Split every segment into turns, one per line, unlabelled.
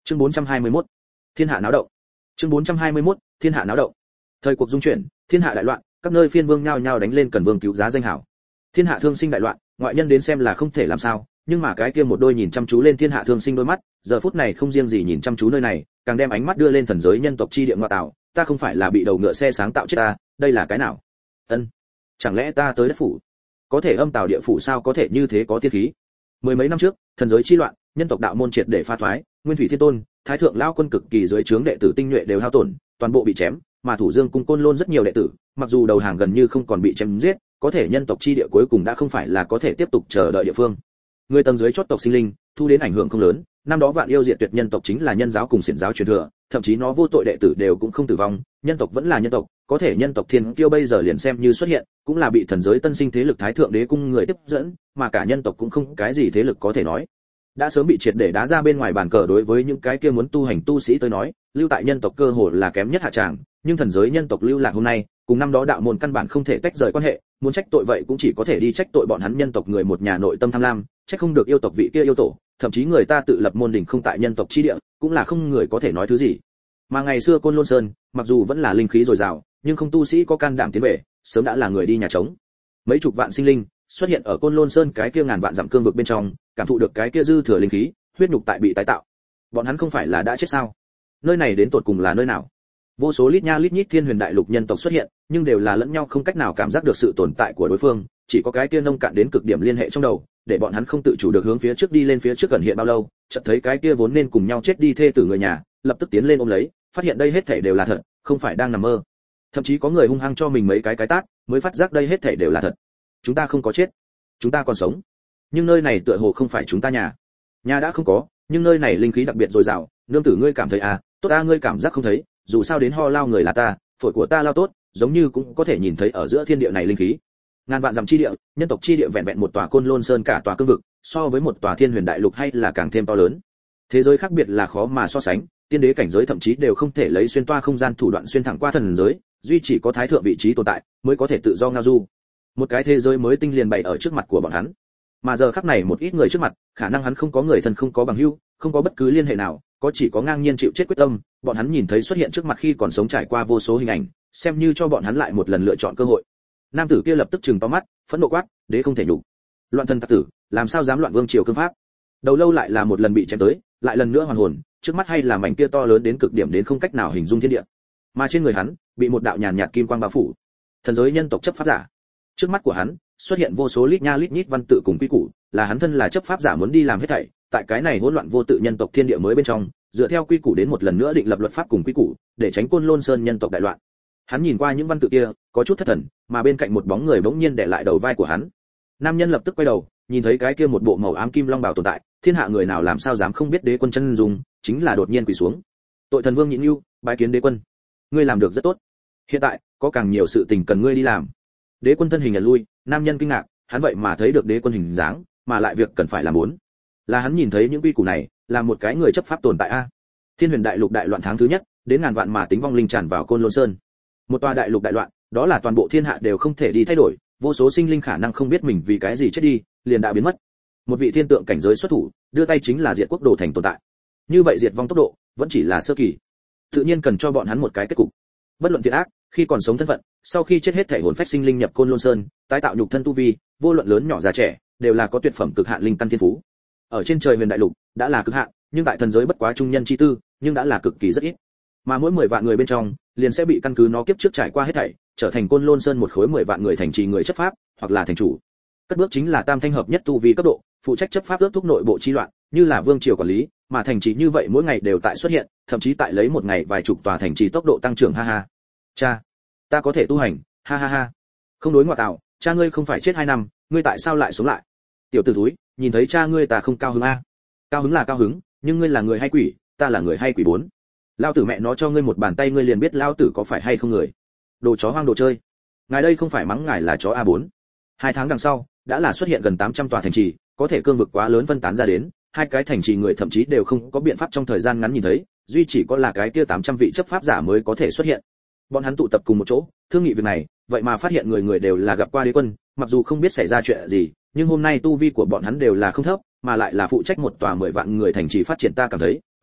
Chương 421. Thiên hạ náo động. Chương 421. Thiên hạ náo động. Thời cuộc dung chuyển, thiên hạ đại loạn, các nơi phiên vương nhao nhao đánh lên cần vương cứu giá danh hảo. Thiên hạ thương sinh đại loạn, ngoại nhân đến xem là không thể làm sao, nhưng mà cái kia một đôi nhìn chăm chú lên thiên hạ thương sinh đôi mắt, giờ phút này không riêng gì nhìn chăm chú nơi này, càng đem ánh mắt đưa lên thần giới nhân tộc chi địa ngoại tạo, ta không phải là bị đầu ngựa xe sáng tạo chết ta, đây là cái nào? Ân, chẳng lẽ ta tới đất phủ? Có thể âm tào địa phủ sao có thể như thế có tiên khí? Mười mấy năm trước, thần giới chi loạn, nhân tộc đạo môn triệt để phá thoái, Nguyên Thủy Thiên Tôn, Thái thượng lao quân cực kỳ dưới trướng đệ tử tinh nhuệ đều hao tổn, toàn bộ bị chém, mà Thủ Dương cung Côn Lôn rất nhiều đệ tử, mặc dù đầu hàng gần như không còn bị chém giết, có thể nhân tộc chi địa cuối cùng đã không phải là có thể tiếp tục chờ đợi địa phương. Người tầng dưới chót tộc sinh linh, thu đến ảnh hưởng không lớn, năm đó vạn yêu diệt tuyệt nhân tộc chính là nhân giáo cùng xiển giáo truyền thừa, thậm chí nó vô tội đệ tử đều cũng không tử vong, nhân tộc vẫn là nhân tộc, có thể nhân tộc thiên kiêu bây giờ liền xem như xuất hiện, cũng là bị thần giới tân sinh thế lực Thái thượng đế cung người tiếp dẫn, mà cả nhân tộc cũng không cái gì thế lực có thể nói. Đã sớm bị triệt để đá ra bên ngoài bàn cờ, đối với những cái kia muốn tu hành tu sĩ tới nói, lưu tại nhân tộc cơ hội là kém nhất hạ tràng, nhưng thần giới nhân tộc lưu lạc hôm nay, cùng năm đó đạo môn căn bản không thể tách rời quan hệ, muốn trách tội vậy cũng chỉ có thể đi trách tội bọn hắn nhân tộc người một nhà nội tâm tham lam, trách không được yêu tộc vị kia yêu tổ, thậm chí người ta tự lập môn đình không tại nhân tộc chi địa, cũng là không người có thể nói thứ gì. Mà ngày xưa Côn Lôn Sơn, mặc dù vẫn là linh khí dồi dào, nhưng không tu sĩ có can đảm tiến về, sớm đã là người đi nhà trống. Mấy chục vạn sinh linh xuất hiện ở Côn Lôn Sơn cái kia ngàn vạn dặm cương vực bên trong, cảm thụ được cái kia dư thừa linh khí, huyết nhục tại bị tái tạo. Bọn hắn không phải là đã chết sao? Nơi này đến tột cùng là nơi nào? Vô số lít nha lít nhít thiên huyền đại lục nhân tộc xuất hiện, nhưng đều là lẫn nhau không cách nào cảm giác được sự tồn tại của đối phương, chỉ có cái kia nông cạn đến cực điểm liên hệ trong đầu, để bọn hắn không tự chủ được hướng phía trước đi lên phía trước gần hiện bao lâu, chợt thấy cái kia vốn nên cùng nhau chết đi thê tử người nhà, lập tức tiến lên ôm lấy, phát hiện đây hết thảy đều là thật, không phải đang nằm mơ. Thậm chí có người hung hăng cho mình mấy cái tát, mới phát giác đây hết thảy đều là thật. Chúng ta không có chết, chúng ta còn sống. Nhưng nơi này tựa hồ không phải chúng ta nhà. Nhà đã không có, nhưng nơi này linh khí đặc biệt dồi dào, nương tử ngươi cảm thấy à, tốt a ngươi cảm giác không thấy, dù sao đến ho lao người là ta, phổi của ta lao tốt, giống như cũng có thể nhìn thấy ở giữa thiên địa này linh khí. Ngàn vạn dặm chi địa, nhân tộc chi địa vẹn vẹn một tòa Côn Lôn Sơn cả tòa cương vực, so với một tòa thiên huyền đại lục hay là càng thêm to lớn. Thế giới khác biệt là khó mà so sánh, tiên đế cảnh giới thậm chí đều không thể lấy xuyên toa không gian thủ đoạn xuyên thẳng qua thần giới, duy chỉ có thái thượng vị trí tồn tại mới có thể tự do ngao du. Một cái thế giới mới tinh liền bày ở trước mặt của bọn hắn. Mà giờ khắc này một ít người trước mặt, khả năng hắn không có người thân không có bằng hữu, không có bất cứ liên hệ nào, có chỉ có ngang nhiên chịu chết quyết tâm, bọn hắn nhìn thấy xuất hiện trước mặt khi còn sống trải qua vô số hình ảnh, xem như cho bọn hắn lại một lần lựa chọn cơ hội. Nam tử kia lập tức trừng to mắt, phẫn nộ quát, đế không thể nhục. Loạn thần tặc tử, làm sao dám loạn vương triều cương pháp? Đầu lâu lại là một lần bị chém tới, lại lần nữa hoàn hồn, trước mắt hay là mảnh kia to lớn đến cực điểm đến không cách nào hình dung thiên địa. Mà trên người hắn, bị một đạo nhàn nhạt kim quang bao phủ. Thần giới nhân tộc chấp pháp giả. Trước mắt của hắn, xuất hiện vô số lít nha lít nhít văn tự cùng quy củ, là hắn thân là chấp pháp giả muốn đi làm hết thảy, tại cái này hỗn loạn vô tự nhân tộc thiên địa mới bên trong, dựa theo quy củ đến một lần nữa định lập luật pháp cùng quy củ, để tránh Côn Lôn Sơn nhân tộc đại loạn. Hắn nhìn qua những văn tự kia, có chút thất thần, mà bên cạnh một bóng người bỗng nhiên đè lại đầu vai của hắn. Nam nhân lập tức quay đầu, nhìn thấy cái kia một bộ màu ám kim long bào tồn tại, thiên hạ người nào làm sao dám không biết đế quân chân dung, chính là đột nhiên quỳ xuống. Tội thần vương Nhịn Nưu, bái kiến đế quân. Ngươi làm được rất tốt. Hiện tại, có càng nhiều sự tình cần ngươi đi làm. Đế quân thân hình nhận lui, nam nhân kinh ngạc, hắn vậy mà thấy được đế quân hình dáng, mà lại việc cần phải làm muốn. Là hắn nhìn thấy những quy củ này, là một cái người chấp pháp tồn tại a. Thiên huyền đại lục đại loạn tháng thứ nhất, đến ngàn vạn mà tính vong linh tràn vào Côn Lôn Sơn. Một tòa đại lục đại loạn, đó là toàn bộ thiên hạ đều không thể đi thay đổi, vô số sinh linh khả năng không biết mình vì cái gì chết đi, liền đã biến mất. Một vị thiên tượng cảnh giới xuất thủ, đưa tay chính là diệt quốc đồ thành tồn tại. Như vậy diệt vong tốc độ, vẫn chỉ là sơ kỳ. Tự nhiên cần cho bọn hắn một cái kết cục. Bất luận thiện ác, khi còn sống thân phận, sau khi chết hết thể hồn phách sinh linh nhập Côn Lôn Sơn, tái tạo nhục thân tu vi, vô luận lớn nhỏ già trẻ, đều là có tuyệt phẩm cực hạn linh căn thiên phú. Ở trên trời huyền đại lục, đã là cực hạn, nhưng tại thần giới bất quá trung nhân chi tư, nhưng đã là cực kỳ rất ít. Mà mỗi 10 vạn người bên trong, liền sẽ bị căn cứ nó kiếp trước trải qua hết thảy, trở thành Côn Lôn Sơn một khối 10 vạn người thành trì người chấp pháp, hoặc là thành chủ. Cất bước chính là tam thanh hợp nhất tu vi cấp độ, phụ trách chấp pháp ước thúc nội bộ chi loạn, như là vương triều quản lý, mà thành trì như vậy mỗi ngày đều tại xuất hiện, thậm chí tại lấy một ngày vài chục tòa thành trì tốc độ tăng trưởng ha ha. Cha, ta có thể tu hành, ha ha ha. Không đối ngoại tạo, cha ngươi không phải chết 2 năm, ngươi tại sao lại sống lại? Tiểu tử thúi, nhìn thấy cha ngươi ta không cao hứng a. Cao hứng là cao hứng, nhưng ngươi là người hay quỷ, ta là người hay quỷ bốn. Lao tử mẹ nó cho ngươi một bàn tay ngươi liền biết lao tử có phải hay không người. Đồ chó hoang đồ chơi. Ngài đây không phải mắng ngài là chó A4. 2 tháng đằng sau, đã là xuất hiện gần 800 tòa thành trì, có thể cương vực quá lớn phân tán ra đến, 2 cái thành trì người thậm chí đều không có biện pháp trong thời gian ngắn nhìn thấy, duy chỉ có là cái kia 800 vị chấp pháp giả mới có thể xuất hiện. Bọn hắn tụ tập cùng một chỗ, thương nghị việc này, vậy mà phát hiện người người đều là gặp qua đế quân, mặc dù không biết xảy ra chuyện gì, nhưng hôm nay tu vi của bọn hắn đều là không thấp, mà lại là phụ trách một tòa 10 vạn người thành trì phát triển, ta cảm thấy,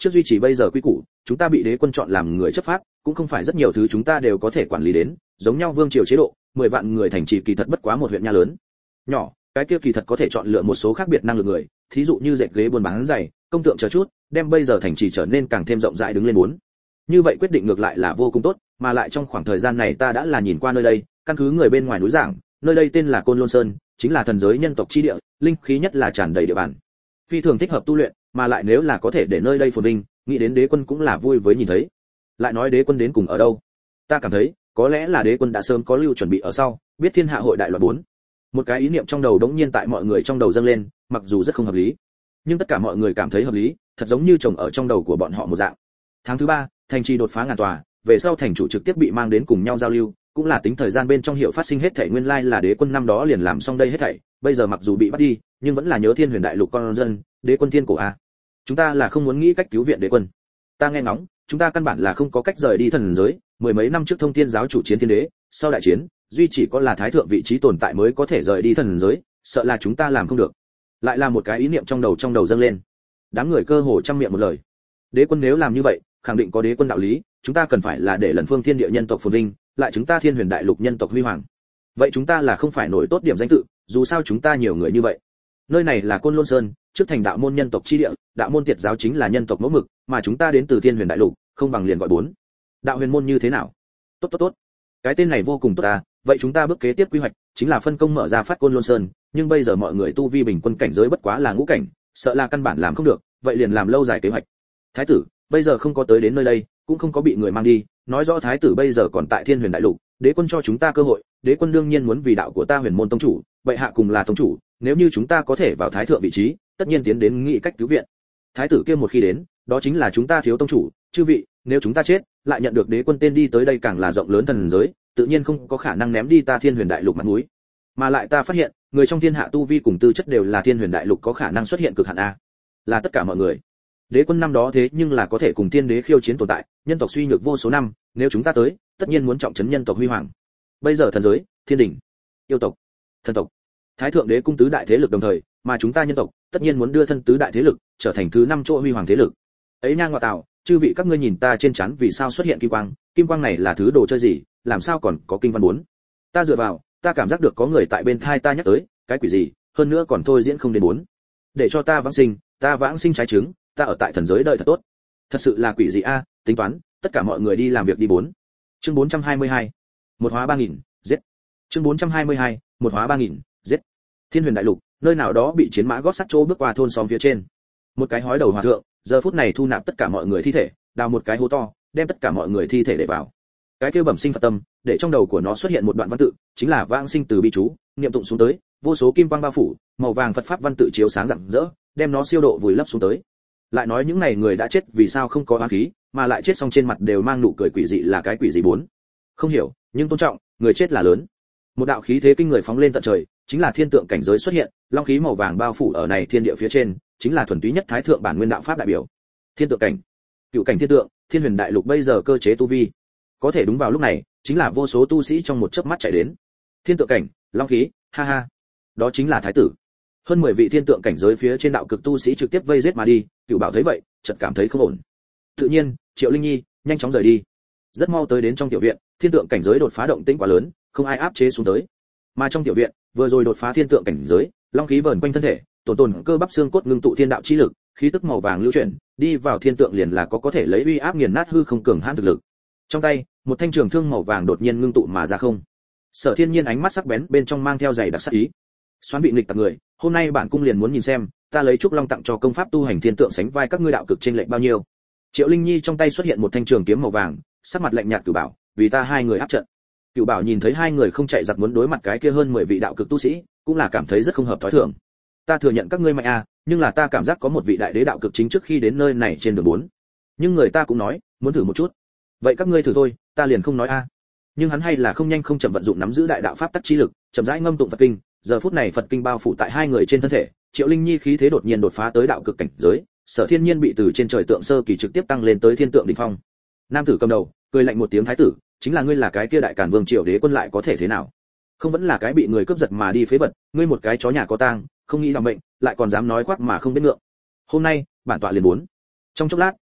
trước duy trì bây giờ quy củ, chúng ta bị đế quân chọn làm người chấp pháp, cũng không phải rất nhiều thứ chúng ta đều có thể quản lý đến, giống nhau vương triều chế độ, 10 vạn người thành trì kỳ thật bất quá một huyện nha lớn. Nhỏ, cái kia kỳ thật có thể chọn lựa một số khác biệt năng lực người, thí dụ như dệt ghế buôn bán giày, công tượng chờ chút, đem bây giờ thành trì trở nên càng thêm rộng rãi đứng lên muốn. Như vậy quyết định ngược lại là vô cùng tốt, mà lại trong khoảng thời gian này ta đã là nhìn qua nơi đây, căn cứ người bên ngoài núi giảng, nơi đây tên là Côn Lôn Sơn, chính là thần giới nhân tộc chi địa, linh khí nhất là tràn đầy địa bàn. Phi thường thích hợp tu luyện, mà lại nếu là có thể để nơi đây phồn vinh, nghĩ đến đế quân cũng là vui với nhìn thấy. Lại nói đế quân đến cùng ở đâu? Ta cảm thấy, có lẽ là đế quân đã sớm có lưu chuẩn bị ở sau, biết thiên hạ hội đại loạn 4. Một cái ý niệm trong đầu đống nhiên tại mọi người trong đầu dâng lên, mặc dù rất không hợp lý, nhưng tất cả mọi người cảm thấy hợp lý, thật giống như trồng ở trong đầu của bọn họ một dạng. Tháng thứ 3, thành trì đột phá ngàn tòa, về sau thành chủ trực tiếp bị mang đến cùng nhau giao lưu, cũng là tính thời gian bên trong hiệu phát sinh hết thảy nguyên lai là đế quân năm đó liền làm xong đây hết thảy, bây giờ mặc dù bị bắt đi, nhưng vẫn là nhớ Thiên Huyền Đại Lục con dân, đế quân thiên cổ a. Chúng ta là không muốn nghĩ cách cứu viện đế quân. Ta nghe ngóng, chúng ta căn bản là không có cách rời đi thần giới, mười mấy năm trước Thông Thiên giáo chủ chiến thiên đế, sau đại chiến, duy chỉ có là thái thượng vị trí tồn tại mới có thể rời đi thần giới, sợ là chúng ta làm không được. Lại là một cái ý niệm trong đầu dâng lên. Đám người cơ hồ trăm miệng một lời. Đế quân nếu làm như vậy, khẳng định có đế quân đạo lý, chúng ta cần phải là để lần phương thiên địa nhân tộc phồn vinh, lại chúng ta Thiên Huyền Đại Lục nhân tộc huy hoàng. Vậy chúng ta là không phải nổi tốt điểm danh tự, dù sao chúng ta nhiều người như vậy. Nơi này là Côn Lôn Sơn, trước thành đạo môn nhân tộc chi địa, đạo môn tiệt giáo chính là nhân tộc mẫu mực, mà chúng ta đến từ Thiên Huyền Đại Lục, không bằng liền gọi 4. Đạo huyền môn như thế nào? Tốt. Cái tên này vô cùng tốt ta, vậy chúng ta bước kế tiếp quy hoạch chính là phân công mở ra phát Côn Lôn Sơn, nhưng bây giờ mọi người tu vi bình quân cảnh giới bất quá là ngũ cảnh, sợ là căn bản làm không được, vậy liền làm lâu dài kế hoạch. Thái tử, bây giờ không có tới đến nơi đây, cũng không có bị người mang đi, nói rõ thái tử bây giờ còn tại Thiên Huyền Đại Lục, đế quân cho chúng ta cơ hội, đế quân đương nhiên muốn vì đạo của ta huyền môn tông chủ, vậy hạ cùng là tông chủ, nếu như chúng ta có thể vào thái thượng vị trí, tất nhiên tiến đến nghị cách cứu viện. Thái tử kia một khi đến, đó chính là chúng ta thiếu tông chủ, chư vị, nếu chúng ta chết, lại nhận được đế quân tên đi tới đây càng là rộng lớn thần giới, tự nhiên không có khả năng ném đi ta Thiên Huyền Đại Lục mặt mũi. Mà lại ta phát hiện, người trong thiên hạ tu vi cùng tư chất đều là Thiên Huyền Đại Lục có khả năng xuất hiện cực hạn a. Là tất cả mọi người. Đế quân năm đó thế nhưng là có thể cùng tiên đế khiêu chiến tồn tại, nhân tộc suy nhược vô số năm, nếu chúng ta tới, tất nhiên muốn trọng trấn nhân tộc huy hoàng. Bây giờ thần giới, thiên đỉnh, yêu tộc, thần tộc, thái thượng đế cung tứ đại thế lực đồng thời, mà chúng ta nhân tộc, tất nhiên muốn đưa thân tứ đại thế lực, trở thành thứ 5 chỗ huy hoàng thế lực. Ấy nha ngọa tạo, chư vị các ngươi nhìn ta trên trán vì sao xuất hiện kim quang này là thứ đồ chơi gì, làm sao còn có kinh văn 4. Ta dựa vào, ta cảm giác được có người tại bên tai ta nhắc tới, cái quỷ gì, hơn nữa còn thôi diễn không đến 4. Để cho ta vãng sinh trái trứng, ta ở tại thần giới đợi thật tốt. Thật sự là quỷ gì a, tính toán, tất cả mọi người đi làm việc đi 4. Chương 422. Một hóa 3000, giết. Chương 422. Một hóa 3000, giết. Thiên Huyền Đại Lục, nơi nào đó bị chiến mã gót sắt chỗ bước qua thôn xóm phía trên. Một cái hói đầu hòa thượng, giờ phút này thu nạp tất cả mọi người thi thể, đào một cái hố to, đem tất cả mọi người thi thể để vào. Cái kêu bẩm sinh Phật tâm, để trong đầu của nó xuất hiện một đoạn văn tự, chính là vãng sinh từ bi chú, niệm tụng xuống tới, vô số kim quang bao phủ, màu vàng Phật pháp văn tự chiếu sáng rạng rỡ, đem nó siêu độ vùi lấp xuống tới. Lại nói những này người đã chết vì sao không có oán khí, mà lại chết xong trên mặt đều mang nụ cười quỷ dị là cái quỷ gì 4. Không hiểu, nhưng tôn trọng, người chết là lớn. Một đạo khí thế kinh người phóng lên tận trời, chính là thiên tượng cảnh giới xuất hiện, long khí màu vàng bao phủ ở này thiên địa phía trên, chính là thuần túy nhất thái thượng bản nguyên đạo pháp đại biểu. Thiên tượng cảnh, cựu cảnh thiên tượng, Thiên Huyền Đại Lục bây giờ cơ chế tu vi. Có thể đúng vào lúc này, chính là vô số tu sĩ trong một chớp mắt chạy đến. Thiên tượng cảnh, long khí, ha ha. Đó chính là thái tử. Hơn 10 vị thiên tượng cảnh giới phía trên đạo cực tu sĩ trực tiếp vây giết mà đi, Cửu Bảo thấy vậy, chợt cảm thấy không ổn. Tự nhiên, Triệu Linh Nhi nhanh chóng rời đi. Rất mau tới đến trong tiểu viện, thiên tượng cảnh giới đột phá động tĩnh quá lớn, không ai áp chế xuống tới. Mà trong tiểu viện, vừa rồi đột phá thiên tượng cảnh giới, long khí vờn quanh thân thể, tổn cơ bắp xương cốt ngưng tụ thiên đạo chi lực, khí tức màu vàng lưu chuyển, đi vào thiên tượng liền là có thể lấy uy áp nghiền nát hư không cường hãn thực lực. Trong tay, một thanh trường thương màu vàng đột nhiên ngưng tụ mà ra không. Sở Thiên Nhiên ánh mắt sắc bén bên trong mang theo dày đặc sát ý. Xoán bị nghịch tặc người, hôm nay bản cung liền muốn nhìn xem, ta lấy trúc long tặng cho công pháp tu hành thiên tượng sánh vai các ngươi đạo cực trên lệnh bao nhiêu. Triệu Linh Nhi trong tay xuất hiện một thanh trường kiếm màu vàng, sắc mặt lạnh nhạt Cửu Bảo, vì ta hai người áp trận. Cửu Bảo nhìn thấy hai người không chạy giặc muốn đối mặt cái kia hơn 10 vị đạo cực tu sĩ, cũng là cảm thấy rất không hợp thói thường. Ta thừa nhận các ngươi mạnh a, nhưng là ta cảm giác có một vị đại đế đạo cực chính trước khi đến nơi này trên đường 4. Nhưng người ta cũng nói, muốn thử một chút. Vậy các ngươi thử thôi, ta liền không nói a. Nhưng hắn hay là không nhanh không chậm vận dụng nắm giữ đại đạo pháp tắc chi lực, chậm rãi ngâm tụng Phật kinh, giờ phút này Phật kinh bao phủ tại hai người trên thân thể, Triệu Linh Nhi khí thế đột nhiên đột phá tới đạo cực cảnh giới, Sở Thiên Nhiên bị từ trên trời tượng sơ kỳ trực tiếp tăng lên tới thiên tượng đỉnh phong. Nam tử cầm đầu, cười lạnh một tiếng thái tử, chính là ngươi là cái kia đại càn vương triều đế quân lại có thể thế nào? Không vẫn là cái bị người cướp giật mà đi phế vật, ngươi một cái chó nhà có tang, không nghĩ làm mệnh, lại còn dám nói khoác mà không biết ngượng. Hôm nay, bản tọa liền muốn. Trong chốc lát,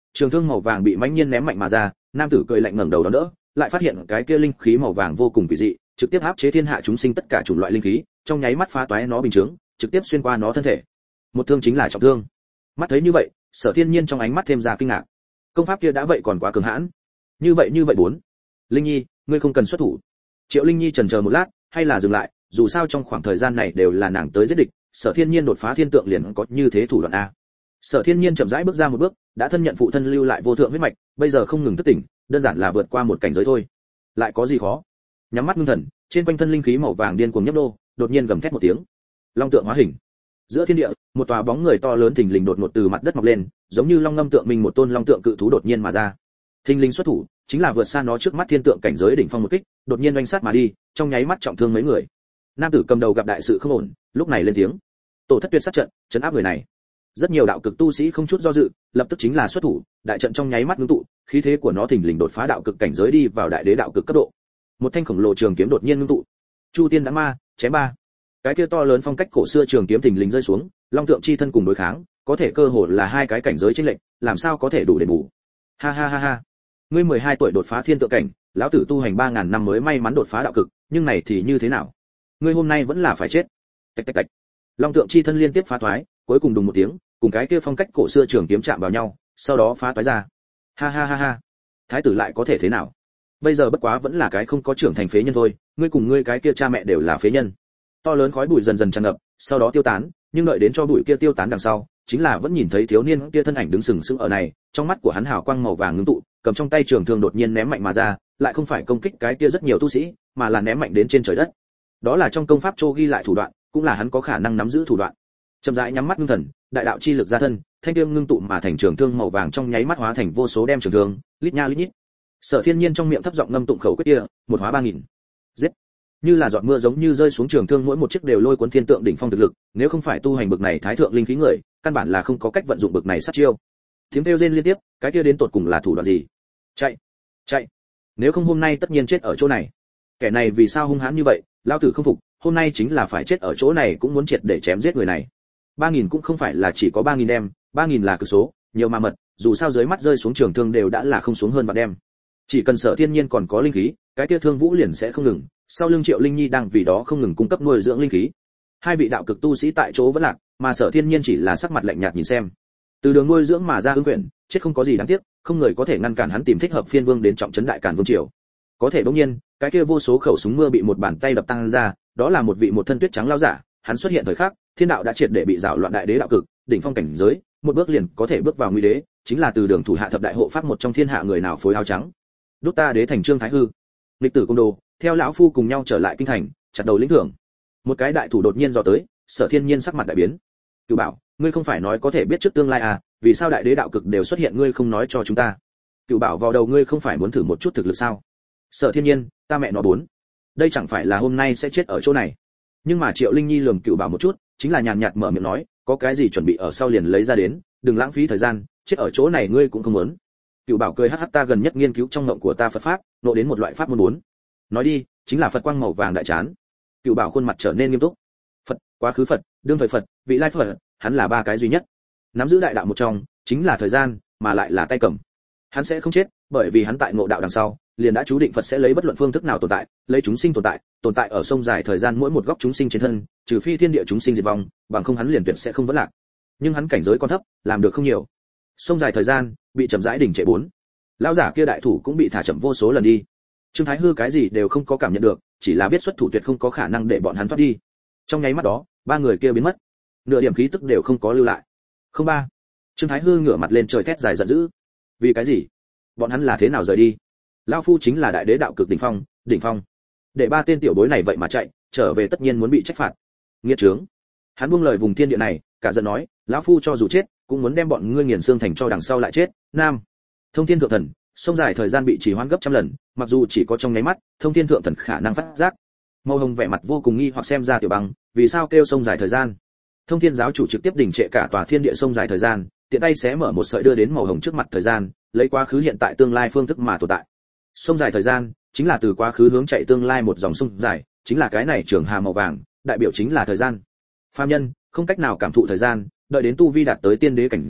trường thương màu vàng bị mãnh nhiên ném mạnh mà ra, nam tử cười lạnh ngẩng đầu đón đỡ, lại phát hiện cái kia linh khí màu vàng vô cùng kỳ dị, trực tiếp áp chế thiên hạ chúng sinh tất cả chủng loại linh khí, trong nháy mắt phá toái nó bình chướng, trực tiếp xuyên qua nó thân thể. Một thương chính là trọng thương. Mắt thấy như vậy, Sở Thiên Nhiên trong ánh mắt thêm ra kinh ngạc. Công pháp kia đã vậy còn quá cường hãn. Như vậy bốn. Linh Nhi, ngươi không cần xuất thủ. Triệu Linh Nhi chần chờ một lát, hay là dừng lại, dù sao trong khoảng thời gian này đều là nàng tới giết địch, Sở Thiên Nhiên đột phá thiên tượng liền có như thế thủ đoạn a. Sở Thiên Nhiên chậm rãi bước ra một bước, đã thân nhận phụ thân lưu lại vô thượng huyết mạch, bây giờ không ngừng thức tỉnh, đơn giản là vượt qua một cảnh giới thôi. Lại có gì khó? Nhắm mắt ngưng thần, trên quanh thân linh khí màu vàng điên cuồng nhấp đô, đột nhiên gầm thét một tiếng. Long tượng hóa hình. Giữa thiên địa, một tòa bóng người to lớn thình lình đột ngột từ mặt đất mọc lên, giống như long ngâm tượng minh một tôn long tượng cự thú đột nhiên mà ra. Thình lình xuất thủ, chính là vượt xa nó trước mắt thiên tượng cảnh giới đỉnh phong một kích, đột nhiên oanh sát mà đi, trong nháy mắt trọng thương mấy người. Nam tử cầm đầu gặp đại sự không ổn, lúc này lên tiếng. Tổ thất tuyệt sát trận, trấn áp người này. Rất nhiều đạo cực tu sĩ không chút do dự, lập tức chính là xuất thủ, đại trận trong nháy mắt ngưng tụ, khí thế của nó thình lình đột phá đạo cực cảnh giới đi vào đại đế đạo cực cấp độ. Một thanh khổng lồ trường kiếm đột nhiên ngưng tụ. Chu tiên đã ma, chém ba. Cái kia to lớn phong cách cổ xưa trường kiếm thình lình rơi xuống, long tượng chi thân cùng đối kháng, có thể cơ hồ là hai cái cảnh giới chênh lệch, làm sao có thể đủ đền bù. Ha ha ha ha. Ngươi 12 tuổi đột phá thiên tượng cảnh, lão tử tu hành 3000 năm mới may mắn đột phá đạo cực, nhưng này thì như thế nào? Ngươi hôm nay vẫn là phải chết. Tạch tạch tạch. Long tượng chi thân liên tiếp phá toái, cuối cùng đùng một tiếng, cùng cái kia phong cách cổ xưa trường kiếm chạm vào nhau, sau đó phá toái ra. Ha ha ha ha. Thái tử lại có thể thế nào? Bây giờ bất quá vẫn là cái không có trưởng thành phế nhân thôi, ngươi cùng ngươi cái kia cha mẹ đều là phế nhân. To lớn khói bụi dần dần tràn ngập, sau đó tiêu tán, nhưng đợi đến cho bụi kia tiêu tán đằng sau, chính là vẫn nhìn thấy thiếu niên kia thân ảnh đứng sừng sững ở này, trong mắt của hắn hào quang màu vàng ngưng tụ, cầm trong tay trường thương đột nhiên ném mạnh mà ra, lại không phải công kích cái kia rất nhiều tu sĩ, mà là ném mạnh đến trên trời đất. Đó là trong công pháp Chô ghi lại thủ đoạn, cũng là hắn có khả năng nắm giữ thủ đoạn. Chậm rãi nhắm mắt ngưng thần, đại đạo chi lực ra thân, thanh thương ngưng tụ mà thành trường thương màu vàng trong nháy mắt hóa thành vô số đem trường thương, lít nha lít nhít. Sở Thiên Nhiên trong miệng thấp giọng ngâm tụng khẩu quyết kia, một hóa 3000. Giết. Như là giọt mưa giống như rơi xuống trường thương, mỗi một chiếc đều lôi cuốn thiên tượng đỉnh phong thực lực, nếu không phải tu hành bực này thái thượng linh khí người, căn bản là không có cách vận dụng bực này sát chiêu. Tiếng kêu rên liên tiếp, cái kia đến tột cùng là thủ đoạn gì? Chạy, chạy. Nếu không hôm nay tất nhiên chết ở chỗ này. Kẻ này vì sao hung hãn như vậy, lão tử không phục, hôm nay chính là phải chết ở chỗ này cũng muốn triệt để chém giết người này. 3000 cũng không phải là chỉ có 3000 đem, 3000 là cực số, nhiều mà mật, dù sao dưới mắt rơi xuống trường thương đều đã là không xuống hơn vạn đem. Chỉ cần Sở Thiên Nhiên còn có linh khí, cái kia thương vũ liền sẽ không ngừng, sau lưng Triệu Linh Nhi đang vì đó không ngừng cung cấp nuôi dưỡng linh khí. Hai vị đạo cực tu sĩ tại chỗ vẫn lạc, mà Sở Thiên Nhiên chỉ là sắc mặt lạnh nhạt nhìn xem. Từ đường nuôi dưỡng mà ra ứng quyển, chết không có gì đáng tiếc, không người có thể ngăn cản hắn tìm thích hợp phiên vương đến trọng trấn đại càn vương triều. Có thể đương nhiên, cái kia vô số khẩu súng mưa bị một bàn tay đập tăng ra, đó là một vị một thân tuyết trắng lão giả, hắn xuất hiện thời khắc, thiên đạo đã triệt để bị rào loạn đại đế đạo cực, đỉnh phong cảnh giới, một bước liền có thể bước vào nguy đế, chính là từ đường thủ hạ thập đại hộ pháp một trong thiên hạ người nào phối áo trắng. Đúc ta đế thành Trương Thái Hư, lịch tử công đồ, theo lão phu cùng nhau trở lại kinh thành, chặt đầu lĩnh thưởng. Một cái đại thủ đột nhiên dò tới, Sở Thiên Nhiên sắc mặt đại biến. Cửu Bảo, ngươi không phải nói có thể biết trước tương lai à, vì sao đại đế đạo cực đều xuất hiện ngươi không nói cho chúng ta? Cửu Bảo vào đầu ngươi không phải muốn thử một chút thực lực sao? Sở Thiên Nhiên, ta mẹ nó bốn. Đây chẳng phải là hôm nay sẽ chết ở chỗ này. Nhưng mà Triệu Linh Nhi lườm Cửu Bảo một chút, chính là nhàn nhạt mở miệng nói, có cái gì chuẩn bị ở sau liền lấy ra đến, đừng lãng phí thời gian, chết ở chỗ này ngươi cũng không muốn. Cửu Bảo cười hắc hắc, ta gần nhất nghiên cứu trong ngộng của ta Phật pháp, nộ đến một loại pháp môn bốn. Nói đi, chính là Phật quang màu vàng đại chán. Cửu Bảo khuôn mặt trở nên nghiêm túc. Phật, quá khứ Phật, đương thời Phật, vị lai Phật, hắn là ba cái duy nhất. Nắm giữ đại đạo một trong, chính là thời gian, mà lại là tay cầm. Hắn sẽ không chết, bởi vì hắn tại ngộ đạo đằng sau, liền đã chú định Phật sẽ lấy bất luận phương thức nào tồn tại, lấy chúng sinh tồn tại ở sông dài thời gian mỗi một góc chúng sinh trên thân, trừ phi thiên địa chúng sinh diệt vong, bằng không hắn liền tuyệt sẽ không vấn lạc. Nhưng hắn cảnh giới còn thấp, làm được không nhiều. Sông dài thời gian, bị chậm rãi đỉnh trệ bốn. Lão giả kia đại thủ cũng bị thả chậm vô số lần đi. Trương Thái Hư cái gì đều không có cảm nhận được, chỉ là biết xuất thủ tuyệt không có khả năng để bọn hắn thoát đi. Trong nháy mắt đó, ba người kia biến mất, nửa điểm khí tức đều không có lưu lại. Không ba. Trương Thái Hư ngửa mặt lên trời thét dài giận dữ. Vì cái gì? Bọn hắn là thế nào rời đi? Lão phu chính là đại đế đạo cực đỉnh phong. Để ba tên tiểu bối này vậy mà chạy, trở về tất nhiên muốn bị trách phạt. Nghiệt trướng. Hắn buông lời vùng thiên địa này, cả giận nói, lão phu cho dù chết, cũng muốn đem bọn ngươi nghiền xương thành cho đằng sau lại chết. Nam. Thông Thiên Thượng Thần, sông dài thời gian bị trì hoãn gấp trăm lần, mặc dù chỉ có trong nháy mắt, Thông Thiên Thượng Thần khả năng phát giác. Mâu Hồng vẻ mặt vô cùng nghi hoặc xem ra Tiểu Bằng, vì sao kêu sông dài thời gian? Thông Thiên giáo chủ trực tiếp đình trệ cả tòa thiên địa sông dài thời gian, tiện tay xé mở một sợi đưa đến Màu Hồng trước mặt thời gian, lấy quá khứ hiện tại tương lai phương thức mà tồn tại. Sông dài thời gian chính là từ quá khứ hướng chạy tương lai một dòng sông dài, chính là cái này trường hà màu vàng, đại biểu chính là thời gian. Phàm nhân không cách nào cảm thụ thời gian, đợi đến tu vi đạt tới tiên đế cảnh giới,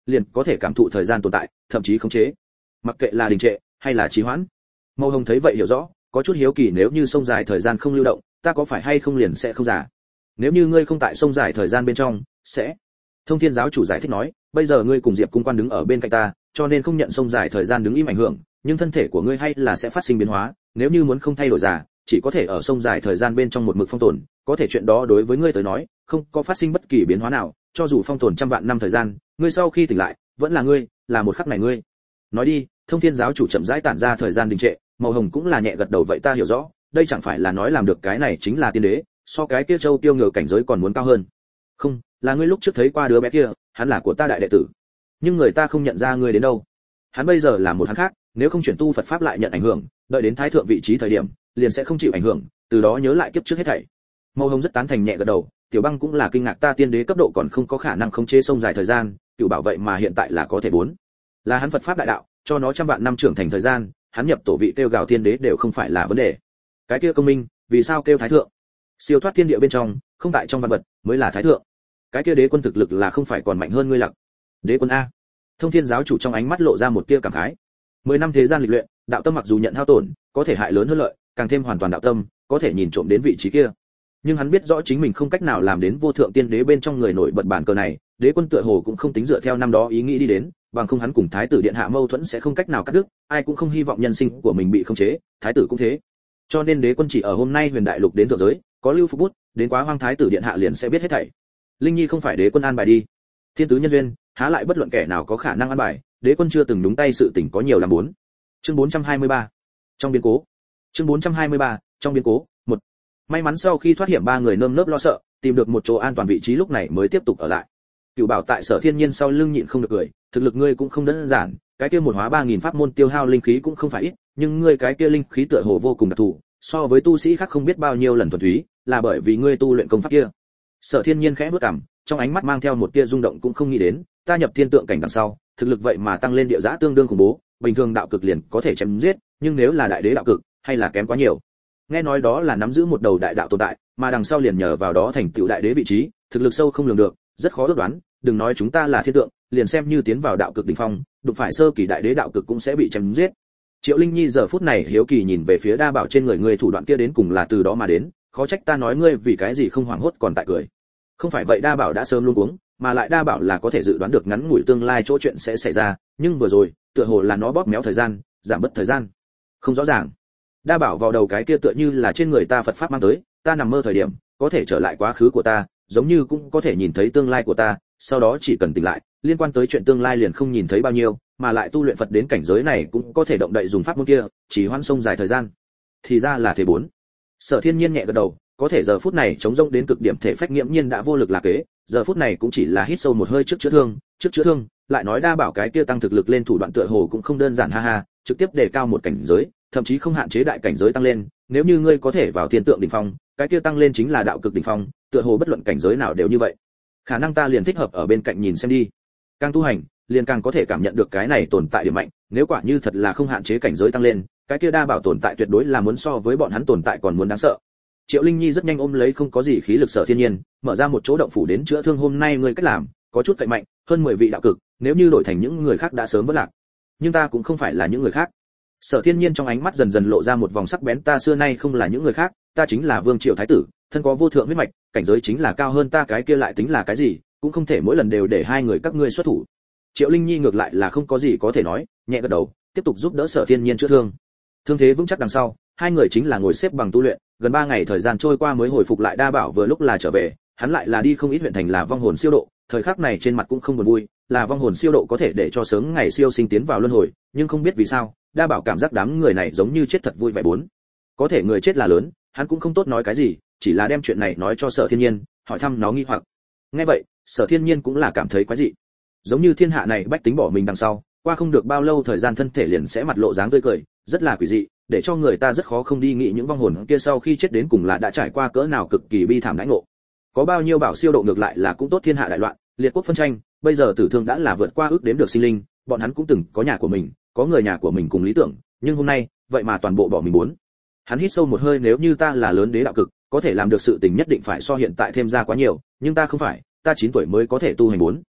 liền có thể cảm thụ thời gian tồn tại, thậm chí khống chế. Mặc kệ là đình trệ hay là trì hoãn. Màu hồng thấy vậy hiểu rõ, có chút hiếu kỳ nếu như sông dài thời gian không lưu động, ta có phải hay không liền sẽ không già? Nếu như ngươi không tại sông dài thời gian bên trong, sẽ. Thông Thiên giáo chủ giải thích nói, bây giờ ngươi cùng Diệp cung quan đứng ở bên cạnh ta, cho nên không nhận sông dài thời gian đứng im ảnh hưởng, nhưng thân thể của ngươi hay là sẽ phát sinh biến hóa, nếu như muốn không thay đổi già, chỉ có thể ở sông dài thời gian bên trong một mực phong tồn, có thể chuyện đó đối với ngươi tới nói, không có phát sinh bất kỳ biến hóa nào, cho dù phong tồn trăm vạn năm thời gian, ngươi sau khi tỉnh lại, vẫn là ngươi, là một khắc này ngươi. Nói đi, Thông Thiên giáo chủ chậm rãi tản ra thời gian đình trệ, màu hồng cũng là nhẹ gật đầu vậy ta hiểu rõ, đây chẳng phải là nói làm được cái này chính là tiên đế, so cái kia châu tiêu ngựa cảnh giới còn muốn cao hơn. Không, là ngươi lúc trước thấy qua đứa bé kia, hắn là của ta đại đệ tử. Nhưng người ta không nhận ra ngươi đến đâu. Hắn bây giờ là một hắn khác, nếu không chuyển tu Phật pháp lại nhận ảnh hưởng, đợi đến thái thượng vị trí thời điểm, liền sẽ không chịu ảnh hưởng, từ đó nhớ lại kiếp trước hết thảy. Màu hồng rất tán thành nhẹ gật đầu, Tiểu Băng cũng là kinh ngạc ta tiên đế cấp độ còn không có khả năng khống chế sông dài thời gian, Cửu Bảo vậy mà hiện tại là có thể bốn. Là hắn Phật pháp đại đạo, cho nó trăm vạn năm trưởng thành thời gian, hắn nhập tổ vị kêu gào tiên đế đều không phải là vấn đề. Cái kia công minh, vì sao kêu thái thượng? Siêu thoát thiên địa bên trong, không tại trong văn vật, mới là thái thượng. Cái kia đế quân thực lực là không phải còn mạnh hơn ngươi lặc. Đế quân a. Thông Thiên giáo chủ trong ánh mắt lộ ra một tia cảm khái. 10 năm thế gian lịch luyện, đạo tâm mặc dù nhận hao tổn, có thể hại lớn hơn lợi, càng thêm hoàn toàn đạo tâm, có thể nhìn trộm đến vị trí kia. Nhưng hắn biết rõ chính mình không cách nào làm đến vô thượng tiên đế bên trong người nổi bật bản cờ này, đế quân tựa hồ cũng không tính dựa theo năm đó ý nghĩ đi đến, bằng không hắn cùng thái tử điện hạ mâu thuẫn sẽ không cách nào cắt đứt, ai cũng không hy vọng nhân sinh của mình bị khống chế, thái tử cũng thế. Cho nên đế quân chỉ ở hôm nay huyền đại lục đến thượng giới, có lưu phục bút, đến quá hoang thái tử điện hạ liền sẽ biết hết thảy. Linh Nhi không phải đế quân an bài đi. Thiên tứ nhân duyên, há lại bất luận kẻ nào có khả năng an bài, đế quân chưa từng đúng tay sự tình có nhiều làm muốn. Chương 423. Trong biến cố. Chương 423. Trong biến cố. 1. May mắn sau khi thoát hiểm ba người nơm nớp lo sợ, tìm được một chỗ an toàn vị trí lúc này mới tiếp tục ở lại. Cửu Bảo tại Sở Thiên Nhiên sau lưng nhịn không được cười, thực lực ngươi cũng không đơn giản, cái kia một hóa 3000 pháp môn tiêu hao linh khí cũng không phải ít, nhưng ngươi cái kia linh khí tựa hồ vô cùng đặc thù, so với tu sĩ khác không biết bao nhiêu lần thuần túy, là bởi vì ngươi tu luyện công pháp kia. Sở Thiên Nhiên khẽ bước cằm, trong ánh mắt mang theo một tia rung động cũng không nghĩ đến, ta nhập thiên tượng cảnh đằng sau, thực lực vậy mà tăng lên địa giã tương đương khủng bố, bình thường đạo cực liền có thể chém giết, nhưng nếu là đại đế đạo cực, hay là kém quá nhiều. Nghe nói đó là nắm giữ một đầu đại đạo tồn tại, mà đằng sau liền nhờ vào đó thành tựu đại đế vị trí, thực lực sâu không lường được, rất khó ước đoán, đừng nói chúng ta là thiên tượng, liền xem như tiến vào đạo cực đỉnh phong, đụng phải sơ kỳ đại đế đạo cực cũng sẽ bị chém giết. Triệu Linh Nhi giờ phút này hiếu kỳ nhìn về phía Đa Bảo trên người ngươi thủ đoạn kia đến cùng là từ đó mà đến, khó trách ta nói ngươi vì cái gì không hoảng hốt còn tại cười. Không phải vậy Đa Bảo đã sớm luôn uống, mà lại Đa Bảo là có thể dự đoán được ngắn ngủi tương lai chỗ chuyện sẽ xảy ra, nhưng vừa rồi, tựa hồ là nó bóp méo thời gian, giảm bớt thời gian. Không rõ ràng. Đa Bảo vào đầu cái kia tựa như là trên người ta Phật pháp mang tới, ta nằm mơ thời điểm, có thể trở lại quá khứ của ta, giống như cũng có thể nhìn thấy tương lai của ta, sau đó chỉ cần tỉnh lại, liên quan tới chuyện tương lai liền không nhìn thấy bao nhiêu, mà lại tu luyện Phật đến cảnh giới này cũng có thể động đậy dùng pháp môn kia, chỉ hoãn sông dài thời gian. Thì ra là thế bốn. Sở Thiên Nhiên nhẹ gật đầu, có thể giờ phút này chống rông đến cực điểm thể phách nghiễm nhiên đã vô lực là kế, giờ phút này cũng chỉ là hít sâu một hơi trước chữa thương, lại nói Đa Bảo cái kia tăng thực lực lên thủ đoạn tựa hồ cũng không đơn giản ha ha, trực tiếp đề cao một cảnh giới, thậm chí không hạn chế đại cảnh giới tăng lên, nếu như ngươi có thể vào thiên tượng đỉnh phong, cái kia tăng lên chính là đạo cực đỉnh phong, tựa hồ bất luận cảnh giới nào đều như vậy. Khả năng ta liền thích hợp ở bên cạnh nhìn xem đi. Càng tu hành, liền càng có thể cảm nhận được cái này tồn tại điểm mạnh, nếu quả như thật là không hạn chế cảnh giới tăng lên, cái kia Đa Bảo tồn tại tuyệt đối là muốn so với bọn hắn tồn tại còn muốn đáng sợ. Triệu Linh Nhi rất nhanh ôm lấy không có gì khí lực Sở Thiên Nhiên, mở ra một chỗ động phủ đến chữa thương hôm nay ngươi cách làm, có chút cậy mạnh, hơn 10 vị đạo cực, nếu như đổi thành những người khác đã sớm vỡ lạc. Nhưng ta cũng không phải là những người khác. Sở Thiên Nhiên trong ánh mắt dần dần lộ ra một vòng sắc bén ta xưa nay không là những người khác, ta chính là Vương Triệu thái tử, thân có vô thượng huyết mạch, cảnh giới chính là cao hơn ta cái kia lại tính là cái gì, cũng không thể mỗi lần đều để hai người các ngươi xuất thủ. Triệu Linh Nhi ngược lại là không có gì có thể nói, nhẹ gật đầu, tiếp tục giúp đỡ Sở Thiên Nhiên chữa thương. Thương thế vững chắc đằng sau, hai người chính là ngồi xếp bằng tu luyện, gần 3 ngày thời gian trôi qua mới hồi phục lại. Đa Bảo vừa lúc là trở về, hắn lại là đi không ít huyện thành là vong hồn siêu độ, thời khắc này trên mặt cũng không buồn vui, là vong hồn siêu độ có thể để cho sớm ngày siêu sinh tiến vào luân hồi, nhưng không biết vì sao, Đa Bảo cảm giác đám người này giống như chết thật vui vẻ bốn. Có thể người chết là lớn, hắn cũng không tốt nói cái gì, chỉ là đem chuyện này nói cho Sở Thiên Nhiên, hỏi thăm nó nghi hoặc. Nghe vậy, Sở Thiên Nhiên cũng là cảm thấy quái dị. Giống như thiên hạ này bách tính bỏ mình đằng sau, qua không được bao lâu thời gian thân thể liền sẽ mặt lộ dáng tươi cười, rất là quỷ dị, để cho người ta rất khó không đi nghĩ những vong hồn kia sau khi chết đến cùng là đã trải qua cỡ nào cực kỳ bi thảm đãi ngộ. Có bao nhiêu bảo siêu độ ngược lại là cũng tốt, thiên hạ đại loạn, liệt quốc phân tranh, bây giờ tử thương đã là vượt qua ước đếm được sinh linh, bọn hắn cũng từng có nhà của mình, có người nhà của mình cùng lý tưởng, nhưng hôm nay, vậy mà toàn bộ bỏ mình muốn. Hắn hít sâu một hơi, nếu như ta là lớn đế đạo cực, có thể làm được sự tình nhất định phải so hiện tại thêm ra quá nhiều, nhưng ta không phải, ta 9 tuổi mới có thể tu hành bốn.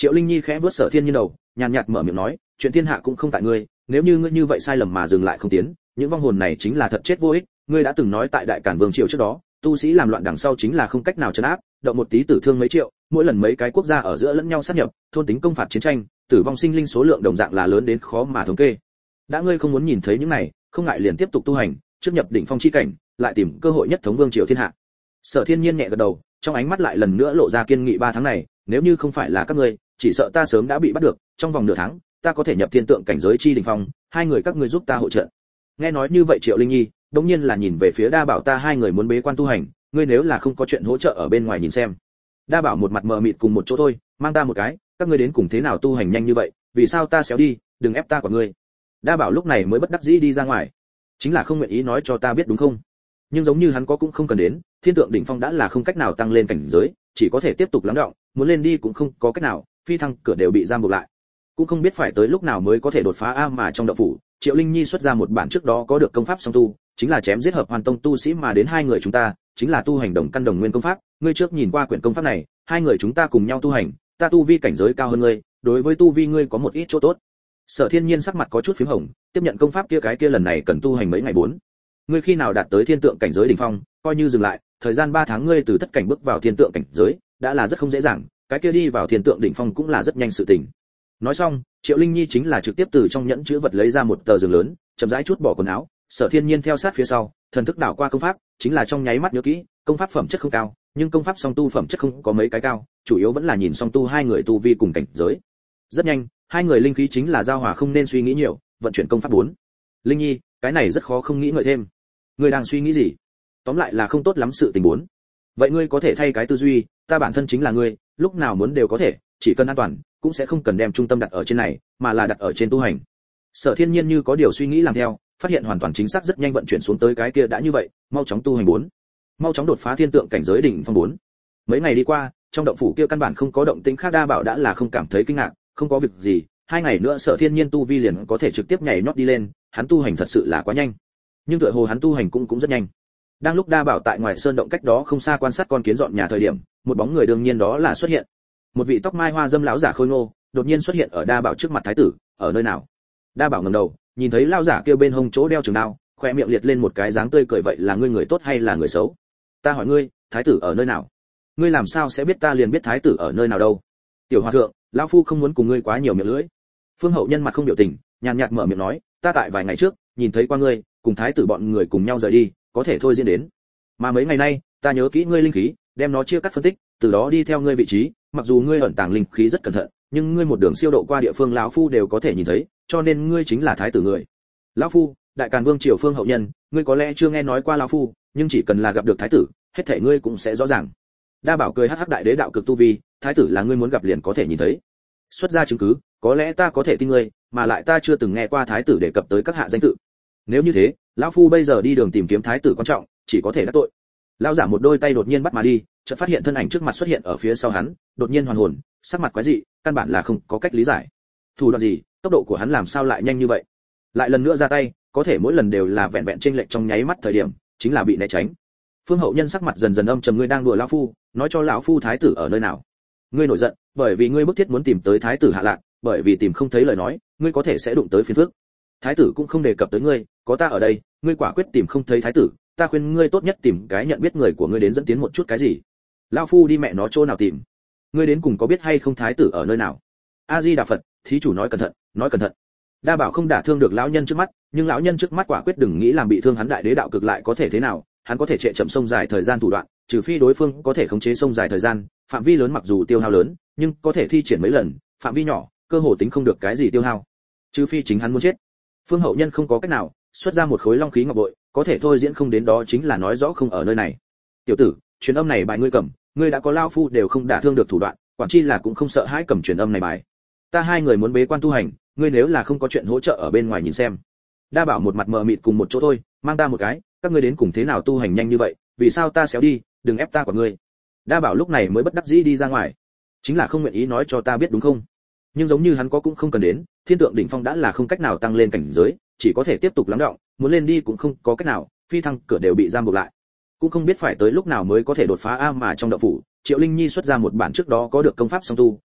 Triệu Linh Nhi khẽ vuốt Sở Thiên Nhiên đầu, nhàn nhạt mở miệng nói, chuyện thiên hạ cũng không tại ngươi, nếu như ngươi như vậy sai lầm mà dừng lại không tiến, những vong hồn này chính là thật chết vô ích. Ngươi đã từng nói tại Đại Cản Vương triều trước đó, tu sĩ làm loạn đằng sau chính là không cách nào trấn áp, động một tí tử thương mấy triệu, mỗi lần mấy cái quốc gia ở giữa lẫn nhau sát nhập, thôn tính công phạt chiến tranh, tử vong sinh linh số lượng đồng dạng là lớn đến khó mà thống kê. Đã ngươi không muốn nhìn thấy những này, không ngại liền tiếp tục tu hành, trước nhập đỉnh phong chi cảnh, lại tìm cơ hội nhất thống vương triều thiên hạ. Sở Thiên Nhiên nhẹ gật đầu, trong ánh mắt lại lần nữa lộ ra kiên nghị. 3 tháng này, nếu như không phải là các ngươi, chỉ sợ ta sớm đã bị bắt được, trong vòng nửa tháng, ta có thể nhập thiên tượng cảnh giới chi đỉnh phong, hai người các ngươi giúp ta hỗ trợ. Nghe nói như vậy Triệu Linh Nhi, đống nhiên là nhìn về phía Đa Bảo, ta hai người muốn bế quan tu hành, ngươi nếu là không có chuyện hỗ trợ ở bên ngoài nhìn xem. Đa Bảo một mặt mờ mịt, cùng một chỗ thôi, mang ta một cái, các ngươi đến cùng thế nào tu hành nhanh như vậy, vì sao ta xéo đi, đừng ép ta của ngươi. Đa Bảo lúc này mới bất đắc dĩ đi ra ngoài, chính là không nguyện ý nói cho ta biết đúng không? Nhưng giống như hắn có cũng không cần đến, thiên tượng đỉnh phong đã là không cách nào tăng lên cảnh giới, chỉ có thể tiếp tục lắng đọng, muốn lên đi cũng không có cách nào, phi thăng cửa đều bị giam buộc lại. Cũng không biết phải tới lúc nào mới có thể đột phá mà trong động phủ, Triệu Linh Nhi xuất ra một bản trước đó có được công pháp song tu, chính là chém giết hợp hoàn tông tu sĩ mà đến hai người chúng ta, chính là tu hành đồng căn đồng nguyên công pháp, ngươi trước nhìn qua quyển công pháp này, hai người chúng ta cùng nhau tu hành, ta tu vi cảnh giới cao hơn ngươi, đối với tu vi ngươi có một ít chỗ tốt. Sở Thiên Nhiên sắc mặt có chút phím hồng, tiếp nhận công pháp kia cái kia lần này cần tu hành mấy ngày 4. Ngươi khi nào đạt tới thiên tượng cảnh giới đỉnh phong, coi như dừng lại, thời gian 3 tháng ngươi từ thất cảnh bước vào thiên tượng cảnh giới, đã là rất không dễ dàng, cái kia đi vào thiên tượng đỉnh phong cũng là rất nhanh sự tình. Nói xong, Triệu Linh Nhi chính là trực tiếp từ trong nhẫn chứa vật lấy ra một tờ giường lớn, chậm rãi chút bỏ quần áo, Sở Thiên Nhiên theo sát phía sau, thần thức đảo qua công pháp, chính là trong nháy mắt nhớ kỹ, công pháp phẩm chất không cao, nhưng công pháp song tu phẩm chất không có mấy cái cao, chủ yếu vẫn là nhìn song tu hai người tu vi cùng cảnh giới. Rất nhanh, hai người linh khí chính là giao hòa, không nên suy nghĩ nhiều, vận chuyển công pháp 4. Linh Nhi, cái này rất khó không nghĩ ngợi thêm. Ngươi đang suy nghĩ gì? Tóm lại là không tốt lắm sự tình 4. Vậy ngươi có thể thay cái tư duy, ta bản thân chính là ngươi, lúc nào muốn đều có thể, chỉ cần an toàn, cũng sẽ không cần đem trung tâm đặt ở trên này, mà là đặt ở trên tu hành. Sở Thiên Nhiên như có điều suy nghĩ làm theo, phát hiện hoàn toàn chính xác, rất nhanh vận chuyển xuống tới cái kia đã như vậy, mau chóng tu hành 4. Mau chóng đột phá thiên tượng cảnh giới đỉnh phong 4. Mấy ngày đi qua, trong động phủ kia căn bản không có động tĩnh khác, Đa Bảo đã là không cảm thấy kinh ngạc, không có việc gì, 2 ngày nữa Sở Thiên Nhiên tu vi liền có thể trực tiếp nhảy nhót đi lên, hắn tu hành thật sự là quá nhanh. Nhưng tựa hồ hắn tu hành cũng rất nhanh. Đang lúc Đa Bảo tại ngoài sơn động cách đó không xa quan sát con kiến dọn nhà thời điểm, một bóng người đương nhiên đó là xuất hiện. Một vị tóc mai hoa dâm lão giả khôi ngô, đột nhiên xuất hiện ở Đa Bảo trước mặt. Thái tử, ở nơi nào? Đa Bảo ngẩng đầu, nhìn thấy lão giả kia bên hông chỗ đeo trường đao, khoe miệng liệt lên một cái dáng tươi cười, vậy là ngươi người tốt hay là người xấu? Ta hỏi ngươi, thái tử ở nơi nào? Ngươi làm sao sẽ biết? Ta liền biết thái tử ở nơi nào đâu. Tiểu hòa thượng, lão phu không muốn cùng ngươi quá nhiều miệng lưỡi. Phương Hậu Nhân mặt không biểu tình, nhàn nhạt mở miệng nói, ta tại vài ngày trước nhìn thấy qua ngươi, cùng thái tử bọn người cùng nhau rời đi, có thể thôi diễn đến. Mà mấy ngày nay, ta nhớ kỹ ngươi linh khí, đem nó chia cắt phân tích, từ đó đi theo ngươi vị trí, mặc dù ngươi ẩn tàng linh khí rất cẩn thận, nhưng ngươi một đường siêu độ qua địa phương lão phu đều có thể nhìn thấy, cho nên ngươi chính là thái tử người. Lão phu, Đại Càn Vương triều Phương Hậu Nhân, ngươi có lẽ chưa nghe nói qua lão phu, nhưng chỉ cần là gặp được thái tử, hết thảy ngươi cũng sẽ rõ ràng. Đa Bảo cười hắc hắc, đại đế đạo cực tu vi, thái tử là ngươi muốn gặp liền có thể nhìn thấy. Xuất ra chứng cứ, có lẽ ta có thể tin ngươi, mà lại ta chưa từng nghe qua thái tử đề cập tới các hạ danh tự. Nếu như thế, lão phu bây giờ đi đường tìm kiếm thái tử quan trọng, chỉ có thể đắc tội. Lão giả một đôi tay đột nhiên bắt mà đi, chợt phát hiện thân ảnh trước mặt xuất hiện ở phía sau hắn, đột nhiên hoàn hồn, sắc mặt quái dị, căn bản là không có cách lý giải. Thủ đoạn gì, tốc độ của hắn làm sao lại nhanh như vậy? Lại lần nữa ra tay, có thể mỗi lần đều là vẹn vẹn chênh lệch trong nháy mắt thời điểm, chính là bị né tránh. Phương Hậu Nhân sắc mặt dần dần âm trầm, ngươi đang đùa lão phu, nói cho lão phu thái tử ở nơi nào? Ngươi nổi giận, bởi vì ngươi bức thiết muốn tìm tới thái tử hạ lạc, bởi vì tìm không thấy lời nói, ngươi có thể sẽ đụng tới phiền phức. Thái tử cũng không đề cập tới ngươi, có ta ở đây, ngươi quả quyết tìm không thấy thái tử, ta khuyên ngươi tốt nhất tìm cái nhận biết người của ngươi đến dẫn tiến một chút. Cái gì? Lão phu đi mẹ nó chỗ nào tìm? Ngươi đến cùng có biết hay không thái tử ở nơi nào? A Di Đà Phật, thí chủ nói cẩn thận, nói cẩn thận. Đa Bảo không đả thương được lão nhân trước mắt, nhưng lão nhân trước mắt quả quyết đừng nghĩ làm bị thương hắn. Đại đế đạo cực lại có thể thế nào, hắn có thể trệ chậm sông dài thời gian thủ đoạn, trừ phi đối phương có thể khống chế sông dài thời gian, phạm vi lớn mặc dù tiêu hao lớn, nhưng có thể thi triển mấy lần, phạm vi nhỏ, cơ hồ tính không được cái gì tiêu hao. Trừ phi chính hắn muốn chết. Phương Hậu Nhân không có cách nào, xuất ra một khối long khí ngọc bội, có thể thôi diễn không đến, đó chính là nói rõ không ở nơi này. Tiểu tử, truyền âm này bài ngươi cầm, ngươi đã có lão phu đều không đả thương được thủ đoạn, quản chi là cũng không sợ hãi cầm truyền âm này bài. Ta hai người muốn bế quan tu hành, ngươi nếu là không có chuyện hỗ trợ ở bên ngoài nhìn xem. Đa Bảo một mặt mờ mịt, cùng một chỗ thôi, mang ta một cái, các ngươi đến cùng thế nào tu hành nhanh như vậy, vì sao ta xéo đi, đừng ép ta của ngươi. Đa Bảo lúc này mới bất đắc dĩ đi ra ngoài, chính là không nguyện ý nói cho ta biết đúng không? Nhưng giống như hắn có cũng không cần đến, thiên tượng đỉnh phong đã là không cách nào tăng lên cảnh giới, chỉ có thể tiếp tục lắng đọng, muốn lên đi cũng không có cách nào, phi thăng cửa đều bị giam buộc lại. Cũng không biết phải tới lúc nào mới có thể đột phá mà trong động phủ, Triệu Linh Nhi xuất ra một bản trước đó có được công pháp song tu,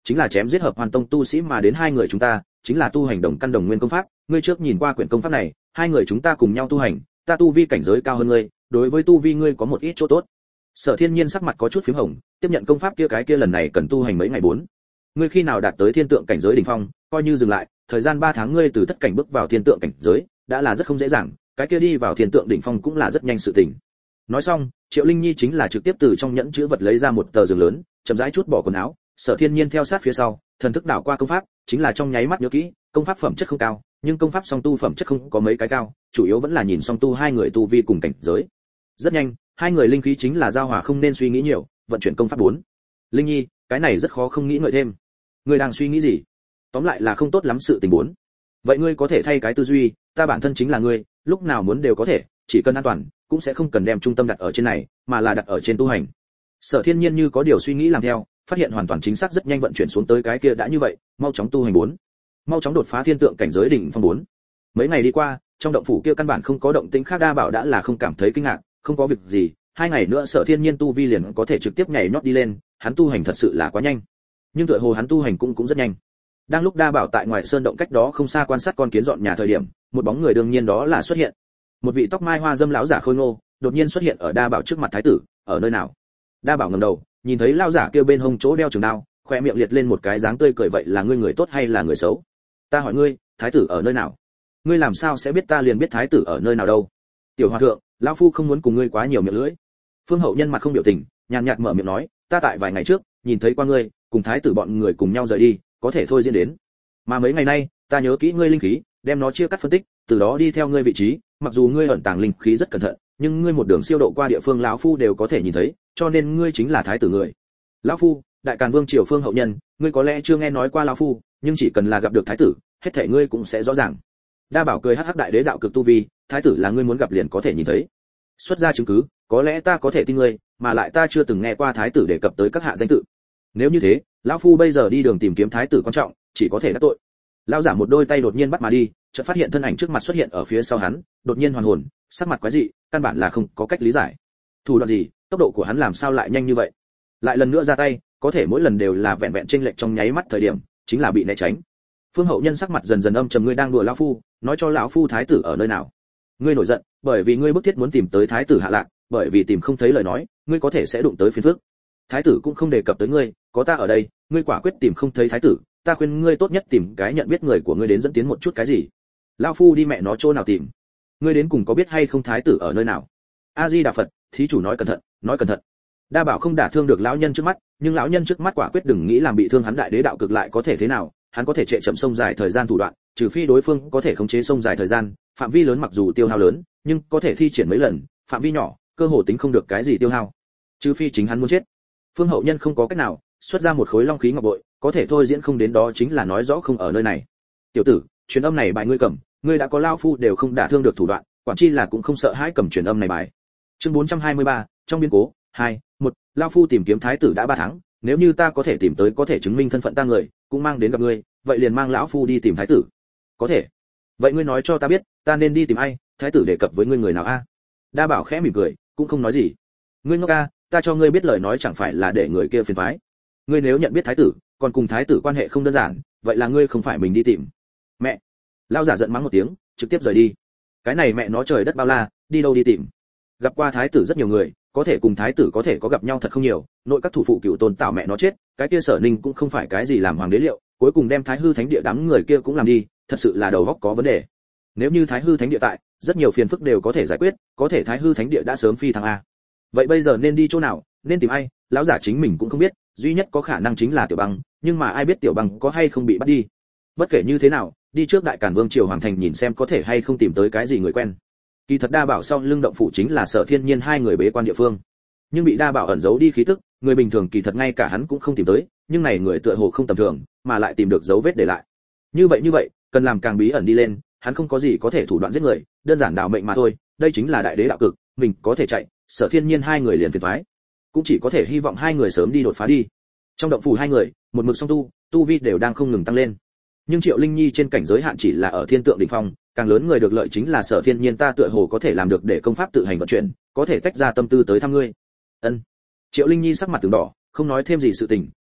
chính là chém giết hợp hoàn tông tu sĩ mà đến hai người chúng ta chính là tu hành đồng căn đồng nguyên công pháp, ngươi trước nhìn qua quyển công pháp này, hai người chúng ta cùng nhau tu hành, ta tu vi cảnh giới cao hơn ngươi, đối với tu vi ngươi có một ít chỗ tốt. Sở Thiên Nhiên sắc mặt có chút phím hồng, tiếp nhận công pháp kia cái kia lần này cần tu hành mấy ngày 4. Ngươi khi nào đạt tới thiên tượng cảnh giới đỉnh phong, coi như dừng lại, thời gian 3 tháng ngươi từ thất cảnh bước vào thiên tượng cảnh giới, đã là rất không dễ dàng, cái kia đi vào thiên tượng đỉnh phong cũng là rất nhanh sự tình. Nói xong, Triệu Linh Nhi chính là trực tiếp từ trong nhẫn chứa vật lấy ra một tờ giường lớn, chậm rãi chút bỏ quần áo, Sở Thiên Nhiên theo sát phía sau, thần thức đảo qua công pháp, chính là trong nháy mắt nhớ kỹ, công pháp phẩm chất không cao, nhưng công pháp song tu phẩm chất không có mấy cái cao, chủ yếu vẫn là nhìn song tu hai người tu vi cùng cảnh giới. Rất nhanh, hai người linh khí chính là giao hòa không nên suy nghĩ nhiều, vận chuyển công pháp 4. Linh Nhi, cái này rất khó không nghĩ ngợi thêm. Ngươi đang suy nghĩ gì? Tóm lại là không tốt lắm sự tình 4. Vậy ngươi có thể thay cái tư duy, ta bản thân chính là ngươi, lúc nào muốn đều có thể, chỉ cần an toàn, cũng sẽ không cần đem trung tâm đặt ở trên này, mà là đặt ở trên tu hành. Sở Thiên Nhiên như có điều suy nghĩ làm theo, phát hiện hoàn toàn chính xác rất nhanh vận chuyển xuống tới cái kia đã như vậy, mau chóng tu hành 4. Mau chóng đột phá thiên tượng cảnh giới đỉnh phong 4. Mấy ngày đi qua, trong động phủ kia căn bản không có động tĩnh khác, Đa Bảo đã là không cảm thấy kinh ngạc, không có việc gì, 2 ngày nữa Sở Thiên Nhiên tu vi liền có thể trực tiếp nhảy nhót đi lên, hắn tu hành thật sự là quá nhanh. Nhưng tựa hồ hắn tu hành cũng rất nhanh. Đang lúc Đa Bảo tại ngoài sơn động cách đó không xa quan sát con kiến dọn nhà thời điểm, một bóng người đương nhiên đó là xuất hiện. Một vị tóc mai hoa dâm lão giả khôi ngô, đột nhiên xuất hiện ở Đa Bảo trước mặt. Thái tử, ở nơi nào? Đa Bảo ngẩng đầu, nhìn thấy lão giả kia bên hông chỗ đeo trường đao, khóe miệng liệt lên một cái dáng tươi cười, vậy là ngươi người tốt hay là người xấu? Ta hỏi ngươi, thái tử ở nơi nào? Ngươi làm sao sẽ biết? Ta liền biết thái tử ở nơi nào đâu. Tiểu hòa thượng, lão phu không muốn cùng ngươi quá nhiều miệng lưỡi. Phương Hậu Nhân mặt không biểu tình, nhàn nhạt mở miệng nói, ta tại vài ngày trước nhìn thấy qua ngươi, cùng thái tử bọn người cùng nhau rời đi, có thể thôi diễn đến. Mà mấy ngày nay, ta nhớ kỹ ngươi linh khí, đem nó chia cắt phân tích, từ đó đi theo ngươi vị trí, mặc dù ngươi ẩn tàng linh khí rất cẩn thận, nhưng ngươi một đường siêu độ qua địa phương lão phu đều có thể nhìn thấy, cho nên ngươi chính là thái tử người. Lão phu, Đại Càn Vương triều Phương Hậu Nhân, ngươi có lẽ chưa nghe nói qua lão phu, nhưng chỉ cần là gặp được thái tử, hết thảy ngươi cũng sẽ rõ ràng. Đa Bảo cười hắc hắc, đại đế đạo cực tu vi, thái tử là ngươi muốn gặp liền có thể nhìn thấy. Xuất ra chứng cứ, có lẽ ta có thể tin ngươi, mà lại ta chưa từng nghe qua thái tử đề cập tới các hạ danh tự. Nếu như thế, lão phu bây giờ đi đường tìm kiếm thái tử quan trọng, chỉ có thể đắc tội. Lão giả một đôi tay đột nhiên bắt mà đi, chợt phát hiện thân ảnh trước mặt xuất hiện ở phía sau hắn, đột nhiên hoàn hồn, sắc mặt quái dị, căn bản là không có cách lý giải. Thủ đoạn gì, tốc độ của hắn làm sao lại nhanh như vậy? Lại lần nữa ra tay, có thể mỗi lần đều là vẹn vẹn chênh lệch trong nháy mắt thời điểm, chính là bị né tránh. Phương Hậu Nhân sắc mặt dần dần âm trầm, ngươi đang đùa lão phu, nói cho lão phu thái tử ở nơi nào? Ngươi nổi giận, bởi vì ngươi bức thiết muốn tìm tới thái tử hạ lạc, bởi vì tìm không thấy lời nói, ngươi có thể sẽ đụng tới phiền phức. Thái tử cũng không đề cập tới ngươi, có ta ở đây, ngươi quả quyết tìm không thấy thái tử, ta khuyên ngươi tốt nhất tìm cái nhận biết người của ngươi đến dẫn tiến một chút. Cái gì? Lão phu đi mẹ nó chỗ nào tìm? Ngươi đến cùng có biết hay không thái tử ở nơi nào? A Di Đà Phật, thí chủ nói cẩn thận, nói cẩn thận. Đa Bảo không đả thương được lão nhân trước mắt, nhưng lão nhân trước mắt quả quyết đừng nghĩ làm bị thương hắn. Đại đế đạo cực lại có thể thế nào, hắn có thể trệ chậm sông dài thời gian thủ đoạn, trừ phi đối phương có thể khống chế sông dài thời gian, phạm vi lớn mặc dù tiêu hao lớn, nhưng có thể thi triển mấy lần, phạm vi nhỏ, cơ hồ tính không được cái gì tiêu hao. Trừ phi chính hắn muốn chết. Phương Hậu Nhân không có cách nào, xuất ra một khối long khí ngọc bội, có thể thôi diễn không đến, đó chính là nói rõ không ở nơi này. Tiểu tử, truyền âm này bài ngươi cầm, ngươi đã có lao phu đều không đả thương được thủ đoạn, quản chi là cũng không sợ hãi cầm truyền âm này bài. Chương 423, trong biến cố 2, 1, lao phu tìm kiếm thái tử đã 3 tháng, nếu như ta có thể tìm tới có thể chứng minh thân phận ta người, cũng mang đến gặp ngươi, vậy liền mang lão phu đi tìm thái tử. Có thể. Vậy ngươi nói cho ta biết, ta nên đi tìm ai, thái tử đề cập với ngươi người nào a? Đa Bảo khẽ mỉm cười, cũng không nói gì. Ngươi ngốc a, ta cho ngươi biết lời nói chẳng phải là để người kia phiền toái. Ngươi nếu nhận biết thái tử, còn cùng thái tử quan hệ không đơn giản, vậy là ngươi không phải mình đi tìm. Mẹ. Lão giả giận mắng một tiếng, trực tiếp rời đi. Cái này mẹ nó trời đất bao la, đi đâu đi tìm. Gặp qua thái tử rất nhiều người, có thể cùng thái tử có thể có gặp nhau thật không nhiều, nội các thủ phụ cựu tôn tạo mẹ nó chết, cái kia Sở Ninh cũng không phải cái gì làm hoàng đế liệu, cuối cùng đem Thái Hư Thánh Địa đám người kia cũng làm đi, thật sự là đầu óc có vấn đề. Nếu như Thái Hư Thánh Địa tại, rất nhiều phiền phức đều có thể giải quyết, có thể Thái Hư Thánh Địa đã sớm phi thăng a. Vậy bây giờ nên đi chỗ nào, nên tìm ai? Lão giả chính mình cũng không biết, duy nhất có khả năng chính là Tiểu Băng, nhưng mà ai biết Tiểu Băng có hay không bị bắt đi. Bất kể như thế nào, đi trước Đại Càn Vương triều hoàng thành nhìn xem có thể hay không tìm tới cái gì người quen. Kỳ thật Đa Bảo sau lưng động phủ chính là Sở Thiên Nhiên hai người bế quan địa phương, nhưng bị Đa Bảo ẩn giấu đi khí tức, người bình thường kỳ thật ngay cả hắn cũng không tìm tới, nhưng này người tựa hồ không tầm thường, mà lại tìm được dấu vết để lại. Như vậy, cần làm càng bí ẩn đi lên, hắn không có gì có thể thủ đoạn giết người, đơn giản đào mệnh mà thôi, đây chính là đại đế đạo cực, mình có thể chạy, Sở Thiên Nhiên hai người liền phiền toái, cũng chỉ có thể hy vọng hai người sớm đi đột phá đi. Trong động phủ hai người, một mực song tu vi đều đang không ngừng tăng lên. Nhưng Triệu Linh Nhi trên cảnh giới hạn chỉ là ở thiên tượng đỉnh phong, càng lớn người được lợi chính là Sở Thiên Nhiên, ta tựa hồ có thể làm được để công pháp tự hành vận chuyển, có thể tách ra tâm tư tới thăm ngươi. Ân. Triệu Linh Nhi sắc mặt từng đỏ, không nói thêm gì sự tình,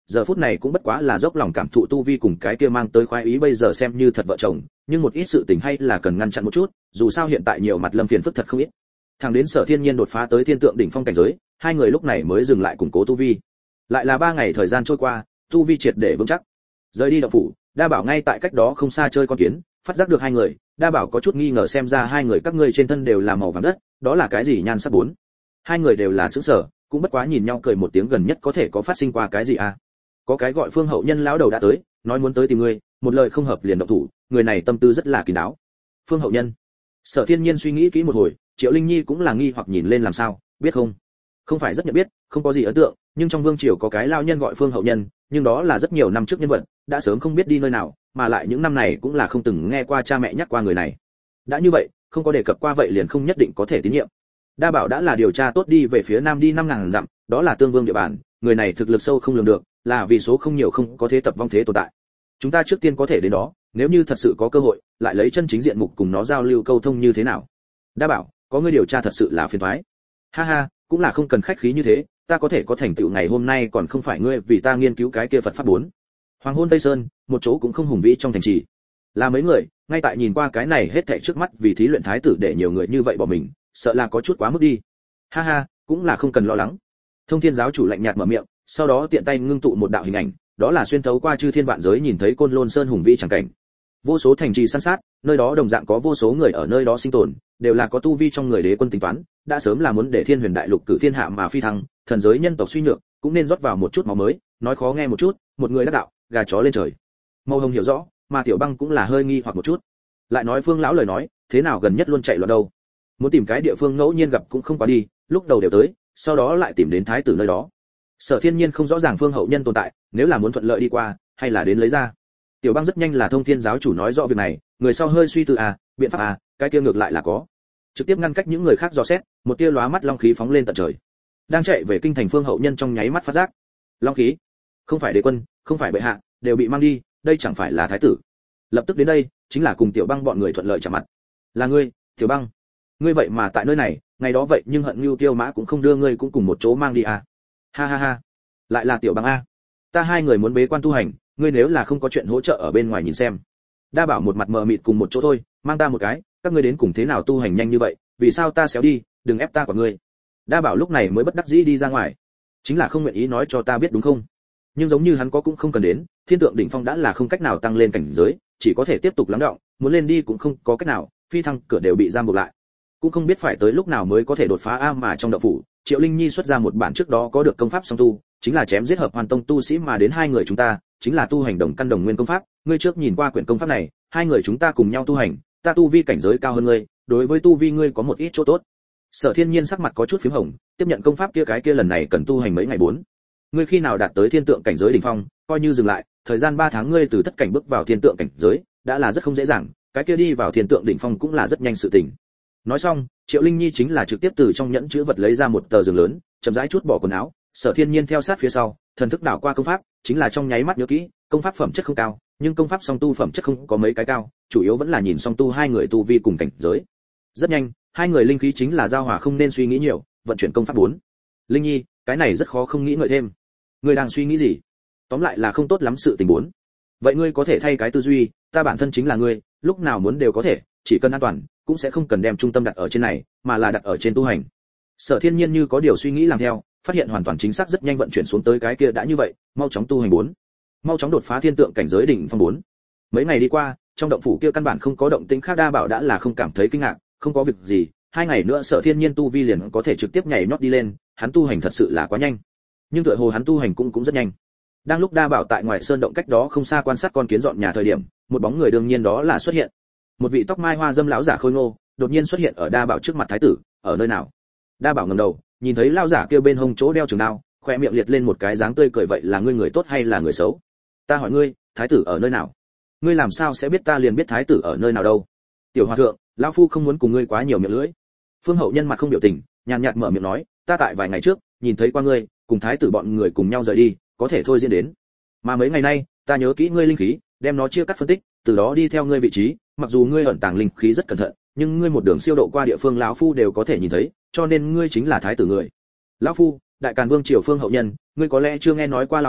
giờ phút này cũng bất quá là dốc lòng cảm thụ tu vi cùng cái kia mang tới khoái ý bây giờ xem như thật vợ chồng, nhưng một ít sự tình hay là cần ngăn chặn một chút, dù sao hiện tại nhiều mặt lâm phiền phức thật không ít. Thẳng đến Sở Thiên Nhiên đột phá tới thiên tượng đỉnh phong cảnh giới, hai người lúc này mới dừng lại củng cố tu vi. Lại là 3 ngày thời gian trôi qua, tu vi triệt để vững chắc. Rời đi động phủ, Đa Bảo ngay tại cách đó không xa chơi con kiến, phát giác được hai người, Đa Bảo có chút nghi ngờ xem ra hai người các ngươi trên thân đều là màu vàng đất, đó là cái gì nhan sắc bốn? Hai người đều là sững sờ, cũng bất quá nhìn nhau cười một tiếng gần nhất có thể có phát sinh qua cái gì à? Có cái gọi Phương Hậu Nhân lão đầu đã tới, nói muốn tới tìm ngươi, một lời không hợp liền động thủ, người này tâm tư rất là kín đáo. Phương Hậu Nhân. Sở Thiên Nhiên suy nghĩ kỹ một hồi, Triệu Linh Nhi cũng là nghi hoặc nhìn lên làm sao, biết không? Không phải rất nhận biết, không có gì ấn tượng, nhưng trong vương triều có cái lao nhân gọi Phương Hậu Nhân, nhưng đó là rất nhiều năm trước nhân vật, đã sớm không biết đi nơi nào, mà lại những năm này cũng là không từng nghe qua cha mẹ nhắc qua người này. Đã như vậy, không có đề cập qua vậy liền không nhất định có thể tín nhiệm. Đa Bảo đã là điều tra tốt đi về phía nam đi 5000 dặm, đó là Tương Vương địa bàn, người này thực lực sâu không lường được, là vì số không nhiều không có thế tập vong thế tồn tại. Chúng ta trước tiên có thể đến đó, nếu như thật sự có cơ hội, lại lấy chân chính diện mục cùng nó giao lưu câu thông như thế nào. Đa Bảo, có người điều tra thật sự là phiền toái. Ha ha, cũng là không cần khách khí như thế, ta có thể có thành tựu ngày hôm nay còn không phải ngươi vì ta nghiên cứu cái kia Phật pháp 4. Hoàng hôn Tây Sơn, một chỗ cũng không hùng vĩ trong thành trì. Là mấy người, ngay tại nhìn qua cái này hết thảy trước mắt vì thí luyện thái tử để nhiều người như vậy bỏ mình, sợ là có chút quá mức đi. Ha ha, cũng là không cần lo lắng. Thông Thiên giáo chủ lạnh nhạt mở miệng, sau đó tiện tay ngưng tụ một đạo hình ảnh, đó là xuyên thấu qua chư thiên vạn giới nhìn thấy Côn Lôn Sơn hùng vĩ chẳng cảnh. Vô số thành trì san sát, nơi đó đồng dạng có vô số người ở nơi đó sinh tồn, đều là có tu vi trong người đế quân tính toán, đã sớm là muốn để Thiên Huyền Đại Lục cử thiên hạ mà phi thăng, thần giới nhân tộc suy nhược, cũng nên rót vào một chút máu mới, nói khó nghe một chút, một người đắc đạo, gà chó lên trời. Mâu Hồng hiểu rõ, mà Tiểu Băng cũng là hơi nghi hoặc một chút. Lại nói Phương lão lời nói, thế nào gần nhất luôn chạy loạn đâu? Muốn tìm cái địa phương ngẫu nhiên gặp cũng không quá đi, lúc đầu đều tới, sau đó lại tìm đến thái tử nơi đó. Sở Thiên Nhiên không rõ ràng Phương Hậu Nhân tồn tại, nếu là muốn thuận lợi đi qua, hay là đến lấy ra. Tiểu Băng rất nhanh là Thông Thiên giáo chủ nói rõ việc này, người sau hơi suy tư biện pháp cái kia ngược lại là có. Trực tiếp ngăn cách những người khác dò xét, một tia lóa mắt long khí phóng lên tận trời. Đang chạy về kinh thành Phương Hậu Nhân trong nháy mắt phát giác. Long khí? Không phải đế quân, không phải bệ hạ, đều bị mang đi, đây chẳng phải là thái tử. Lập tức đến đây, chính là cùng Tiểu Băng bọn người thuận lợi chạm mặt. Là ngươi, Tiểu Băng. Ngươi vậy mà tại nơi này, ngày đó vậy nhưng hận Nưu Tiêu Mã cũng không đưa ngươi cũng cùng một chỗ mang đi à? Ha ha ha. Lại là Tiểu Băng a. Ta hai người muốn bế quan tu hành, ngươi nếu là không có chuyện hỗ trợ ở bên ngoài nhìn xem. Đa Bảo một mặt mờ mịt cùng một chỗ thôi, mang ta một cái, các ngươi đến cùng thế nào tu hành nhanh như vậy, vì sao ta xéo đi, đừng ép ta của ngươi. Đa Bảo lúc này mới bất đắc dĩ đi ra ngoài, chính là không nguyện ý nói cho ta biết đúng không? Nhưng giống như hắn có cũng không cần đến, thiên tượng đỉnh phong đã là không cách nào tăng lên cảnh giới, chỉ có thể tiếp tục lắng đọng, muốn lên đi cũng không có cách nào, phi thăng cửa đều bị giam buộc lại. Cũng không biết phải tới lúc nào mới có thể đột phá mà trong động phủ, Triệu Linh Nhi xuất ra một bản trước đó có được công pháp song tu, chính là chém giết hợp hoàn tông tu sĩ mà đến hai người chúng ta, chính là tu hành đồng căn đồng nguyên công pháp, ngươi trước nhìn qua quyển công pháp này, hai người chúng ta cùng nhau tu hành, ta tu vi cảnh giới cao hơn ngươi, đối với tu vi ngươi có một ít chỗ tốt. Sở Thiên Nhiên sắc mặt có chút phím hồng, tiếp nhận công pháp kia cái kia lần này cần tu hành mấy ngày 4. Ngươi khi nào đạt tới thiên tượng cảnh giới đỉnh phong, coi như dừng lại, thời gian 3 tháng ngươi từ thất cảnh bước vào thiên tượng cảnh giới, đã là rất không dễ dàng, cái kia đi vào thiên tượng đỉnh phong cũng là rất nhanh sự tình. Nói xong, Triệu Linh Nhi chính là trực tiếp từ trong nhẫn chứa vật lấy ra một tờ giường lớn, chậm rãi chút bỏ quần áo, Sở Thiên Nhiên theo sát phía sau, thần thức đảo qua công pháp, chính là trong nháy mắt nhớ kỹ, công pháp phẩm chất không cao, nhưng công pháp song tu phẩm chất không có mấy cái cao, chủ yếu vẫn là nhìn song tu hai người tu vi cùng cảnh giới. Rất nhanh, hai người linh khí chính là giao hòa không nên suy nghĩ nhiều, vận chuyển công pháp 4. Linh Nhi, cái này rất khó không nghĩ ngợi thêm. Ngươi đang suy nghĩ gì? Tóm lại là không tốt lắm sự tình 4. Vậy ngươi có thể thay cái tư duy, ta bản thân chính là ngươi, lúc nào muốn đều có thể, chỉ cần an toàn, cũng sẽ không cần đem trung tâm đặt ở trên này, mà là đặt ở trên tu hành. Sở Thiên Nhiên như có điều suy nghĩ làm theo, phát hiện hoàn toàn chính xác rất nhanh vận chuyển xuống tới cái kia đã như vậy, mau chóng tu hành 4. Mau chóng đột phá thiên tượng cảnh giới đỉnh phong 4. Mấy ngày đi qua, trong động phủ kia căn bản không có động tĩnh khác. Đa Bảo đã là không cảm thấy kinh ngạc, không có việc gì, 2 ngày nữa Sở Thiên Nhiên tu vi liền có thể trực tiếp nhảy nhót đi lên, hắn tu hành thật sự là quá nhanh. Nhưng tựa hồ hắn tu hành cũng rất nhanh. Đang lúc Đa Bảo tại ngoài sơn động cách đó không xa quan sát con kiến dọn nhà thời điểm, một bóng người đương nhiên đó là xuất hiện. Một vị tóc mai hoa dâm lão giả khôi ngô, đột nhiên xuất hiện ở Đa Bảo trước mặt. Thái tử, ở nơi nào? Đa Bảo ngẩng đầu, nhìn thấy lão giả kia bên hông chỗ đeo trường đao, khoe miệng liệt lên một cái dáng tươi cười. Vậy là ngươi người tốt hay là người xấu? Ta hỏi ngươi, thái tử ở nơi nào? Ngươi làm sao sẽ biết? Ta liền biết thái tử ở nơi nào đâu. Tiểu hòa thượng, lão phu không muốn cùng ngươi quá nhiều miệng lưỡi. Phương Hậu Nhân mặt không biểu tình, nhàn nhạt mở miệng nói, ta tại vài ngày trước nhìn thấy qua ngươi, cùng thái tử bọn người cùng nhau rời đi, có thể thôi diễn đến. Mà mấy ngày nay, ta nhớ kỹ ngươi linh khí, đem nó chia cắt phân tích, từ đó đi theo ngươi vị trí, mặc dù ngươi ẩn tàng linh khí rất cẩn thận, nhưng ngươi một đường siêu độ qua địa phương lão phu đều có thể nhìn thấy, cho nên ngươi chính là thái tử người. Lão phu, Đại Càn Vương triều Phương Hậu Nhân, ngươi có lẽ chưa nghe nói qua lão phu,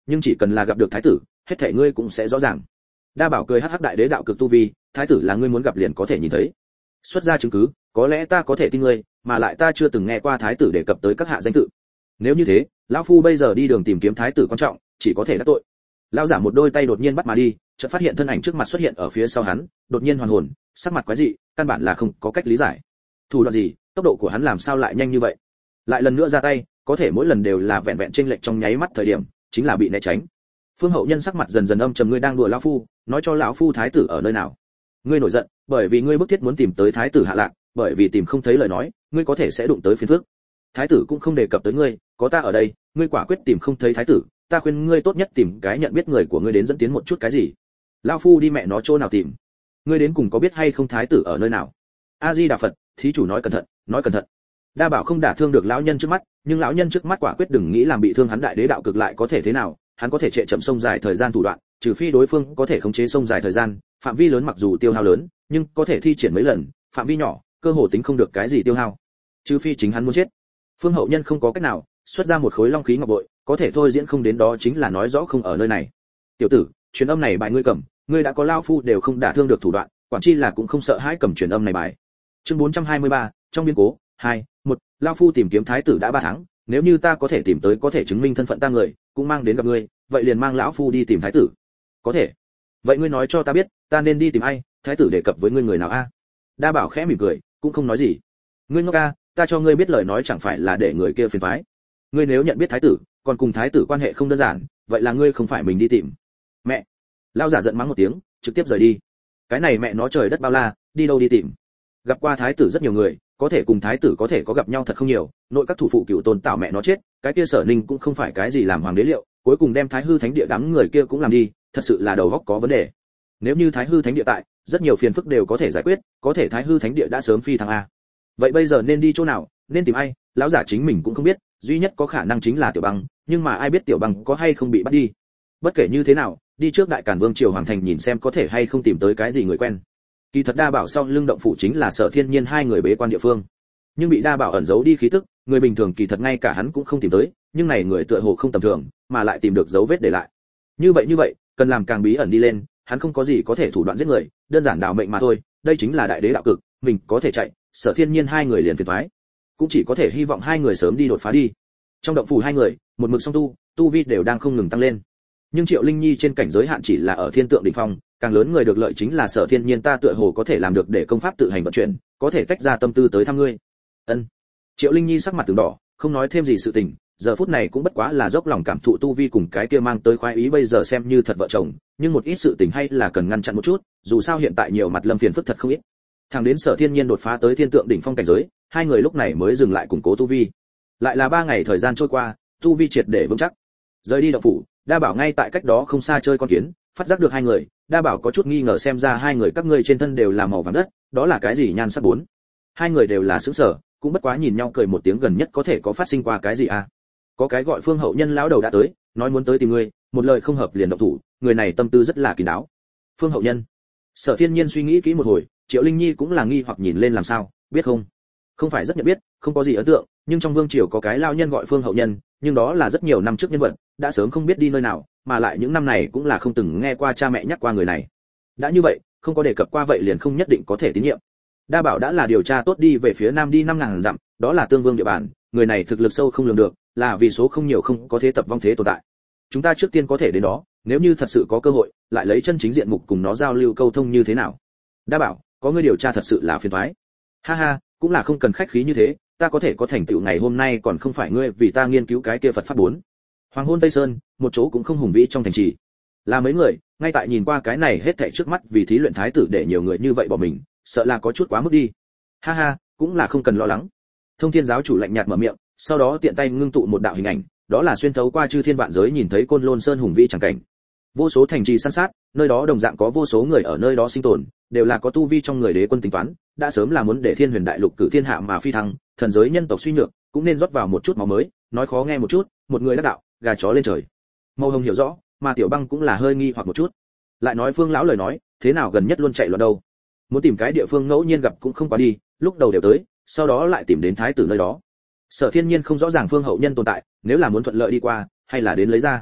nhưng chỉ cần là gặp được thái tử, hết thảy ngươi cũng sẽ rõ ràng. Đa Bảo cười hắc hắc, đại đế đạo cực tu vi, thái tử là ngươi muốn gặp liền có thể nhìn thấy. Xuất ra chứng cứ, có lẽ ta có thể tin ngươi, mà lại ta chưa từng nghe qua thái tử đề cập tới các hạ danh tự. Nếu như thế, lão phu bây giờ đi đường tìm kiếm thái tử quan trọng, chỉ có thể đắc tội. Lão giả một đôi tay đột nhiên bắt mà đi, chợt phát hiện thân ảnh trước mặt xuất hiện ở phía sau hắn, đột nhiên hoàn hồn, sắc mặt quái dị, căn bản là không có cách lý giải. Thủ đoạn gì, tốc độ của hắn làm sao lại nhanh như vậy? Lại lần nữa ra tay, có thể mỗi lần đều là vẹn vẹn chênh lệch trong nháy mắt thời điểm, chính là bị né tránh. Phương Hậu Nhân sắc mặt dần dần âm trầm, ngươi đang đùa lão phu, nói cho lão phu thái tử ở nơi nào? Ngươi nổi giận, bởi vì ngươi bức thiết muốn tìm tới thái tử hạ lạc, bởi vì tìm không thấy lời nói, ngươi có thể sẽ đụng tới phiền phức. Thái tử cũng không đề cập tới ngươi, có ta ở đây, ngươi quả quyết tìm không thấy thái tử, ta khuyên ngươi tốt nhất tìm cái nhận biết người của ngươi đến dẫn tiến một chút cái gì. Lão phu đi mẹ nó chỗ nào tìm? Ngươi đến cùng có biết hay không thái tử ở nơi nào? A Di Đà Phật, thí chủ nói cẩn thận, nói cẩn thận. Đa Bảo không đả thương được lão nhân trước mắt, nhưng lão nhân trước mắt quả quyết đừng nghĩ làm bị thương hắn, đại đế đạo cực lại có thể thế nào, hắn có thể trệ chậm sông dài thời gian thủ đoạn, trừ phi đối phương có thể khống chế sông dài thời gian, phạm vi lớn mặc dù tiêu hao lớn, nhưng có thể thi triển mấy lần, phạm vi nhỏ, cơ hồ tính không được cái gì tiêu hao. Trừ phi chính hắn muốn chết. Phương Hậu Nhân không có cách nào, xuất ra một khối long khí ngọc bội, có thể thôi diễn không đến đó chính là nói rõ không ở nơi này. Tiểu tử, truyền âm này bài ngươi cầm, ngươi đã có lao phu đều không đả thương được thủ đoạn, quản chi là cũng không sợ hãi cầm truyền âm này bài. Chương 423, trong biến cố, 2, 1, lao phu tìm kiếm thái tử đã 3 tháng, nếu như ta có thể tìm tới có thể chứng minh thân phận ta người, cũng mang đến gặp ngươi, vậy liền mang lão phu đi tìm thái tử. Có thể. Vậy ngươi nói cho ta biết, ta nên đi tìm ai, thái tử đề cập với ngươi người nào a? Đa Bảo khẽ mỉm cười, cũng không nói gì. Ngươi ngốc a, ta cho ngươi biết lời nói chẳng phải là để người kia phiền toái. Ngươi nếu nhận biết thái tử, còn cùng thái tử quan hệ không đơn giản, vậy là ngươi không phải mình đi tìm. Mẹ. Lão giả giận mắng một tiếng, trực tiếp rời đi. Cái này mẹ nó trời đất bao la, đi đâu đi tìm. Gặp qua thái tử rất nhiều người, có thể cùng thái tử có thể có gặp nhau thật không nhiều, nội các thủ phụ cựu tôn tạo mẹ nó chết, cái kia Sở Ninh cũng không phải cái gì làm hoàng đế liệu, cuối cùng đem Thái Hư Thánh Địa đám người kia cũng làm đi, thật sự là đầu óc có vấn đề. Nếu như Thái Hư Thánh Địa tại, rất nhiều phiền phức đều có thể giải quyết, có thể Thái Hư Thánh Địa đã sớm phi thăng a. Vậy bây giờ nên đi chỗ nào, nên tìm ai? Lão giả chính mình cũng không biết, duy nhất có khả năng chính là Tiểu Băng, nhưng mà ai biết Tiểu Băng có hay không bị bắt đi. Bất kể như thế nào, đi trước Đại Càn Vương triều hoàng thành nhìn xem có thể hay không tìm tới cái gì người quen. Kỳ thật Đa Bảo sau lưng động phủ chính là Sở Thiên Nhiên hai người bế quan địa phương, nhưng bị Đa Bảo ẩn giấu đi khí tức, người bình thường kỳ thật ngay cả hắn cũng không tìm tới, nhưng này người tựa hồ không tầm thường, mà lại tìm được dấu vết để lại. Như vậy, cần làm càng bí ẩn đi lên, hắn không có gì có thể thủ đoạn giết người, đơn giản đào mệnh mà thôi, đây chính là đại đế đạo cực, mình có thể chạy, Sở Thiên Nhiên hai người liền phiền toái. Cũng chỉ có thể hy vọng hai người sớm đi đột phá đi. Trong động phủ hai người, một mực song tu vi đều đang không ngừng tăng lên. Nhưng Triệu Linh Nhi trên cảnh giới hạn chỉ là ở thiên tượng đỉnh phong, càng lớn người được lợi chính là Sở Thiên Nhiên, ta tựa hồ có thể làm được để công pháp tự hành vận chuyển, có thể tách ra tâm tư tới thăm ngươi. Ân. Triệu Linh Nhi sắc mặt từng đỏ, không nói thêm gì sự tình, giờ phút này cũng bất quá là dốc lòng cảm thụ tu vi cùng cái kia mang tới khoái ý, bây giờ xem như thật vợ chồng, nhưng một ít sự tình hay là cần ngăn chặn một chút, dù sao hiện tại nhiều mặt lâm phiền phức thật không ít. Thẳng đến Sở Thiên Nhiên đột phá tới thiên tượng đỉnh phong cảnh giới, hai người lúc này mới dừng lại củng cố tu vi. Lại là 3 ngày thời gian trôi qua, tu vi triệt để vững chắc. Rời đi động phủ, Đa Bảo ngay tại cách đó không xa chơi con kiến, phát giác được hai người, Đa Bảo có chút nghi ngờ, xem ra hai người các ngươi trên thân đều là màu vàng đất, đó là cái gì nhan sắc bốn? Hai người đều là sững sờ, cũng bất quá nhìn nhau cười một tiếng, gần nhất có thể có phát sinh qua cái gì à? Có cái gọi Phương Hậu Nhân lão đầu đã tới, nói muốn tới tìm ngươi, một lời không hợp liền động thủ, người này tâm tư rất là kín đáo. Phương Hậu Nhân. Sở Thiên Nhiên suy nghĩ kỹ một hồi, Triệu Linh Nhi cũng là nghi hoặc nhìn lên, làm sao, biết không? Không phải rất nhận biết, không có gì ấn tượng, nhưng trong vương triều có cái lao nhân gọi Phương Hậu Nhân, nhưng đó là rất nhiều năm trước nhân vật, đã sớm không biết đi nơi nào, mà lại những năm này cũng là không từng nghe qua cha mẹ nhắc qua người này. Đã như vậy, không có đề cập qua vậy liền không nhất định có thể tín nhiệm. Đa Bảo đã là điều tra tốt, đi về phía nam đi 5000 dặm, đó là Tương Vương địa bàn, người này thực lực sâu không lường được, là vì số không nhiều không có thế tập vong thế tồn tại. Chúng ta trước tiên có thể đến đó, nếu như thật sự có cơ hội, lại lấy chân chính diện mục cùng nó giao lưu câu thông như thế nào. Đa Bảo, có người điều tra thật sự là phiền toái. Ha ha, cũng là không cần khách khí như thế, ta có thể có thành tựu ngày hôm nay còn không phải ngươi vì ta nghiên cứu cái kia Phật pháp 4. Hoàng hôn Tây Sơn, một chỗ cũng không hùng vĩ trong thành trì. Là mấy người, ngay tại nhìn qua cái này hết thảy trước mắt, vì thí luyện thái tử để nhiều người như vậy bỏ mình, sợ là có chút quá mức đi. Ha ha, cũng là không cần lo lắng. Thông Thiên giáo chủ lạnh nhạt mở miệng, sau đó tiện tay ngưng tụ một đạo hình ảnh, đó là xuyên thấu qua chư thiên vạn giới nhìn thấy Côn Lôn Sơn hùng vĩ chẳng cảnh. Vô số thành trì san sát, nơi đó đồng dạng có vô số người ở nơi đó sinh tồn, đều là có tu vi trong người đế quân tính toán, đã sớm là muốn để Thiên Huyền Đại Lục cử thiên hạ mà phi thăng, thần giới nhân tộc suy nhược, cũng nên rót vào một chút máu mới, nói khó nghe một chút, một người đắc đạo, gà chó lên trời. Mâu Hồng hiểu rõ, mà Tiểu Băng cũng là hơi nghi hoặc một chút. Lại nói Phương lão lời nói, thế nào gần nhất luôn chạy loạn đâu? Muốn tìm cái địa phương ngẫu nhiên gặp cũng không quá đi, lúc đầu đều tới, sau đó lại tìm đến thái tử nơi đó. Sở Thiên Nhiên không rõ ràng Phương Hậu Nhân tồn tại, nếu là muốn thuận lợi đi qua, hay là đến lấy ra.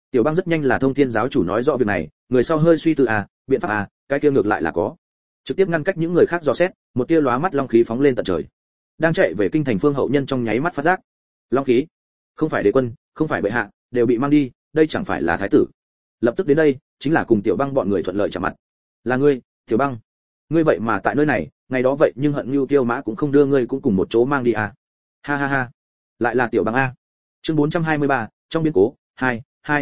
Tiểu Băng rất nhanh là thông thiên giáo chủ nói rõ việc này, người sau hơi suy tư biện pháp cái kia ngược lại là có. Trực tiếp ngăn cách những người khác dò xét, một tia lóa mắt long khí phóng lên tận trời. Đang chạy về kinh thành Phương Hậu Nhân trong nháy mắt phát giác. Long khí, không phải đế quân, không phải bệ hạ, đều bị mang đi, đây chẳng phải là thái tử. Lập tức đến đây, chính là cùng Tiểu Băng bọn người thuận lợi chạm mặt. Là ngươi, Tiểu Băng. Ngươi vậy mà tại nơi này, ngày đó vậy nhưng hận Nưu Tiêu Mã cũng không đưa ngươi cũng cùng một chỗ mang đi à? Ha ha ha. Lại là Tiểu Băng a. Chương 423, trong biến cố, 2.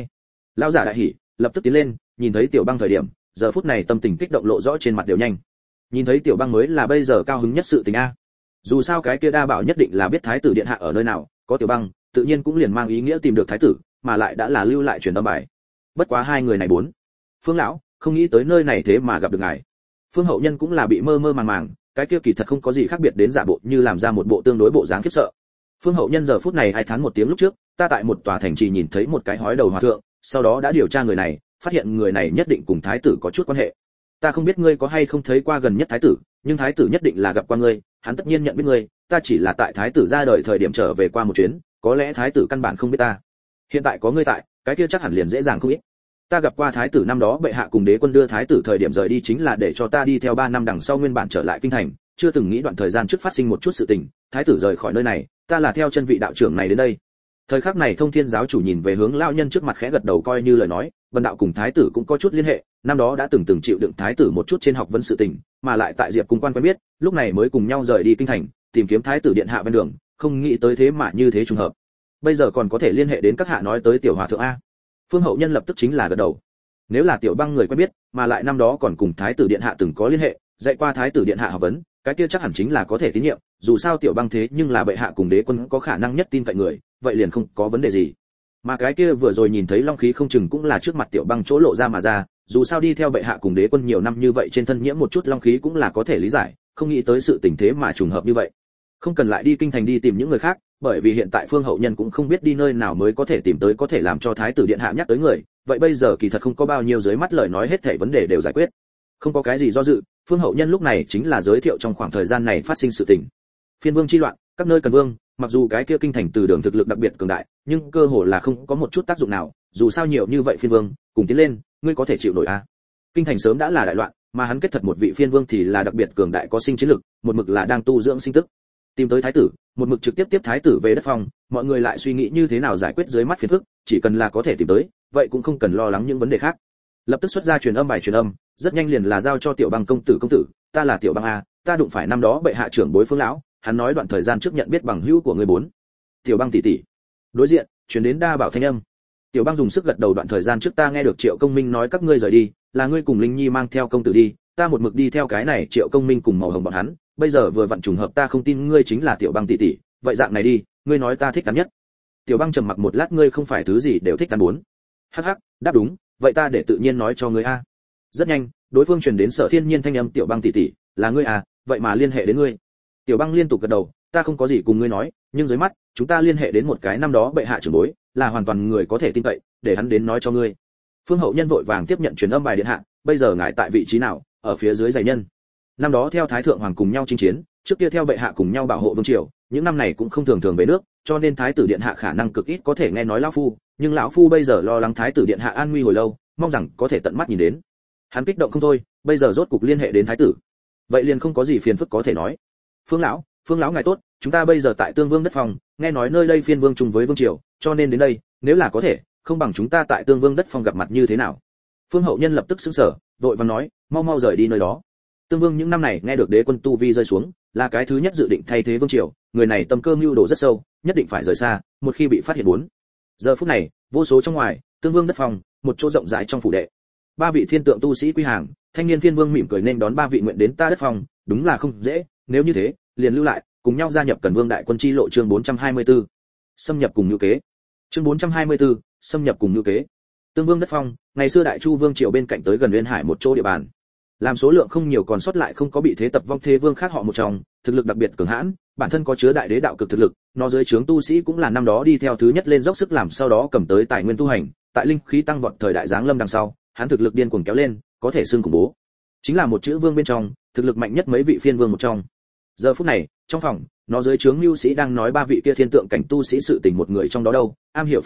Lão giả đại hỉ, lập tức tiến lên, nhìn thấy Tiểu Băng thời điểm, giờ phút này tâm tình kích động lộ rõ trên mặt đều nhanh. Nhìn thấy Tiểu Băng mới là bây giờ cao hứng nhất sự tình a. Dù sao cái kia đa bảo nhất định là biết thái tử điện hạ ở nơi nào, có Tiểu Băng, tự nhiên cũng liền mang ý nghĩa tìm được thái tử, mà lại đã là lưu lại truyền âm bài. Bất quá hai người này bốn. Phương lão, không nghĩ tới nơi này thế mà gặp được ngài. Phương Hậu Nhân cũng là bị mơ mơ màng màng, cái kia kỳ thật không có gì khác biệt đến giả bộ như làm ra một bộ tương đối bộ dáng khiếp sợ. Phương Hậu Nhân giờ phút này ai thán một tiếng lúc trước, ta tại một tòa thành trì nhìn thấy một cái hói đầu hòa thượng, sau đó đã điều tra người này, phát hiện người này nhất định cùng thái tử có chút quan hệ. Ta không biết ngươi có hay không thấy qua gần nhất thái tử, nhưng thái tử nhất định là gặp qua ngươi, hắn tất nhiên nhận biết ngươi, ta chỉ là tại thái tử ra đời thời điểm trở về qua một chuyến, có lẽ thái tử căn bản không biết ta. Hiện tại có ngươi tại, cái kia chắc hẳn liền dễ dàng không ít. Ta gặp qua thái tử năm đó bệ hạ cùng đế quân đưa thái tử thời điểm rời đi chính là để cho ta đi theo 3 năm đằng sau nguyên bản trở lại kinh thành, chưa từng nghĩ đoạn thời gian trước phát sinh một chút sự tình, thái tử rời khỏi nơi này, ta là theo chân vị đạo trưởng này đến đây. Thời khắc này thông thiên giáo chủ nhìn về hướng lão nhân trước mặt khẽ gật đầu coi như lời nói, bần đạo cùng thái tử cũng có chút liên hệ, năm đó đã từng chịu đựng thái tử một chút trên học vấn sự tình, mà lại tại Diệp cung quan quen biết, lúc này mới cùng nhau rời đi kinh thành, tìm kiếm thái tử điện hạ ven đường, không nghĩ tới thế mà như thế trùng hợp. Bây giờ còn có thể liên hệ đến các hạ nói tới tiểu hòa thượng a. Phương Hậu Nhân lập tức chính là gật đầu. Nếu là Tiểu Băng người quen biết, mà lại năm đó còn cùng thái tử điện hạ từng có liên hệ, dạy qua thái tử điện hạ học vấn, cái kia chắc hẳn chính là có thể tín nhiệm, dù sao Tiểu Băng thế nhưng là bệ hạ cùng đế quân có khả năng nhất tin cậy người, vậy liền không có vấn đề gì. Mà cái kia vừa rồi nhìn thấy long khí không chừng cũng là trước mặt Tiểu Băng chỗ lộ ra mà ra, dù sao đi theo bệ hạ cùng đế quân nhiều năm như vậy trên thân nhiễm một chút long khí cũng là có thể lý giải, không nghĩ tới sự tình thế mà trùng hợp như vậy. Không cần lại đi kinh thành đi tìm những người khác, bởi vì hiện tại Phương Hậu Nhân cũng không biết đi nơi nào mới có thể tìm tới có thể làm cho thái tử điện hạ nhắc tới người, vậy bây giờ kỳ thật không có bao nhiêu dưới mắt lời nói hết thảy vấn đề đều giải quyết. Không có cái gì do dự, Phương Hậu Nhân lúc này chính là giới thiệu trong khoảng thời gian này phát sinh sự tình. Phiên vương chi loạn, các nơi cần vương, mặc dù cái kia kinh thành từ đường thực lực đặc biệt cường đại, nhưng cơ hồ là không có một chút tác dụng nào, dù sao nhiều như vậy phiên vương, cùng tiến lên, ngươi có thể chịu nổi a? Kinh thành sớm đã là đại loạn, mà hắn kết thật một vị phiên vương thì là đặc biệt cường đại có sinh chiến lực, một mực là đang tu dưỡng sinh tức. Tìm tới thái tử, một mực trực tiếp tiếp thái tử về đất phòng, mọi người lại suy nghĩ như thế nào giải quyết dưới mắt phiền phức, chỉ cần là có thể tìm tới, vậy cũng không cần lo lắng những vấn đề khác. Lập tức xuất ra truyền âm bài truyền âm, rất nhanh liền là giao cho Tiểu Băng công tử, ta là Tiểu Băng a, ta đụng phải năm đó bệ hạ trưởng bối Phương lão, hắn nói đoạn thời gian trước nhận biết bằng hữu của người bốn. Tiểu Băng tỷ tỷ. Đối diện, truyền đến đa bảo thanh âm. Tiểu Băng dùng sức gật đầu, đoạn thời gian trước ta nghe được Triệu Công Minh nói các ngươi rời đi, là ngươi cùng Linh Nhi mang theo công tử đi, ta một mực đi theo cái này Triệu Công Minh cùng Màu Hồng bọn hắn, bây giờ vừa vặn trùng hợp ta không tin ngươi chính là Tiểu Băng tỷ tỷ, vậy dạng này đi, ngươi nói ta thích ăn nhất. Tiểu Băng trầm mặc một lát, ngươi không phải thứ gì đều thích ăn bốn. Hắc hắc, đáp đúng, vậy ta để tự nhiên nói cho ngươi a. Rất nhanh, đối phương truyền đến Sở Thiên Nhiên thanh âm, Tiểu Băng tỷ tỷ, là ngươi à, vậy mà liên hệ đến ngươi. Tiểu Băng liên tục gật đầu, ta không có gì cùng ngươi nói, nhưng dưới mắt, chúng ta liên hệ đến một cái năm đó bệ hạ trưởng bối, là hoàn toàn người có thể tin cậy, để hắn đến nói cho ngươi. Phương Hậu Nhân vội vàng tiếp nhận truyền âm bài điện hạ, bây giờ ngài tại vị trí nào, ở phía dưới dày nhân. Năm đó theo thái thượng hoàng cùng nhau chinh chiến, trước kia theo bệ hạ cùng nhau bảo hộ vương triều, những năm này cũng không thường thường về nước, cho nên thái tử điện hạ khả năng cực ít có thể nghe nói lão phu, nhưng lão phu bây giờ lo lắng thái tử điện hạ an nguy hồi lâu, mong rằng có thể tận mắt nhìn đến. Hắn kích động không thôi, bây giờ rốt cục liên hệ đến thái tử, vậy liền không có gì phiền phức có thể nói. Phương lão ngài tốt, chúng ta bây giờ tại Tương Vương đất phòng, nghe nói nơi đây phiên vương chung với vương triều, cho nên đến đây, nếu là có thể, không bằng chúng ta tại Tương Vương đất phòng gặp mặt như thế nào. Phương Hậu Nhân lập tức sững sờ, vội vàng nói, mau rời đi nơi đó. Tương Vương những năm này nghe được đế quân tu vi rơi xuống, là cái thứ nhất dự định thay thế vương triều, người này tâm cơ mưu đồ rất sâu, nhất định phải rời xa, một khi bị phát hiện muốn. Giờ phút này, vô số trong ngoài, Tương Vương đất phòng, một chỗ rộng rãi trong phủ đệ. 3 vị thiên tượng tu sĩ quy hàng, thanh niên phiên vương mỉm cười nên đón 3 vị nguyện đến ta đất phòng, đúng là không dễ, nếu như thế, liền lưu lại, cùng nhau gia nhập Cần Vương đại quân chi lộ. Chương 424. Xâm nhập cùng nhu kế. Chương 424. Xâm nhập cùng nhu kế. Tương Vương đất phong, ngày xưa Đại Chu vương triều bên cạnh tới gần Uyên Hải một chỗ địa bàn. Làm số lượng không nhiều còn sót lại không có bị thế tập vong thế vương khác họ một trong, thực lực đặc biệt cường hãn, bản thân có chứa đại đế đạo cực thực lực, nó dưới trướng tu sĩ cũng là năm đó đi theo thứ nhất lên dốc sức làm sau đó cầm tới tài nguyên tu hành, tại linh khí tăng vọt thời đại giáng lâm đằng sau, hắn thực lực điên cuồng kéo lên, có thể xưng khủng bố. Chính là một chữ vương bên trong, thực lực mạnh nhất mấy vị phiên vương một trong. Giờ phút này, trong phòng, nó dưới trướng lưu sĩ đang nói 3 vị kia thiên tượng cảnh tu sĩ sự tình, một người trong đó đâu, am hiểu Phật pháp,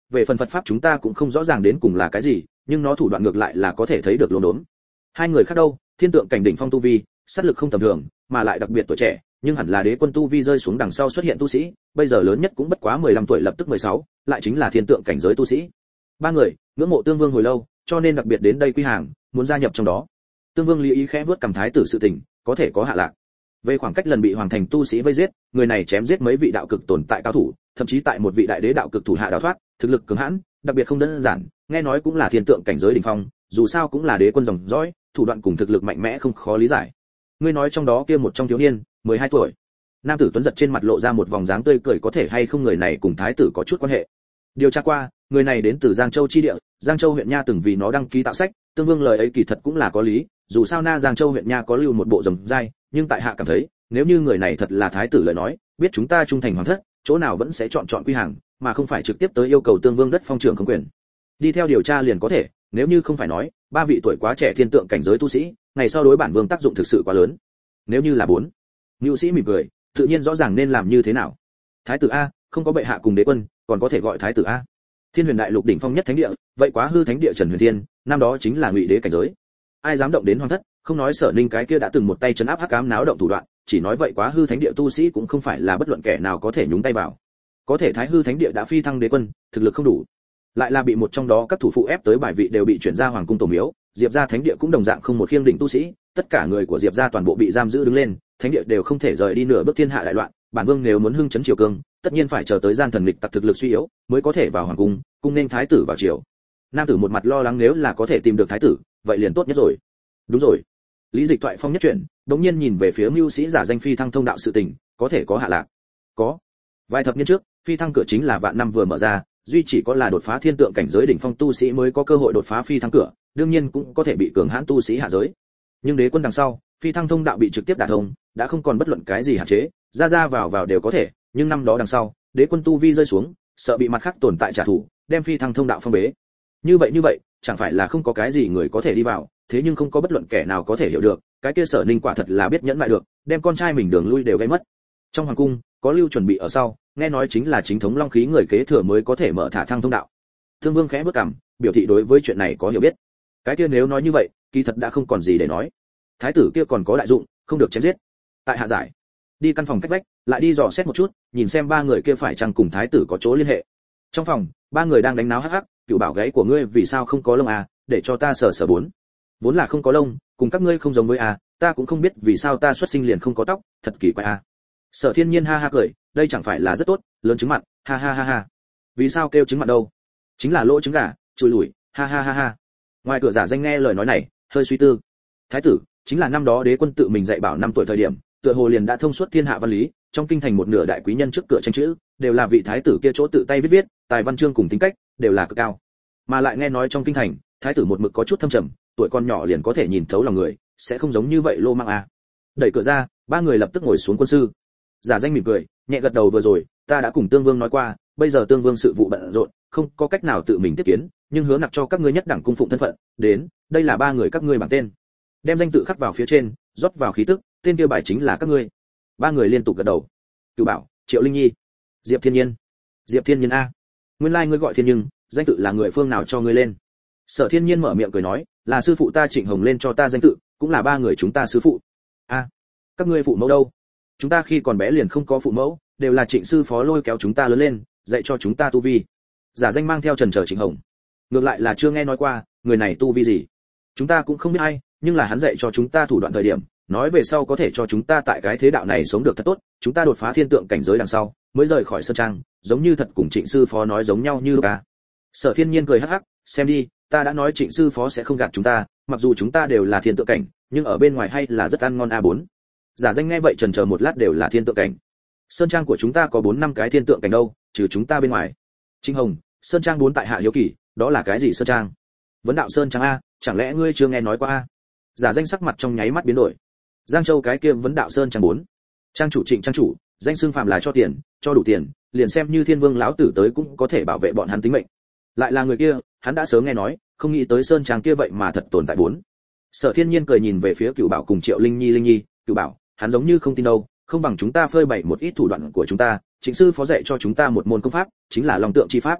về phần Phật pháp chúng ta cũng không rõ ràng đến cùng là cái gì, nhưng nó thủ đoạn ngược lại là có thể thấy được lốm đốm. Hai người khác đâu, thiên tượng cảnh đỉnh phong tu vi, sát lực không tầm thường, mà lại đặc biệt tuổi trẻ, nhưng hẳn là đế quân tu vi rơi xuống đằng sau xuất hiện tu sĩ, bây giờ lớn nhất cũng bất quá 15 tuổi lập tức 16, lại chính là thiên tượng cảnh giới tu sĩ. Ba người ngưỡng mộ Tương Vương hồi lâu, cho nên đặc biệt đến đây quy hàng, muốn gia nhập trong đó. Tương Vương lý ý khẽ vuốt cầm thái tử sự tình, có thể có hạ lạc. Về khoảng cách lần bị hoàng thành tu sĩ vây giết, người này chém giết mấy vị đạo cực tồn tại cao thủ, thậm chí tại một vị đại đế đạo cực thủ hạ đào thoát, thực lực cường hãn, đặc biệt không đơn giản, nghe nói cũng là thiên tượng cảnh giới đỉnh phong, dù sao cũng là đế quân dòng dõi, thủ đoạn cùng thực lực mạnh mẽ không khó lý giải. Ngươi nói trong đó kia một trong thiếu niên, 12 tuổi. Nam tử tuấn giật trên mặt lộ ra một vòng dáng tươi cười, có thể hay không người này cùng thái tử có chút quan hệ. Điều tra qua, người này đến từ Giang Châu chi địa, Giang Châu huyện nha từng vì nó đăng ký tạo sách, Tương Vương lời ấy kỳ thật cũng là có lý, dù sao na Giang Châu huyện nha có lưu một bộ rồng dai, nhưng tại hạ cảm thấy, nếu như người này thật là thái tử lời nói, biết chúng ta trung thành hoàng thất, chỗ nào vẫn sẽ chọn quy hàng, mà không phải trực tiếp tới yêu cầu Tương Vương đất phong trưởng không quyền. Đi theo điều tra liền có thể, nếu như không phải nói, ba vị tuổi quá trẻ thiên tượng cảnh giới tu sĩ, ngày sau đối bản vương tác dụng thực sự quá lớn. Nếu như là bốn, Nưu sĩ mỉm cười, tự nhiên rõ ràng nên làm như thế nào. Thái tử a, không có bệ hạ cùng đế quân, còn có thể gọi thái tử a. Thiên Huyền Đại Lục đỉnh phong nhất thánh địa, vậy quá hư thánh địa Trần Huyền Thiên, năm đó chính là ngụy đế cảnh giới. Ai dám động đến hoàng thất, không nói Sở Ninh cái kia đã từng một tay trấn áp hắc ám náo động thủ đoạn, chỉ nói vậy quá hư thánh địa tu sĩ cũng không phải là bất luận kẻ nào có thể nhúng tay vào. Có thể thái hư thánh địa đã phi thăng đế quân, thực lực không đủ, lại là bị một trong đó các thủ phụ ép tới bài vị đều bị chuyển ra hoàng cung tổ miếu, Diệp gia thánh địa cũng đồng dạng không một khiêng đỉnh tu sĩ, tất cả người của Diệp gia toàn bộ bị giam giữ đứng lên, thánh địa đều không thể rời đi nửa bước, thiên hạ đại loạn, bản vương nếu muốn hưng chấn triều cương, tất nhiên phải chờ tới gian thần lịch tặc thực lực suy yếu, mới có thể vào hoàng cung, cung nên thái tử vào triều. Nam tử một mặt lo lắng, nếu là có thể tìm được thái tử, vậy liền tốt nhất rồi. Đúng rồi. Lý Dịch thoại phong nhất chuyển, đống nhiên nhìn về phía mưu sĩ giả danh phi thăng thông đạo sự tình, có thể có hạ lạc. Có. Vài thập niên trước, phi thăng cửa chính là vạn năm vừa mở ra, duy chỉ có là đột phá thiên tượng cảnh giới đỉnh phong tu sĩ mới có cơ hội đột phá phi thăng cửa, đương nhiên cũng có thể bị cường hãn tu sĩ hạ giới. Nhưng đế quân đằng sau, phi thăng thông đạo bị trực tiếp đả thông, đã không còn bất luận cái gì hạn chế, ra vào đều có thể, nhưng năm đó đằng sau, đế quân tu vi rơi xuống, sợ bị mặt khác tồn tại trả thù, đem phi thăng thông đạo phong bế. Như vậy, chẳng phải là không có cái gì người có thể đi vào, thế nhưng không có bất luận kẻ nào có thể hiểu được, cái kia Sở Ninh quả thật là biết nhẫn lại được, đem con trai mình đường lui đều gây mất. Trong hoàng cung, có lưu chuẩn bị ở sau, nghe nói chính là chính thống long khí người kế thừa mới có thể mở thả thăng thông đạo. Thương Vương khẽ bước cằm, biểu thị đối với chuyện này có hiểu biết. Cái kia nếu nói như vậy, kỳ thật đã không còn gì để nói. Thái tử kia còn có đại dụng, không được chém giết. Tại hạ giải. Đi căn phòng cách vách, lại đi dò xét một chút, nhìn xem ba người kia phải chăng cùng thái tử có chỗ liên hệ. Trong phòng, ba người đang đánh náo hắc hắc, Cửu Bảo gáy của ngươi vì sao không có lông à, để cho ta sờ bốn. Vốn là không có lông, cùng các ngươi không giống với à, ta cũng không biết vì sao ta xuất sinh liền không có tóc, thật kỳ quái à. Sở Thiên Nhiên ha ha cười, đây chẳng phải là rất tốt, lớn trứng mặn, ha ha ha ha. Vì sao kêu trứng mặn đâu? Chính là lỗ trứng gà, chui lủi, ha ha ha ha. Ngoài cửa giả danh nghe lời nói này, hơi suy tư. Thái tử, chính là năm đó đế quân tự mình dạy bảo 5 tuổi thời điểm, tựa hồ liền đã thông suốt thiên hạ văn lý, trong kinh thành một nửa đại quý nhân trước cửa tranh chữ, đều là vị thái tử kia chỗ tự tay viết, tài văn chương cùng tính cách, đều là cực cao. Mà lại nghe nói trong kinh thành, thái tử một mực có chút thâm trầm, tuổi con nhỏ liền có thể nhìn thấu lòng người, sẽ không giống như vậy lô mang à. Đẩy cửa ra, ba người lập tức ngồi xuống quân sư. Giả danh mỉm cười, nhẹ gật đầu, vừa rồi ta đã cùng Tương Vương nói qua, bây giờ Tương Vương sự vụ bận rộn, không có cách nào tự mình tiếp kiến, nhưng hứa nặc cho các ngươi nhất đẳng cung phụng thân phận, đến, đây là ba người các ngươi bảng tên. Đem danh tự khắc vào phía trên, rót vào khí tức, tên kia bài chính là các ngươi. Ba người liên tục gật đầu. Cửu Bảo, Triệu Linh Nhi, Diệp Thiên Nhiên. Diệp Thiên Nhiên a, nguyên lai ngươi gọi Thiên Nhưng, danh tự là người phương nào cho ngươi lên? Sở Thiên Nhiên mở miệng cười nói, là sư phụ ta Trịnh Hồng lên cho ta danh tự, cũng là ba người chúng ta sư phụ. A, các ngươi phụ mẫu đâu? Chúng ta khi còn bé liền không có phụ mẫu, đều là Trịnh sư phó lôi kéo chúng ta lớn lên, dạy cho chúng ta tu vi. Giả danh mang theo trần trở Trịnh Hồng, ngược lại là chưa nghe nói qua, người này tu vi gì. Chúng ta cũng không biết ai, nhưng là hắn dạy cho chúng ta thủ đoạn thời điểm, nói về sau có thể cho chúng ta tại cái thế đạo này sống được thật tốt, chúng ta đột phá thiên tượng cảnh giới đằng sau, mới rời khỏi sơn trang, giống như thật cùng Trịnh sư phó nói giống nhau như lúc à. Sở Thiên Nhiên cười hắc hắc, xem đi, ta đã nói Trịnh sư phó sẽ không gạt chúng ta, mặc dù chúng ta đều là thiên tượng cảnh, nhưng ở bên ngoài hay là rất ăn ngon A4. Giả danh nghe vậy trần chờ một lát, đều là thiên tượng cảnh. Sơn trang của chúng ta có 4-5 cái thiên tượng cảnh đâu, trừ chúng ta bên ngoài. Trinh Hồng, sơn trang 4 tại hạ hiếu kỳ, đó là cái gì sơn trang? Vấn đạo sơn trang a, chẳng lẽ ngươi chưa nghe nói qua a? Giả danh sắc mặt trong nháy mắt biến đổi. Giang Châu cái kia vấn đạo sơn trang 4. Trang chủ Trịnh trang chủ, danh xưng phạm là cho tiền, cho đủ tiền, liền xem như Thiên Vương lão tử tới cũng có thể bảo vệ bọn hắn tính mệnh. Lại là người kia, hắn đã sớm nghe nói, không nghĩ tới sơn trang kia vậy mà thật tồn tại 4. Sở Thiên Nhiên cười nhìn về phía Cửu Bảo cùng Triệu Linh Nhi, Cửu Bảo, hắn giống như không tin đâu, không bằng chúng ta phơi bày một ít thủ đoạn của chúng ta, Trịnh sư phó dạy cho chúng ta một môn công pháp, chính là Long Tượng chi pháp.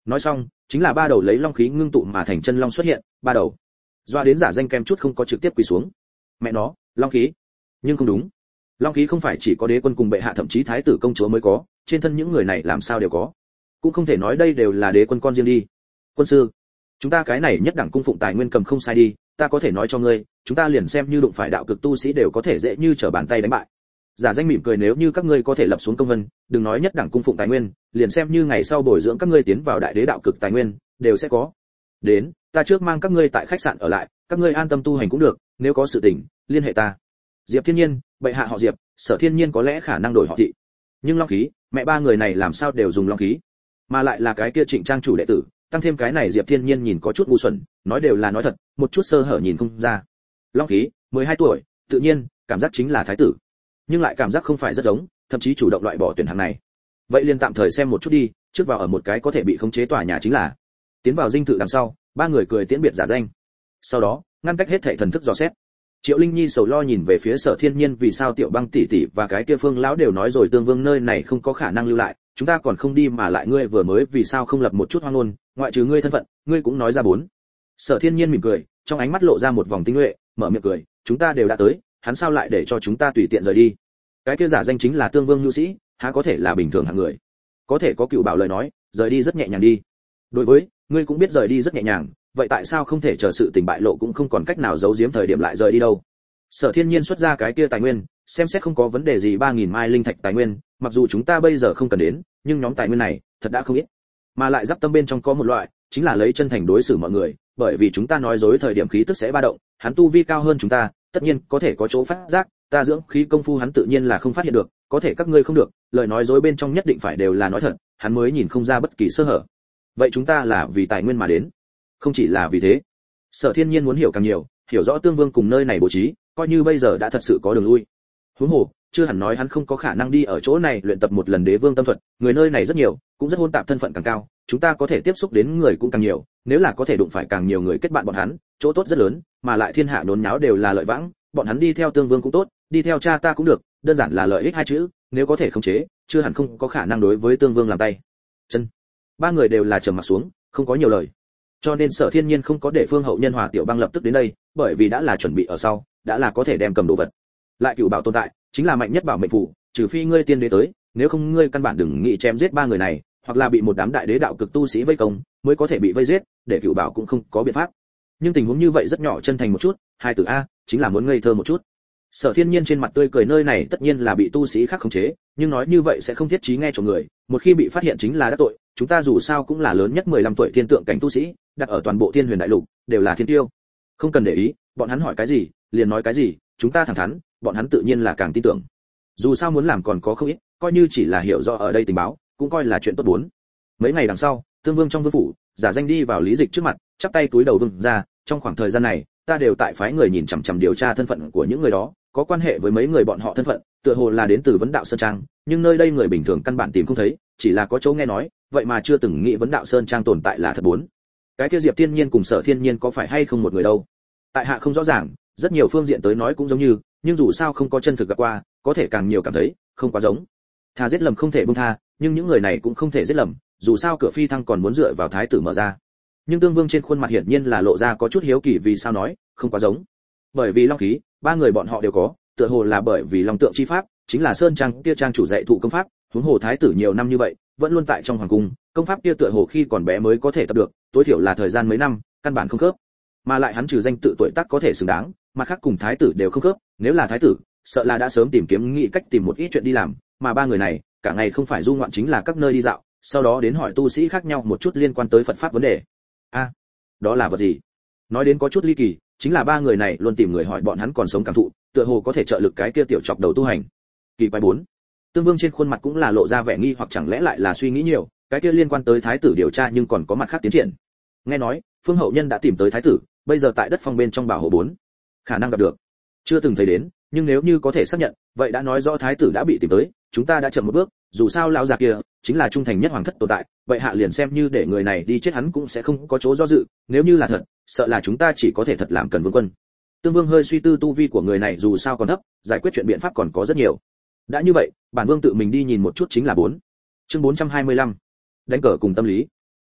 Nói xong, chính là ba đầu lấy long khí ngưng tụ mà thành chân long xuất hiện, ba đầu. Doa đến giả danh kem chút không có trực tiếp quỳ xuống. Mẹ nó, long khí. Nhưng không đúng. Long khí không phải chỉ có đế quân cùng bệ hạ thậm chí thái tử công chúa mới có, trên thân những người này làm sao đều có. Cũng không thể nói đây đều là đế quân con riêng đi. Quân sư, chúng ta cái này nhất đẳng cung phụng tài nguyên cầm không sai đi, ta có thể nói cho ngươi, chúng ta liền xem như đụng phải đạo cực tu sĩ đều có thể dễ như trở bàn tay đánh bại. Giả danh mỉm cười, nếu như các ngươi có thể lập xuống công vân, đừng nói nhất đẳng cung phụng tài nguyên, liền xem như ngày sau bồi dưỡng các ngươi tiến vào đại đế đạo cực tài nguyên, đều sẽ có. Đến, ta trước mang các ngươi tại khách sạn ở lại, các ngươi an tâm tu hành cũng được, nếu có sự tình, liên hệ ta. Diệp Thiên Nhiên, bệ hạ họ Diệp, Sở Thiên Nhiên có lẽ khả năng đổi họ thị. Nhưng long khí, mẹ ba người này làm sao đều dùng long khí, mà lại là cái kia Trịnh Trang chủ đệ tử, tăng thêm cái này Diệp Thiên Nhiên nhìn có chút ngu xuẩn, nói đều là nói thật, một chút sơ hở nhìn không ra. Long khí, 12 tuổi, tự nhiên, cảm giác chính là thái tử, nhưng lại cảm giác không phải rất giống, thậm chí chủ động loại bỏ tuyển hạng này. Vậy liền tạm thời xem một chút đi, trước vào ở một cái có thể bị khống chế tòa nhà chính là. Tiến vào dinh thự đằng sau, ba người cười tiễn biệt giả danh. Sau đó, ngăn cách hết thảy thần thức dò xét. Triệu Linh Nhi sầu lo nhìn về phía Sở Thiên Nhiên, vì sao Tiểu Băng tỷ tỷ và cái kia Phương lão đều nói rồi Tương Vương nơi này không có khả năng lưu lại, chúng ta còn không đi mà lại ngươi vừa mới vì sao không lập một chút hoang ngôn, ngoại trừ ngươi thân phận, ngươi cũng nói ra bốn. Sở Thiên Nhiên mỉm cười, trong ánh mắt lộ ra một vòng tinh nhuệ, mở miệng cười, chúng ta đều đã tới, hắn sao lại để cho chúng ta tùy tiện rời đi? Cái kia giả danh chính là Tương Vương nhu sĩ, há có thể là bình thường hạng người? Có thể có cựu bảo lời nói, rời đi rất nhẹ nhàng đi. Đối với, ngươi cũng biết rời đi rất nhẹ nhàng, vậy tại sao không thể chờ sự tình bại lộ cũng không còn cách nào giấu giếm thời điểm lại rời đi đâu? Sở Thiên Nhiên xuất ra cái kia tài nguyên, xem xét không có vấn đề gì, 3000 mai linh thạch tài nguyên, mặc dù chúng ta bây giờ không cần đến, nhưng nhóm tài nguyên này thật đã không ít. Mà lại giáp tâm bên trong có một loại, chính là lấy chân thành đối xử mọi người, bởi vì chúng ta nói dối thời điểm khí tức sẽ ba động, hắn tu vi cao hơn chúng ta, tất nhiên có thể có chỗ phát giác, ta dưỡng khí công phu hắn tự nhiên là không phát hiện được, có thể các ngươi không được, lời nói dối bên trong nhất định phải đều là nói thật, hắn mới nhìn không ra bất kỳ sơ hở. Vậy chúng ta là vì tài nguyên mà đến? Không chỉ là vì thế. Sở Thiên Nhiên muốn hiểu càng nhiều, hiểu rõ Tương Vương cùng nơi này bố trí, coi như bây giờ đã thật sự có đường lui. Huống hồ, chưa hẳn nói hắn không có khả năng đi ở chỗ này luyện tập một lần đế vương tâm thuật, người nơi này rất nhiều, cũng rất hôn tạp, thân phận càng cao, chúng ta có thể tiếp xúc đến người cũng càng nhiều, nếu là có thể đụng phải càng nhiều người kết bạn bọn hắn, chỗ tốt rất lớn, mà lại thiên hạ nôn nháo đều là lợi vãng, bọn hắn đi theo Tương Vương cũng tốt, đi theo cha ta cũng được, đơn giản là lợi ích hai chữ, nếu có thể khống chế, chưa hẳn không có khả năng đối với Tương Vương làm tay chân. Ba người đều là trầm mặc xuống, không có nhiều lời. Cho nên Sở Thiên Nhiên không có để Phương Hậu Nhân Hòa Tiểu Băng lập tức đến đây, bởi vì đã là chuẩn bị ở sau, đã là có thể đem cầm đồ vật. Lại cửu bảo tồn tại, chính là mạnh nhất bảo mệnh phù, trừ phi ngươi tiên đế tới, nếu không ngươi căn bản đừng nghĩ chém giết ba người này, hoặc là bị một đám đại đế đạo cực tu sĩ vây công, mới có thể bị vây giết, để cửu bảo cũng không có biện pháp. Nhưng tình huống như vậy rất nhỏ chân thành một chút, hai từ a, chính là muốn ngây thơ một chút. Sở Thiên Nhiên trên mặt tươi cười, nơi này tất nhiên là bị tu sĩ khác khống chế, nhưng nói như vậy sẽ không thiết trí nghe cho người, một khi bị phát hiện chính là đắc tội, chúng ta dù sao cũng là lớn nhất 15 tuổi thiên tượng cảnh tu sĩ, đặt ở toàn bộ Thiên Huyền Đại Lục đều là thiên tiêu. Không cần để ý, bọn hắn hỏi cái gì, liền nói cái gì, chúng ta thẳng thắn, bọn hắn tự nhiên là càng tin tưởng. Dù sao muốn làm còn có không ít, coi như chỉ là hiểu rõ ở đây tình báo, cũng coi là chuyện tốt bốn. Mấy ngày đằng sau, Tương Vương trong vương phủ, giả danh đi vào Lý Dịch trước mặt, chắp tay túi đầu vương ra, trong khoảng thời gian này, ta đều tại phái người nhìn chằm chằm điều tra thân phận của những người đó, có quan hệ với mấy người bọn họ thân phận, tựa hồ là đến từ Vấn Đạo Sơn Trang, nhưng nơi đây người bình thường căn bản tìm không thấy, chỉ là có chỗ nghe nói, vậy mà chưa từng nghĩ Vấn Đạo Sơn Trang tồn tại là thật bốn. Cái kia Diệp Thiên Nhiên cùng Sở Thiên Nhiên có phải hay không một người đâu? Tại hạ không rõ ràng, rất nhiều phương diện tới nói cũng giống như, nhưng dù sao không có chân thực gặp qua, có thể càng nhiều cảm thấy không quá giống. Thà giết lầm không thể buông tha, nhưng những người này cũng không thể giết lầm, dù sao cửa phi thăng còn muốn dựa vào thái tử mở ra. Nhưng Tương Vương trên khuôn mặt hiển nhiên là lộ ra có chút hiếu kỳ, vì sao nói không quá giống? Bởi vì long khí, ba người bọn họ đều có, tựa hồ là bởi vì long tượng chi pháp, chính là Sơn Trang kia trang chủ dạy thụ công pháp, huống hồ thái tử nhiều năm như vậy, vẫn luôn tại trong hoàng cung, công pháp kia tựa hồ khi còn bé mới có thể tập được, tối thiểu là thời gian mấy năm, căn bản không khớp. Mà lại hắn trừ danh tự tuổi tác có thể xứng đáng, mà khác cùng thái tử đều không khớp, nếu là thái tử, sợ là đã sớm tìm kiếm nghĩ cách tìm một ít chuyện đi làm, mà ba người này, cả ngày không phải du ngoạn chính là các nơi đi dạo, sau đó đến hỏi tu sĩ khác nhau một chút liên quan tới Phật pháp vấn đề. A, đó là vật gì? Nói đến có chút ly kỳ, chính là ba người này luôn tìm người hỏi bọn hắn còn sống cảm thụ, tựa hồ có thể trợ lực cái kia tiểu chọc đầu tu hành. Kỳ quái bốn. Tương Vương trên khuôn mặt cũng là lộ ra vẻ nghi hoặc, chẳng lẽ lại là suy nghĩ nhiều, cái kia liên quan tới thái tử điều tra nhưng còn có mặt khác tiến triển. Nghe nói, Phương Hậu Nhân đã tìm tới thái tử, bây giờ tại đất phong bên trong bảo hộ bốn. Khả năng gặp được. Chưa từng thấy đến, nhưng nếu như có thể xác nhận, vậy đã nói rõ thái tử đã bị tìm tới, chúng ta đã chậm một bước, dù sao lão già kia chính là trung thành nhất hoàng thất tồn tại, vậy hạ liền xem như để người này đi chết hắn cũng sẽ không có chỗ do dự, nếu như là thật, sợ là chúng ta chỉ có thể thật làm cần vương quân. Tương Vương hơi suy tư, tu vi của người này dù sao còn thấp, giải quyết chuyện biện pháp còn có rất nhiều. Đã như vậy, bản vương tự mình đi nhìn một chút chính là bốn. Chương 425. Đánh cờ cùng tâm lý.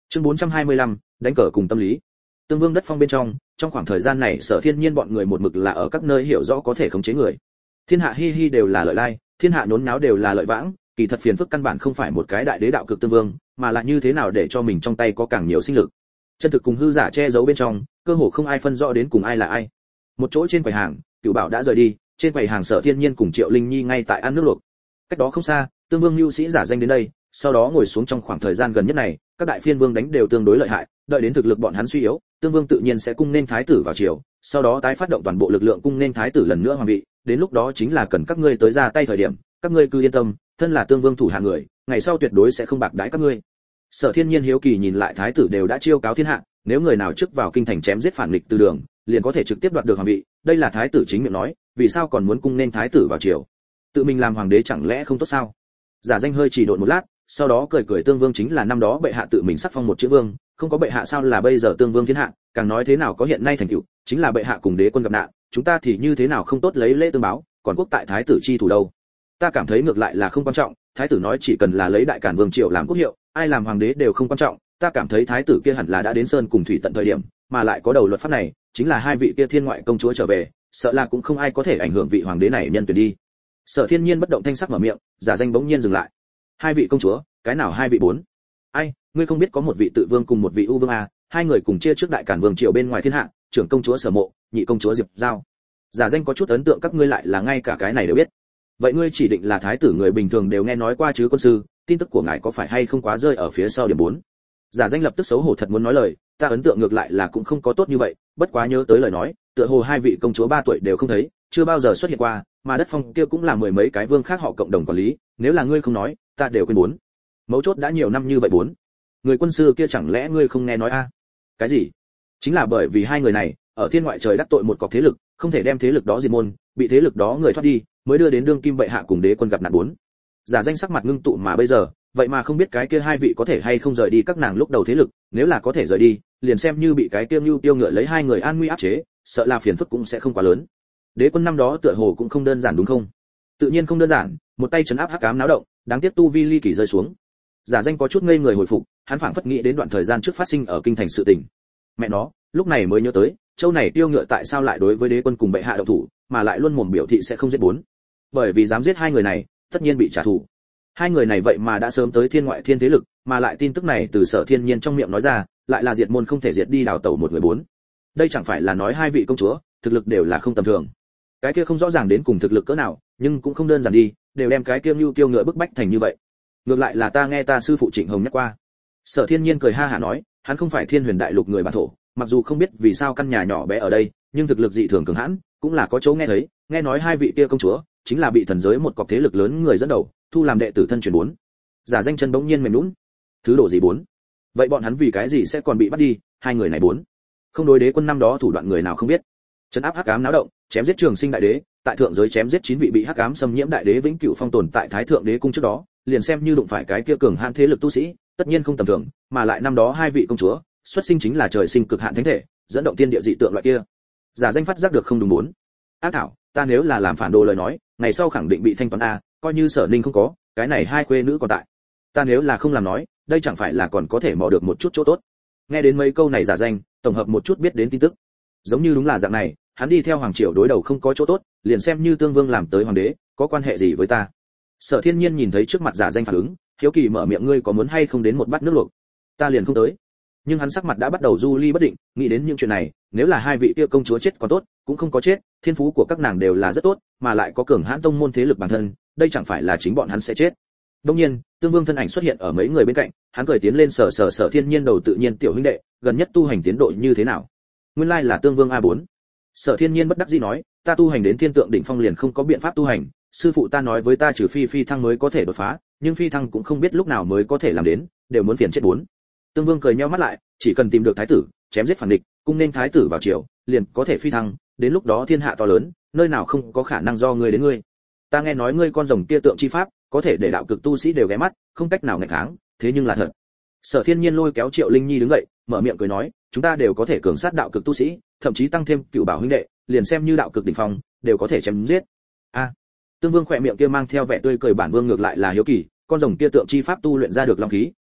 Chương 425, đánh cờ cùng tâm lý. Tương Vương đất phong bên trong khoảng thời gian này Sở Thiên Nhiên bọn người một mực là ở các nơi hiểu rõ có thể khống chế người. Thiên hạ hi hi đều là lợi lai, thiên hạ nhốn nháo đều là lợi vãng, kỳ thật phiền phức căn bản không phải một cái đại đế đạo cực Tương Vương, mà là như thế nào để cho mình trong tay có càng nhiều sinh lực. Chân thực cùng hư giả che giấu bên trong, cơ hồ không ai phân rõ đến cùng ai là ai. Một chỗ trên quầy hàng, Cửu Bảo đã rời đi, trên quầy hàng Sở Thiên Nhiên cùng Triệu Linh Nhi ngay tại ăn nước luộc. Cách đó không xa, Tương Vương Nưu Sĩ giả danh đến đây, sau đó ngồi xuống. Trong khoảng thời gian gần nhất này, các đại phiên vương đánh đều tương đối lợi hại, đợi đến thực lực bọn hắn suy yếu, Tương Vương tự nhiên sẽ cung nên thái tử vào triều, sau đó tái phát động toàn bộ lực lượng cung nên thái tử lần nữa hoàng vị, đến lúc đó chính là cần các ngươi tới ra tay thời điểm, các ngươi cứ yên tâm, thân là Tương Vương thủ hạ người, ngày sau tuyệt đối sẽ không bạc đãi các ngươi. Sở Thiên Nhiên hiếu kỳ nhìn lại thái tử đều đã chiêu cáo thiên hạ, nếu người nào trước vào kinh thành chém giết phản nghịch từ đường, liền có thể trực tiếp đoạt được hoàng vị, đây là thái tử chính miệng nói, vì sao còn muốn cung nên thái tử vào triều? Tự mình làm hoàng đế chẳng lẽ không tốt sao? Giả danh hơi chỉ độn một lát, sau đó cười cười, Tương Vương chính là năm đó bệ hạ tự mình sắc phong một chữ vương, không có bệ hạ sao là bây giờ Tương Vương thiên hạ, càng nói thế nào có hiện nay thành tựu, chính là bệ hạ cùng đế quân gặp nạn, chúng ta thì như thế nào không tốt lấy lễ tương báo, còn quốc tại thái tử chi thủ đâu. Ta cảm thấy ngược lại là không quan trọng, thái tử nói chỉ cần là lấy đại cản vương triều làm quốc hiệu, ai làm hoàng đế đều không quan trọng, ta cảm thấy thái tử kia hẳn là đã đến sơn cùng thủy tận thời điểm, mà lại có đầu luật pháp này, chính là hai vị kia thiên ngoại công chúa trở về, sợ là cũng không ai có thể ảnh hưởng vị hoàng đế này nhân tuyển đi. Sở Thiên Nhiên bất động thanh sắc mở miệng, giả danh bỗng nhiên dừng lại. Hai vị công chúa, cái nào hai vị bốn? Ai, ngươi không biết có một vị tự vương cùng một vị u vương à, hai người cùng chia trước đại cản vương triều bên ngoài thiên hạ, trưởng công chúa Sở Mộ, nhị công chúa Diệp Giao. Giả danh có chút ấn tượng các ngươi lại là ngay cả cái này đều biết. Vậy ngươi chỉ định là thái tử người bình thường đều nghe nói qua chứ quân sư, tin tức của ngài có phải hay không quá rơi ở phía sau điểm 4. Giả danh lập tức xấu hổ thật muốn nói lời, ta ấn tượng ngược lại là cũng không có tốt như vậy, bất quá nhớ tới lời nói, tựa hồ hai vị công chúa 3 tuổi đều không thấy, chưa bao giờ xuất hiện qua, mà đất phong kia cũng là mười mấy cái vương khác họ cộng đồng quản lý, nếu là ngươi không nói, ta đều quên 4. Mấu chốt đã nhiều năm như vậy 4. Người quân sư kia chẳng lẽ ngươi không nghe nói a? Cái gì? Chính là bởi vì hai người này, ở thiên ngoại trời đắc tội một cọc thế lực, không thể đem thế lực đó diệt môn, bị thế lực đó người thoát đi, mới đưa đến đương kim bệ hạ cùng đế quân gặp nạn 4. Giả danh sắc mặt ngưng tụ mà bây giờ, vậy mà không biết cái kia hai vị có thể hay không rời đi các nàng lúc đầu thế lực, nếu là có thể rời đi, liền xem như bị cái kia Nưu Tiêu Ngựa lấy hai người an nguy áp chế, sợ là phiền phức cũng sẽ không quá lớn. Đế quân năm đó tựa hồ cũng không đơn giản đúng không? Tự nhiên không đơn giản, một tay trấn áp hắc ám náo động, đáng tiếc tu vi ly kỳ rơi xuống. Giả danh có chút ngây người hồi phục, hắn phảng phất nghĩ đến đoạn thời gian trước phát sinh ở kinh thành sự tình. Mẹ nó, lúc này mới nhớ tới, châu này Tiêu Ngựa tại sao lại đối với đế quân cùng bệ hạ động thủ, mà lại luôn mồm biểu thị sẽ không giết 4. Bởi vì dám giết hai người này, tất nhiên bị trả thù. Hai người này vậy mà đã sớm tới thiên ngoại thiên thế lực, mà lại tin tức này từ Sở Thiên Nhiên trong miệng nói ra, lại là diệt môn không thể diệt đi đào tẩu một người 4. Đây chẳng phải là nói hai vị công chúa, thực lực đều là không tầm thường. Cái kia không rõ ràng đến cùng thực lực cỡ nào, nhưng cũng không đơn giản đi, đều đem cái kia Nưu Tiêu Ngựa bức bách thành như vậy. Ngược lại là ta nghe ta sư phụ Trịnh Hồng nhắc qua. Sở Thiên Nhiên cười ha hả nói, hắn không phải Thiên Huyền Đại Lục người bản thổ, mặc dù không biết vì sao căn nhà nhỏ bé ở đây, nhưng thực lực dị thường cường hãn, cũng là có chỗ nghe thấy, nghe nói hai vị kia công chúa chính là bị thần giới một cọc thế lực lớn người dẫn đầu, thu làm đệ tử thân truyền 4. Giả danh chân bỗng nhiên mềm nhũn. Thứ độ gì 4? Vậy bọn hắn vì cái gì sẽ còn bị bắt đi, hai người này 4. Không đối đế quân năm đó thủ đoạn người nào không biết. Trấn áp hắc ám náo động, chém giết Trường Sinh đại đế, tại thượng giới chém giết 9 vị bị hắc ám xâm nhiễm đại đế vĩnh cửu phong tồn tại thái thượng đế cung trước đó, liền xem như đụng phải cái kia cường hãn thế lực tu sĩ, tất nhiên không tầm thường, mà lại năm đó hai vị công chúa, xuất sinh chính là trời sinh cực hạn thánh thể, dẫn động tiên địa dị tượng loại kia. Giả danh phát giác được không đúng 4. Ác thảo, ta nếu là làm phản đồ lời nói, ngày sau khẳng định bị thanh toán a, coi như Sở Ninh không có, cái này hai khuê nữ còn tại. Ta nếu là không làm nói, đây chẳng phải là còn có thể mò được một chút chỗ tốt. Nghe đến mấy câu này giả danh, tổng hợp một chút biết đến tin tức. Giống như đúng là dạng này, hắn đi theo hoàng triều đối đầu không có chỗ tốt, liền xem như Tương Vương làm tới hoàng đế, có quan hệ gì với ta? Sở Thiên Nhiên nhìn thấy trước mặt giả danh phản ứng, hiếu kỳ mở miệng, ngươi có muốn hay không đến một bát nước luộc? Ta liền không tới. Nhưng hắn sắc mặt đã bắt đầu du ly bất định, nghĩ đến những chuyện này, nếu là hai vị kia công chúa chết còn tốt, cũng không có chết, thiên phú của các nàng đều là rất tốt, mà lại có cường hãn tông môn thế lực bản thân, đây chẳng phải là chính bọn hắn sẽ chết. Đương nhiên, Tương Vương thân ảnh xuất hiện ở mấy người bên cạnh, hắn cười tiến lên Sở Thiên Nhiên đầu, tự nhiên tiểu huynh đệ, gần nhất tu hành tiến độ như thế nào? Nguyên lai là Tương Vương A4. Sở Thiên Nhiên bất đắc dĩ nói, ta tu hành đến thiên tượng đỉnh phong liền không có biện pháp tu hành, sư phụ ta nói với ta trừ phi thăng mới có thể đột phá, nhưng phi thăng cũng không biết lúc nào mới có thể làm đến, đều muốn phiền chết 4. Tương Vương cười nheo mắt lại, chỉ cần tìm được thái tử, chém giết phản địch, cung nên thái tử vào triều, liền có thể phi thăng, đến lúc đó thiên hạ to lớn, nơi nào không có khả năng do ngươi đến ngươi. Ta nghe nói ngươi con rồng kia tượng chi pháp, có thể để đạo cực tu sĩ đều ghé mắt, không cách nào nghịch kháng, thế nhưng là thật. Sở Thiên Nhiên lôi kéo Triệu Linh Nhi đứng dậy, mở miệng cười nói, chúng ta đều có thể cường sát đạo cực tu sĩ, thậm chí tăng thêm Cửu Bảo huynh đệ, liền xem như đạo cực đỉnh phong, đều có thể chém giết. A. Tương Vương khỏe miệng kia mang theo vẻ tươi cười, bản vương ngược lại là hiếu kỳ, con rồng kia tượng chi pháp tu luyện ra được long khí,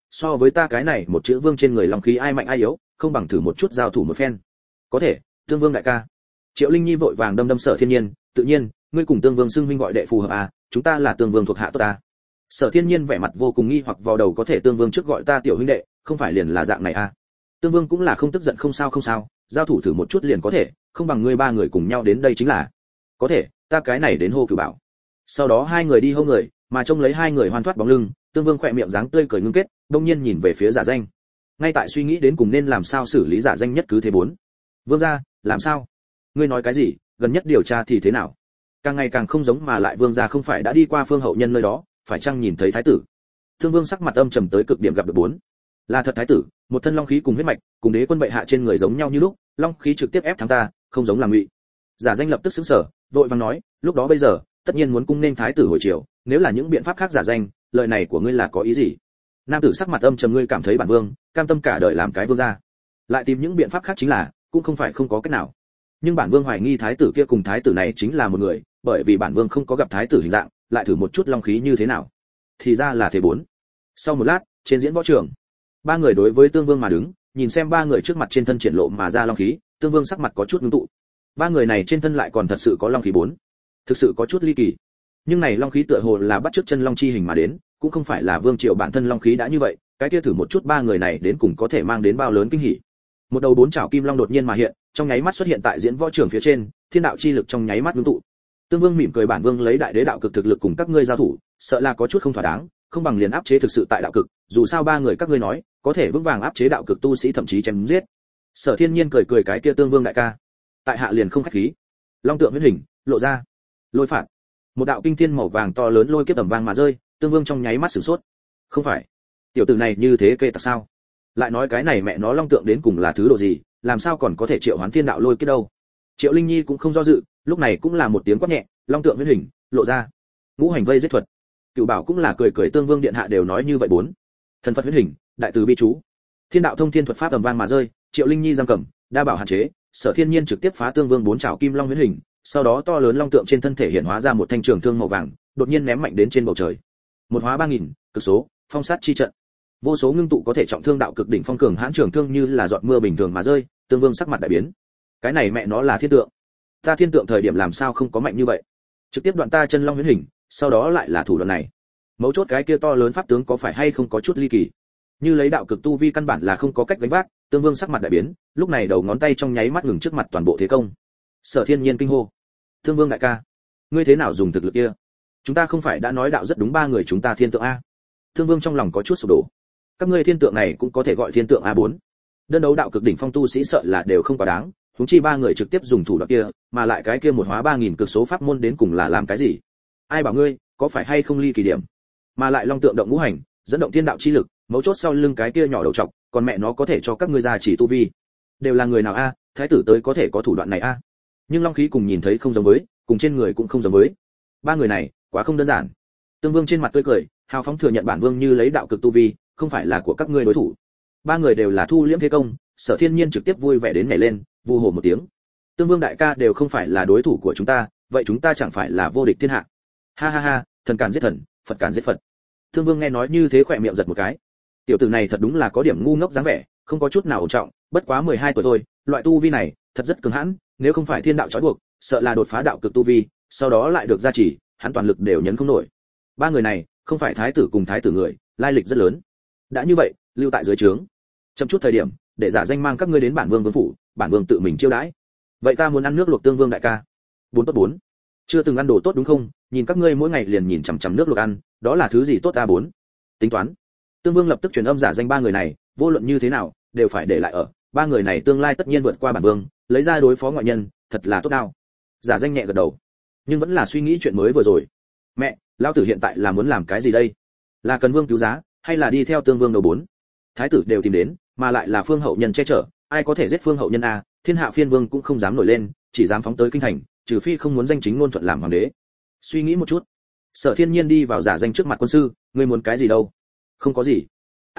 so với ta cái này một chữ vương trên người long khí ai mạnh ai yếu, không bằng thử một chút giao thủ một phen. Có thể, Tương Vương đại ca. Triệu Linh Nhi vội vàng đâm Sở Thiên Nhiên, tự nhiên, ngươi cùng Tương Vương xưng huynh gọi đệ phù hợp à, chúng ta là Tương Vương thuộc hạ tốt ta. Sở Thiên Nhiên vẻ mặt vô cùng nghi hoặc vào đầu, có thể Tương Vương trước gọi ta tiểu huynh đệ, không phải liền là dạng này à? Tương Vương cũng là không tức giận, không sao, giao thủ thử một chút liền có thể, không bằng ngươi ba người cùng nhau đến đây chính là. Có thể, ta cái này đến hô Cửu Bảo. Sau đó hai người đi hô người, mà trông lấy hai người hoàn thoát bóng lưng, Tương Vương khỏe miệng dáng tươi cười ngưng kết, đông nhiên nhìn về phía Giả Danh. Ngay tại suy nghĩ đến cùng nên làm sao xử lý Giả Danh nhất cứ thế bốn. Vương gia, làm sao? Ngươi nói cái gì? Gần nhất điều tra thì thế nào? Càng ngày càng không giống, mà lại Vương gia không phải đã đi qua Phương hậu nhân nơi đó, phải chăng nhìn thấy thái tử? Thương Vương sắc mặt âm trầm tới cực điểm, gặp được bốn. Là thật thái tử, một thân long khí cùng huyết mạch, cùng đế quân bệ hạ trên người giống nhau như lúc, long khí trực tiếp ép thắng ta, không giống là ngụy. Giả Danh lập tức sững sờ, vội vàng nói, lúc đó bây giờ, tất nhiên muốn cung nên thái tử hồi triều, nếu là những biện pháp khác. Giả Danh, lời này của ngươi là có ý gì? Nam tử sắc mặt âm trầm, ngươi cảm thấy bản vương cam tâm cả đời làm cái vương gia, lại tìm những biện pháp khác chính là, cũng không phải không có cách nào. Nhưng bản vương hoài nghi thái tử kia cùng thái tử này chính là một người, bởi vì bản vương không có gặp thái tử hình dạng, lại thử một chút long khí như thế nào. Thì ra là thế bốn. Sau một lát, trên diễn võ trường, ba người đối với Tương Vương mà đứng, nhìn xem ba người trước mặt trên thân triển lộ mà ra long khí, Tương Vương sắc mặt có chút ngưng tụ. Ba người này trên thân lại còn thật sự có long khí bốn, thực sự có chút ly kỳ. Nhưng này long khí tựa hồ là bắt chước chân long chi hình mà đến, cũng không phải là vương triều bản thân long khí đã như vậy, cái kia thử một chút ba người này đến cùng có thể mang đến bao lớn kinh hỉ. Một đầu bốn chảo kim long đột nhiên mà hiện, trong nháy mắt xuất hiện tại diễn võ trường phía trên, thiên đạo chi lực trong nháy mắt ngưng tụ. Tương Vương mỉm cười, bản vương lấy đại đế đạo cực thực lực cùng các ngươi giao thủ, sợ là có chút không thỏa đáng, không bằng liền áp chế thực sự tại đạo cực, dù sao ba người các ngươi nói, có thể vững vàng áp chế đạo cực tu sĩ, thậm chí chém giết. Sở Thiên Nhiên cười cái kia Tương Vương đại ca, tại hạ liền không khách khí. Long tượng huyết hình lộ ra, lôi phạt, một đạo kinh thiên màu vàng to lớn lôi kiếp tầm vang mà rơi, Tương Vương trong nháy mắt sửng sốt. Không phải, tiểu tử này như thế kê tặc sao? Lại nói cái này mẹ nó long tượng đến cùng là thứ độ gì, làm sao còn có thể triệu hoán thiên đạo lôi kiếp đâu? Triệu Linh Nhi cũng không do dự, lúc này cũng là một tiếng quát nhẹ, long tượng huyết hình lộ ra, ngũ hành vây giết thuật. Cửu Bảo cũng là cười Tương Vương điện hạ đều nói như vậy bốn. Thần Phật huyết hình, đại từ bi chú, thiên đạo thông thiên thuật pháp tầm vang mà rơi, Triệu Linh Nhi giam cầm, đa bảo hạn chế, Sở Thiên Nhiên trực tiếp phá Tương Vương bốn chảo kim long huyết hình, sau đó to lớn long tượng trên thân thể hiện hóa ra một thanh trường thương màu vàng, đột nhiên ném mạnh đến trên bầu trời. Một hóa 3000, cực số, phong sát chi trận. Vô số ngưng tụ có thể trọng thương đạo cực đỉnh phong cường hãn trường thương như là giọt mưa bình thường mà rơi, Tương Vương sắc mặt đại biến. Cái này mẹ nó là thiên tượng. Ta thiên tượng thời điểm làm sao không có mạnh như vậy? Trực tiếp đoạn ta chân long huyết hình, sau đó lại là thủ đoạn này. Mấu chốt cái kia to lớn pháp tướng có phải hay không có chút ly kỳ? Như lấy đạo cực tu vi căn bản là không có cách gánh vác, Tương Vương sắc mặt đại biến, lúc này đầu ngón tay trong nháy mắt ngừng trước mặt toàn bộ thế công. Sở Thiên Nhiên kinh hô, Tương Vương đại ca, ngươi thế nào dùng thực lực kia? Chúng ta không phải đã nói đạo rất đúng, ba người chúng ta thiên tượng a? Tương Vương trong lòng có chút sụp đổ. Các ngươi thiên tượng này cũng có thể gọi thiên tượng A4. Đơn đấu đạo cực đỉnh phong tu sĩ sợ là đều không quá đáng, huống chi ba người trực tiếp dùng thủ đoạn kia, mà lại cái kia một hóa 3000 cực số pháp môn đến cùng là làm cái gì? Ai bảo ngươi, có phải hay không ly kỳ điểm? Mà lại long tượng động ngũ hành, dẫn động thiên đạo chi lực, mấu chốt sau lưng cái kia nhỏ đầu trọc, còn mẹ nó có thể cho các ngươi ra chỉ tu vi. Đều là người nào a, thái tử tới có thể có thủ đoạn này a. Nhưng long khí cùng nhìn thấy không giống với, cùng trên người cũng không giống với. Ba người này, quá không đơn giản. Tương Vương trên mặt tươi cười, hào phóng thừa nhận bản vương như lấy đạo cực tu vi, không phải là của các ngươi đối thủ. Ba người đều là thu liễm thế công, Sở Thiên Nhiên trực tiếp vui vẻ đến nhảy lên, vu hồ một tiếng. Tương Vương đại ca đều không phải là đối thủ của chúng ta, vậy chúng ta chẳng phải là vô địch thiên hạ? Ha ha ha, thần càn giết thần, Phật càn giết Phật. Tương Vương nghe nói như thế khỏe miệng giật một cái. Tiểu tử này thật đúng là có điểm ngu ngốc dáng vẻ, không có chút nào ổn trọng, bất quá 12 tuổi thôi, loại tu vi này, thật rất cứng hãn, nếu không phải thiên đạo trói buộc, sợ là đột phá đạo cực tu vi, sau đó lại được gia trì, hắn toàn lực đều nhấn không nổi. Ba người này, không phải thái tử cùng thái tử người, lai lịch rất lớn. Đã như vậy, lưu tại dưới trướng, chậm chút thời điểm, để Giả Danh mang các ngươi đến bản vương vương phủ, bản vương tự mình chiêu đãi. Vậy ta muốn ăn nước luộc Tương Vương đại ca. 4+4. Chưa từng ăn đồ tốt đúng không? Nhìn các ngươi mỗi ngày liền nhìn chằm chằm nước luộc ăn, đó là thứ gì tốt ta 4. Tính toán. Tương Vương lập tức truyền âm Giả Danh ba người này, vô luận như thế nào, đều phải để lại ở, ba người này tương lai tất nhiên vượt qua bản vương, lấy ra đối phó ngoại nhân, thật là tốt đao. Giả Danh nhẹ gật đầu, nhưng vẫn là suy nghĩ chuyện mới vừa rồi. Mẹ, lão tử hiện tại là muốn làm cái gì đây? Là cần vương cứu giá, hay là đi theo Tương Vương đầu 4? Thái tử đều tìm đến, mà lại là Phương hậu nhân che chở, ai có thể giết Phương hậu nhân a? Thiên hạ phiên vương cũng không dám nổi lên, chỉ dám phóng tới kinh thành, trừ phi không muốn danh chính ngôn thuận làm hoàng đế. Suy nghĩ một chút, Sở Thiên Nhiên đi vào Giả Danh trước mặt quân sư, ngươi muốn cái gì đâu? Không có gì.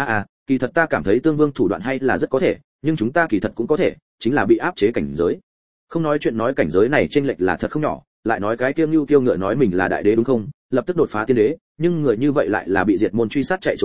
Kỳ thật ta cảm thấy Tương Vương thủ đoạn hay là rất có thể, nhưng chúng ta kỳ thật cũng có thể, chính là bị áp chế cảnh giới. Không nói chuyện nói cảnh giới này chênh lệch là thật không nhỏ, lại nói cái kiêu ngựa nói mình là đại đế đúng không, lập tức đột phá tiên đế, nhưng người như vậy lại là bị diệt môn truy sát chạy trối chết,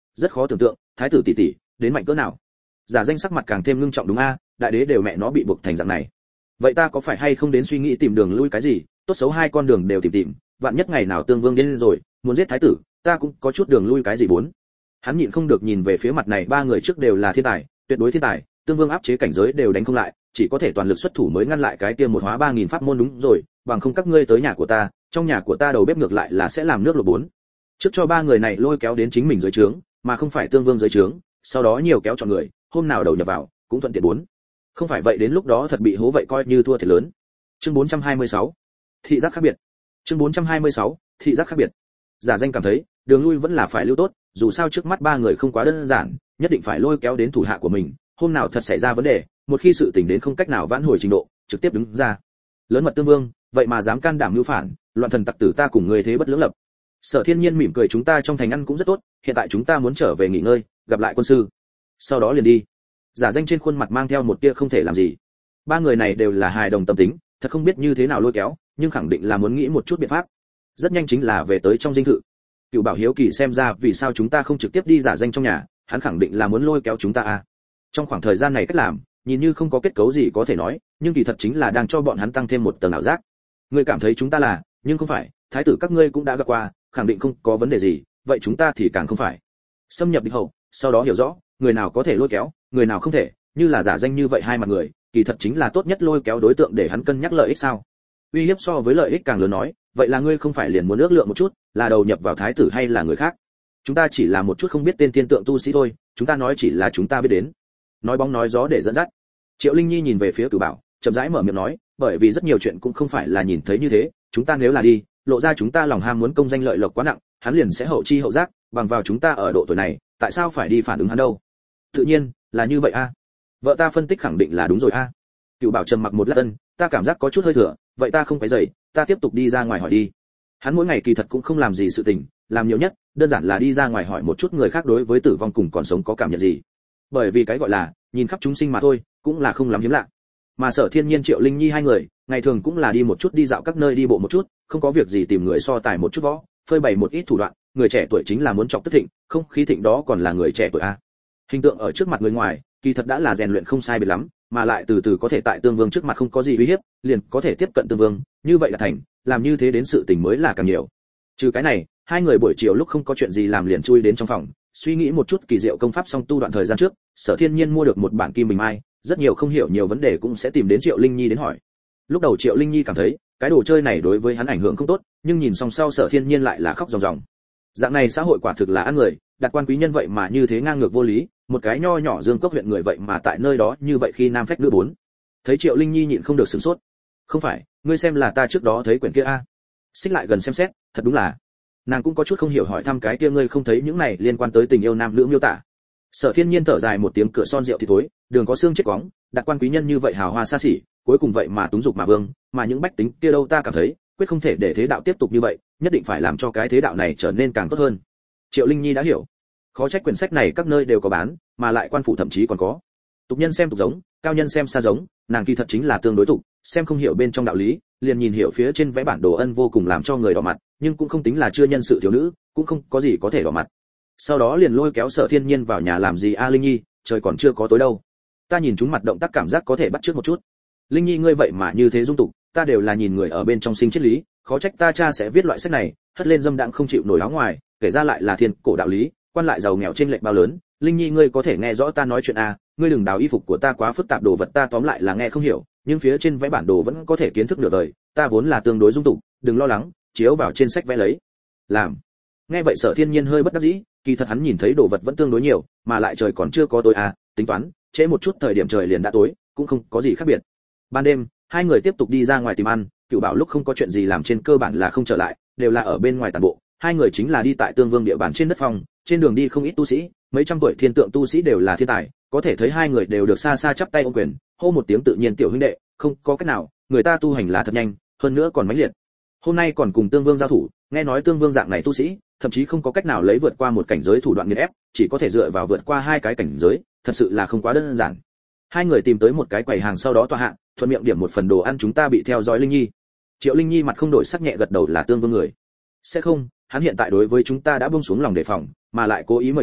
rất khó tưởng tượng thái tử tỷ tỷ đến mạnh cỡ nào. Giả danh sắc mặt càng thêm ngưng trọng. Đúng a, đại đế đều mẹ nó bị buộc thành dạng này, vậy ta có phải hay không đến suy nghĩ tìm đường lui cái gì, tốt xấu hai con đường đều tìm, vạn nhất ngày nào Tương Vương đến rồi muốn giết thái tử, ta cũng có chút đường lui cái gì bốn. Hắn nhịn không được nhìn về phía mặt này ba người trước đều là thiên tài, tuyệt đối thiên tài, Tương Vương áp chế cảnh giới đều đánh không lại, chỉ có thể toàn lực xuất thủ mới ngăn lại cái kia một hóa 3000 pháp môn. Đúng rồi, bằng không các ngươi tới nhà của ta, trong nhà của ta đầu bếp ngược lại là sẽ làm nước lột bốn. Trước cho ba người này lôi kéo đến chính mình dưới trướng, mà không phải Tương Vương dưới trướng, sau đó nhiều kéo chọn người, hôm nào đầu nhập vào, cũng thuận tiện bốn. Không phải vậy đến lúc đó thật bị hố vậy coi như thua thiệt lớn. Chương 426. Thị giác khác biệt. Chương 426. Thị giác khác biệt. Giả danh cảm thấy, đường lui vẫn là phải lưu tốt, dù sao trước mắt ba người không quá đơn giản, nhất định phải lôi kéo đến thủ hạ của mình, hôm nào thật xảy ra vấn đề, một khi sự tình đến không cách nào vãn hồi trình độ, trực tiếp đứng ra. Lớn mật Tương Vương, vậy mà dám can đảm mưu phản, loạn thần tặc tử, ta cùng người thế bất lưỡng lập. Sở Thiên Nhiên mỉm cười, chúng ta trong thành ăn cũng rất tốt, hiện tại chúng ta muốn trở về nghỉ ngơi, gặp lại quân sư. Sau đó liền đi. Giả danh trên khuôn mặt mang theo một tia không thể làm gì. Ba người này đều là hài đồng tâm tính, thật không biết như thế nào lôi kéo, nhưng khẳng định là muốn nghĩ một chút biện pháp. Rất nhanh chính là về tới trong dinh thự. Cựu Bảo hiếu kỳ xem ra vì sao chúng ta không trực tiếp đi giả danh trong nhà, hắn khẳng định là muốn lôi kéo chúng ta à. Trong khoảng thời gian này cách làm, nhìn như không có kết cấu gì có thể nói, nhưng kỳ thật chính là đang cho bọn hắn tăng thêm một tầng ảo giác. Ngươi cảm thấy chúng ta là, nhưng không phải, thái tử các ngươi cũng đã gặp qua, khẳng định không có vấn đề gì, vậy chúng ta thì càng không phải. Xâm nhập địch hậu, sau đó hiểu rõ, người nào có thể lôi kéo, người nào không thể, như là giả danh như vậy hai mặt người, kỳ thật chính là tốt nhất lôi kéo đối tượng để hắn cân nhắc lợi ích sao. Uy hiếp so với lợi ích càng lớn nói, vậy là ngươi không phải liền muốn ước lượng một chút, là đầu nhập vào thái tử hay là người khác. Chúng ta chỉ là một chút không biết tên tiên tượng tu sĩ thôi, chúng ta nói chỉ là chúng ta biết đến. Nói bóng nói gió để dẫn dắt. Triệu Linh Nhi nhìn về phía Cửu Bảo, chậm rãi mở miệng nói, bởi vì rất nhiều chuyện cũng không phải là nhìn thấy như thế, chúng ta nếu là đi, lộ ra chúng ta lòng ham muốn công danh lợi lộc quá nặng, hắn liền sẽ hậu chi hậu giác, bằng vào chúng ta ở độ tuổi này, tại sao phải đi phản ứng hắn đâu? Tự nhiên là như vậy a. Vợ ta phân tích khẳng định là đúng rồi a. Cửu Bảo trầm mặc một lát ân, ta cảm giác có chút hơi thừa, vậy ta không phải dậy, ta tiếp tục đi ra ngoài hỏi đi. Hắn mỗi ngày kỳ thật cũng không làm gì sự tình, làm nhiều nhất đơn giản là đi ra ngoài hỏi một chút người khác đối với tử vong cùng còn sống có cảm nhận gì. Bởi vì cái gọi là nhìn khắp chúng sinh mà thôi, cũng là không lắm hiếm lạ. Mà Sở Thiên Nhiên Triệu Linh Nhi hai người, ngày thường cũng là đi một chút, đi dạo các nơi, đi bộ một chút, không có việc gì tìm người so tài một chút võ, phơi bày một ít thủ đoạn, người trẻ tuổi chính là muốn chọc tức thịnh, không khí thịnh đó còn là người trẻ tuổi a. Hình tượng ở trước mặt người ngoài, kỳ thật đã là rèn luyện không sai biệt lắm, mà lại từ từ có thể tại Tương Vương trước mặt không có gì uy hiếp, liền có thể tiếp cận Tương Vương, như vậy là thành, làm như thế đến sự tình mới là càng nhiều. Trừ cái này, hai người buổi chiều lúc không có chuyện gì làm liền chui đến trong phòng, suy nghĩ một chút kỳ diệu công pháp song tu. Đoạn thời gian trước, Sở Thiên Nhiên mua được một bản Kim Bình Mai, rất nhiều không hiểu nhiều vấn đề cũng sẽ tìm đến Triệu Linh Nhi đến hỏi. Lúc đầu Triệu Linh Nhi cảm thấy cái đồ chơi này đối với hắn ảnh hưởng không tốt, nhưng nhìn xong sau Sở Thiên Nhiên lại là khóc ròng ròng. Dạng này xã hội quả thực là ăn người, đặt quan quý nhân vậy mà như thế ngang ngược vô lý, một cái nho nhỏ Dương Cốc huyện người vậy mà tại nơi đó như vậy khi nam phách nữ bốn. Thấy Triệu Linh Nhi nhịn không được sửng sốt. Không phải, ngươi xem là ta trước đó thấy quyển kia a? Xích lại gần xem xét, thật đúng là. Nàng cũng có chút không hiểu, hỏi thăm cái kia ngươi không thấy những này liên quan tới tình yêu nam nữ miêu tả. Sở Thiên Nhiên thở dài một tiếng, cửa son rượu thì tối, đường có xương chết cóng, đặt quan quý nhân như vậy hào hoa xa xỉ, cuối cùng vậy mà túng dục mà vương, mà những bách tính kia đâu, ta cảm thấy quyết không thể để thế đạo tiếp tục như vậy, nhất định phải làm cho cái thế đạo này trở nên càng tốt hơn. Triệu Linh Nhi đã hiểu. Khó trách quyển sách này các nơi đều có bán, mà lại quan phủ thậm chí còn có. Tục nhân xem tục giống, cao nhân xem xa giống, nàng kỳ thật chính là tương đối tục, xem không hiểu bên trong đạo lý, liền nhìn hiểu phía trên vẽ bản đồ ân vô cùng làm cho người đỏ mặt, nhưng cũng không tính là chưa nhân sự thiếu nữ, cũng không có gì có thể đỏ mặt. Sau đó liền lôi kéo Sở Thiên Nhiên vào nhà làm gì a? Linh Nhi, trời còn chưa có tối đâu. Ta nhìn chúng mặt động tác cảm giác có thể bắt trước một chút. Linh Nhi ngươi vậy mà như thế dung tục, ta đều là nhìn người ở bên trong sinh triết lý, khó trách ta cha sẽ viết loại sách này, hất lên dâm đãng không chịu nổi áo ngoài, kể ra lại là thiên cổ đạo lý, quan lại giàu nghèo trên lệch bao lớn. Linh Nhi ngươi có thể nghe rõ ta nói chuyện a, ngươi đừng đào y phục của ta quá phức tạp, đồ vật ta tóm lại là nghe không hiểu, nhưng phía trên vẽ bản đồ vẫn có thể kiến thức nửa đời, ta vốn là tương đối dung tục, đừng lo lắng, chiếu vào trên sách vẽ lấy làm. Nghe vậy Sở Thiên Nhiên hơi bất đắc dĩ, kỳ thật hắn nhìn thấy đồ vật vẫn tương đối nhiều, mà lại trời còn chưa có tối à, tính toán trễ một chút thời điểm trời liền đã tối, cũng không có gì khác biệt. Ban đêm hai người tiếp tục đi ra ngoài tìm ăn, Cửu Bảo lúc không có chuyện gì làm trên cơ bản là không trở lại, đều là ở bên ngoài tản bộ. Hai người chính là đi tại Tương Vương địa bàn trên đất phong, trên đường đi không ít tu sĩ, mấy trăm tuổi thiên tượng tu sĩ đều là thiên tài, có thể thấy hai người đều được xa xa chắp tay ôm quyền, hô một tiếng tự nhiên tiểu huynh đệ, không có cách nào, người ta tu hành là thật nhanh, hơn nữa còn mãnh liệt. Hôm nay còn cùng Tương Vương giao thủ, nghe nói Tương Vương dạng này tu sĩ, thậm chí không có cách nào lấy vượt qua một cảnh giới thủ đoạn nghiền ép, chỉ có thể dựa vào vượt qua hai cái cảnh giới, thật sự là không quá đơn giản. Hai người tìm tới một cái quầy hàng sau đó tọa hạ, thuận miệng điểm một phần đồ ăn. Chúng ta bị theo dõi Linh Nhi. Triệu Linh Nhi mặt không đổi sắc nhẹ gật đầu, là Tương Vương người. Sẽ không, hắn hiện tại đối với chúng ta đã buông xuống lòng đề phòng, mà lại cố ý mời chào,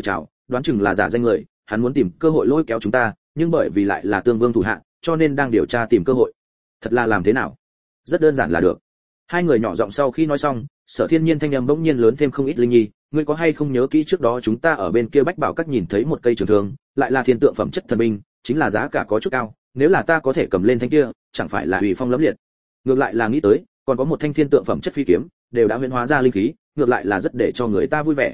đoán chừng là giả danh người, hắn muốn tìm cơ hội lôi kéo chúng ta, nhưng bởi vì lại là Tương Vương thủ hạ, cho nên đang điều tra tìm cơ hội. Thật là làm thế nào? Rất đơn giản là được. Hai người nhỏ giọng sau khi nói xong, Sở Thiên Nhiên thanh âm bỗng nhiên lớn thêm không ít. Linh Nhi, ngươi có hay không nhớ kỹ trước đó chúng ta ở bên kia Bách Bảo Các nhìn thấy một cây trường thương, lại là thiên tượng phẩm chất thần binh, chính là giá cả có chút cao, nếu là ta có thể cầm lên thanh kia, chẳng phải là uy phong lẫm liệt. Ngược lại là nghĩ tới, còn có một thanh thiên tượng phẩm chất phi kiếm, đều đã huyễn hóa ra linh khí, ngược lại là rất để cho người ta vui vẻ.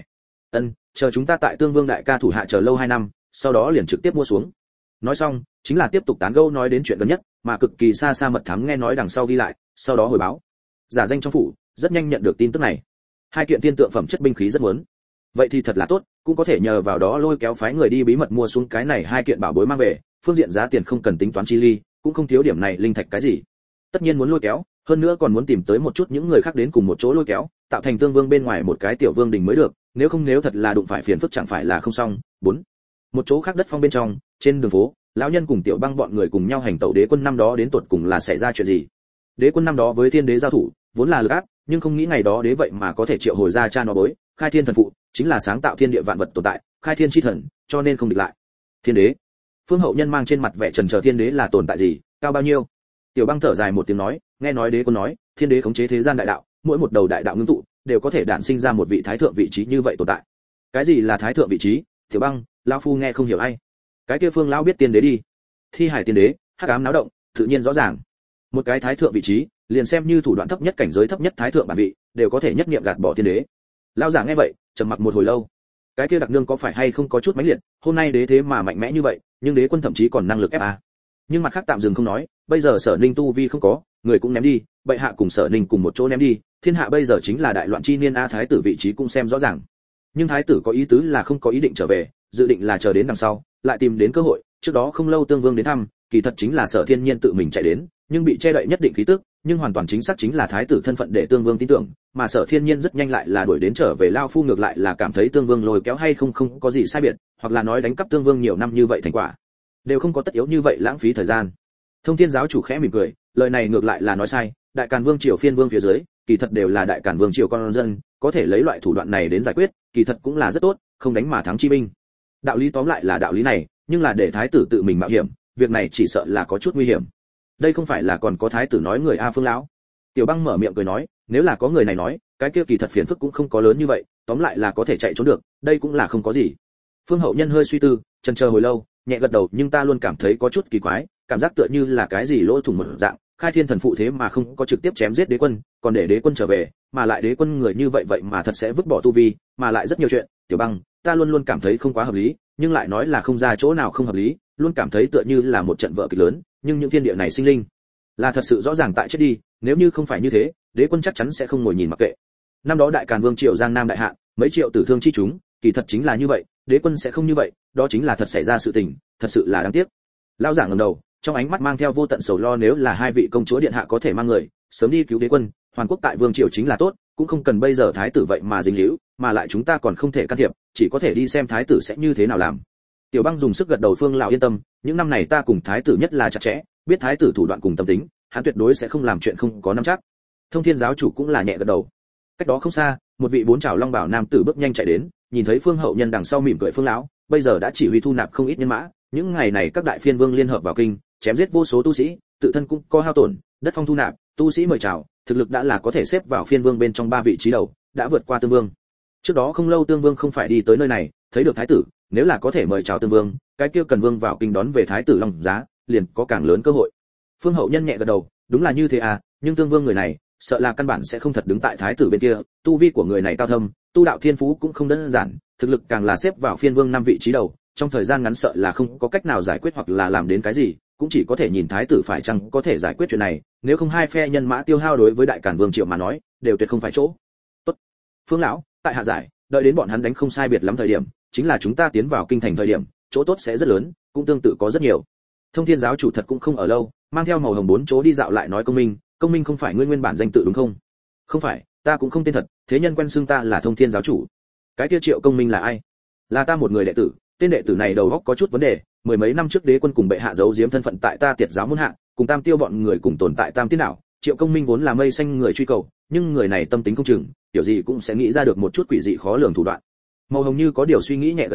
Chờ chúng ta tại Tương Vương đại ca thủ hạ chờ lâu 2 năm, sau đó liền trực tiếp mua xuống. Nói xong, chính là tiếp tục tán gẫu nói đến chuyện gần nhất, mà cực kỳ xa xa mật thám nghe nói đằng sau ghi lại, sau đó hồi báo. Giả danh trong phủ, rất nhanh nhận được tin tức này. 2 kiện thiên tượng phẩm chất binh khí rất muốn. Vậy thì thật là tốt, cũng có thể nhờ vào đó lôi kéo phái người đi bí mật mua xuống cái này 2 kiện bảo bối mang về, phương diện giá tiền không cần tính toán chi ly, cũng không thiếu điểm này linh thạch cái gì. Tất nhiên muốn lôi kéo, hơn nữa còn muốn tìm tới một chút những người khác đến cùng một chỗ lôi kéo, tạo thành Tương Vương bên ngoài một cái tiểu vương đình mới được, nếu thật là đụng phải phiền phức chẳng phải là không xong. 4. Một chỗ khác đất phong bên trong, trên đường phố, lão nhân cùng Tiểu Băng bọn người cùng nhau hành tẩu. Đế quân năm đó đến tột cùng là xảy ra chuyện gì? Đế quân năm đó với Thiên Đế giao thủ, vốn là lực áp, nhưng không nghĩ ngày đó đế vậy mà có thể triệu hồi ra cha nó bối, Khai Thiên thần phụ, chính là sáng tạo thiên địa vạn vật tồn tại, Khai Thiên chi thần, cho nên không địch lại. Thiên Đế. Phương Hậu Nhân mang trên mặt vẻ trần chờ. Thiên Đế là tồn tại gì, cao bao nhiêu? Tiểu Băng thở dài một tiếng nói, nghe nói đế quân nói, Thiên Đế khống chế thế gian đại đạo, mỗi một đầu đại đạo ngưng tụ, đều có thể đản sinh ra một vị thái thượng vị trí như vậy tồn tại. Cái gì là thái thượng vị trí? Tiểu Băng, lão phu nghe không hiểu ai. Cái kia Phương lão biết Tiên Đế đi. Thi hải Tiên Đế, hắc ám náo động, tự nhiên rõ ràng. Một cái thái thượng vị trí, liền xem như thủ đoạn thấp nhất cảnh giới thấp nhất thái thượng bản vị, đều có thể nhất niệm gạt bỏ Tiên Đế. Lão giả nghe vậy, trầm mặc một hồi lâu. Cái kia đặc nương có phải hay không có chút mãnh liệt, hôm nay đế thế mà mạnh mẽ như vậy, nhưng đế quân thậm chí còn năng lực ép a. Nhưng mặt khác tạm dừng không nói, bây giờ Sở Ninh tu vi không có, người cũng ném đi, bệ hạ cùng Sở Ninh cùng một chỗ ném đi, thiên hạ bây giờ chính là đại loạn chi niên a. Thái tử vị trí cũng xem rõ ràng. Nhưng thái tử có ý tứ là không có ý định trở về, dự định là chờ đến đằng sau, lại tìm đến cơ hội. Trước đó không lâu Tương Vương đến thăm, kỳ thật chính là Sở Thiên Nhiên tự mình chạy đến, nhưng bị che đậy nhất định khí tức, nhưng hoàn toàn chính xác chính là thái tử thân phận để Tương Vương tin tưởng, mà Sở Thiên Nhiên rất nhanh lại là đuổi đến trở về. Lao phu ngược lại là cảm thấy Tương Vương lôi kéo hay không có gì sai biệt, hoặc là nói đánh cắp Tương Vương nhiều năm như vậy thành quả, đều không có tất yếu như vậy lãng phí thời gian. Thông Thiên giáo chủ khẽ mỉm cười, lời này ngược lại là nói sai, Đại Càn Vương triều phiên vương phía dưới, kỳ thật đều là Đại Càn Vương triều con dân, có thể lấy loại thủ đoạn này đến giải quyết, kỳ thật cũng là rất tốt, không đánh mà thắng chi binh. Đạo lý tóm lại là đạo lý này, nhưng là để thái tử tự mình mạo hiểm, việc này chỉ sợ là có chút nguy hiểm. Đây không phải là còn có thái tử nói người a. Phương lão. Tiểu Băng mở miệng cười nói, nếu là có người này nói, cái kia kỳ thật phiền phức cũng không có lớn như vậy, tóm lại là có thể chạy trốn được, đây cũng là không có gì. Phương Hậu Nhân hơi suy tư, chần chờ hồi lâu, nhẹ gật đầu, nhưng ta luôn cảm thấy có chút kỳ quái, cảm giác tựa như là cái gì lỗ thủng một dạng. Khai Thiên thần phụ thế mà không có trực tiếp chém giết đế quân, còn để đế quân trở về, mà lại đế quân người như vậy mà thật sẽ vứt bỏ tu vi, mà lại rất nhiều chuyện. Tiểu Băng, ta luôn cảm thấy không quá hợp lý, nhưng lại nói là không ra chỗ nào không hợp lý, luôn cảm thấy tựa như là một trận vở kịch lớn, nhưng những thiên địa này sinh linh là thật sự rõ ràng tại chết đi, nếu như không phải như thế, đế quân chắc chắn sẽ không ngồi nhìn mặc kệ. Năm đó Đại Càn Vương triều Giang Nam đại hạn, mấy triệu tử thương chi chúng, kỳ thật chính là như vậy, đế quân sẽ không như vậy, đó chính là thật xảy ra sự tình, thật sự là đáng tiếc. Lão giả ngẩng đầu, trong ánh mắt mang theo vô tận sầu lo, nếu là 2 vị công chúa điện hạ có thể mang người sớm đi cứu đế quân, hoàn quốc tại vương triều chính là tốt, cũng không cần bây giờ thái tử vậy mà dính líu, mà lại chúng ta còn không thể can thiệp, chỉ có thể đi xem thái tử sẽ như thế nào làm. Tiểu Băng dùng sức gật đầu, Phương lão yên tâm, những năm này ta cùng thái tử nhất là chặt chẽ, biết thái tử thủ đoạn cùng tâm tính, hắn tuyệt đối sẽ không làm chuyện không có nắm chắc. Thông Thiên giáo chủ cũng là nhẹ gật đầu. Cách đó không xa, một vị 4 trảo long bảo nam tử bước nhanh chạy đến, nhìn thấy Phương Hậu Nhân đằng sau mỉm cười, Phương lão, bây giờ đã chỉ huy thu nạp không ít nhân mã, những ngày này các đại phiên vương liên hợp vào kinh, chém giết vô số tu sĩ, tự thân cũng có hao tổn, đất phong thu nạp, tu sĩ mời chào, thực lực đã là có thể xếp vào phiên vương bên trong 3 vị trí đầu, đã vượt qua Tương Vương. Trước đó không lâu Tương Vương không phải đi tới nơi này, thấy được thái tử, nếu là có thể mời chào Tương Vương, cái kia cần vương vào kinh đón về thái tử Long Giá, liền có càng lớn cơ hội. Phương Hậu Nhân nhẹ gật đầu, đúng là như thế à, nhưng Tương Vương người này, sợ là căn bản sẽ không thật đứng tại thái tử bên kia, tu vi của người này cao thâm, tu đạo thiên phú cũng không đơn giản, thực lực càng là xếp vào phiên vương 5 vị trí đầu, trong thời gian ngắn sợ là không có cách nào giải quyết hoặc là làm đến cái gì, cũng chỉ có thể nhìn thái tử phải chăng có thể giải quyết chuyện này, nếu không 2 phe nhân mã tiêu hao đối với Đại Càn Vương triều mà nói, đều tuyệt không phải chỗ. Tốt. Phương lão, tại hạ giải, đợi đến bọn hắn đánh không sai biệt lắm thời điểm, chính là chúng ta tiến vào kinh thành thời điểm, chỗ tốt sẽ rất lớn, cũng tương tự có rất nhiều. Thông Thiên giáo chủ thật cũng không ở lâu, mang theo màu hồng 4 chỗ đi dạo lại nói, công minh không phải ngươi nguyên bản danh tự đúng không? Không phải, ta cũng không tên thật, thế nhân quen xưng ta là Thông Thiên giáo chủ. Cái kia Triệu Công Minh là ai? Là ta một người đệ tử, tên đệ tử này đầu óc có chút vấn đề, mười mấy năm trước đế quân cùng bệ hạ giấu giếm thân phận tại ta Tiệt giáo môn hạ, cùng Tam Tiêu bọn người cùng tồn tại Tam Tiết đảo. Triệu Công Minh vốn là mây xanh người truy cầu, nhưng người này tâm tính không chừng, kiểu gì cũng sẽ nghĩ ra được một chút quỷ dị khó lường thủ đoạn. Màu hồng như có điều suy nghĩ nhẹ gật đầu,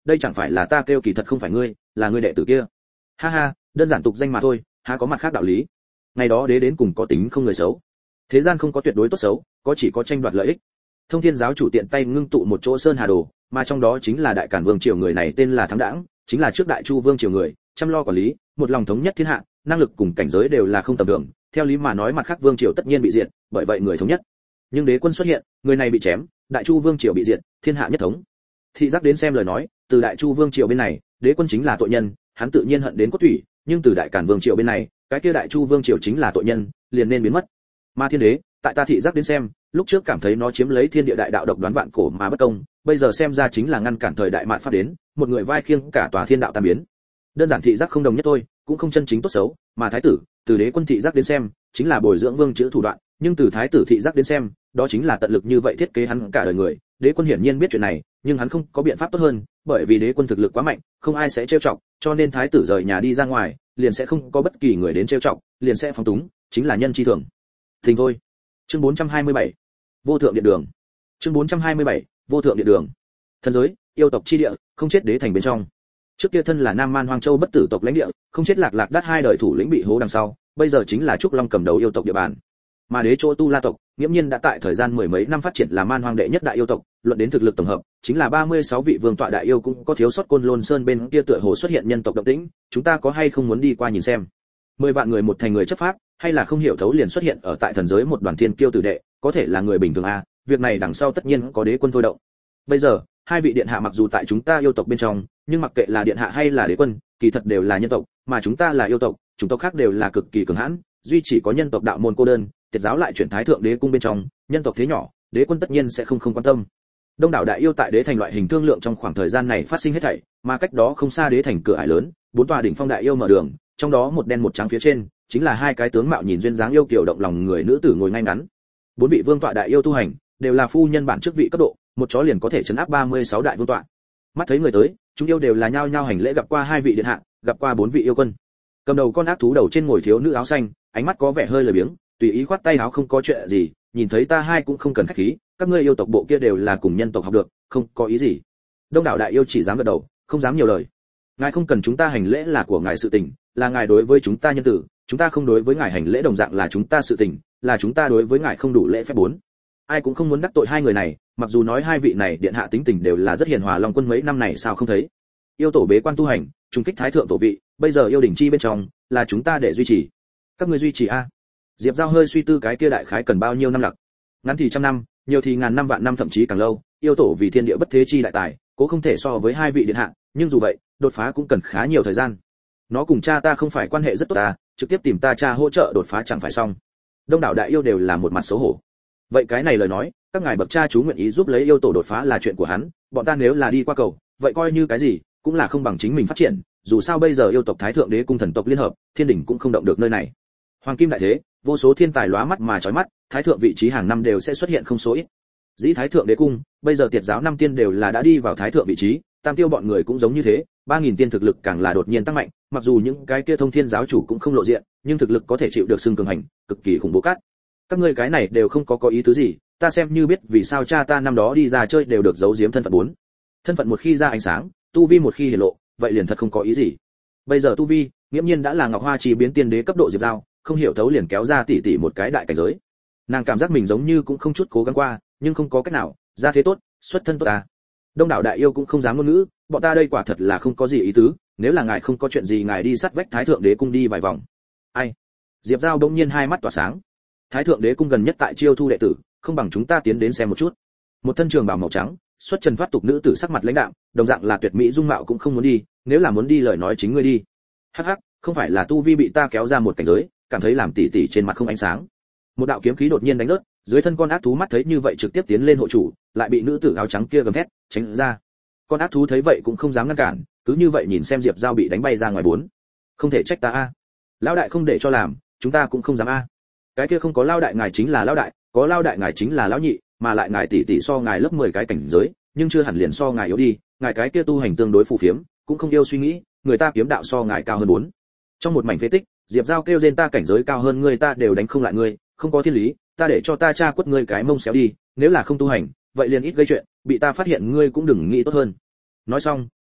đây chẳng phải là ta kêu kỳ thật không phải ngươi, là ngươi đệ tử kia. Ha ha, đơn giản tục danh mà thôi, há có mặt khác đạo lý. Ngày đó đế đến cùng có tính không người xấu. Thế gian không có tuyệt đối tốt xấu, có chỉ có tranh đoạt lợi ích. Thông Thiên giáo chủ tiện tay ngưng tụ một chỗ sơn hà đồ, mà trong đó chính là đại cản vương triều, người này tên là Thắng Đãng, chính là trước đại chu vương triều người, chăm lo quản lý, một lòng thống nhất thiên hạ, năng lực cùng cảnh giới đều là không tầm thường, theo lý mà nói mặt khác vương triều tất nhiên bị diệt, bởi vậy người thống nhất. Nhưng đế quân xuất hiện, người này bị chém, đại chu vương triều bị diệt, thiên hạ nhất thống. Thị giác đến xem lời nói, từ đại chu vương triều bên này, đế quân chính là tội nhân, hắn tự nhiên hận đến cốt thủy, nhưng từ đại cản vương triều bên này, cái kia đại chu vương triều chính là tội nhân, liền nên biến mất. Mà thiên đế, tại ta thị giác đến xem, lúc trước cảm thấy nó chiếm lấy thiên địa đại đạo độc đoán vạn cổ mà bất công, bây giờ xem ra chính là ngăn cản thời đại mạn pháp đến, một người vai khiêng cả tòa thiên đạo tan biến. Đơn giản thị giác không đồng nhất thôi, cũng không chân chính tốt xấu, mà thái tử, từ đế quân thị giác đến xem, chính là bồi dưỡng vương chữ thủ đoạn, nhưng từ thái tử thị giác đến xem, đó chính là tận lực như vậy thiết kế hắn cả đời người. Đế quân hiển nhiên biết chuyện này, nhưng hắn không có biện pháp tốt hơn, bởi vì đế quân thực lực quá mạnh, không ai sẽ trêu chọc, cho nên thái tử rời nhà đi ra ngoài, liền sẽ không có bất kỳ người đến trêu chọc, liền sẽ phóng túng, chính là nhân chi thường. Tình thôi. Chương 427. Vô thượng điện đường. Chương 427. Vô thượng điện đường. Thần giới, yêu tộc chi địa, không chết đế thành bên trong. Trước kia thân là Nam Man Hoang Châu bất tử tộc lãnh địa, không chết Lạc Lạc Đát hai đời thủ lĩnh bị hố đằng sau, bây giờ chính là Trúc Long cầm đầu yêu tộc địa bàn. Mà đế chỗ Tu La tộc, nghiễm nhiên đã tại thời gian mười mấy năm phát triển là Man Hoang đệ nhất đại yêu tộc, luận đến thực lực tổng hợp, chính là 36 vị vương tọa đại yêu cũng có thiếu sót Côn Lôn Sơn bên kia tựa hồ xuất hiện nhân tộc động tĩnh, chúng ta có hay không muốn đi qua nhìn xem. 10 vạn người một thành người chấp pháp, hay là không hiểu thấu liền xuất hiện ở tại thần giới một đoàn thiên kiêu tử đệ, có thể là người bình thường a, việc này đằng sau tất nhiên có đế quân thôi động. Bây giờ, hai vị điện hạ mặc dù tại chúng ta yêu tộc bên trong, nhưng mặc kệ là điện hạ hay là đế quân, kỳ thật đều là nhân tộc, mà chúng ta là yêu tộc, chủng tộc khác đều là cực kỳ cường hãn, duy chỉ có nhân tộc đạo môn cô đơn, tiệt giáo lại chuyển thái thượng đế cung bên trong, nhân tộc thế nhỏ, đế quân tất nhiên sẽ không quan tâm. Đông đảo đại yêu tại đế thành loại hình thương lượng trong khoảng thời gian này phát sinh hết thảy, mà cách đó không xa đế thành cửa ải lớn, bốn tòa đỉnh phong đại yêu mở đường, trong đó một đen một trắng phía trên, chính là hai cái tướng mạo nhìn duyên dáng yêu kiều động lòng người nữ tử ngồi ngay ngắn. Bốn vị vương tọa đại yêu tu hành, đều là phu nhân bản chức vị cấp độ, một chó liền có thể trấn áp 36 đại vương tọa. Mắt thấy người tới, chúng yêu đều là nhao nhao hành lễ gặp qua hai vị điện hạ, gặp qua bốn vị yêu quân. Cầm đầu con ác thú đầu trên ngồi thiếu nữ áo xanh, ánh mắt có vẻ hơi lười biếng, tùy ý khoát tay áo không có chuyện gì, nhìn thấy ta hai cũng không cần khách khí, các ngươi yêu tộc bộ kia đều là cùng nhân tộc học được, không có ý gì. Đông đảo đại yêu chỉ dám gật đầu, không dám nhiều lời. Ngài không cần chúng ta hành lễ là của ngài sự tình, là ngài đối với chúng ta nhân tử, chúng ta không đối với ngài hành lễ đồng dạng là chúng ta sự tình, là chúng ta đối với ngài không đủ lễ phép bốn. Ai cũng không muốn đắc tội hai người này, mặc dù nói hai vị này điện hạ tính tình đều là rất hiền hòa, Long Quân mấy năm này sao không thấy. Yêu tổ bế quan tu hành, trùng kích thái thượng tổ vị, bây giờ yêu đỉnh chi bên trong, là chúng ta để duy trì. Các ngươi duy trì a? Diệp Giao hơi suy tư cái kia đại khái cần bao nhiêu năm lặc. Ngắn thì trăm năm, nhiều thì ngàn năm vạn năm thậm chí càng lâu, yêu tổ vì thiên địa bất thế chi đại tài, cố không thể so với hai vị điện hạ, nhưng dù vậy, đột phá cũng cần khá nhiều thời gian. Nó cùng cha ta không phải quan hệ rất tốt ta, trực tiếp tìm ta cha hỗ trợ đột phá chẳng phải xong. Đông đảo đại yêu đều là một mặt xấu hổ. Vậy cái này lời nói, các ngài bậc cha chú nguyện ý giúp lấy yêu tổ đột phá là chuyện của hắn, bọn ta nếu là đi qua cầu, vậy coi như cái gì, cũng là không bằng chính mình phát triển, dù sao bây giờ yêu tộc thái thượng đế cung thần tộc liên hợp, thiên đỉnh cũng không động được nơi này. Hoàng kim đại thế, vô số thiên tài lóa mắt mà chói mắt, thái thượng vị trí hàng năm đều sẽ xuất hiện không số ít. Dĩ thái thượng đế cung, bây giờ tiệt giáo năm tiên đều là đã đi vào thái thượng vị trí, tam tiêu bọn người cũng giống như thế, 3000 tiên thực lực càng là đột nhiên tăng mạnh, mặc dù những cái kia thông thiên giáo chủ cũng không lộ diện, nhưng thực lực có thể chịu được xưng cường hành, cực kỳ khủng bố cát. Các ngươi cái này đều không có ý tứ gì, ta xem như biết vì sao cha ta năm đó đi ra chơi đều được giấu giếm thân phận bốn. Thân phận một khi ra ánh sáng, tu vi một khi hiển lộ, vậy liền thật không có ý gì. Bây giờ tu vi, nghiễm nhiên đã là Ngọc Hoa Chi biến tiên đế cấp độ Diệp Giao, không hiểu thấu liền kéo ra tỷ tỷ một cái đại cảnh giới. Nàng cảm giác mình giống như cũng không chút cố gắng qua, nhưng không có cách nào, ra thế tốt, xuất thân tốt ta. Đông đảo đại yêu cũng không dám ngôn ngữ, bọn ta đây quả thật là không có gì ý tứ, nếu là ngài không có chuyện gì ngài đi sát vách thái thượng đế cung đi vài vòng. Ai? Diệp Giao bỗng nhiên hai mắt tỏa sáng. Thái thượng đế cung gần nhất tại chiêu thu đệ tử, không bằng chúng ta tiến đến xem một chút. Một thân trường bào màu trắng, xuất trần thoát tục nữ tử sắc mặt lãnh đạm, đồng dạng là tuyệt mỹ dung mạo cũng không muốn đi, nếu là muốn đi lời nói chính ngươi đi. Hắc hắc, không phải là tu vi bị ta kéo ra một cảnh giới, cảm thấy làm tỉ tỉ trên mặt không ánh sáng. Một đạo kiếm khí đột nhiên đánh rớt, dưới thân con ác thú mắt thấy như vậy trực tiếp tiến lên hộ chủ, lại bị nữ tử áo trắng kia gầm thét, tránh ra. Con ác thú thấy vậy cũng không dám ngăn cản, cứ như vậy nhìn xem Diệp Giao bị đánh bay ra ngoài bốn. Không thể trách ta a. Lão đại không để cho làm, chúng ta cũng không dám a. Cái kia không có lão đại ngài chính là lão đại, có lão đại ngài chính là lão nhị, mà lại ngài tỷ tỷ so ngài lớp 10 cái cảnh giới, nhưng chưa hẳn liền so ngài yếu đi, ngài cái kia tu hành tương đối phù phiếm, cũng không yêu suy nghĩ, người ta kiếm đạo so ngài cao hơn bốn. Trong một mảnh phế tích, Diệp Giao kêu rên ta cảnh giới cao hơn ngươi ta đều đánh không lại ngươi, không có thiên lý, ta để cho ta cha quất ngươi cái mông xéo đi, nếu là không tu hành, vậy liền ít gây chuyện, bị ta phát hiện ngươi cũng đừng nghĩ tốt hơn. Nói xong,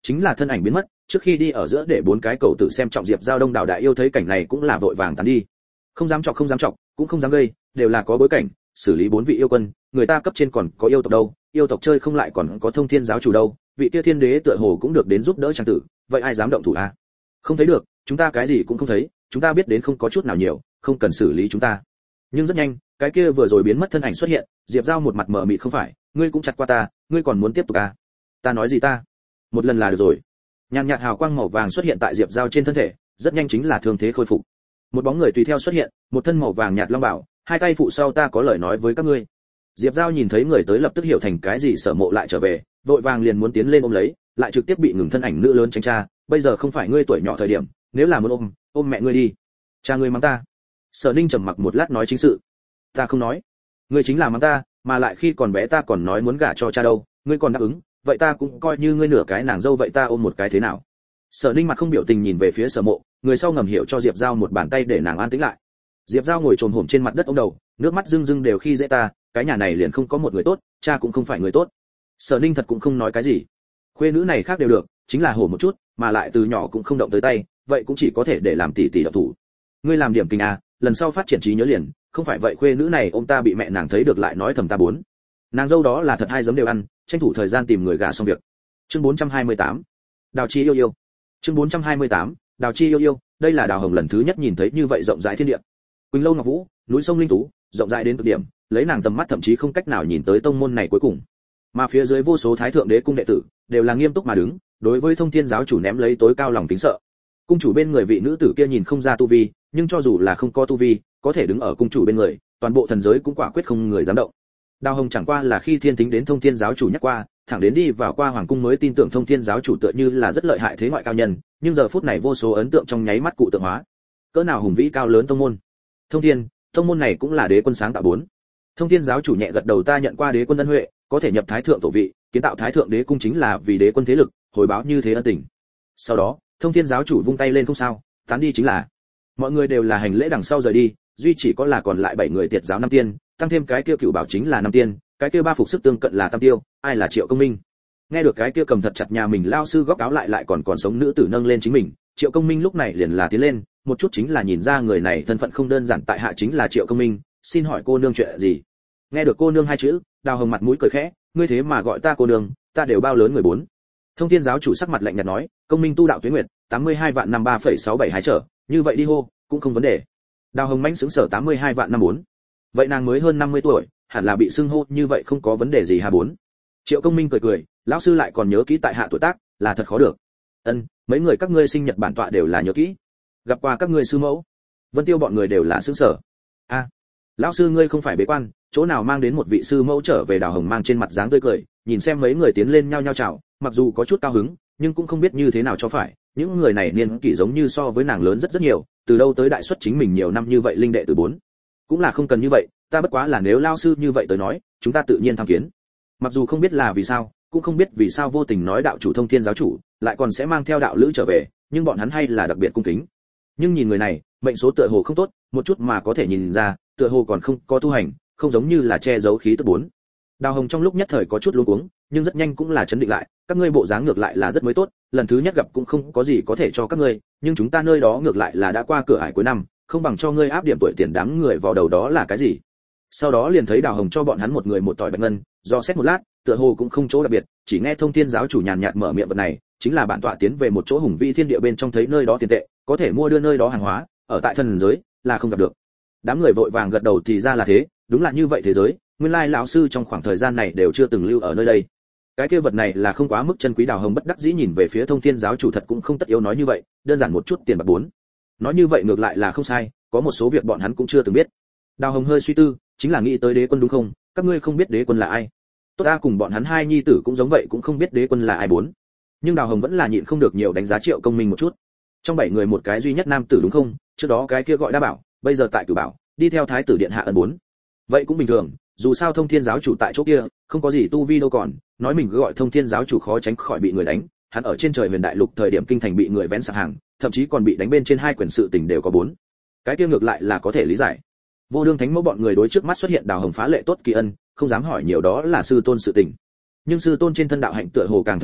chính là thân ảnh biến mất, trước khi đi ở giữa để bốn cái cầu tử xem trọng Diệp Giao. Đông đảo đại yêu thấy cảnh này cũng là vội vàng tán đi, không dám chọc, cũng không dám gây, đều là có bối cảnh, xử lý 4 vị yêu quân, người ta cấp trên còn có yêu tộc đâu, yêu tộc chơi không lại còn có Thông Thiên giáo chủ đâu, vị kia thiên đế tựa hồ cũng được đến giúp đỡ trang tử, vậy ai dám động thủ a? Không thấy được, chúng ta cái gì cũng không thấy, chúng ta biết đến không có chút nào nhiều, không cần xử lý chúng ta. Nhưng rất nhanh, cái kia vừa rồi biến mất thân ảnh xuất hiện, Diệp Giao một mặt mờ mịt, không phải, ngươi cũng chặt qua ta, ngươi còn muốn tiếp tục à? Ta nói gì ta? Một lần là được rồi. Nhàn nhạt hào quang màu vàng xuất hiện tại Diệp Giao trên thân thể, rất nhanh chính là thương thế khôi phục. Một bóng người tùy theo xuất hiện, một thân màu vàng nhạt long bảo, hai tay phụ sau, ta có lời nói với các ngươi. Diệp Giao nhìn thấy người tới lập tức hiểu thành cái gì, Sở Mộ lại trở về, vội vàng liền muốn tiến lên ôm lấy, lại trực tiếp bị ngừng thân ảnh nữ lớn tránh tra, bây giờ không phải ngươi tuổi nhỏ thời điểm, nếu là muốn ôm mẹ ngươi đi. Cha ngươi mắng ta. Sở Ninh trầm mặc một lát nói chính sự. Ta không nói. Ngươi chính là mắng ta, mà lại khi còn bé ta còn nói muốn gả cho cha đâu, ngươi còn đáp ứng, vậy ta cũng coi như ngươi nửa cái nàng dâu, vậy ta ôm một cái thế nào? Sở Ninh mặt không biểu tình nhìn về phía Sở Mộ, người sau ngầm hiểu cho Diệp Giao một bàn tay để nàng an tĩnh lại. Diệp Giao ngồi trồm hổm trên mặt đất ôm đầu, nước mắt rưng rưng đều khi dễ ta, cái nhà này liền không có một người tốt, cha cũng không phải người tốt. Sở Ninh thật cũng không nói cái gì. Khuê nữ này khác đều được, chính là hổ một chút, mà lại từ nhỏ cũng không động tới tay, vậy cũng chỉ có thể để làm tỷ tỷ động thủ. Ngươi làm điểm kinh à, lần sau phát triển trí nhớ liền, không phải vậy khuê nữ này ôm ta bị mẹ nàng thấy được lại nói thầm ta bốn. Nàng dâu đó là thật hai giấm đều ăn, tranh thủ thời gian tìm người gả xong việc. Chương 428. Đào Chi yêu yêu. Chương 428. Đào Chi yêu yêu, đây là Đào Hồng lần thứ nhất nhìn thấy như vậy rộng rãi thiên địa. Quỳnh Lâu Ngọc Vũ, núi sông linh tú, rộng rãi đến cực điểm, lấy nàng tầm mắt thậm chí không cách nào nhìn tới tông môn này cuối cùng. Mà phía dưới vô số thái thượng đế cung đệ tử, đều là nghiêm túc mà đứng, đối với Thông Thiên giáo chủ ném lấy tối cao lòng kính sợ. Cung chủ bên người vị nữ tử kia nhìn không ra tu vi, nhưng cho dù là không có tu vi, có thể đứng ở cung chủ bên người, toàn bộ thần giới cũng quả quyết không người dám động. Đào Hồng chẳng qua là khi thiên tính đến Thông Thiên giáo chủ nhắc qua, thẳng đến đi vào qua hoàng cung mới tin tưởng Thông Thiên giáo chủ tựa như là rất lợi hại thế ngoại cao nhân, nhưng giờ phút này vô số ấn tượng trong nháy mắt cụ tượng hóa. Cỡ nào hùng vĩ cao lớn tông môn. Thông Thiên, tông môn này cũng là đế quân sáng tạo bốn. Thông Thiên giáo chủ nhẹ gật đầu, ta nhận qua đế quân ân huệ, có thể nhập thái thượng tổ vị, kiến tạo thái thượng đế cung chính là vì đế quân thế lực, hồi báo như thế ân tình. Sau đó, Thông Thiên giáo chủ vung tay lên, không sao, tán đi chính là. Mọi người đều là hành lễ đằng sau rời đi, duy chỉ có là còn lại 7 người tiệt giáo năm tiên, tăng thêm cái kia cửu bảo chính là năm tiên, cái kia ba phục sức tương cận là tam tiêu, ai là Triệu Công Minh. Nghe được cái kia cầm thật chặt nhà mình lao sư góc áo lại còn sống nữ tử nâng lên chính mình, Triệu Công Minh lúc này liền là tiến lên, một chút chính là nhìn ra người này thân phận không đơn giản, tại hạ chính là Triệu Công Minh, xin hỏi cô nương chuyện gì? Nghe được cô nương hai chữ, Đào Hồng mặt mũi cười khẽ, ngươi thế mà gọi ta cô nương, ta đều bao lớn người bốn. Thông Thiên giáo chủ sắc mặt lạnh nhạt nói, Công Minh tu đạo tuế nguyệt, 82 vạn năm 3,672 trở, như vậy đi hô, cũng không vấn đề. Đào Hồng mãnh sững sở 82 vạn năm 4. Vậy nàng mới hơn 50 tuổi, hẳn là bị xưng hô như vậy không có vấn đề gì hà bốn. Triệu Công Minh cười, lão sư lại còn nhớ kỹ tại hạ tuổi tác, là thật khó được. Ân, mấy người các ngươi sinh nhật bản tọa đều là nhớ kỹ. Gặp qua các ngươi sư mẫu. Vân Tiêu bọn người đều là sững sở. A, lão sư ngươi không phải bế quan, chỗ nào mang đến một vị sư mẫu trở về? Đào Hồng mang trên mặt dáng tươi cười, nhìn xem mấy người tiến lên nhao nhao chào, mặc dù có chút cao hứng, nhưng cũng không biết như thế nào cho phải. Những người này niên kỷ giống như so với nàng lớn rất nhiều, từ đâu tới đại xuất chính mình nhiều năm như vậy linh đệ từ bốn. Cũng là không cần như vậy, ta bất quá là nếu lao sư như vậy tới nói, chúng ta tự nhiên tham kiến. Mặc dù không biết là vì sao, cũng không biết vì sao vô tình nói đạo chủ Thông Thiên giáo chủ, lại còn sẽ mang theo đạo lữ trở về, nhưng bọn hắn hay là đặc biệt cung kính. Nhưng nhìn người này, mệnh số tựa hồ không tốt, một chút mà có thể nhìn ra, tựa hồ còn không có tu hành, không giống như là che giấu khí tức bốn. Đào Hồng trong lúc nhất thời có chút luống cuống, nhưng rất nhanh cũng là chấn định lại, các ngươi bộ dáng ngược lại là rất mới tốt, lần thứ nhất gặp cũng không có gì có thể cho các ngươi, nhưng chúng ta nơi đó ngược lại là đã qua cửa ải cuối năm, không bằng cho ngươi áp điểm tuổi tiền đám người vào đầu, đó là cái gì? Sau đó liền thấy Đào Hồng cho bọn hắn một người một tỏi bạch ngân, do xét một lát, tựa hồ cũng không chỗ đặc biệt, chỉ nghe Thông Thiên giáo chủ nhàn nhạt mở miệng, vật này chính là bản tọa tiến về một chỗ hùng vĩ thiên địa bên trong thấy nơi đó tiền tệ, có thể mua đưa nơi đó hàng hóa, ở tại thần giới là không gặp được. Đám người vội vàng gật đầu, thì ra là thế, đúng là như vậy thế giới, nguyên lai lão sư trong khoảng thời gian này đều chưa từng lưu ở nơi đây. Cái kia vật này là không quá mức chân quý. Đào Hồng bất đắc dĩ nhìn về phía Thông Thiên giáo chủ, thật cũng không tất yếu nói như vậy, đơn giản một chút tiền bạc bốn. Nói như vậy ngược lại là không sai, có một số việc bọn hắn cũng chưa từng biết. Đào Hồng hơi suy tư, chính là nghĩ tới đế quân đúng không? Các ngươi không biết đế quân là ai? Tốt, ta cùng bọn hắn hai nhi tử cũng giống vậy, cũng không biết đế quân là ai bốn. Nhưng Đào Hồng vẫn là nhịn không được nhiều đánh giá Triệu Công Minh một chút. Trong 7 người một cái duy nhất nam tử đúng không? Trước đó cái kia gọi Đa Bảo, bây giờ tại Cửu Bảo, đi theo thái tử điện hạ ân bốn. Vậy cũng bình thường, dù sao Thông Thiên giáo chủ tại chỗ kia, không có gì tu vi đâu, còn nói mình cứ gọi Thông Thiên giáo chủ khó tránh khỏi bị người đánh, hắn ở trên trời Huyền Đại Lục thời điểm kinh thành bị người vén sạc hàng, thậm chí còn bị đánh bên trên 2 quyển sự tình đều có 4. Cái kia ngược lại là có thể lý giải. Vô đương thánh mẫu bọn người đối trước mắt xuất hiện Đào Hồng phá lệ tốt kỳ ân, không dám hỏi nhiều, đó là sư tôn sự tình. Nhưng sư tôn trên thân đạo hạnh tựa hồ càng thâm hậu,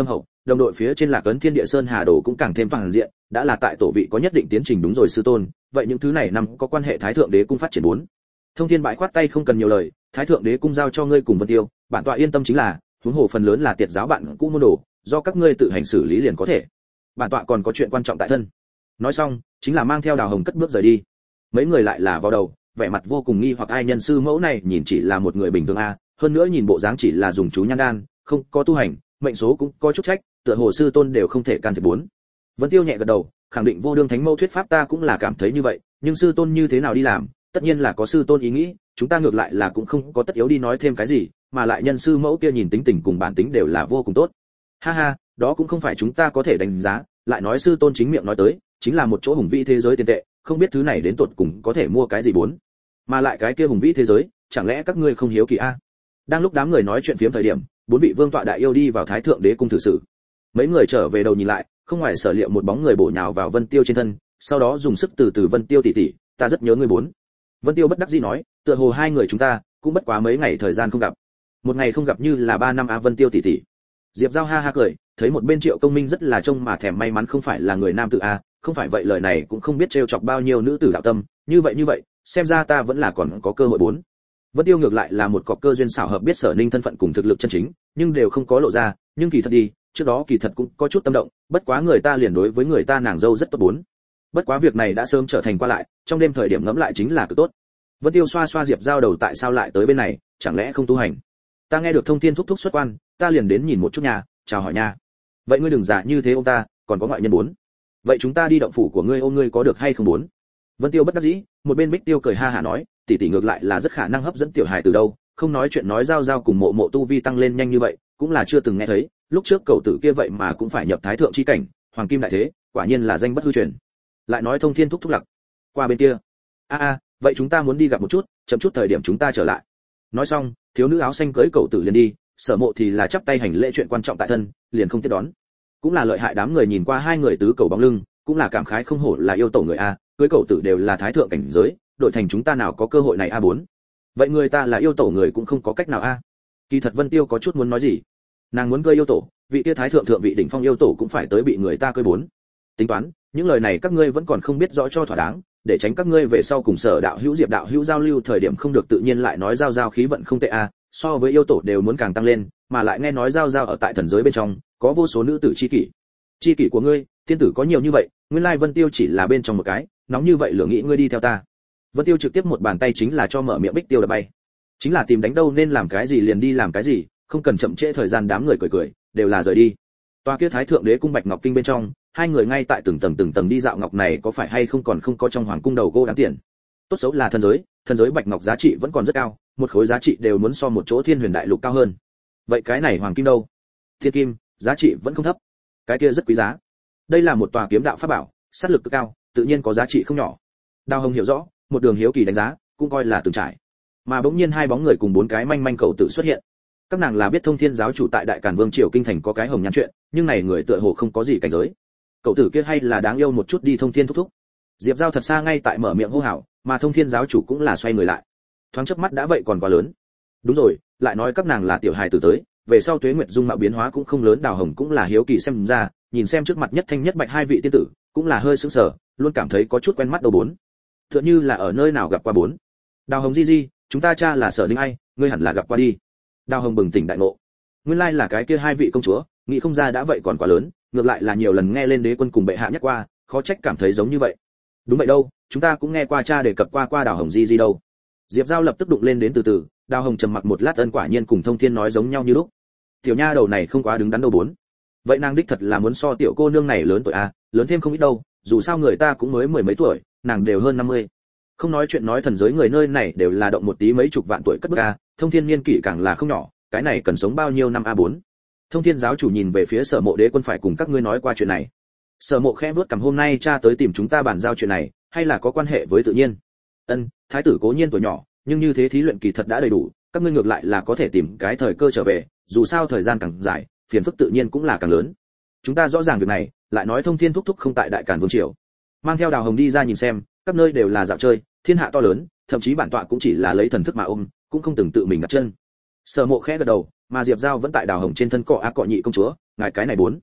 đồng đội phía trên Lạc Ấn Thiên Địa Sơn Hà Đồ cũng càng thêm toàn diện, đã là tại tổ vị có nhất định tiến trình đúng rồi sư tôn, vậy những thứ này nằm có quan hệ Thái Thượng Đế cung phát triển bốn. Thông Thiên bãi khoát tay không cần nhiều lời, Thái Thượng Đế cung giao cho ngươi cùng Vân Tiêu, bản tọa yên tâm chính là, huống hồ phần lớn là tiệt giáo bạn cũ môn đồ, do các ngươi tự hành xử lý liền có thể. Bản tọa còn có chuyện quan trọng tại thân. Nói xong, chính là mang theo Đào Hồng cất bước rời đi. Mấy người lại là vào đầu, vẻ mặt vô cùng nghi hoặc ai nhân sư mẫu này nhìn chỉ là một người bình thường a, hơn nữa nhìn bộ dáng chỉ là dùng chú nhan đan, không có tu hành, mệnh số cũng có chút trách, tựa hồ sư tôn đều không thể can thiệp bốn. Vân Tiêu nhẹ gật đầu, khẳng định vô đương thánh mâu thuyết pháp ta cũng là cảm thấy như vậy, nhưng sư tôn như thế nào đi làm, tất nhiên là có sư tôn ý nghĩ, chúng ta ngược lại là cũng không có tất yếu đi nói thêm cái gì, mà lại nhân sư mẫu kia nhìn tính tình cùng bản tính đều là vô cùng tốt. Ha ha, đó cũng không phải chúng ta có thể đánh giá, lại nói sư tôn chính miệng nói tới, chính là một chỗ hùng vĩ thế giới tiền tệ, không biết thứ này đến tột cùng có thể mua cái gì bốn. Mà lại cái kia hùng vĩ thế giới, chẳng lẽ các ngươi không hiếu kỳ a? Đang lúc đám người nói chuyện phiếm thời điểm, bốn vị vương tọa đại yêu đi vào Thái Thượng Đế cung thử sự. Mấy người trở về đầu nhìn lại, không ngoài sở liệu một bóng người bổ nhào vào Vân Tiêu trên thân, sau đó dùng sức từ Vân Tiêu tỷ tỷ, ta rất nhớ ngươi bốn. Vân Tiêu bất đắc dĩ nói, tựa hồ hai người chúng ta cũng bất quá mấy ngày thời gian không gặp. Một ngày không gặp như là 3 năm a Vân Tiêu tỷ tỷ. Diệp Giao ha ha cười, thấy một bên Triệu Công Minh rất là trông mà thèm may mắn không phải là người nam tử a, không phải vậy lời này cũng không biết trêu chọc bao nhiêu nữ tử đạo tâm, như vậy, xem ra ta vẫn là còn có cơ hội bốn. Vân Tiêu ngược lại là một cọc cơ duyên xảo hợp biết Sở Ninh thân phận cùng thực lực chân chính, nhưng đều không có lộ ra, nhưng kỳ thật đi, trước đó kỳ thật cũng có chút tâm động, bất quá người ta liền đối với người ta nàng dâu rất tốt bốn. Bất quá việc này đã sớm trở thành qua lại, trong đêm thời điểm ngẫm lại chính là cực tốt. Vân Tiêu xoa xoa Diệp Giao đầu tại sao lại tới bên này, chẳng lẽ không tu hành? Ta nghe được thông tin thúc xuất quan, ta liền đến nhìn một chút nhà, chào hỏi nha. Vậy ngươi đừng giả như thế ông ta, còn có ngoại nhân bốn. Vậy chúng ta đi động phủ của ngươi ôm ngươi có được hay không bốn? Vân Tiêu bất đắc dĩ, một bên Bích Tiêu cười ha hả nói, tỷ tỷ ngược lại là rất khả năng hấp dẫn tiểu hài từ đâu, không nói chuyện nói giao giao cùng mộ tu vi tăng lên nhanh như vậy, cũng là chưa từng nghe thấy, lúc trước cậu tử kia vậy mà cũng phải nhập thái thượng chi cảnh, hoàng kim đại thế, quả nhiên là danh bất hư truyền. Lại nói thông thiên thúc lặc, qua bên kia. Vậy chúng ta muốn đi gặp một chút, chậm chút thời điểm chúng ta trở lại. Nói xong, thiếu nữ áo xanh cưới cậu tử liền đi, Sở Mộ thì là chắp tay hành lễ chuyện quan trọng tại thân, liền không tiếp đón. Cũng là lợi hại đám người nhìn qua hai người tứ cầu bóng lưng, cũng là cảm khái không hổ là yêu tổ người a, cưới cậu tử đều là thái thượng cảnh giới, đội thành chúng ta nào có cơ hội này a bốn. Vậy người ta là yêu tổ người cũng không có cách nào a. Kỳ thật Vân Tiêu có chút muốn nói gì, nàng muốn cưới yêu tổ, vị kia thái thượng thượng vị đỉnh phong yêu tổ cũng phải tới bị người ta cưới bốn. Tính toán, những lời này các ngươi vẫn còn không biết rõ cho thỏa đáng, để tránh các ngươi về sau cùng Sở đạo hữu Diệp đạo hữu giao lưu thời điểm không được tự nhiên lại nói giao khí vận không tệ a, so với yêu tổ đều muốn càng tăng lên, mà lại nghe nói giao ở tại thần giới bên trong, có vô số nữ tử chi kỷ. Chi kỷ của ngươi, tiên tử có nhiều như vậy, nguyên lai Vân Tiêu chỉ là bên trong một cái, nóng như vậy lửa nghĩ ngươi đi theo ta. Vân Tiêu trực tiếp một bàn tay chính là cho mở miệng Bích Tiêu đập bay. Chính là tìm đánh đâu nên làm cái gì liền đi làm cái gì, không cần chậm trễ thời gian đám người cười, đều là rời đi. Tòa kia Thái Thượng Đế cung Bạch Ngọc Kinh bên trong, hai người ngay tại từng tầng đi dạo ngọc này có phải hay không còn không có trong hoàng cung đầu gỗ đáng tiền. Tốt xấu là thần giới Bạch Ngọc giá trị vẫn còn rất cao, một khối giá trị đều muốn so một chỗ Thiên Huyền Đại Lục cao hơn. Vậy cái này hoàng kim đâu? Thiên kim, giá trị vẫn không thấp. Cái kia rất quý giá. Đây là một tòa kiếm đạo pháp bảo, sát lực cực cao, tự nhiên có giá trị không nhỏ. Đào Hồng hiểu rõ, một đường hiếu kỳ đánh giá, cũng coi là từng trải. Mà bỗng nhiên hai bóng người cùng 4 cái manh manh cậu tự xuất hiện. Các nàng là biết Thông Thiên giáo chủ tại Đại Càn Vương triều kinh thành có cái hồng nhan chuyện, nhưng này người tựa hồ không có gì cảnh giới. Cậu tử kia hay là đáng yêu một chút đi Thông Thiên thúc. Diệp Giao thật xa ngay tại mở miệng hô hào, mà Thông Thiên giáo chủ cũng là xoay người lại. Thoáng chớp mắt đã vậy còn quá lớn. Đúng rồi, lại nói các nàng là tiểu hài tử tới, về sau Tuế Nguyệt dung mạo biến hóa cũng không lớn, Đào Hồng cũng là hiếu kỳ xem ra, nhìn xem trước mặt nhất thanh nhất bạch hai vị tiên tử, cũng là hơi sững sờ, luôn cảm thấy có chút quen mắt đầu bốn. Tựa như là ở nơi nào gặp qua bốn. Đào Hồng di, chúng ta cha là Sở Ninh ai, ngươi hẳn là gặp qua đi. Đào Hồng bừng tỉnh đại ngộ. Nguyên lai là cái kia hai vị công chúa, nghĩ không ra đã vậy còn quá lớn, ngược lại là nhiều lần nghe lên đế quân cùng bệ hạ nhắc qua, khó trách cảm thấy giống như vậy. Đúng vậy đâu, chúng ta cũng nghe qua cha đề cập qua Đào Hồng di đâu. Diệp Giao lập tức đụng lên đến từ, Đào Hồng trầm mặc một lát ân quả nhiên cùng Thông Thiên nói giống nhau như lúc. Tiểu nha đầu này không quá đứng đắn đâu bốn. Vậy nàng đích thật là muốn so tiểu cô nương này lớn tuổi a, lớn thêm không ít đâu, dù sao người ta cũng mới 10 mấy tuổi, nàng đều hơn 50. Không nói chuyện nói thần giới người nơi này đều là động một tí mấy chục vạn tuổi cất bước a, Thông Thiên niên kỷ càng là không nhỏ, cái này cần sống bao nhiêu năm a bốn. Thông Thiên giáo chủ nhìn về phía Sở Mộ đế quân phải cùng các ngươi nói qua chuyện này. Sở Mộ khẽ vuốt cằm hôm nay cha tới tìm chúng ta bàn giao chuyện này, hay là có quan hệ với tự nhiên. Ân, thái tử cố nhiên tuổi nhỏ, nhưng như thế thí luyện kỳ thật đã đầy đủ, các ngươi ngược lại là có thể tìm cái thời cơ trở về, dù sao thời gian càng dài, phiền phức tự nhiên cũng là càng lớn. Chúng ta rõ ràng việc này, lại nói Thông Thiên thúc không tại Đại Càn Vương triều. Mang theo Đào Hồng đi ra nhìn xem, các nơi đều là dạo chơi, thiên hạ to lớn, thậm chí bản tọa cũng chỉ là lấy thần thức mà ôm, cũng không từng tự mình đặt chân. Sở Mộ khẽ gật đầu, mà Diệp Giao vẫn tại Đào Hồng trên thân cọ nhị công chúa, ngài cái này bốn.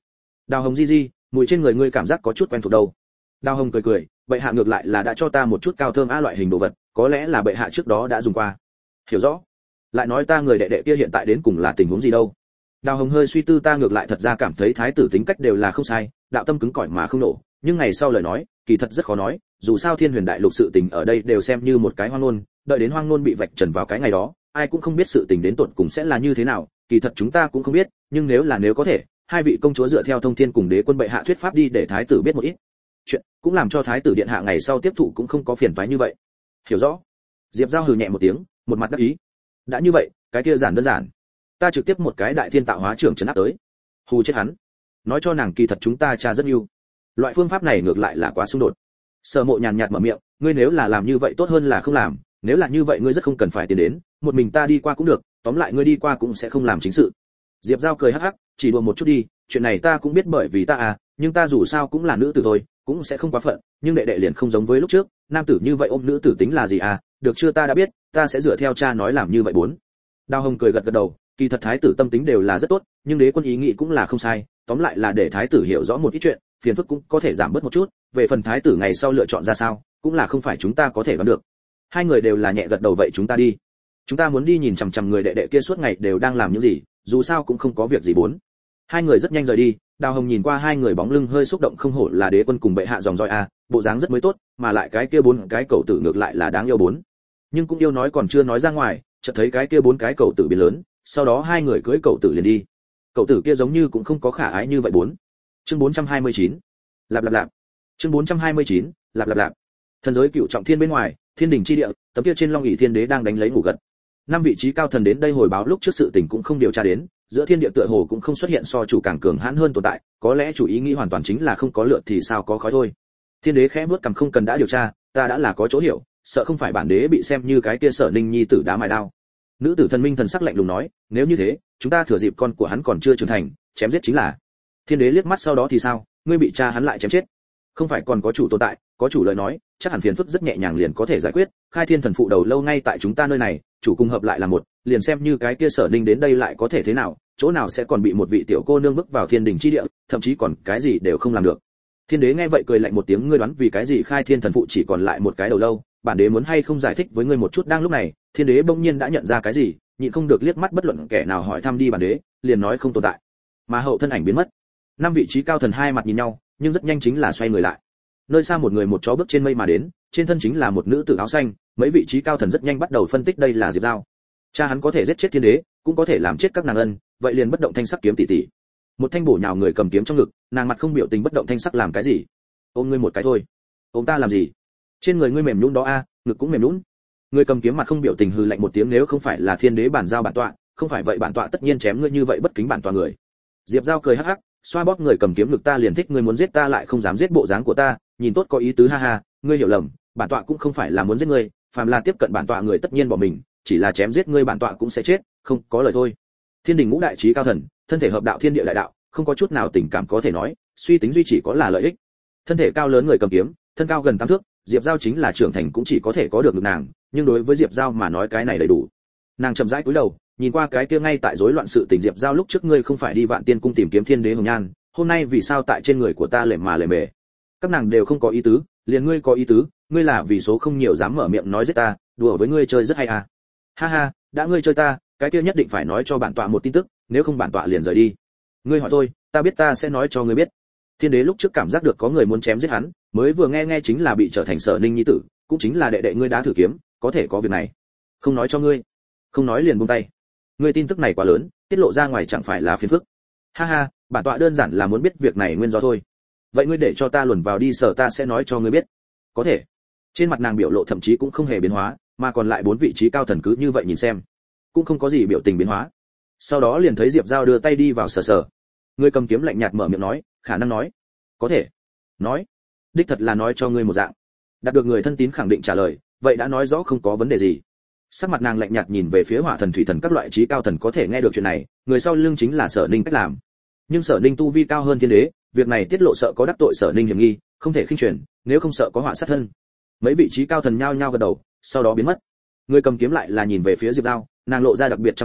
Đào Hồng di di, mùi trên người ngươi cảm giác có chút quen thuộc đâu. Đào Hồng cười cười, bệ hạ ngược lại là đã cho ta một chút cao thơm loại hình đồ vật, có lẽ là bệ hạ trước đó đã dùng qua. Hiểu rõ. Lại nói ta người đệ đệ kia hiện tại đến cùng là tình huống gì đâu. Đào Hồng hơi suy tư, ta ngược lại thật ra cảm thấy thái tử tính cách đều là không sai, đạo tâm cứng cỏi mà không nổ, nhưng ngày sau lời nói, kỳ thật rất khó nói, dù sao Thiên Huyền Đại Lục sự tình ở đây đều xem như một cái hoang ngôn, đợi đến hoang ngôn bị vạch trần vào cái ngày đó, ai cũng không biết sự tình đến tột cùng sẽ là như thế nào, kỳ thật chúng ta cũng không biết, nhưng nếu có thể, hai vị công chúa dựa theo Thông Thiên cùng Đế quân bệ hạ thuyết pháp đi để thái tử biết một ít chuyện, cũng làm cho thái tử điện hạ ngày sau tiếp thụ cũng không có phiền toái như vậy. Hiểu rõ. Diệp Giao hừ nhẹ một tiếng, một mặt đắc ý. Đã như vậy, cái kia giản đơn giản, ta trực tiếp một cái đại thiên tạo hóa trưởng trấn áp tới, hù chết hắn. Nói cho nàng kỳ thật chúng ta tra rất nhiều. Loại phương pháp này ngược lại là quá xung đột. Sở Mộ nhàn nhạt mở miệng, ngươi nếu là làm như vậy tốt hơn là không làm, nếu là như vậy ngươi rất không cần phải tiến đến, một mình ta đi qua cũng được, tóm lại ngươi đi qua cũng sẽ không làm chính sự. Diệp Giao cười hắc hắc, chỉ đùa một chút đi, chuyện này ta cũng biết bởi vì ta à, nhưng ta dù sao cũng là nữ tử thôi, cũng sẽ không quá phận, nhưng đệ đệ liền không giống với lúc trước, nam tử như vậy ôm nữ tử tính là gì à, được chưa, ta đã biết, ta sẽ dựa theo cha nói làm như vậy bốn. Đào Hồng cười gật gật đầu, kỳ thật thái tử tâm tính đều là rất tốt, nhưng đế quân ý nghĩ cũng là không sai, tóm lại là để thái tử hiểu rõ một ít chuyện, phiền phức cũng có thể giảm bớt một chút, về phần thái tử ngày sau lựa chọn ra sao, cũng là không phải chúng ta có thể đoán được. Hai người đều là nhẹ gật đầu, vậy chúng ta đi. Chúng ta muốn đi nhìn chằm chằm người đệ đệ kia suốt ngày đều đang làm những gì, dù sao cũng không có việc gì bốn. Hai người rất nhanh rời đi, Đào Hồng nhìn qua hai người bóng lưng hơi xúc động, không hổ là đế quân cùng bệ hạ dòng dõi a, bộ dáng rất mới tốt, mà lại cái kia bốn cái cậu tử ngược lại là đáng yêu bốn. Nhưng cũng yêu nói còn chưa nói ra ngoài, chợt thấy cái kia bốn cái cậu tử biến lớn, sau đó hai người cưỡi cậu tử liền đi. Cậu tử kia giống như cũng không có khả ái như vậy bốn. Chương 429. Lạp lạp lạp. Chương 429. Lạp lạp lạp. Thần giới cựu trọng thiên bên ngoài, thiên đỉnh chi địa, tấm kia trên long ỷ thiên đế đang đánh lấy ngủ gật. Năm vị trí cao thần đến đây hồi báo lúc trước sự tình cũng không điều tra đến, giữa thiên địa tựa hồ cũng không xuất hiện so chủ càng cường hãn hơn tồn tại, có lẽ chủ ý nghĩ hoàn toàn chính là không có lượt thì sao có khói thôi. Thiên đế khẽ bước cằm, không cần đã điều tra, ta đã là có chỗ hiểu, sợ không phải bản đế bị xem như cái kia Sở Ninh nhi tử đá mài đao. Nữ tử thần minh thần sắc lạnh lùng nói, nếu như thế, chúng ta thừa dịp con của hắn còn chưa trưởng thành, chém giết chính là. Thiên đế liếc mắt, sau đó thì sao, ngươi bị cha hắn lại chém chết, không phải còn có chủ tồn tại, có chủ lời nói, chắc hẳn phiền phức rất nhẹ nhàng liền có thể giải quyết. Khai Thiên thần phụ đầu lâu ngay tại chúng ta nơi này, chủ cùng hợp lại là một, liền xem như cái kia Sở Ninh đến đây lại có thể thế nào, chỗ nào sẽ còn bị một vị tiểu cô nương bước vào thiên đình chi địa, thậm chí còn cái gì đều không làm được. Thiên đế nghe vậy cười lạnh một tiếng, ngươi đoán vì cái gì Khai Thiên thần phụ chỉ còn lại một cái đầu lâu, bản đế muốn hay không giải thích với ngươi một chút. Đang lúc này, thiên đế bỗng nhiên đã nhận ra cái gì, nhịn không được liếc mắt bất luận kẻ nào hỏi thăm đi bản đế, liền nói không tồn tại. Mà hậu thân ảnh biến mất. Năm vị trí cao thần hai mặt nhìn nhau, nhưng rất nhanh chính là xoay người lại. Nơi xa một người một chó bước trên mây mà đến, trên thân chính là một nữ tử áo xanh, mấy vị trí cao thần rất nhanh bắt đầu phân tích đây là Diệp Giao. Cha hắn có thể giết chết thiên đế, cũng có thể làm chết các nàng ân, vậy liền bất động thanh sắc kiếm tỷ tỷ. Một thanh bổ nhào người cầm kiếm trong ngực, nàng mặt không biểu tình bất động thanh sắc làm cái gì? Ôm ngươi một cái thôi. Ôm ta làm gì? Trên người ngươi mềm nhũn đó a, ngực cũng mềm nhũn. Người cầm kiếm mặt không biểu tình hừ lạnh một tiếng, nếu không phải là thiên đế bản giao bản tọa, không phải vậy bản tọa tất nhiên chém ngươi như vậy bất kính bản tọa người. Diệp Giao cười hắc hắc, xoa bóp người cầm kiếm ngực, ta liền thích ngươi muốn giết ta lại không dám giết bộ dáng của ta, nhìn tốt có ý tứ, ha ha, ngươi hiểu lầm, bản tọa cũng không phải là muốn giết ngươi, phàm là tiếp cận bản tọa người tất nhiên bỏ mình, chỉ là chém giết ngươi bản tọa cũng sẽ chết, không có lời thôi. Thiên đình ngũ đại trí cao thần, thân thể hợp đạo thiên địa đại đạo, không có chút nào tình cảm có thể nói, suy tính duy chỉ có là lợi ích. Thân thể cao lớn người cầm kiếm, thân cao gần 8 thước, Diệp Giao chính là trưởng thành cũng chỉ có thể có được nàng, nhưng đối với Diệp Giao mà nói cái này đầy đủ. Nàng chậm rãi cúi đầu, nhìn qua cái kia ngay tại rối loạn sự tình, Diệp Giao lúc trước ngươi không phải đi Vạn Tiên cung tìm kiếm thiên đế hồng nhan, hôm nay vì sao tại trên người của ta lề mà lề mề? Các nàng đều không có ý tứ, liền ngươi có ý tứ, ngươi là vì số không nhiều dám mở miệng nói giết ta, đùa với ngươi chơi rất hay à? Ha ha, đã ngươi chơi ta, cái kia nhất định phải nói cho bản tọa một tin tức, nếu không bản tọa liền rời đi. Ngươi hỏi tôi, ta biết ta sẽ nói cho ngươi biết. Thiên đế lúc trước cảm giác được có người muốn chém giết hắn, mới vừa nghe chính là bị trở thành Sở Ninh nhi tử, cũng chính là đệ đệ ngươi đá thử kiếm, có thể có việc này. Không nói cho ngươi, không nói liền buông tay. Ngươi tin tức này quá lớn, tiết lộ ra ngoài chẳng phải là phiền phức. Ha ha, bản tọa đơn giản là muốn biết việc này nguyên do thôi. Vậy ngươi để cho ta luồn vào đi sở, ta sẽ nói cho ngươi biết. Có thể. Trên mặt nàng biểu lộ thậm chí cũng không hề biến hóa, mà còn lại 4 vị trí cao thần cứ như vậy nhìn xem, cũng không có gì biểu tình biến hóa. Sau đó liền thấy Diệp Giao đưa tay đi vào sờ. Người cầm kiếm lạnh nhạt mở miệng nói, khả năng nói. Có thể. Nói. Đích thật là nói cho ngươi một dạng. Đạt được người thân tín khẳng định trả lời, vậy đã nói rõ không có vấn đề gì. Sắc mặt nàng lạnh nhạt nhìn về phía Hỏa thần Thủy thần các loại trí cao thần, có thể nghe được chuyện này, người sau lưng chính là Sở Ninh cách làm. Nhưng Sở Ninh tu vi cao hơn thiên đế, việc này tiết lộ sợ có đắc tội Sở Ninh hiểm nghi, không thể khinh truyền, nếu không sợ có họa sát thân. Mấy vị trí cao thần nhao nhao gật đầu, sau đó biến mất. Người cầm kiếm lại là nhìn về phía Diệp Giao, nàng lộ ra đặc biệt chăm chú,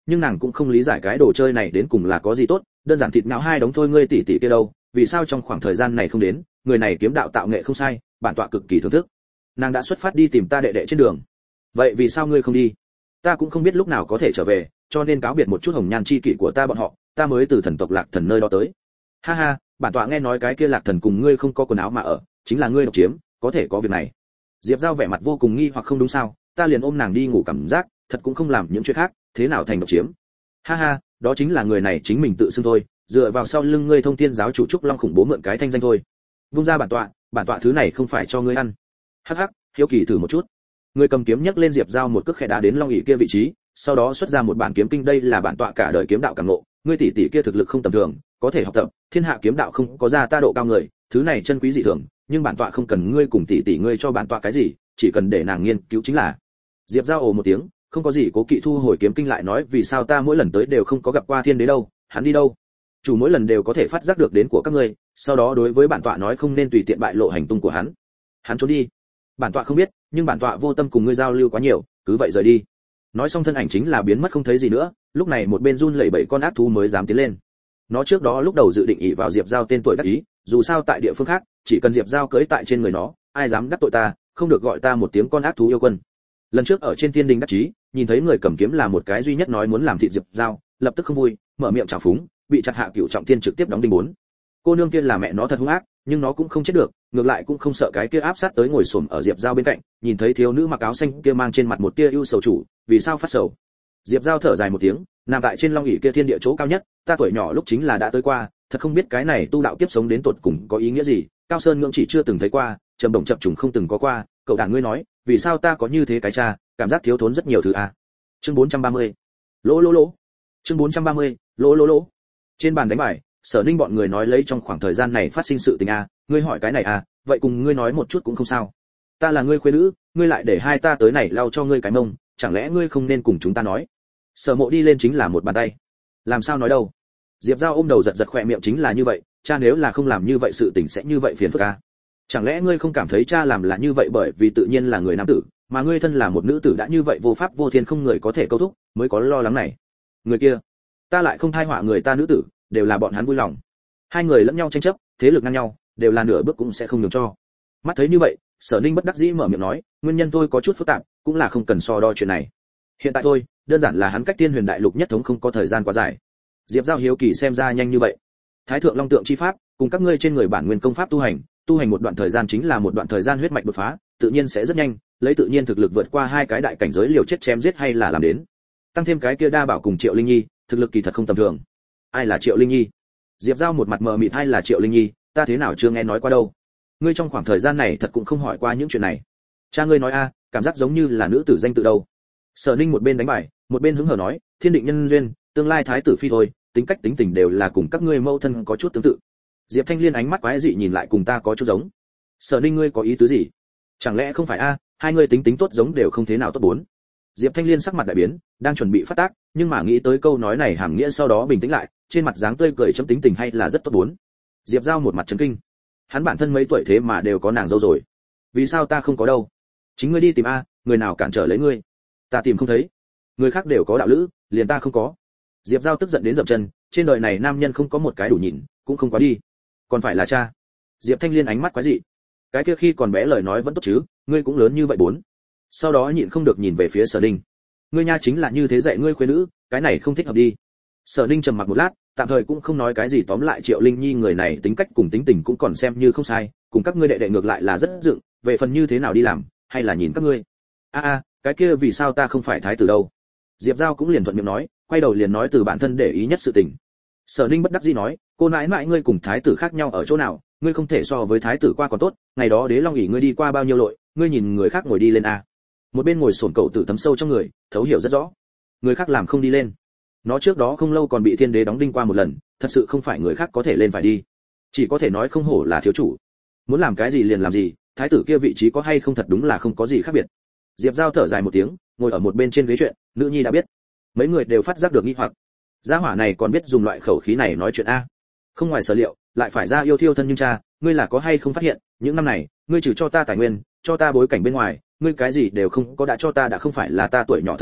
nhưng nàng cũng không lý giải cái đồ chơi này đến cùng là có gì tốt, đơn giản thịt não hai đống thôi, ngươi tỷ tỷ kia đâu, vì sao trong khoảng thời gian này không đến, người này kiếm đạo tạo nghệ không sai, bản tọa cực kỳ thưởng thức. Nàng đã xuất phát đi tìm ta đệ đệ trên đường. Vậy vì sao ngươi không đi? Ta cũng không biết lúc nào có thể trở về, cho nên cáo biệt một chút hồng nhan chi kỷ của ta bọn họ, ta mới từ thần tộc Lạc Thần nơi đó tới. Ha ha, bản tọa nghe nói cái kia Lạc Thần cùng ngươi không có quần áo mà ở, chính là ngươi độc chiếm, có thể có việc này. Diệp Giao vẻ mặt vô cùng nghi hoặc, không đúng sao, ta liền ôm nàng đi ngủ cảm giác, thật cũng không làm những chuyện khác, thế nào thành độc chiếm? Ha ha, đó chính là người này chính mình tự xưng thôi, dựa vào sau lưng ngươi Thông Thiên giáo chủ Trúc Long khủng bố mượn cái thanh danh thôi. Vung ra bản tọa thứ này không phải cho ngươi ăn. Hắc hắc, hiếu kỳ thử một chút. Người cầm kiếm nhấc lên Diệp Giao một cước khẽ đá đến Long ỷ kia vị trí, sau đó xuất ra một bản kiếm kinh, đây là bản tọa cả đời kiếm đạo cảm ngộ, ngươi tỷ tỷ kia thực lực không tầm thường, có thể học tập, thiên hạ kiếm đạo không có ra ta độ cao người, thứ này chân quý dị thường, nhưng bản tọa không cần ngươi cùng tỷ tỷ ngươi cho bản tọa cái gì, chỉ cần để nàng nghiên cứu chính là. Diệp Giao ồ một tiếng, không có gì cố kỵ thu hồi kiếm kinh, lại nói vì sao ta mỗi lần tới đều không có gặp qua thiên đế đâu, hắn đi đâu? Chủ mỗi lần đều có thể phát giác được đến của các ngươi, sau đó đối với bản tọa nói không nên tùy tiện bại lộ hành tung của hắn. Hắn trốn đi. Bản tọa không biết, nhưng bản tọa vô tâm cùng ngươi giao lưu quá nhiều, cứ vậy rời đi. Nói xong thân ảnh chính là biến mất không thấy gì nữa, lúc này một bên run lẩy bẩy con ác thú mới dám tiến lên. Nó trước đó lúc đầu dự định ỷ vào Diệp Giao tên tuổi đắc ý, dù sao tại địa phương khác, chỉ cần Diệp Giao cưỡi tại trên người nó, ai dám đắc tội ta, không được gọi ta một tiếng con ác thú yêu quân. Lần trước ở trên Thiên Đình đắc chí, nhìn thấy người cầm kiếm là một cái duy nhất nói muốn làm thịt Diệp Giao, lập tức không vui, mở miệng trào phúng, bị chặt hạ cửu trọng thiên trực tiếp đóng đinh 4. Cô nương kia là mẹ nó thật hung ác, nhưng nó cũng không chết được, ngược lại cũng không sợ cái kia áp sát tới ngồi xổm ở Diệp Giao bên cạnh, nhìn thấy thiếu nữ mặc áo xanh kia mang trên mặt một tia ưu sầu chủ, vì sao phát sầu? Diệp Giao thở dài một tiếng, nằm tại trên long ỷ kia thiên địa chỗ cao nhất, ta tuổi nhỏ lúc chính là đã tới qua, thật không biết cái này tu đạo kiếp sống đến tột cùng có ý nghĩa gì, cao sơn ngưỡng chỉ chưa từng thấy qua, trầm động chập trùng không từng có qua, cậu đàn ngươi nói, vì sao ta có như thế cái cha, cảm giác thiếu thốn rất nhiều thứ a. Chương 430. Lỗ lỗ lỗ. Chương 430. Lỗ lỗ lỗ. Trên bàn đánh bài, Sở Ninh bọn người nói lấy trong khoảng thời gian này phát sinh sự tình a, ngươi hỏi cái này a, vậy cùng ngươi nói một chút cũng không sao. Ta là ngươi khuê nữ, ngươi lại để hai ta tới này lau cho ngươi cái mông, chẳng lẽ ngươi không nên cùng chúng ta nói? Sở Mộ đi lên chính là một bàn tay. Làm sao nói đâu? Diệp Giao ôm đầu giật giật khỏe miệng, chính là như vậy, cha nếu là không làm như vậy sự tình sẽ như vậy phiền phức a. Chẳng lẽ ngươi không cảm thấy cha làm là như vậy bởi vì tự nhiên là người nam tử, mà ngươi thân là một nữ tử đã như vậy vô pháp vô thiên không người có thể câu thúc, mới có lo lắng này. Người kia, ta lại không thai họa người ta nữ tử, đều là bọn hắn vui lòng. Hai người lẫn nhau tranh chấp, thế lực ngang nhau, đều là nửa bước cũng sẽ không nhường cho. Mắt thấy như vậy, Sở Ninh bất đắc dĩ mở miệng nói, nguyên nhân tôi có chút phức tạp, cũng là không cần so đo chuyện này. Hiện tại thôi, đơn giản là hắn cách Tiên Huyền Đại Lục nhất thống không có thời gian quá dài. Diệp Giao hiếu kỳ xem ra nhanh như vậy. Thái thượng long tượng chi pháp, cùng các ngươi trên người bản nguyên công pháp tu hành một đoạn thời gian chính là một đoạn thời gian huyết mạch đột phá, tự nhiên sẽ rất nhanh, lấy tự nhiên thực lực vượt qua hai cái đại cảnh giới liều chết chém giết hay là làm đến. Tăng thêm cái kia đa bảo cùng Triệu Linh Nhi, thực lực kỳ thật không tầm thường. Ai là Triệu Linh Nhi? Diệp Giao một mặt mờ mịt, ai là Triệu Linh Nhi, ta thế nào chưa nghe nói qua đâu. Ngươi trong khoảng thời gian này thật cũng không hỏi qua những chuyện này. Cha ngươi nói a, cảm giác giống như là nữ tử danh tự đâu. Sở Ninh một bên đánh bài, một bên hứng hở nói, thiên định nhân duyên, tương lai thái tử phi thôi, tính cách tính tình đều là cùng các ngươi mâu thân có chút tương tự. Diệp Thanh Liên ánh mắt quái dị nhìn lại, cùng ta có chút giống. Sở Ninh ngươi có ý tứ gì? Chẳng lẽ không phải a, hai người tính tốt giống đều không thế nào tốt 4. Diệp Thanh Liên sắc mặt đại biến, đang chuẩn bị phát tác, nhưng mà nghĩ tới câu nói này hàm nghĩa sau đó bình tĩnh lại, trên mặt dáng tươi cười chấm tính tình hay là rất tốt 4. Diệp Giao một mặt chấn kinh. Hắn bản thân mấy tuổi thế mà đều có nàng dâu rồi. Vì sao ta không có đâu? Chính ngươi đi tìm a, người nào cản trở lấy ngươi? Ta tìm không thấy. Người khác đều có đạo lữ, liền ta không có. Diệp Giao tức giận đến dậm chân, trên đời này nam nhân không có một cái đủ nhìn, cũng không quá đi. Còn phải là cha. Diệp Thanh Liên ánh mắt quái dị. Cái kia khi còn bé lời nói vẫn tốt chứ, ngươi cũng lớn như vậy 4. Sau đó nhịn không được nhìn về phía Sở Ninh. Ngươi nha chính là như thế dạy ngươi khuê nữ, cái này không thích hợp đi. Sở Ninh trầm mặc một lát, tạm thời cũng không nói cái gì, tóm lại Triệu Linh Nhi người này tính cách cùng tính tình cũng còn xem như không sai, cùng các ngươi đệ đệ ngược lại là rất dựng, về phần như thế nào đi làm, hay là nhìn các ngươi. Cái kia vì sao ta không phải thái tử đâu? Diệp Giao cũng liền thuận miệng nói, quay đầu liền nói từ bản thân để ý nhất sự tình. Sở Ninh bất đắc dĩ nói, cô nãi nãi ngươi cùng thái tử khác nhau ở chỗ nào, ngươi không thể so với thái tử qua còn tốt, ngày đó Đế Long ỷ ngươi đi qua bao nhiêu lội, ngươi nhìn người khác ngồi đi lên a. Một bên ngồi xổm cậu tử thấm sâu trong người, thấu hiểu rất rõ. Người khác làm không đi lên. Nó trước đó không lâu còn bị Thiên Đế đóng đinh qua một lần, thật sự không phải người khác có thể lên phải đi. Chỉ có thể nói không hổ là thiếu chủ. Muốn làm cái gì liền làm gì, thái tử kia vị trí có hay không thật đúng là không có gì khác biệt. Diệp Giao thở dài một tiếng, ngồi ở một bên trên ghế chuyện, nữ nhi đã biết. Mấy người đều phát giác được nghi hoặc. Gia hỏa này còn biết dùng loại khẩu khí này nói chuyện a. Không ngoài sở liệu, lại phải ra yêu thiêu thân nhưng cha, ngươi là có hay không phát hiện, những năm này, ngươi trừ cho ta tài nguyên, cho ta bối cảnh bên ngoài, ngươi cái gì đều không có đã cho ta, đã không phải là ta tuổi nhỏ thời điểm,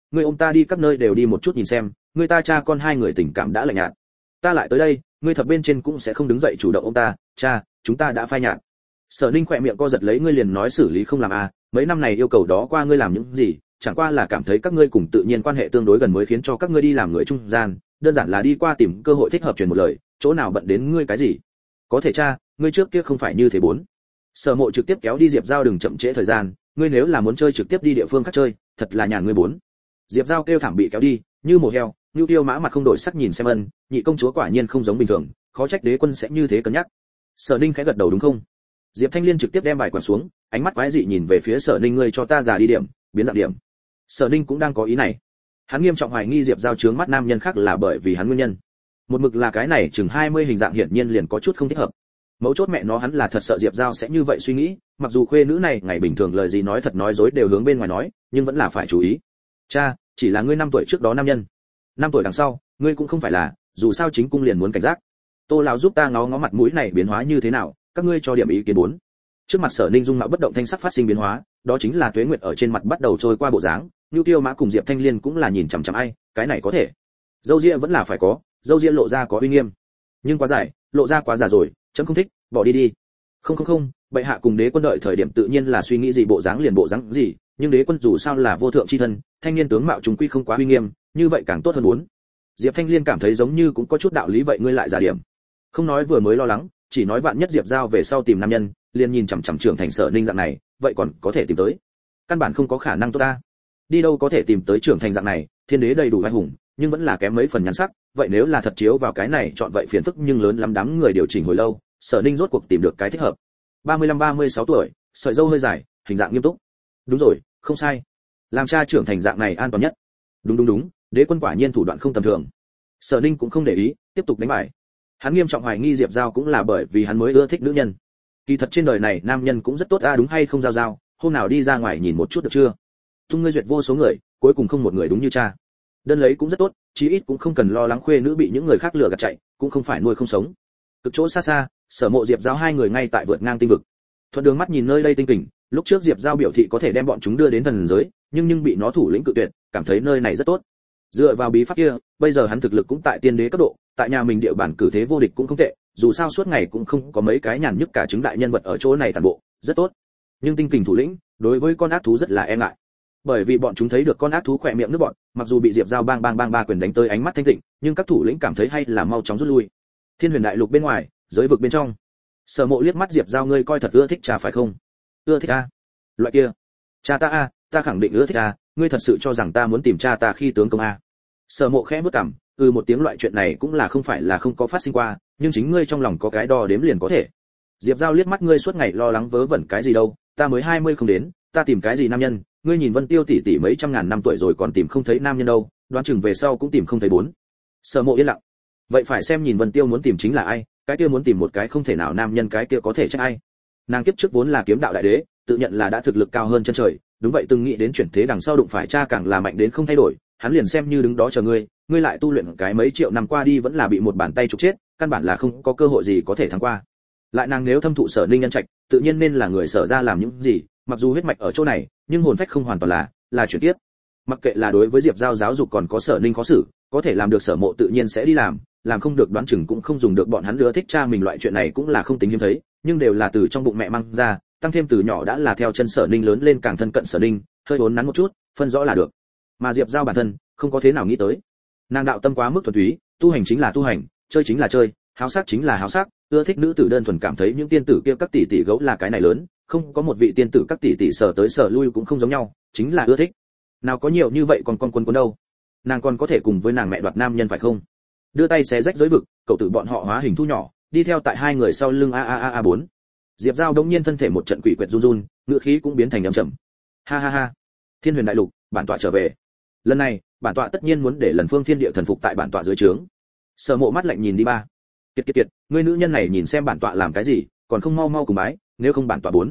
ngươi ôm ta đi các nơi đều đi một chút nhìn xem, ngươi ta cha con hai người tình cảm đã lạnh nhạt. Ta lại tới đây, ngươi thập bên trên cũng sẽ không đứng dậy chủ động ôm ta, cha, chúng ta đã phai nhạt. Sở Ninh khỏe miệng co giật lấy, ngươi liền nói xử lý không làm à, mấy năm này yêu cầu đó qua ngươi làm những gì, chẳng qua là cảm thấy các ngươi cùng tự nhiên quan hệ tương đối gần mới khiến cho các ngươi đi làm người trung gian, đơn giản là đi qua tìm cơ hội thích hợp truyền một lời, chỗ nào bận đến ngươi cái gì. Có thể cha, ngươi trước kia không phải như thế bốn. Sở Mộ trực tiếp kéo đi Diệp Giao, đừng chậm trễ thời gian, ngươi nếu là muốn chơi trực tiếp đi địa phương khác chơi, thật là nhàn ngươi bốn. Diệp Giao kêu thảm bị kéo đi, như mổ heo, Nưu Tiêu Mã mặt không đổi sắc nhìn xem Ân, nhị công chúa quả nhiên không giống bình thường, khó trách đế quân sẽ như thế cân nhắc. Sở Ninh khẽ gật đầu, đúng không? Diệp Thanh Liên trực tiếp đem bài quản xuống, ánh mắt quái dị nhìn về phía Sở Ninh, ngươi cho ta già đi điểm, biến dạng điểm. Sở Ninh cũng đang có ý này. Hắn nghiêm trọng hoài nghi Diệp Giao trướng mắt nam nhân khác là bởi vì hắn nguyên nhân. Một mực là cái này chừng 20 hình dạng hiển nhiên liền có chút không thích hợp. Mấu chốt mẹ nó hắn là thật sợ Diệp Giao sẽ như vậy suy nghĩ, mặc dù khuê nữ này ngày bình thường lời gì nói thật nói dối đều hướng bên ngoài nói, nhưng vẫn là phải chú ý. Cha, chỉ là ngươi 5 tuổi trước đó nam nhân. 5 tuổi đằng sau, ngươi cũng không phải là, dù sao chính cung liền muốn cảnh giác. Tô lão giúp ta ngó ngó mặt mũi này biến hóa như thế nào, các ngươi cho điểm ý kiến bốn. Trước mặt Sở Ninh dung mạo bất động thanh sắc phát sinh biến hóa, đó chính là tuế nguyệt ở trên mặt bắt đầu trôi qua bộ dáng, Nưu Tiêu Mã cùng Diệp Thanh Liên cũng là nhìn chằm chằm ai, cái này có thể. Dâu ria vẫn là phải có, dâu ria lộ ra có uy nghiêm. Nhưng quá dài, lộ ra quá già rồi, chấm không thích, bỏ đi đi. Không, bệ hạ cùng đế quân đợi thời điểm tự nhiên là suy nghĩ gì bộ dáng liền bộ dáng gì, nhưng đế quân dù sao là vô thượng chi thân, thanh niên tướng mạo chúng quy không quá uy nghiêm, như vậy càng tốt hơn muốn. Diệp Thanh Liên cảm thấy giống như cũng có chút đạo lý, vậy ngươi lại giả điểm. Không nói vừa mới lo lắng, chỉ nói vạn nhất Diệp Giao về sau tìm nam nhân, liền nhìn chằm chằm trưởng thành Sở Ninh dạng này, vậy còn có thể tìm tới. Căn bản không có khả năng tốt ta. Đi đâu có thể tìm tới trưởng thành dạng này, thiên đế đầy đủ vai hùng, nhưng vẫn là kém mấy phần nhan sắc, vậy nếu là thật chiếu vào cái này chọn vậy phiền phức nhưng lớn lắm, đám người điều chỉnh hồi lâu, Sở Ninh rốt cuộc tìm được cái thích hợp. 35-36 tuổi, sợi râu hơi dài, hình dạng nghiêm túc. Đúng rồi, không sai. Làm cha trưởng thành dạng này an toàn nhất. Đúng, đế quân quả nhiên thủ đoạn không tầm thường. Sở Ninh cũng không để ý, tiếp tục đánh bài. Hắn nghiêm trọng hoài nghi Diệp Giao cũng là bởi vì hắn mới ưa thích nữ nhân. Kỳ thật trên đời này nam nhân cũng rất tốt a, đúng hay không Giao Giao, hôm nào đi ra ngoài nhìn một chút được chưa? Tung ngươi duyệt vô số người, cuối cùng không một người đúng như cha. Đơn lấy cũng rất tốt, chí ít cũng không cần lo lắng khuê nữ bị những người khác lừa gạt chạy, cũng không phải nuôi không sống. Cực chỗ xa xa, Sở Mộ Diệp Giao hai người ngay tại vượt ngang tinh vực. Thuận đường mắt nhìn nơi đây tinh kình, lúc trước Diệp Giao biểu thị có thể đem bọn chúng đưa đến thần giới, nhưng bị nó thủ lĩnh cự tuyệt, cảm thấy nơi này rất tốt. Dựa vào bí pháp kia, bây giờ hắn thực lực cũng tại tiên đế cấp độ, tại nhà mình địa bản cử thế vô địch cũng không tệ, dù sao suốt ngày cũng không có mấy cái nhàn nhức cả chứng đại nhân vật ở chỗ này tàn bộ, rất tốt. Nhưng tinh kình thủ lĩnh, đối với con ác thú rất là e ngại. Bởi vì bọn chúng thấy được con ác thú khỏe miệng nước bọn, mặc dù bị Diệp Giao bang ba quyền đánh tới ánh mắt thanh tịnh, nhưng các thủ lĩnh cảm thấy hay là mau chóng rút lui. Thiên Huyền đại lục bên ngoài, giới vực bên trong. Sở Mộ liếc mắt Diệp Giao, ngươi coi thật ưa thích trà phải không? Ưa thích a? Loại kia. Cha ta a, ta khẳng định ưa thích a, ngươi thật sự cho rằng ta muốn tìm cha ta khi tướng công a? Sở Mộ khẽ bước cằm, một tiếng, loại chuyện này cũng là không phải là không có phát sinh qua, nhưng chính ngươi trong lòng có cái đo đếm liền có thể. Diệp Giao liếc mắt, ngươi suốt ngày lo lắng vớ vẩn cái gì đâu, ta mới 20 không đến, ta tìm cái gì nam nhân, ngươi nhìn Vân Tiêu tỷ tỷ mấy trăm ngàn năm tuổi rồi còn tìm không thấy nam nhân đâu, đoán chừng về sau cũng tìm không thấy bốn. Sở Mộ yên lặng. Vậy phải xem nhìn Vân Tiêu muốn tìm chính là ai, cái kia muốn tìm một cái không thể nào nam nhân, cái kia có thể trách ai. Nàng kiếp trước vốn là kiếm đạo đại đế, tự nhận là đã thực lực cao hơn chân trời, đúng vậy từng nghĩ đến chuyển thế đằng sau đụng phải cha càng là mạnh đến không thay đổi, hắn liền xem như đứng đó chờ ngươi lại tu luyện cái mấy triệu năm qua đi vẫn là bị một bàn tay trục chết, căn bản là không có cơ hội gì có thể thắng qua. Lại nàng nếu thâm thụ Sở Ninh nhân trạch, tự nhiên nên là người Sở ra làm những gì, mặc dù huyết mạch ở chỗ này, nhưng hồn phách không hoàn toàn là chuyển tiếp. Mặc kệ là đối với Diệp Giao giáo dục còn có Sở Ninh khó xử, có thể làm được Sở Mộ tự nhiên sẽ đi làm không được đoán chừng cũng không dùng được, bọn hắn ưa thích cha mình loại chuyện này cũng là không tính hiếm thấy, nhưng đều là từ trong bụng mẹ mang ra, tăng thêm từ nhỏ đã là theo chân Sở Ninh lớn lên càng thân cận Sở Ninh, hơi uốn nắn một chút, phân rõ là được. Mà Diệp Giao bản thân, không có thế nào nghĩ tới. Nàng đạo tâm quá mức thuần túy, tu hành chính là tu hành, chơi chính là chơi, háo sắc chính là háo sắc, ưa thích nữ tử đơn thuần, cảm thấy những tiên tử kia các tỷ tỷ gấu là cái này lớn, không có một vị tiên tử các tỷ tỷ sở tới sở lui cũng không giống nhau, chính là ưa thích. Nào có nhiều như vậy còn con quân đâu. Nàng còn có thể cùng với nàng mẹ đoạt nam nhân phải không? Đưa tay xé rách giới vực, cậu tử bọn họ hóa hình thu nhỏ, đi theo tại hai người sau lưng a bốn. Diệp Giao đống nhiên thân thể một trận quỷ quyệt run run, ngữ khí cũng biến thành ấm trầm. Ha. Thiên Huyền đại lục, bản tọa trở về. Lần này, bản tọa tất nhiên muốn để lần phương thiên địa thần phục tại bản tọa dưới trướng. Sở Mộ mắt lạnh nhìn đi ba. Kiệt, ngươi nữ nhân này nhìn xem bản tọa làm cái gì, còn không mau cùng bái, nếu không bản tọa bốn.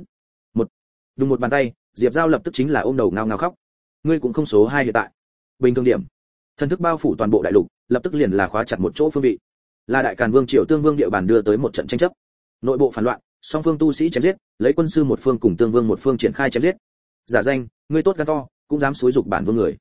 Đùng một bàn tay, Diệp Giao lập tức chính là ôm đầu ngao khóc. Ngươi cũng không số 2 hiện tại. Bình thường điểm. Thần thức bao phủ toàn bộ đại lục, lập tức liền là khóa chặt một chỗ phương vị. Là Đại Càn Vương triều Tương Vương địa bàn đưa tới một trận tranh chấp. Nội bộ phản loạn, song phương tu sĩ chém giết, lấy quân sư một phương cùng Tương Vương một phương triển khai chém giết. Giả danh, ngươi tốt gan to, cũng dám xúi dục bản vương người.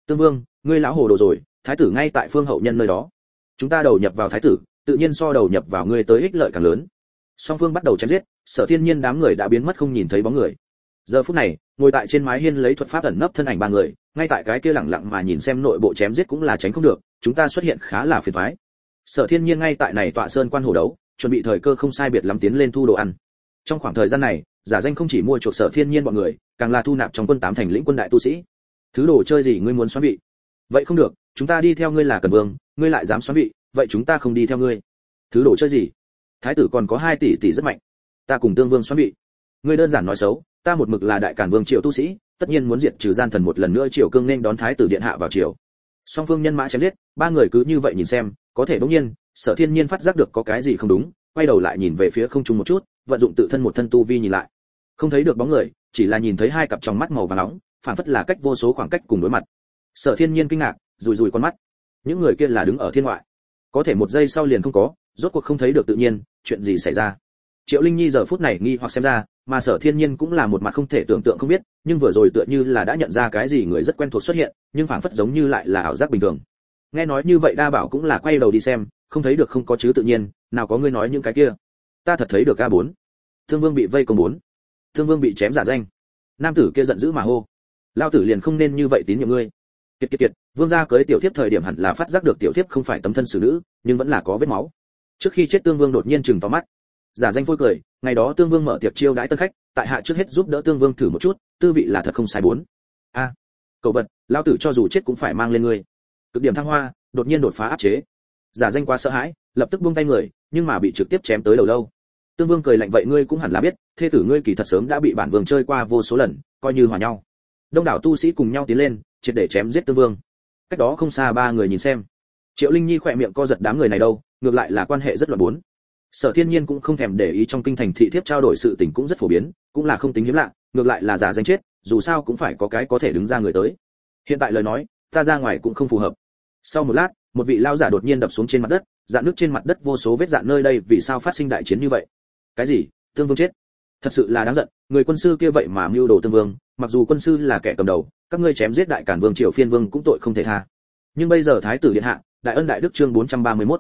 Tương Vương, ngươi lão hồ đồ rồi, thái tử ngay tại phương hậu nhân nơi đó, chúng ta đầu nhập vào thái tử, tự nhiên so đầu nhập vào ngươi tới ích lợi càng lớn. Song phương bắt đầu chém giết, Sở Thiên Nhiên đám người đã biến mất không nhìn thấy bóng người. Giờ phút này, ngồi tại trên mái hiên lấy thuật pháp ẩn nấp thân ảnh ba người, ngay tại cái kia lặng lặng mà nhìn xem nội bộ chém giết cũng là tránh không được, chúng ta xuất hiện khá là phiền toái. Sở Thiên Nhiên ngay tại này tọa sơn quan hồ đấu, chuẩn bị thời cơ không sai biệt lắm tiến lên thu đồ ăn. Trong khoảng thời gian này, giả danh không chỉ mua chuộc Sở Thiên Nhiên bọn người, càng là thu nạp trong quân 8 thành lĩnh quân đại tu sĩ. Thứ đồ chơi gì ngươi muốn xoắn vị? Vậy không được, chúng ta đi theo ngươi là Cần Vương, ngươi lại dám xoắn vị, vậy chúng ta không đi theo ngươi. Thứ đồ chơi gì? Thái tử còn có 2 tỷ rất mạnh, ta cùng Tương Vương xoắn vị. Ngươi đơn giản nói xấu, ta một mực là đại càn vương triều tu sĩ, tất nhiên muốn diệt trừ gian thần một lần nữa triều cương nên đón thái tử điện hạ vào triều. Song phương nhân mã chém giết, ba người cứ như vậy nhìn xem, có thể đột nhiên, Sở Thiên Nhiên phát giác được có cái gì không đúng, quay đầu lại nhìn về phía không trung một chút, vận dụng tự thân một thân tu vi nhìn lại. Không thấy được bóng người, chỉ là nhìn thấy hai cặp trong mắt màu vàng nóng, phản phất là cách vô số khoảng cách cùng đối mặt. Sở Thiên Nhiên kinh ngạc, rùi rùi con mắt. Những người kia là đứng ở thiên ngoại, có thể một giây sau liền không có, rốt cuộc không thấy được tự nhiên, chuyện gì xảy ra? Triệu Linh Nhi giờ phút này nghi hoặc xem ra, mà Sở Thiên Nhiên cũng là một mặt không thể tưởng tượng không biết, nhưng vừa rồi tựa như là đã nhận ra cái gì người rất quen thuộc xuất hiện, nhưng phảng phất giống như lại là ảo giác bình thường. Nghe nói như vậy Đa Bảo cũng là quay đầu đi xem, không thấy được không có chứ tự nhiên, nào có ngươi nói những cái kia. Ta thật thấy được A4. Thương Vương bị vây công 4. Thương Vương bị chém giả danh. Nam tử kia giận dữ mà hô, lao tử liền không nên như vậy tín nhiệm ngươi. Kiệt, vương gia cưới tiểu thiếp thời điểm hẳn là phát giác được tiểu thiếp không phải tấm thân xử nữ, nhưng vẫn là có vết máu. Trước khi chết Tương Vương đột nhiên trừng to mắt. Giả danh phôi cười, ngày đó Tương Vương mở tiệc chiêu đãi tân khách, tại hạ trước hết giúp đỡ Tương Vương thử một chút, tư vị là thật không sai 4. A, cậu vật, lao tử cho dù chết cũng phải mang lên ngươi. Cực điểm thăng hoa, đột nhiên đột phá áp chế. Giả danh quá sợ hãi, lập tức buông tay người, nhưng mà bị trực tiếp chém tới đầu lâu. Tương Vương cười lạnh, vậy ngươi cũng hẳn là biết, thê tử ngươi kỳ thật sớm đã bị bản vương chơi qua vô số lần, coi như hòa nhau. Đông đảo tu sĩ cùng nhau tiến lên, triệt để chém giết Tương Vương. Cách đó không xa ba người nhìn xem. Triệu Linh Nhi khỏe miệng co giật, đám người này đâu, ngược lại là quan hệ rất loạn 4. Sở Thiên Nhiên cũng không thèm để ý, trong kinh thành thị thiếp trao đổi sự tình cũng rất phổ biến, cũng là không tính hiếm lạ, ngược lại là giả danh chết, dù sao cũng phải có cái có thể đứng ra người tới. Hiện tại lời nói, ta ra ngoài cũng không phù hợp. Sau một lát, một vị lão giả đột nhiên đập xuống trên mặt đất, dạn nước trên mặt đất vô số vết dạn, nơi đây vì sao phát sinh đại chiến như vậy? Cái gì? Tương Vương chết? Thật sự là đáng giận, người quân sư kia vậy mà mưu đồ Tương Vương, mặc dù quân sư là kẻ cầm đầu, các ngươi chém giết đại càn vương triều phiên vương cũng tội không thể tha. Nhưng bây giờ thái tử điện hạ, đại ân đại đức, chương 431.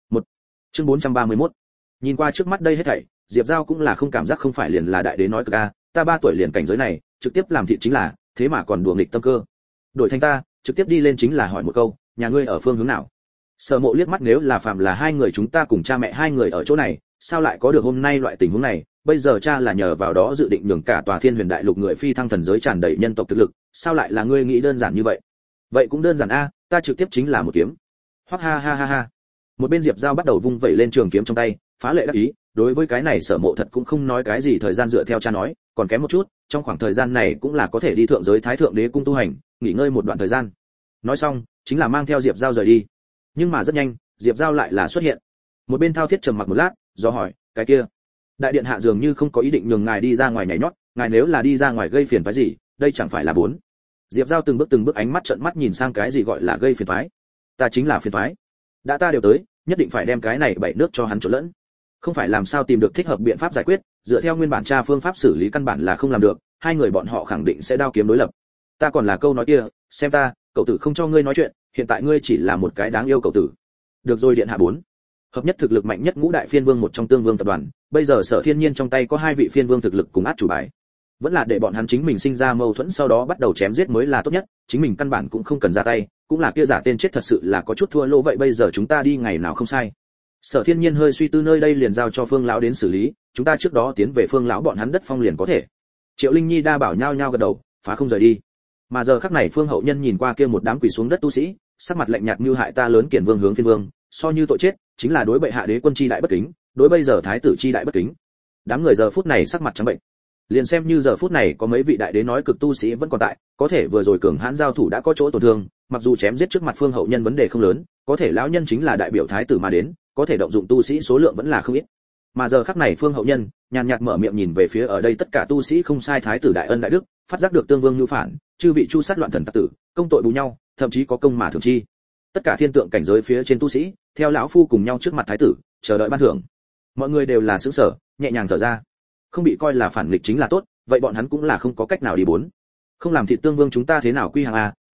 Chương 431. Nhìn qua trước mắt đây hết thảy, Diệp Giao cũng là không cảm giác không phải liền là đại đế nói cực a, ta 3 tuổi liền cảnh giới này, trực tiếp làm thịt chính là, thế mà còn đùa nghịch tâm cơ. Đổi thành ta, trực tiếp đi lên chính là hỏi một câu, nhà ngươi ở phương hướng nào? Sở Mộ liếc mắt, nếu là phạm là hai người chúng ta cùng cha mẹ hai người ở chỗ này, sao lại có được hôm nay loại tình huống này? Bây giờ cha là nhờ vào đó dự định nhường cả tòa Thiên Huyền Đại Lục người phi thăng thần giới tràn đầy nhân tộc thực lực, sao lại là ngươi nghĩ đơn giản như vậy? Vậy cũng đơn giản a, ta trực tiếp chính là một kiếm. Hoắc ha ha ha ha. Một bên Diệp Giao bắt đầu vung vẩy lên trường kiếm trong tay, phá lệ đắc ý, đối với cái này Sở Mộ thật cũng không nói cái gì, thời gian dựa theo cha nói, còn kém một chút, trong khoảng thời gian này cũng là có thể đi thượng giới Thái Thượng Đế cung tu hành, nghỉ ngơi một đoạn thời gian. Nói xong, chính là mang theo Diệp Giao rời đi. Nhưng mà rất nhanh, Diệp Giao lại là xuất hiện. Một bên Thao Thiết trầm mặc một lát, do hỏi, cái kia, đại điện hạ dường như không có ý định nhường ngài đi ra ngoài nhảy nhót, ngài nếu là đi ra ngoài gây phiền phức gì, đây chẳng phải là 4. Diệp Giao từng bước ánh mắt trợn mắt nhìn sang, cái gì gọi là gây phiền phức? Ta chính là phiền phức. Đã ta đều tới, nhất định phải đem cái này bảy nước cho hắn trộn lẫn. Không phải làm sao tìm được thích hợp biện pháp giải quyết, dựa theo nguyên bản tra phương pháp xử lý căn bản là không làm được, hai người bọn họ khẳng định sẽ đao kiếm đối lập. Ta còn là câu nói kia, xem ta, cậu tử không cho ngươi nói chuyện, hiện tại ngươi chỉ là một cái đáng yêu cậu tử. Được rồi điện hạ 4. Hợp nhất thực lực mạnh nhất ngũ đại phiên vương một trong Tương Vương tập đoàn, bây giờ Sở Thiên Nhiên trong tay có 2 vị phiên vương thực lực cùng át chủ bài. Vẫn là để bọn hắn chính mình sinh ra mâu thuẫn sau đó bắt đầu chém giết mới là tốt nhất, chính mình căn bản cũng không cần ra tay, cũng là kia giả tên chết thật sự là có chút thua lỗ, vậy bây giờ chúng ta đi ngày nào không sai. Sở Thiên Nhiên hơi suy tư, nơi đây liền giao cho Phương lão đến xử lý, chúng ta trước đó tiến về Phương lão bọn hắn đất phong liền có thể. Triệu Linh Nhi Đa Bảo nhao nhao gật đầu, phá không rời đi. Mà giờ khắc này Phương hậu nhân nhìn qua kia một đám quỳ xuống đất tu sĩ, sắc mặt lạnh nhạt, như hại ta lớn kiển vương hướng phiên vương, so như tội chết, chính là đối bệ hạ đế quân chi đại bất kính, đối bây giờ thái tử chi đại bất kính. Đám người giờ phút này sắc mặt trắng bệnh. Liền xem như giờ phút này có mấy vị đại đế nói cực tu sĩ vẫn còn tại, có thể vừa rồi cường hãn giao thủ đã có chỗ tổn thương, mặc dù chém giết trước mặt Phương hậu nhân vấn đề không lớn, có thể lão nhân chính là đại biểu thái tử mà đến, có thể động dụng tu sĩ số lượng vẫn là không ít. Mà giờ khắc này Phương hậu nhân nhàn nhạt mở miệng nhìn về phía ở đây tất cả tu sĩ, không sai, thái tử đại ân đại đức, phát giác được Tương Vương nhu phản, chư vị chu sát loạn thần tặc tử, công tội bù nhau, thậm chí có công mà thưởng chi. Tất cả thiên tượng cảnh giới phía trên tu sĩ, theo lão phu cùng nhau trước mặt thái tử, chờ đợi ban thưởng. Mọi người đều là sững sờ, nhẹ nhàng thở ra. Không bị coi là phản nghịch chính là tốt, vậy bọn hắn cũng là không có cách nào đi 4. Không làm thịt Tương Vương chúng ta thế nào quy hàng a,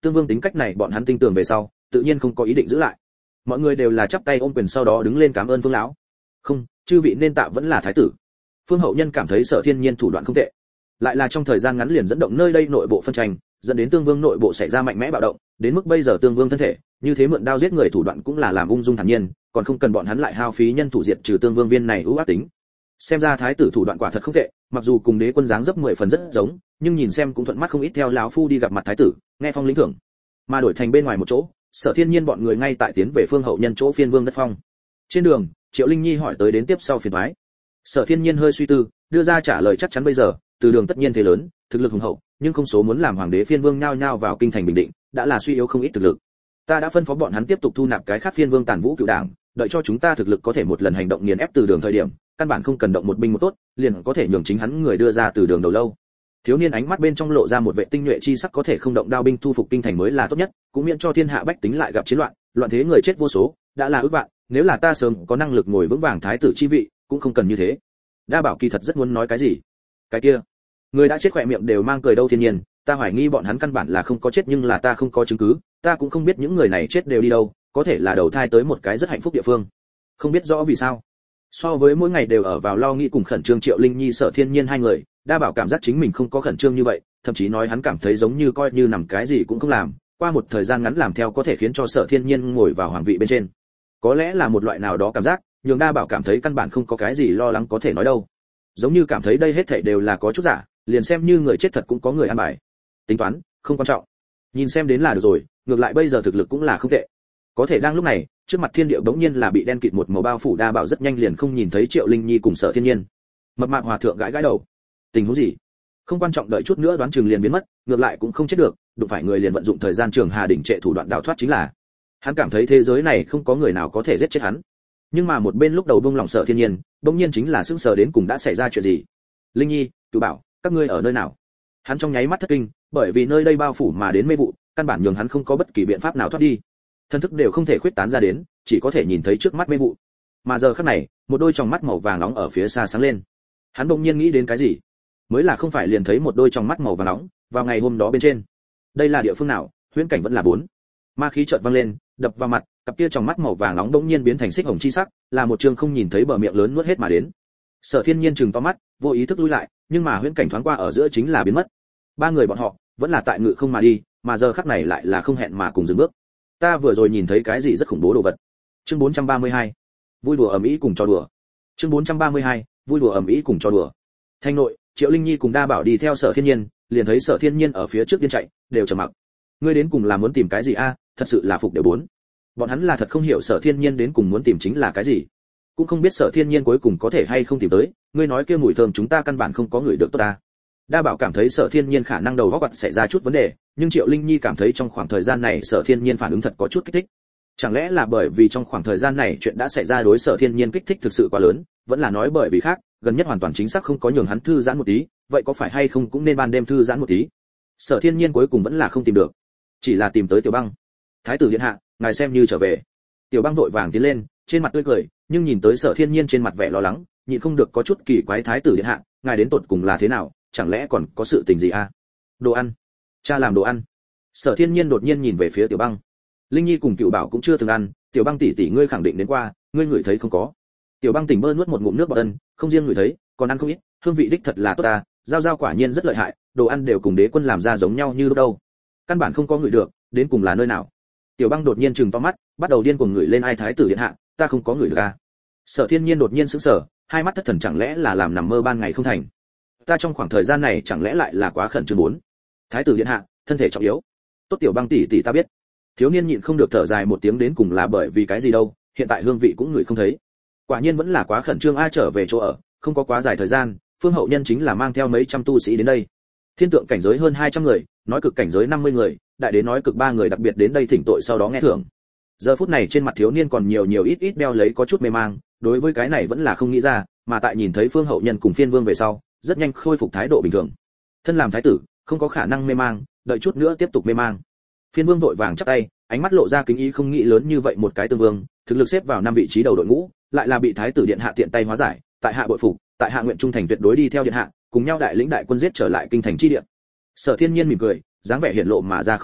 Tương Vương tính cách này bọn hắn tin tưởng về sau, tự nhiên không có ý định giữ lại. Mọi người đều là chắp tay ôm quyền sau đó đứng lên cảm ơn Phương lão. Không, chư vị nên tạ vẫn là thái tử. Phương hậu nhân cảm thấy Sở Thiên Nhiên thủ đoạn không tệ, lại là trong thời gian ngắn liền dẫn động nơi đây nội bộ phân tranh, dẫn đến Tương Vương nội bộ xảy ra mạnh mẽ bạo động, đến mức bây giờ Tương Vương thân thể, như thế mượn đao giết người thủ đoạn cũng là làm ung dung thản nhiên, còn không cần bọn hắn lại hao phí nhân thủ diệt trừ Tương Vương viên này ưu ác tính. Xem ra thái tử thủ đoạn quả thật không tệ, mặc dù cùng đế quân dáng dấp 10 phần rất giống, nhưng nhìn xem cũng thuận mắt không ít. Theo lão phu đi gặp mặt thái tử, nghe phong lĩnh thưởng, mà đổi thành bên ngoài một chỗ, Sở Thiên Nhiên bọn người ngay tại tiến về Phương hậu nhân chỗ phiên vương đất phong. Trên đường, Triệu Linh Nhi hỏi tới đến tiếp sau phiền toái. Sở Thiên Nhiên hơi suy tư, đưa ra trả lời chắc chắn bây giờ, từ đường tất nhiên thế lớn, thực lực hùng hậu, nhưng không số muốn làm hoàng đế phiên vương nhao nhao vào kinh thành bình định, đã là suy yếu không ít thực lực. Ta đã phân phó bọn hắn tiếp tục thu nạp cái khác phiên vương tàn vũ cựu đảng, đợi cho chúng ta thực lực có thể một lần hành động nghiền ép từ đường thời điểm, căn bản không cần động một binh một tốt, liền có thể nhường chính hắn người đưa ra từ đường đầu lâu. Thiếu niên ánh mắt bên trong lộ ra một vẻ tinh nhuệ chi sắc, có thể không động đao binh thu phục kinh thành mới là tốt nhất, cũng miễn cho thiên hạ bách tính lại gặp chiến loạn, loạn thế người chết vô số, đã là ước vạn, nếu là ta sớm có năng lực ngồi vững vàng thái tử chi vị, cũng không cần như thế. Đa Bảo kỳ thật rất muốn nói cái gì. Cái kia, người đã chết khỏe miệng đều mang cười đâu. Thiên nhiên, ta hoài nghi bọn hắn căn bản là không có chết, nhưng là ta không có chứng cứ, ta cũng không biết những người này chết đều đi đâu, có thể là đầu thai tới một cái rất hạnh phúc địa phương, không biết rõ vì sao. So với mỗi ngày đều ở vào lo nghĩ cùng khẩn trương Triệu Linh Nhi Sở Thiên Nhiên hai người, Đa Bảo cảm giác chính mình không có khẩn trương như vậy, thậm chí nói hắn cảm thấy giống như coi như nằm cái gì cũng không làm, qua một thời gian ngắn làm theo có thể khiến cho Sở Thiên Nhiên ngồi vào hoàng vị bên trên. Có lẽ là một loại nào đó cảm giác, nhường Đa Bảo cảm thấy căn bản không có cái gì lo lắng có thể nói đâu. Giống như cảm thấy đây hết thảy đều là có chút giả, liền xem như người chết thật cũng có người ăn bài. Tính toán, không quan trọng. Nhìn xem đến là được rồi, ngược lại bây giờ thực lực cũng là không tệ. Có thể đang lúc này, trước mặt thiên địa bỗng nhiên là bị đen kịt một màu bao phủ. Đa Bảo rất nhanh liền không nhìn thấy Triệu Linh Nhi cùng Sở Thiên Nhiên. Mập mạp hòa thượng gãi gãi đầu. Tình huống gì? Không quan trọng, đợi chút nữa đoán chừng liền biến mất, ngược lại cũng không chết được, đụng phải người liền vận dụng thời gian trường hà đỉnh trệ thủ đoạn đào thoát chính là. Hắn cảm thấy thế giới này không có người nào có thể giết chết hắn. Nhưng mà một bên lúc đầu buông lòng Sở Thiên Nhiên, bỗng nhiên chính là sững sờ đến cùng đã xảy ra chuyện gì. Linh Nhi, Cửu Bảo, các ngươi ở nơi nào? Hắn trong nháy mắt thất kinh, bởi vì nơi đây bao phủ mà đến mê vụ, căn bản nhường hắn không có bất kỳ biện pháp nào thoát đi. Thân thức đều không thể khuyết tán ra đến, chỉ có thể nhìn thấy trước mắt mê vụ. Mà giờ khắc này, một đôi tròng mắt màu vàng nóng ở phía xa sáng lên. Hắn bỗng nhiên nghĩ đến cái gì? Mới là không phải liền thấy một đôi tròng mắt màu vàng nóng vào ngày hôm đó bên trên. Đây là địa phương nào? Huyễn cảnh vẫn là 4. Ma khí chợt vang lên, đập vào mặt, cặp kia tròng mắt màu vàng nóng bỗng nhiên biến thành xích hồng chi sắc, là một trương không nhìn thấy bờ miệng lớn nuốt hết mà đến. Sở Thiên Nhiên trừng to mắt, vô ý thức lùi lại, nhưng mà huyễn cảnh thoáng qua ở giữa chính là biến mất. Ba người bọn họ vẫn là tại ngự không mà đi, mà giờ khắc này lại là không hẹn mà cùng dừng bước. Ta vừa rồi nhìn thấy cái gì rất khủng bố đồ vật. Chương 432. Vui đùa ầm ĩ cùng trò đùa. Chương 432. Vui đùa ầm ĩ cùng trò đùa. Thanh nội, Triệu Linh Nhi cùng Đa Bảo đi theo Sở Thiên Nhiên, liền thấy Sở Thiên Nhiên ở phía trước điên chạy, đều trầm mặc. Ngươi đến cùng là muốn tìm cái gì a? Thật sự là phục đều bốn. Bọn hắn là thật không hiểu Sở Thiên Nhiên đến cùng muốn tìm chính là cái gì, cũng không biết Sở Thiên Nhiên cuối cùng có thể hay không tìm tới. Ngươi nói kia mùi thơm chúng ta căn bản không có người được tốt ta. Đa Bảo cảm thấy Sở Thiên Nhiên khả năng đầu óc quặt xảy ra chút vấn đề, nhưng Triệu Linh Nhi cảm thấy trong khoảng thời gian này Sở Thiên Nhiên phản ứng thật có chút kích thích. Chẳng lẽ là bởi vì trong khoảng thời gian này chuyện đã xảy ra đối Sở Thiên Nhiên kích thích thực sự quá lớn, vẫn là nói bởi vì khác, gần nhất hoàn toàn chính xác không có nhường hắn thư giãn một tí, vậy có phải hay không cũng nên ban đêm thư giãn một tí. Sở Thiên Nhiên cuối cùng vẫn là không tìm được, chỉ là tìm tới Tiểu Băng. Thái tử điện hạ, ngài xem như trở về. Tiểu Băng vội vàng tiến lên, trên mặt tươi cười, nhưng nhìn tới Sở Thiên Nhiên trên mặt vẻ lo lắng, nhịn không được có chút kỳ quái. Thái tử điện hạ, ngài đến tột cùng là thế nào, chẳng lẽ còn có sự tình gì a? Đồ ăn, cha làm đồ ăn. Sở Thiên Nhiên đột nhiên nhìn về phía Tiểu Băng. Linh Nhi cùng Cửu Bảo cũng chưa từng ăn, Tiểu Băng tỷ tỷ ngươi khẳng định đến qua, ngươi ngửi thấy không có? Tiểu Băng tỉnh bơ nuốt một ngụm nước bọt ân, không riêng ngửi thấy, còn ăn không ít, hương vị đích thật là tốt ta, giao giao quả nhiên rất lợi hại, đồ ăn đều cùng đế quân làm ra giống nhau như lúc đâu. Căn bản không có ngửi được, đến cùng là nơi nào? Tiểu Băng đột nhiên trừng to mắt, bắt đầu điên cuồng ngửi lên. Ai thái tử điện hạ, ta không có ngửi được a. Sở Thiên Nhiên đột nhiên sững sờ, hai mắt thất thần, chẳng lẽ là làm nằm mơ ban ngày không thành? Ta trong khoảng thời gian này chẳng lẽ lại là quá khẩn trương bốn? Thái tử điện hạ, thân thể trọng yếu. Tốt Tiểu Băng tỷ tỷ ta biết. Thiếu niên nhịn không được thở dài một tiếng, đến cùng là bởi vì cái gì đâu, hiện tại hương vị cũng ngửi không thấy. Quả nhiên vẫn là quá khẩn trương. Ai trở về chỗ ở, không có quá dài thời gian, Phương hậu nhân chính là mang theo mấy trăm tu sĩ đến đây. Thiên tượng cảnh giới hơn 200 người, nói cực cảnh giới 50 người, đại đế nói cực 3 người đặc biệt đến đây thỉnh tội sau đó nghe thưởng. Giờ phút này trên mặt thiếu niên còn nhiều ít đeo lấy có chút mê mang, đối với cái này vẫn là không nghĩ ra, mà tại nhìn thấy Phương hậu nhân cùng Phiên Vương về sau, rất nhanh khôi phục thái độ bình thường. Thân làm thái tử, không có khả năng mê mang, đợi chút nữa tiếp tục mê mang. Phiên Vương vội vàng chắp tay, ánh mắt lộ ra kính ý, không nghĩ lớn như vậy một cái Tương Vương, thực lực xếp vào 5 vị trí đầu đội ngũ, lại là bị thái tử điện hạ tiện tay hóa giải, tại hạ bội phục, tại hạ nguyện trung thành tuyệt đối đi theo điện hạ, cùng nhau đại lĩnh đại quân giết trở lại kinh thành chi địa. Sở Thiên Nhiên mỉm cười, dáng vẻ hiển lộ mà ra không sao,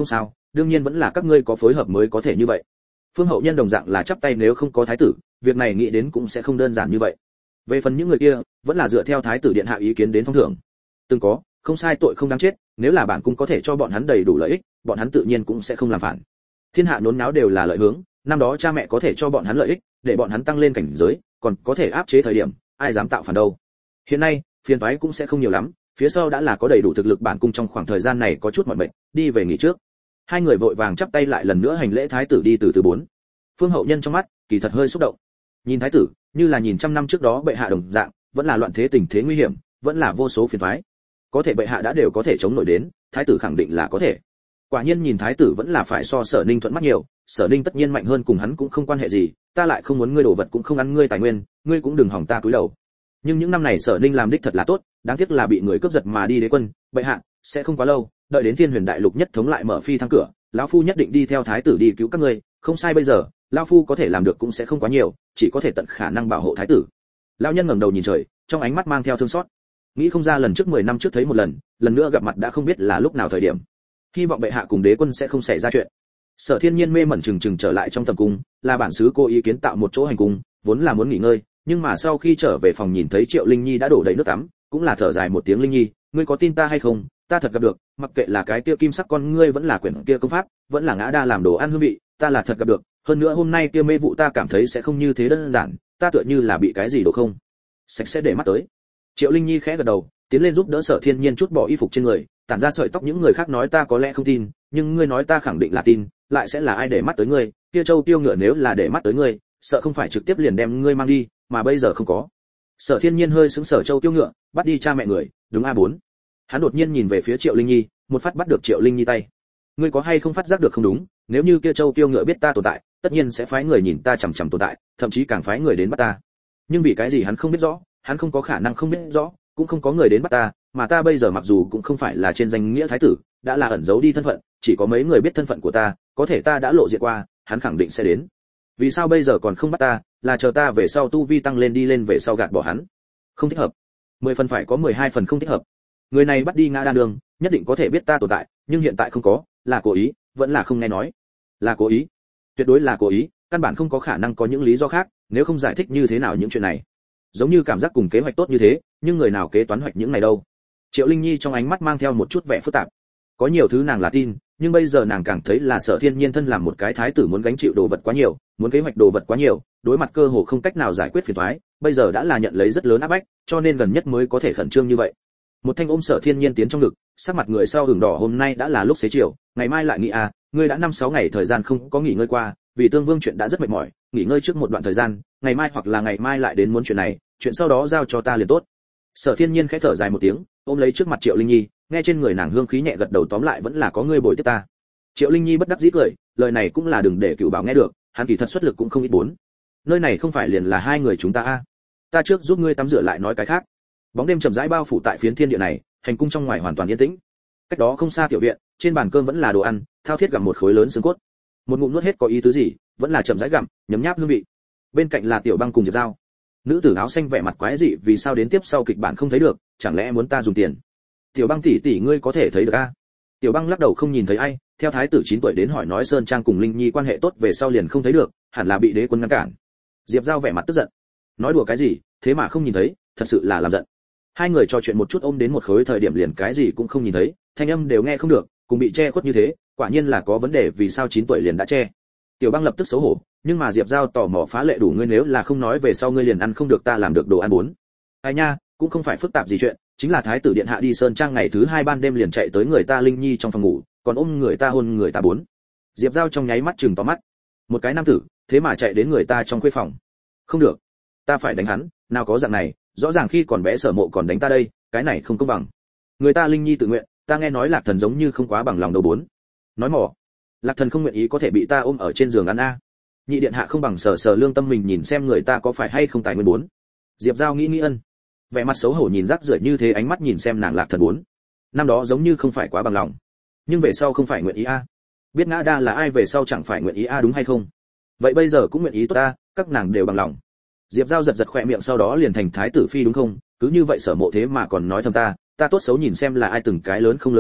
đương nhiên vẫn là các ngươi có phối hợp mới có thể như vậy. Phương hậu nhân đồng dạng là chắp tay, nếu không có thái tử, việc này nghĩ đến cũng sẽ không đơn giản như vậy. Về phần những người kia, vẫn là dựa theo thái tử điện hạ ý kiến đến phong thưởng. Từng có, không sai tội không đáng chết, nếu là bản cung có thể cho bọn hắn đầy đủ lợi ích, bọn hắn tự nhiên cũng sẽ không làm phản. Thiên hạ nôn náo đều là lợi hướng, năm đó cha mẹ có thể cho bọn hắn lợi ích, để bọn hắn tăng lên cảnh giới, còn có thể áp chế thời điểm, ai dám tạo phản đâu. Hiện nay, phiền toái cũng sẽ không nhiều lắm, phía sau đã là có đầy đủ thực lực, bản cung trong khoảng thời gian này có chút mỏi mệt, đi về nghỉ trước. Hai người vội vàng chắp tay lại lần nữa hành lễ, thái tử đi từ từ bốn. Phương hậu nhân trong mắt kỳ thật hơi xúc động. Nhìn thái tử, như là nhìn trăm năm trước đó bệ hạ đồng dạng, vẫn là loạn thế tình thế nguy hiểm, vẫn là vô số phiền toái. Có thể bệ hạ đã đều có thể chống nổi đến, thái tử khẳng định là có thể. Quả nhiên nhìn thái tử vẫn là phải so Sở Ninh thuận mắt nhiều, Sở Ninh tất nhiên mạnh hơn, cùng hắn cũng không quan hệ gì, ta lại không muốn ngươi đồ vật cũng không ăn ngươi tài nguyên, ngươi cũng đừng hỏng ta cúi đầu. Nhưng những năm này Sở Ninh làm đích thật là tốt, đáng tiếc là bị người cướp giật mà đi đế quân, bệ hạ sẽ không quá lâu, đợi đến Thiên Huyền Đại Lục nhất thống lại mở phi thăng cửa, lão phu nhất định đi theo thái tử đi cứu các ngươi, không sai, bây giờ lão phu có thể làm được cũng sẽ không quá nhiều, chỉ có thể tận khả năng bảo hộ thái tử. Lão nhân ngẩng đầu nhìn trời, trong ánh mắt mang theo thương xót. Nghĩ không ra lần trước 10 năm trước thấy một lần, lần nữa gặp mặt đã không biết là lúc nào thời điểm. Hy vọng bệ hạ cùng đế quân sẽ không xảy ra chuyện. Sở Thiên Nhiên mê mẩn chừng chừng trở lại trong tầm cung, là bản sứ cố ý kiến tạo một chỗ hành cung, vốn là muốn nghỉ ngơi, nhưng mà sau khi trở về phòng nhìn thấy Triệu Linh Nhi đã đổ đầy nước tắm, cũng là thở dài một tiếng, Linh Nhi, ngươi có tin ta hay không, ta thật gặp được, mặc kệ là cái kia kim sắc con ngươi vẫn là quyển kia công pháp, vẫn là ngã đa làm đồ ăn hương vị, ta là thật gặp được, hơn nữa hôm nay kia mê vụ ta cảm thấy sẽ không như thế đơn giản, ta tựa như là bị cái gì đồ không sạch sẽ để mắt tới. Triệu Linh Nhi khẽ gật đầu, tiến lên giúp đỡ Sở Thiên Nhiên chút bỏ y phục trên người, tản ra sợi tóc. Những người khác nói ta có lẽ không tin, nhưng ngươi nói ta khẳng định là tin, lại sẽ là ai để mắt tới ngươi, kia Châu Tiêu Ngựa nếu là để mắt tới ngươi, sợ không phải trực tiếp liền đem ngươi mang đi, mà bây giờ không có. Sở Thiên Nhiên hơi sững sờ, Châu Tiêu Ngựa bắt đi cha mẹ người, đúng A4. Hắn đột nhiên nhìn về phía Triệu Linh Nhi, một phát bắt được Triệu Linh Nhi tay. Ngươi có hay không phát giác được không đúng, nếu như kia Châu Tiêu Ngựa biết ta tồn tại, tất nhiên sẽ phái người nhìn ta chằm chằm tồn tại, thậm chí càng phái người đến bắt ta. Nhưng vì cái gì hắn không biết rõ, hắn không có khả năng không biết rõ, cũng không có người đến bắt ta, mà ta bây giờ mặc dù cũng không phải là trên danh nghĩa thái tử, đã là ẩn giấu đi thân phận, chỉ có mấy người biết thân phận của ta, có thể ta đã lộ diện qua, hắn khẳng định sẽ đến. Vì sao bây giờ còn không bắt ta, là chờ ta về sau tu vi tăng lên đi lên về sau gạt bỏ hắn? Không thích hợp. 10 phần phải có 12 phần không thích hợp. Người này bắt đi ngã đa đường, nhất định có thể biết ta tồn tại, nhưng hiện tại không có, là cố ý, vẫn là không nghe nói. Là cố ý. Tuyệt đối là cố ý, căn bản không có khả năng có những lý do khác, nếu không giải thích như thế nào những chuyện này. Giống như cảm giác cùng kế hoạch tốt như thế, nhưng người nào kế toán hoạch những này đâu? Triệu Linh Nhi trong ánh mắt mang theo một chút vẻ phức tạp. Có nhiều thứ nàng là tin, nhưng bây giờ nàng càng thấy là Sở Thiên Nhiên thân làm một cái thái tử muốn gánh chịu đồ vật quá nhiều, muốn kế hoạch đồ vật quá nhiều, đối mặt cơ hồ không cách nào giải quyết phiền toái, bây giờ đã là nhận lấy rất lớn áp bách, cho nên gần nhất mới có thể khẩn trương như vậy. Một thanh ôm Sở Thiên Nhiên tiến trong ngực, sắc mặt người sau hừng đỏ, hôm nay đã là lúc xế chiều, ngày mai lại nghỉ à, ngươi đã 5-6 ngày thời gian không có nghỉ ngơi qua, vì Tương Vương chuyện đã rất mệt mỏi, nghỉ ngơi trước một đoạn thời gian, ngày mai hoặc là ngày mai lại đến muốn chuyện này, chuyện sau đó giao cho ta liền tốt. Sở Thiên Nhiên khẽ thở dài một tiếng, ôm lấy trước mặt Triệu Linh Nhi, nghe trên người nàng hương khí nhẹ gật đầu, tóm lại vẫn là có ngươi bồi tiếp ta. Triệu Linh Nhi bất đắc dĩ cười, lời này cũng là đừng để Cửu Bảo nghe được, hắn kỳ thật xuất lực cũng không ít bốn. Nơi này không phải liền là hai người chúng ta a? Ta trước giúp ngươi tắm rửa lại nói cái khác. Bóng đêm chậm rãi bao phủ tại phiến thiên địa này, hành cung trong ngoài hoàn toàn yên tĩnh. Cách đó không xa tiểu viện, trên bàn cơm vẫn là đồ ăn, thao thiết gặm một khối lớn xương cốt. Một ngụm nuốt hết có ý tứ gì, vẫn là chậm rãi gặm, nhấm nháp hương vị. Bên cạnh là Tiểu Băng cùng Diệp Dao. Nữ tử áo xanh vẻ mặt quái dị, vì sao đến tiếp sau kịch bản không thấy được, chẳng lẽ muốn ta dùng tiền? Tiểu Băng tỷ tỷ ngươi có thể thấy được a? Tiểu Băng lắc đầu không nhìn thấy ai, theo thái tử 9 tuổi đến hỏi nói Sơn Trang cùng Linh Nhi quan hệ tốt về sau liền không thấy được, hẳn là bị đế quân ngăn cản. Diệp Dao vẻ mặt tức giận. Nói đùa cái gì, thế mà không nhìn thấy, thật sự là làm giận. Hai người trò chuyện một chút ôm đến một khối thời điểm liền cái gì cũng không nhìn thấy, thanh âm đều nghe không được, cùng bị che khuất như thế, quả nhiên là có vấn đề, vì sao 9 tuổi liền đã che. Tiểu Băng lập tức xấu hổ, nhưng mà Diệp Dao tò mò phá lệ đủ, ngươi nếu là không nói về sau ngươi liền ăn không được ta làm được đồ ăn bốn. Ai nha, cũng không phải phức tạp gì chuyện, chính là thái tử điện hạ đi Sơn Trang ngày thứ 2 ban đêm liền chạy tới người ta Linh Nhi trong phòng ngủ, còn ôm người ta hôn người ta bốn. Diệp Dao trong nháy mắt trừng to mắt. Một cái nam tử, thế mà chạy đến người ta trong khuê phòng. Không được, ta phải đánh hắn, nào có dạng này, rõ ràng khi còn bé Sở Mộ còn đánh ta đây, cái này không công bằng. Người ta Linh Nhi tự nguyện, ta nghe nói Lạc Thần giống như không quá bằng lòng đầu bốn. Nói mỏ, Lạc Thần không nguyện ý có thể bị ta ôm ở trên giường ăn a. Nhị điện hạ không bằng sờ sờ lương tâm mình nhìn xem người ta có phải hay không tài nguyên bốn. Diệp Dao nghĩ ân, vẻ mặt xấu hổ nhìn rác rưởi như thế, ánh mắt nhìn xem nàng Lạc Thần bốn. Năm đó giống như không phải quá bằng lòng, nhưng về sau không phải nguyện ý a. Biết ngã đa là ai về sau chẳng phải nguyện ý a, đúng hay không? Vậy bây giờ cũng nguyện ý tốt ta, các nàng đều bằng lòng. Diệp Dao giật khỏe miệng, sau đó liền thành thái tử phi đúng không? Cứ như vậy Sở Mộ thế mà còn nói thầm ta tốt xấu nhìn xem là ai từng cái lớn không lớn đâu,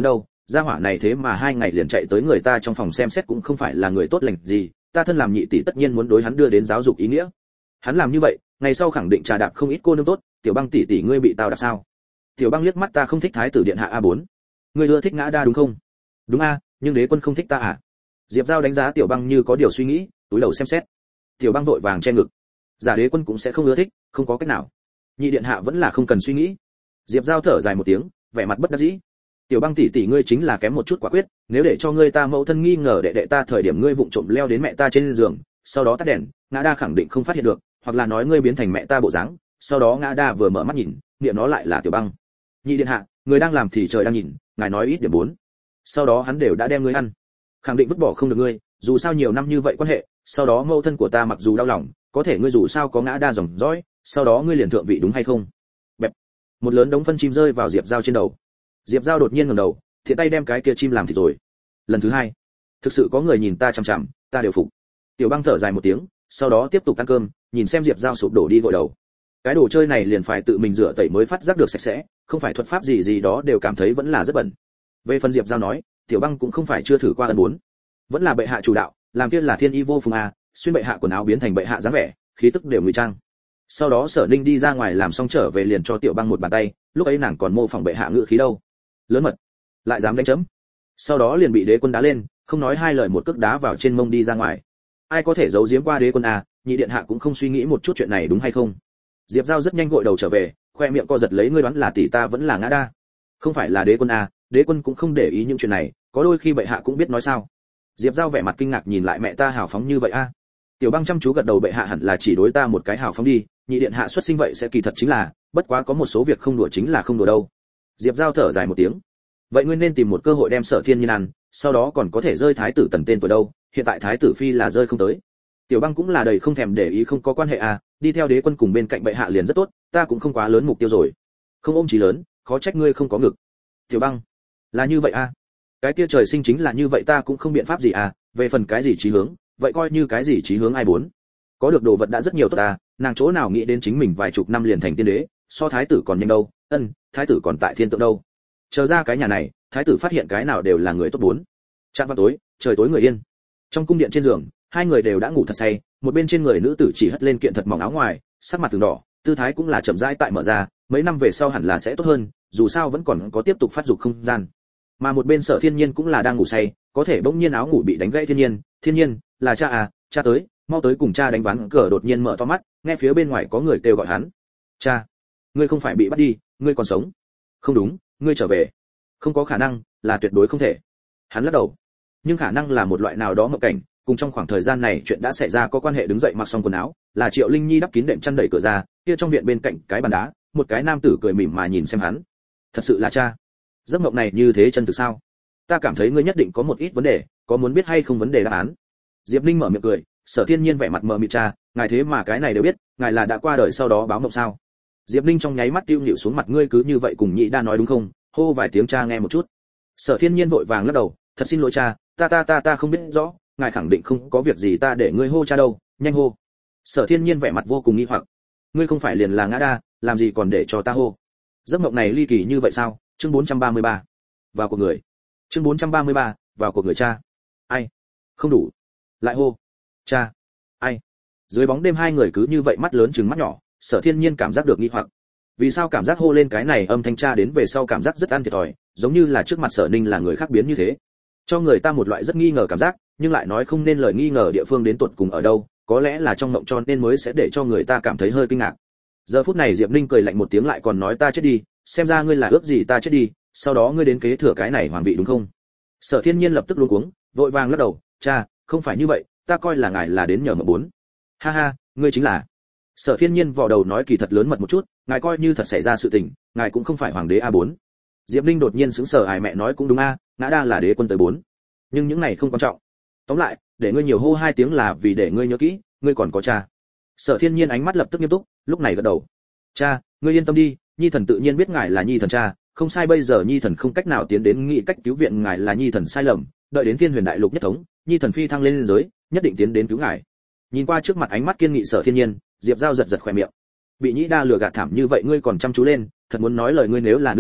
gia hỏa này thế mà 2 ngày liền chạy tới người ta trong phòng xem xét, cũng không phải là người tốt lành gì, ta thân làm nhị tỷ tất nhiên muốn đối hắn đưa đến giáo dục ý nghĩa. Hắn làm như vậy, ngày sau khẳng định trà đạp không ít cô nương tốt. Tiểu Băng tỷ tỷ ngươi bị tao đạp sao? Tiểu Băng liếc mắt, ta không thích thái tử điện hạ A4. Ngươi ưa thích Ngã Đa đúng không? Đúng a, nhưng đế quân không thích ta à? Diệp Giao đánh giá Tiểu Băng như có điều suy nghĩ, túi đầu xem xét. Tiểu Băng vội vàng che ngực. Giả đế quân cũng sẽ không ưa thích, không có cách nào. Nhị điện hạ vẫn là không cần suy nghĩ. Diệp Giao thở dài một tiếng, vẻ mặt bất đắc dĩ. Tiểu Băng tỷ tỷ ngươi chính là kém một chút quả quyết, nếu để cho ngươi ta mẫu thân nghi ngờ đệ đệ ta thời điểm ngươi vụng trộm leo đến mẹ ta trên giường, sau đó tắt đèn, Ngã Đa khẳng định không phát hiện được, hoặc là nói ngươi biến thành mẹ ta bộ dáng, sau đó Ngã Đa vừa mở mắt nhìn, niệm nó lại là Tiểu Băng. Nhị điện hạ, người đang làm thì trời đang nhìn, ngài nói ít điểm 4. Sau đó hắn đều đã đem ngươi ăn, khẳng định vứt bỏ không được ngươi, dù sao nhiều năm như vậy quan hệ, sau đó mẫu thân của ta mặc dù đau lòng, có thể ngươi dù sao có Ngã Đa dòng dõi, sau đó ngươi liền thượng vị đúng hay không? Bẹp. Một lớn đống phân chim rơi vào Diệp Giao trên đầu. Diệp Giao đột nhiên ngẩng đầu, thiện tay đem cái kia chim làm thịt rồi. Lần thứ 2, thực sự có người nhìn ta chằm chằm, ta đều phục. Tiểu Băng thở dài một tiếng, sau đó tiếp tục ăn cơm, nhìn xem Diệp Giao sụp đổ đi gội đầu. Cái đồ chơi này liền phải tự mình rửa tẩy mới phát giác được sạch sẽ, không phải thuật pháp gì đó đều cảm thấy vẫn là rất bẩn. Về phần Diệp Giao nói, Tiểu Băng cũng không phải chưa thử qua ân 4, vẫn là bệ hạ chủ đạo, làm kia là thiên y vô phùng a, xuyên bệ hạ quần áo biến thành bệ hạ dáng vẻ, khí tức đều ngụy trang. Sau đó Sở Ninh đi ra ngoài làm xong trở về liền cho Tiểu Băng một bàn tay, lúc ấy nàng còn mô phỏng bệ hạ ngữ khí đâu. Lớn mật, lại dám đánh chấm. Sau đó liền bị đế quân đá lên, không nói hai lời một cước đá vào trên mông đi ra ngoài. Ai có thể giấu giếm qua đế quân à, nhị điện hạ cũng không suy nghĩ một chút chuyện này đúng hay không? Diệp Giao rất nhanh gội đầu trở về, khoe miệng co giật lấy, ngươi đoán là tỷ ta vẫn là Ngã Đa, không phải là đế quân à? Đế quân cũng không để ý những chuyện này, có đôi khi bệ hạ cũng biết nói sao. Diệp Giao vẻ mặt kinh ngạc nhìn lại mẹ ta hào phóng như vậy a. Tiểu Băng chăm chú gật đầu, bệ hạ hẳn là chỉ đối ta một cái hào phóng đi, nhị điện hạ xuất sinh vậy sẽ kỳ thật chính là, bất quá có một số việc không đùa chính là không đùa đâu. Diệp Giao thở dài một tiếng. Vậy ngươi nên tìm một cơ hội đem Sở Thiên Nhiên ăn, sau đó còn có thể rơi thái tử Tần tên tuổi đâu, hiện tại thái tử phi là rơi không tới. Tiểu Băng cũng là đầy không thèm để ý, không có quan hệ à, đi theo đế quân cùng bên cạnh bệ hạ liền rất tốt, ta cũng không quá lớn mục tiêu rồi. Không ôm chí lớn, khó trách ngươi không có ngực. Tiểu Băng, là như vậy à? Cái kia trời sinh chính là như vậy, ta cũng không biện pháp gì à, về phần cái gì chí hướng, vậy coi như cái gì chí hướng ai muốn. Có được đồ vật đã rất nhiều tốt ta, nàng chỗ nào nghĩ đến chính mình vài chục năm liền thành tiên đế, so thái tử còn nhanh đâu, thái tử còn tại thiên tượng đâu. Chờ ra cái nhà này, thái tử phát hiện cái nào đều là người tốt 4. Chạm vào tối, trời tối người yên. Trong cung điện trên giường, hai người đều đã ngủ thật say, một bên trên người nữ tử chỉ hất lên kiện thật mỏng áo ngoài, sắc mặt từng đỏ, tư thái cũng là chậm rãi tại mở ra, mấy năm về sau hẳn là sẽ tốt hơn, dù sao vẫn còn có tiếp tục phát dục không gian. Mà một bên Sở Thiên Nhiên cũng là đang ngủ say, có thể bỗng nhiên áo ngủ bị đánh gãy. Thiên Nhiên, là cha à, cha tới, mau tới cùng cha đánh ván cờ. Đột nhiên mở to mắt, nghe phía bên ngoài có người kêu gọi hắn. Cha, ngươi không phải bị bắt đi, ngươi còn sống? Không đúng, ngươi trở về. Không có khả năng, là tuyệt đối không thể. Hắn lắc đầu. Nhưng khả năng là một loại nào đó mộng cảnh, cùng trong khoảng thời gian này chuyện đã xảy ra có quan hệ. Đứng dậy mặc xong quần áo, là Triệu Linh Nhi đắp kín đệm chăn đẩy cửa ra, kia trong viện bên cạnh cái bàn đá, một cái nam tử cười mỉm mà nhìn xem hắn. Thật sự là cha. Giấc mộng này như thế chân thực sao? Ta cảm thấy ngươi nhất định có một ít vấn đề, có muốn biết hay không vấn đề đáp án? Diệp Linh mở miệng cười. Sở Thiên Nhiên vẻ mặt mờ mịt, cha, ngài thế mà cái này đều biết, ngài là đã qua đời sau đó báo mộng sao? Diệp Linh trong nháy mắt tiêu nhịu xuống mặt, ngươi cứ như vậy cùng Nhị Đa nói đúng không? Hô vài tiếng cha nghe một chút. Sở Thiên Nhiên vội vàng lắc đầu, thật xin lỗi cha, ta không biết rõ, ngài khẳng định không có việc gì, ta để ngươi hô cha đâu, nhanh hô. Sở Thiên Nhiên vẻ mặt vô cùng nghi hoặc, ngươi không phải liền là Ngã Đa, làm gì còn để cho ta hô? Giấc mộng này ly kỳ như vậy sao? Chương 433. Vào cuộc người. Chương 433, vào cuộc người. Cha. Ai? Không đủ. Lại hô. Cha. Ai? Dưới bóng đêm hai người cứ như vậy mắt lớn trừng mắt nhỏ, Sở Thiên Nhiên cảm giác được nghi hoặc. Vì sao cảm giác hô lên cái này âm thanh cha đến về sau cảm giác rất ăn thiệt thòi, giống như là trước mặt Sở Ninh là người khác biến như thế. Cho người ta một loại rất nghi ngờ cảm giác, nhưng lại nói không nên lời nghi ngờ địa phương đến tuột cùng ở đâu, có lẽ là trong mộng cho nên mới sẽ để cho người ta cảm thấy hơi kinh ngạc. Giờ phút này Diệp Ninh cười lạnh một tiếng, lại còn nói ta chết đi, xem ra ngươi là ước gì ta chết đi, sau đó ngươi đến kế thừa cái này hoàng vị đúng không? Sở Thiên Nhiên lập tức luống cuống, vội vàng lắc đầu, cha, không phải như vậy, ta coi là ngài là đến nhờ mộng 4. Ha ha, ngươi chính là. Sở Thiên Nhiên vò đầu nói kỳ thật lớn mật một chút, ngài coi như thật xảy ra sự tình, ngài cũng không phải hoàng đế A4. Diệp Linh đột nhiên sững sờ, ai mẹ nói cũng đúng a, Ngã Đa là đế quân tới 4. Nhưng những này không quan trọng. Tóm lại, để ngươi nhiều hô 2 tiếng là vì để ngươi nhớ kỹ, ngươi còn có cha. Sở Thiên Nhiên ánh mắt lập tức nghiêm túc, lúc này gật đầu. Cha, ngươi yên tâm đi, Nhi thần tự nhiên biết ngài là Nhi thần cha, không sai, bây giờ Nhi thần không cách nào tiến đến nghị cách cứu viện ngài là Nhi thần sai lầm, đợi đến Thiên Huyền Đại Lục nhất thống, Nhi thần phi thăng lên liên giới, nhất định tiến đến cứu ngài. Nhìn qua trước mặt ánh mắt kiên nghị Sở Thiên Nhiên, Diệp Giao giật giật khóe miệng. Bị Nhĩ Đa lừa gạt thảm như vậy ngươi còn chăm chú lên, thật muốn nói lời ngươi nếu là nữ hải,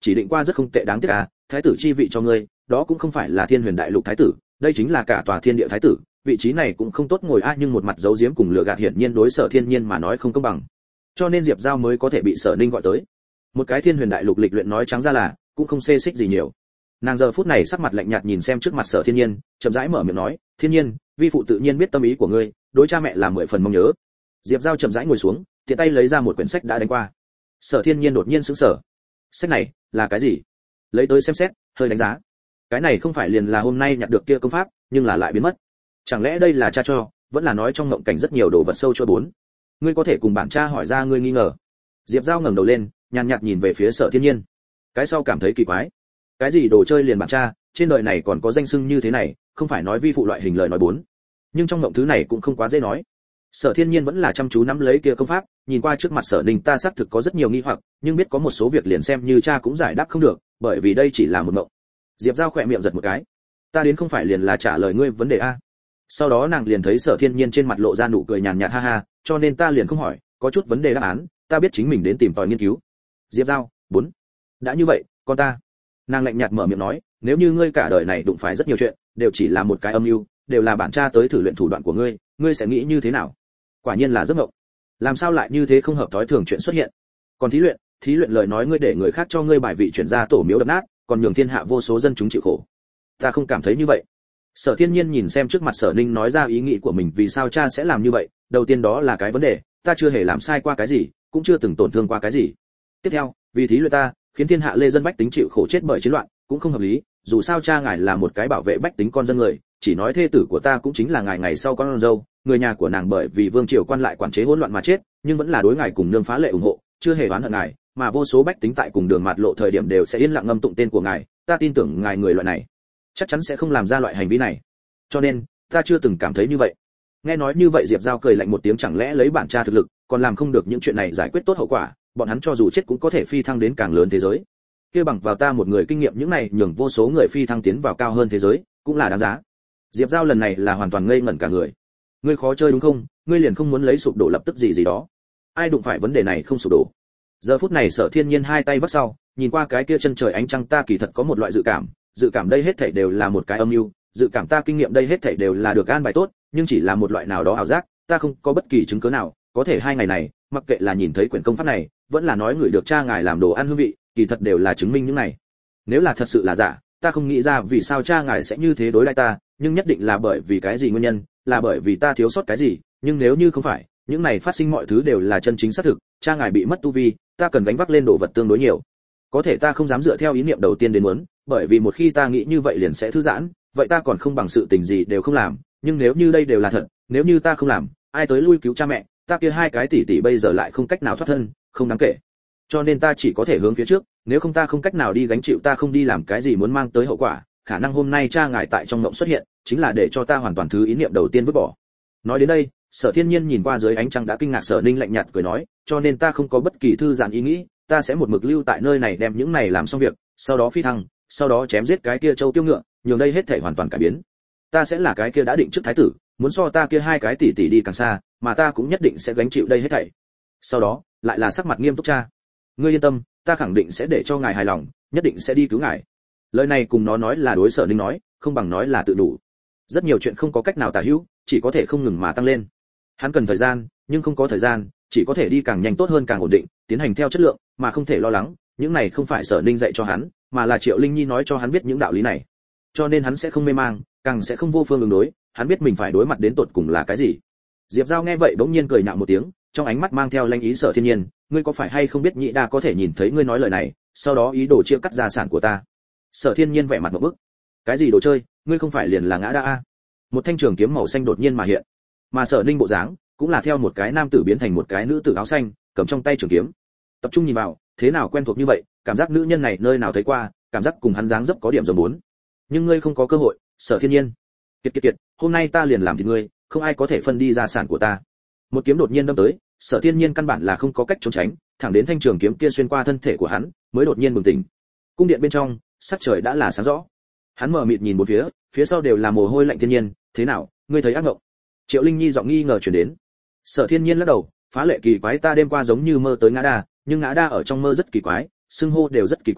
chỉ định qua rất không tệ, đáng tiếc à, thái tử chi vị cho ngươi, đó cũng không phải là Thiên Huyền Đại Lục thái tử, đây chính là cả tòa thiên địa thái tử, vị trí này cũng không tốt ngồi a. Nhưng một mặt giấu giếm cùng lừa gạt hiển nhiên đối Sở Thiên Nhiên mà nói không công bằng, cho nên Diệp Giao mới có thể bị Sở Ninh gọi tới. Một cái Thiên Huyền Đại Lục lịch luyện nói trắng ra là cũng không xê xích gì nhiều. Nàng giờ phút này sắc mặt lạnh nhạt nhìn xem trước mặt Sở Thiên Nhiên, chậm rãi mở miệng nói, Thiên Nhiên, vi phụ tự nhiên biết tâm ý của ngươi, đối cha mẹ là 10 phần mong nhớ. Diệp Giao chậm rãi ngồi xuống, tiện tay lấy ra một quyển sách đã đánh qua. Sở Thiên Nhiên đột nhiên sững sờ. Sách này là cái gì? Lấy tới xem xét, hơi đánh giá. Cái này không phải liền là hôm nay nhặt được kia công pháp, nhưng là lại biến mất. Chẳng lẽ đây là cha cho, vẫn là nói trong ngộng cảnh rất nhiều đồ vật sâu cho bốn. Ngươi có thể cùng bản cha hỏi ra ngươi nghi ngờ. Diệp Giao ngẩng đầu lên, nhàn nhạt nhìn về phía Sở Thiên Nhiên. Cái sau cảm thấy kỳ quái. Cái gì đồ chơi liền bản cha, trên đời này còn có danh xưng như thế này, không phải nói vi phụ loại hình lời nói bốn. Nhưng trong ngộng thứ này cũng không quá dễ nói. Sở Thiên Nhiên vẫn là chăm chú nắm lấy kia công pháp, nhìn qua trước mặt Sở Ninh, ta xác thực có rất nhiều nghi hoặc, nhưng biết có một số việc liền xem như cha cũng giải đáp không được, bởi vì đây chỉ là một mộng. Diệp Giao khỏe miệng giật một cái. Ta đến không phải liền là trả lời ngươi vấn đề a. Sau đó nàng liền thấy Sở Thiên Nhiên trên mặt lộ ra nụ cười nhàn nhạt, ha ha, cho nên ta liền không hỏi, có chút vấn đề đáp án, ta biết chính mình đến tìm tòi nghiên cứu. Diệp Giao, 4. Đã như vậy, con ta. Nàng lạnh nhạt mở miệng nói, nếu như ngươi cả đời này đụng phải rất nhiều chuyện, đều chỉ là một cái âm mưu, đều là bản cha tới thử luyện thủ đoạn của ngươi, ngươi sẽ nghĩ như thế nào? Quả nhiên là giấc mộng. Làm sao lại như thế không hợp thói thường chuyện xuất hiện? Còn thí luyện lời nói ngươi để người khác cho ngươi bài vị chuyển ra tổ miếu đập nát, còn nhường thiên hạ vô số dân chúng chịu khổ. Ta không cảm thấy như vậy. Sở Thiên Nhiên nhìn xem trước mặt Sở Ninh nói ra ý nghĩ của mình, vì sao cha sẽ làm như vậy, đầu tiên đó là cái vấn đề, ta chưa hề làm sai qua cái gì, cũng chưa từng tổn thương qua cái gì. Tiếp theo, vì thí luyện ta, khiến thiên hạ lê dân bách tính chịu khổ chết bởi chiến loạn, cũng không hợp lý, dù sao cha ngài là một cái bảo vệ bách tính con dân người, chỉ nói thê tử của ta cũng chính là ngài ngày sau con dâu, người nhà của nàng bởi vì vương triều quan lại quản chế hỗn loạn mà chết, nhưng vẫn là đối ngài cùng nương phá lệ ủng hộ, chưa hề oán hận ngài, mà vô số bách tính tại cùng đường mạt lộ thời điểm đều sẽ yên lặng ngâm tụng tên của ngài, ta tin tưởng ngài người loại này chắc chắn sẽ không làm ra loại hành vi này, cho nên ta chưa từng cảm thấy như vậy. Nghe nói như vậy Diệp Giao cười lạnh một tiếng, chẳng lẽ lấy bản cha thực lực còn làm không được những chuyện này giải quyết tốt hậu quả, bọn hắn cho dù chết cũng có thể phi thăng đến càng lớn thế giới, kia bằng vào ta một người kinh nghiệm những này nhường vô số người phi thăng tiến vào cao hơn thế giới cũng là đáng giá. Diệp Giao lần này là hoàn toàn ngây ngẩn cả người. Ngươi khó chơi đúng không? Ngươi liền không muốn lấy sụp đổ lập tức gì đó? Ai đụng phải vấn đề này không sụp đổ? Giờ phút này Sở Thiên Nhiên hai tay vắt sau, nhìn qua cái kia chân trời ánh trăng, ta kỳ thật có một loại dự cảm đây hết thảy đều là một cái âm mưu, dự cảm ta kinh nghiệm đây hết thảy đều là được an bài tốt, nhưng chỉ là một loại nào đó ảo giác, ta không có bất kỳ chứng cứ nào, có thể 2 ngày này, mặc kệ là nhìn thấy quyển công pháp này, vẫn là nói người được cha ngài làm đồ ăn hương vị, kỳ thật đều là chứng minh những này. Nếu là thật sự là giả, ta không nghĩ ra vì sao cha ngài sẽ như thế đối đãi ta, nhưng nhất định là bởi vì cái gì nguyên nhân, là bởi vì ta thiếu sót cái gì, nhưng nếu như không phải, những này phát sinh mọi thứ đều là chân chính xác thực, cha ngài bị mất tu vi, ta cần gánh vác lên đồ vật tương đối nhiều. Có thể ta không dám dựa theo ý niệm đầu tiên đến muốn, bởi vì một khi ta nghĩ như vậy liền sẽ thư giãn, vậy ta còn không bằng sự tình gì đều không làm, nhưng nếu như đây đều là thật, nếu như ta không làm, ai tới lui cứu cha mẹ, ta kia 2 cái tỷ tỷ bây giờ lại không cách nào thoát thân, không đáng kể. Cho nên ta chỉ có thể hướng phía trước, nếu không ta không cách nào đi gánh chịu ta không đi làm cái gì muốn mang tới hậu quả, khả năng hôm nay cha ngài tại trong mộng xuất hiện, chính là để cho ta hoàn toàn thứ ý niệm đầu tiên vứt bỏ. Nói đến đây, Sở Thiên Nhiên nhìn qua dưới ánh trăng đã kinh ngạc Sở Ninh lạnh nhạt cười nói, cho nên ta không có bất kỳ thư giãn ý nghĩ, ta sẽ một mực lưu tại nơi này đem những này làm xong việc, sau đó phi thăng, sau đó chém giết cái kia châu tiêu ngựa, nhường đây hết thảy hoàn toàn cải biến. Ta sẽ là cái kia đã định trước thái tử, muốn so ta kia 2 cái tỷ tỷ đi càng xa, mà ta cũng nhất định sẽ gánh chịu đây hết thảy. Sau đó, lại là sắc mặt nghiêm túc cha. Ngươi yên tâm, ta khẳng định sẽ để cho ngài hài lòng, nhất định sẽ đi cứu ngài. Lời này cùng nó nói là đối Sở Ninh nói, không bằng nói là tự đủ. Rất nhiều chuyện không có cách nào tả hữu, chỉ có thể không ngừng mà tăng lên. Hắn cần thời gian, nhưng không có thời gian, chỉ có thể đi càng nhanh tốt hơn càng ổn định, tiến hành theo chất lượng, mà không thể lo lắng. Những này không phải Sở Ninh dạy cho hắn, mà là Triệu Linh Nhi nói cho hắn biết những đạo lý này. Cho nên hắn sẽ không mê mang, càng sẽ không vô phương ứng đối, hắn biết mình phải đối mặt đến tột cùng là cái gì. Diệp Giao nghe vậy bỗng nhiên cười nhạo một tiếng, trong ánh mắt mang theo lanh ý. Sở Thiên Nhiên, ngươi có phải hay không biết Nhị Đa có thể nhìn thấy ngươi nói lời này, sau đó ý đồ chia cắt gia sản của ta? Sở Thiên Nhiên vẻ mặt ngộp bức. Cái gì đồ chơi, ngươi không phải liền là Ngã Đa a? Một thanh trường kiếm màu xanh đột nhiên mà hiện, mà Sở Ninh bộ dáng cũng là theo một cái nam tử biến thành một cái nữ tử áo xanh, cầm trong tay trường kiếm. Tập trung nhìn vào, thế nào quen thuộc như vậy, cảm giác nữ nhân này nơi nào thấy qua, cảm giác cùng hắn dáng dấp có điểm giống bốn. Nhưng ngươi không có cơ hội, Sở Thiên Nhiên. Kiệt, hôm nay ta liền làm thịt ngươi, không ai có thể phân đi gia sản của ta. Một kiếm đột nhiên đâm tới, Sở Thiên Nhiên căn bản là không có cách trốn tránh, thẳng đến thanh trường kiếm kia xuyên qua thân thể của hắn, mới đột nhiên bừng tỉnh. Cung điện bên trong, sắc trời đã là sáng rõ. Hắn mở mịt nhìn bốn phía sau đều là mồ hôi lạnh. Thiên Nhiên, thế nào, ngươi thấy ác mộng? Triệu Linh Nhi giọng nghi ngờ truyền đến. Sở Thiên Nhiên lắc đầu, phá lệ kỳ quái, ta đêm qua giống như mơ tới Ngã Đa, nhưng Ngã Đa ở trong mơ rất kỳ quái, xưng hô đều rất kỳ quái,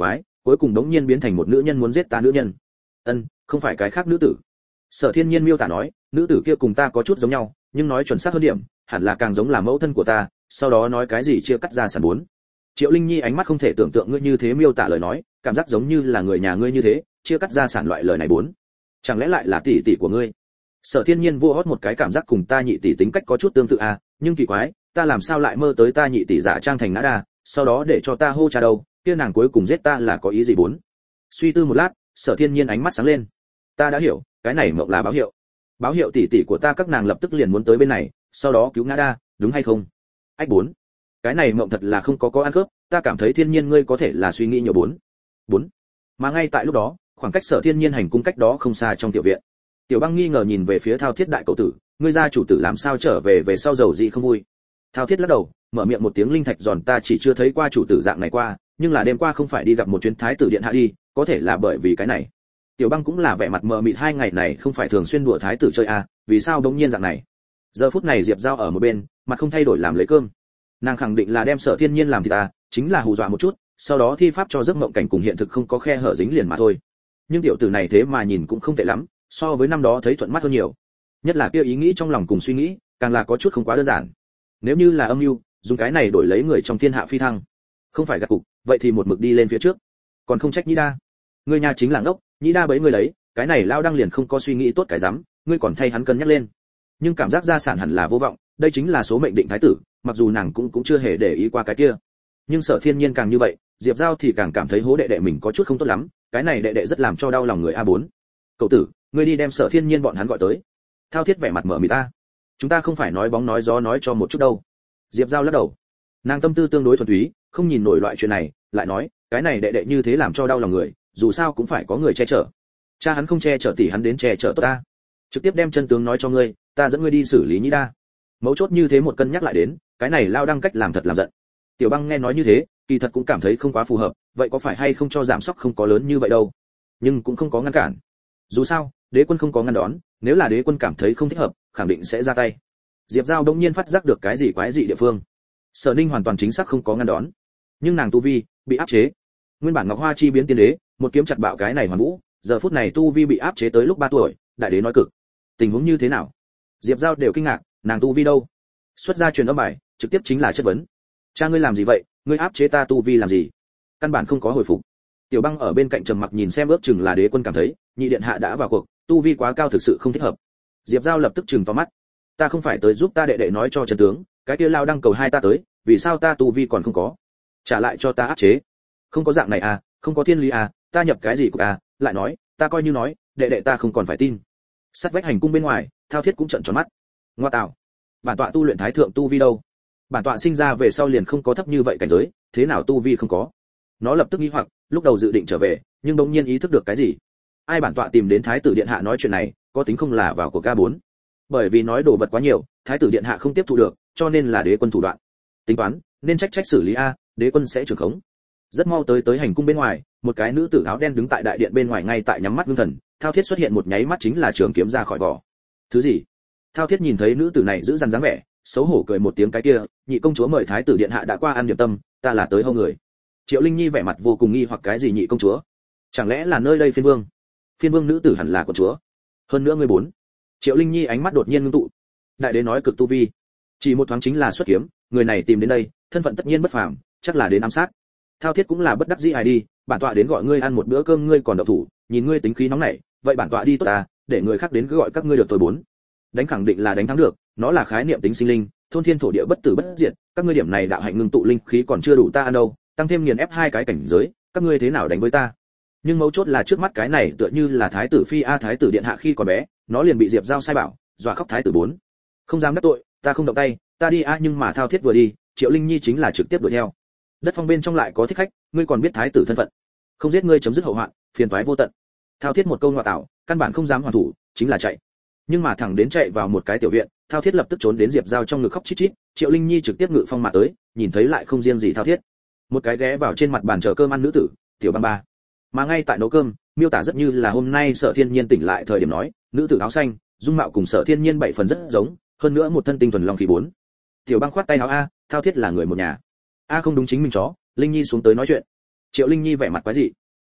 cuối cùng đống nhiên biến thành một nữ nhân muốn giết ta nữ nhân. Không phải cái khác nữ tử. Sở Thiên Nhiên miêu tả nói, nữ tử kia cùng ta có chút giống nhau, nhưng nói chuẩn xác hơn điểm, hẳn là càng giống là mẫu thân của ta, sau đó nói cái gì chia cắt gia sản bốn. Triệu Linh Nhi ánh mắt không thể tưởng tượng ngươi như thế miêu tả lời nói, cảm giác giống như là người nhà ngươi như thế, chia cắt gia sản loại lời này bốn. Chẳng lẽ lại là tỷ tỷ của ngươi? Sở Thiên Nhiên vua hót một cái cảm giác cùng ta nhị tỷ tính cách có chút tương tự à, nhưng kỳ quái, ta làm sao lại mơ tới ta nhị tỷ giả trang thành ngã đa, sau đó để cho ta hô cha đâu, kia nàng cuối cùng giết ta là có ý gì bốn? Suy tư một lát, Sở Thiên Nhiên ánh mắt sáng lên. Ta đã hiểu, cái này mộng là báo hiệu. Báo hiệu tỷ tỷ của ta các nàng lập tức liền muốn tới bên này, sau đó cứu ngã đa, đúng hay không? Ách bốn. Cái này mộng thật là không có ăn khớp, ta cảm thấy Thiên Nhiên ngươi có thể là suy nghĩ nhiều bốn. Bốn. Mà ngay tại lúc đó, khoảng cách Sở Thiên Nhiên hành cung cách đó không xa trong tiểu viện. Tiểu Băng nghi ngờ nhìn về phía Thao Thiết đại cậu tử, ngươi gia chủ tử làm sao trở về sau giàu gì không vui. Thao Thiết lắc đầu, mở miệng một tiếng linh thạch giòn, ta chỉ chưa thấy qua chủ tử dạng này qua, nhưng là đêm qua không phải đi gặp một chuyến thái tử điện hạ đi, có thể là bởi vì cái này. Tiểu Băng cũng là vẻ mặt mờ mịt, 2 ngày này không phải thường xuyên đùa thái tử chơi à, vì sao đống nhiên dạng này. Giờ phút này Diệp Giao ở một bên, mặt không thay đổi làm lấy cơm. Nàng khẳng định là đem Sở Thiên Nhiên làm thì ta, chính là hù dọa một chút, sau đó thi pháp cho giấc mộng cảnh cùng hiện thực không có khe hở dính liền mà thôi. Nhưng tiểu tử này thế mà nhìn cũng không tệ lắm, so với năm đó thấy thuận mắt hơn nhiều. Nhất là kia ý nghĩ trong lòng cùng suy nghĩ, càng là có chút không quá đơn giản. Nếu như là âm mưu, dùng cái này đổi lấy người trong thiên hạ phi thăng, không phải gạt cục, vậy thì một mực đi lên phía trước. Còn không trách Nhĩ Đa. Ngươi nhà chính là ngốc, Nhĩ Đa bấy người lấy, cái này lao đăng liền không có suy nghĩ tốt cái dám, ngươi còn thay hắn cân nhắc lên. Nhưng cảm giác gia sản hẳn là vô vọng, đây chính là số mệnh định thái tử, mặc dù nàng cũng chưa hề để ý qua cái kia. Nhưng Sở Thiên Nhiên càng như vậy, Diệp Giao thì càng cảm thấy hố đệ đệ mình có chút không tốt lắm, cái này đệ đệ rất làm cho đau lòng người A4. Cậu tử, ngươi đi đem Sở Thiên Nhiên bọn hắn gọi tới. Thao Thiết vẻ mặt mở mịt ta. Chúng ta không phải nói bóng nói gió nói cho một chút đâu. Diệp Giao lắc đầu. Nàng tâm tư tương đối thuần túy, không nhìn nổi loại chuyện này, lại nói, cái này đệ đệ như thế làm cho đau lòng người, dù sao cũng phải có người che chở. Cha hắn không che chở tỷ hắn đến che chở tốt ta. Trực tiếp đem chân tướng nói cho ngươi, ta dẫn ngươi đi xử lý Nhĩ Đa. Mấu chốt như thế một cân nhắc lại đến, cái này lao đăng cách làm thật làm giận. Tiểu Băng nghe nói như thế, kỳ thật cũng cảm thấy không quá phù hợp, vậy có phải hay không cho giảm sóc không có lớn như vậy đâu. Nhưng cũng không có ngăn cản. Dù sao, đế quân không có ngăn đón, nếu là đế quân cảm thấy không thích hợp, khẳng định sẽ ra tay. Diệp Giao đột nhiên phát giác được cái gì quái dị địa phương. Sở Ninh hoàn toàn chính xác không có ngăn đón, nhưng nàng tu vi bị áp chế. Nguyên bản Ngọc Hoa chi biến tiên đế, một kiếm chặt bạo cái này Hoàn Vũ, giờ phút này tu vi bị áp chế tới lúc 3 tuổi, đại đế nói cực. Tình huống như thế nào? Diệp Giao đều kinh ngạc, nàng tu vi đâu? Xuất ra truyền âm bài, trực tiếp chính là chất vấn. Cha ngươi làm gì vậy, ngươi áp chế ta tu vi làm gì? Căn bản không có hồi phục. Tiểu Băng ở bên cạnh trầm mặc nhìn xem, ước chừng là đế quân cảm thấy nhị điện hạ đã vào cuộc, tu vi quá cao thực sự không thích hợp. Diệp Giao lập tức trừng to mắt. Ta không phải tới giúp ta đệ đệ nói cho chân tướng, cái kia lao đăng cầu hai ta tới, vì sao ta tu vi còn không có? Trả lại cho ta áp chế. Không có dạng này à, không có thiên lý à, ta nhập cái gì của à, lại nói, ta coi như nói, đệ đệ ta không còn phải tin. Sát vách hành cung bên ngoài, Thao Thiết cũng trợn tròn mắt. Ngoa tạo, bản tọa tu luyện thái thượng tu vi đâu? Bản tọa sinh ra về sau liền không có thấp như vậy cảnh giới, thế nào tu vi không có? Nó lập tức nghi hoặc, lúc đầu dự định trở về, nhưng bỗng nhiên ý thức được cái gì. Ai bản tọa tìm đến thái tử điện hạ nói chuyện này, có tính không là vào của K4. Bởi vì nói đồ vật quá nhiều, thái tử điện hạ không tiếp thu được, cho nên là đế quân thủ đoạn. Tính toán, nên trách xử lý a, đế quân sẽ trưởng khống. Rất mau tới hành cung bên ngoài, một cái nữ tử áo đen đứng tại đại điện bên ngoài ngay tại nhắm mắt ngưng thần, Thao Thiết xuất hiện một nháy mắt chính là trường kiếm ra khỏi vỏ. Thứ gì? Thao Thiết nhìn thấy nữ tử này giữ răn dáng vẻ, xấu hổ cười một tiếng, cái kia, nhị công chúa mời thái tử điện hạ đã qua ăn điểm tâm, ta là tới hâu người. Triệu Linh Nhi vẻ mặt vô cùng nghi hoặc, cái gì nhị công chúa? Chẳng lẽ là nơi đây phiên vương? Phiên vương nữ tử hẳn là con chúa. Hơn nữa ngươi bốn. Triệu Linh Nhi ánh mắt đột nhiên ngưng tụ. Đại đế nói cực tu vi, chỉ một thoáng chính là xuất kiếm, người này tìm đến đây, thân phận tất nhiên bất phàm, chắc là đến ám sát. Thao Thiết cũng là bất đắc dĩ ai đi, bản tọa đến gọi ngươi ăn một bữa cơm ngươi còn động thủ, nhìn ngươi tính khí nóng nảy, vậy bản tọa đi tốt ta, để người khác đến cứ gọi các ngươi được tôi bốn. Đánh khẳng định là đánh thắng được, nó là khái niệm tính sinh linh, thôn thiên thổ địa bất tử bất diệt, các ngươi điểm này đạo hạnh ngưng tụ linh khí còn chưa đủ ta ăn đâu, tăng thêm nghiền ép 2 cái cảnh giới, các ngươi thế nào đánh với ta? Nhưng mấu chốt là trước mắt cái này tựa như là thái tử phi a, thái tử điện hạ khi còn bé, nó liền bị Diệp Giao sai bảo, dọa khóc thái tử bốn. Không dám đắc tội, ta không động tay, ta đi a, nhưng mà Thao Thiết vừa đi, Triệu Linh Nhi chính là trực tiếp đuổi theo. Đất phong bên trong lại có thích khách, ngươi còn biết thái tử thân phận, không giết ngươi chấm dứt hậu hoạn, phiền toái vô tận. Thao Thiết một câu ngoại tạo, căn bản không dám hoàn thủ, chính là chạy. Nhưng mà thẳng đến chạy vào một cái tiểu viện, Thao Thiết lập tức trốn đến Diệp Giao trong ngực khóc chít chít, Triệu Linh Nhi trực tiếp ngự phong mà tới, nhìn thấy lại không riêng gì Thao Thiết, một cái ghé vào trên mặt bàn chờ cơm ăn nữ tử, Tiểu Băng Ba. Mà ngay tại nấu cơm, miêu tả rất như là hôm nay Sở Thiên Nhiên tỉnh lại thời điểm nói, nữ tử áo xanh, dung mạo cùng Sở Thiên Nhiên 7 phần rất giống, hơn nữa một thân tinh thuần long khí bốn. Tiểu Băng khoát tay áo, a, Thao Thiết là người một nhà. A không đúng, chính mình chó. Linh Nhi xuống tới nói chuyện. Triệu Linh Nhi vẻ mặt quái dị.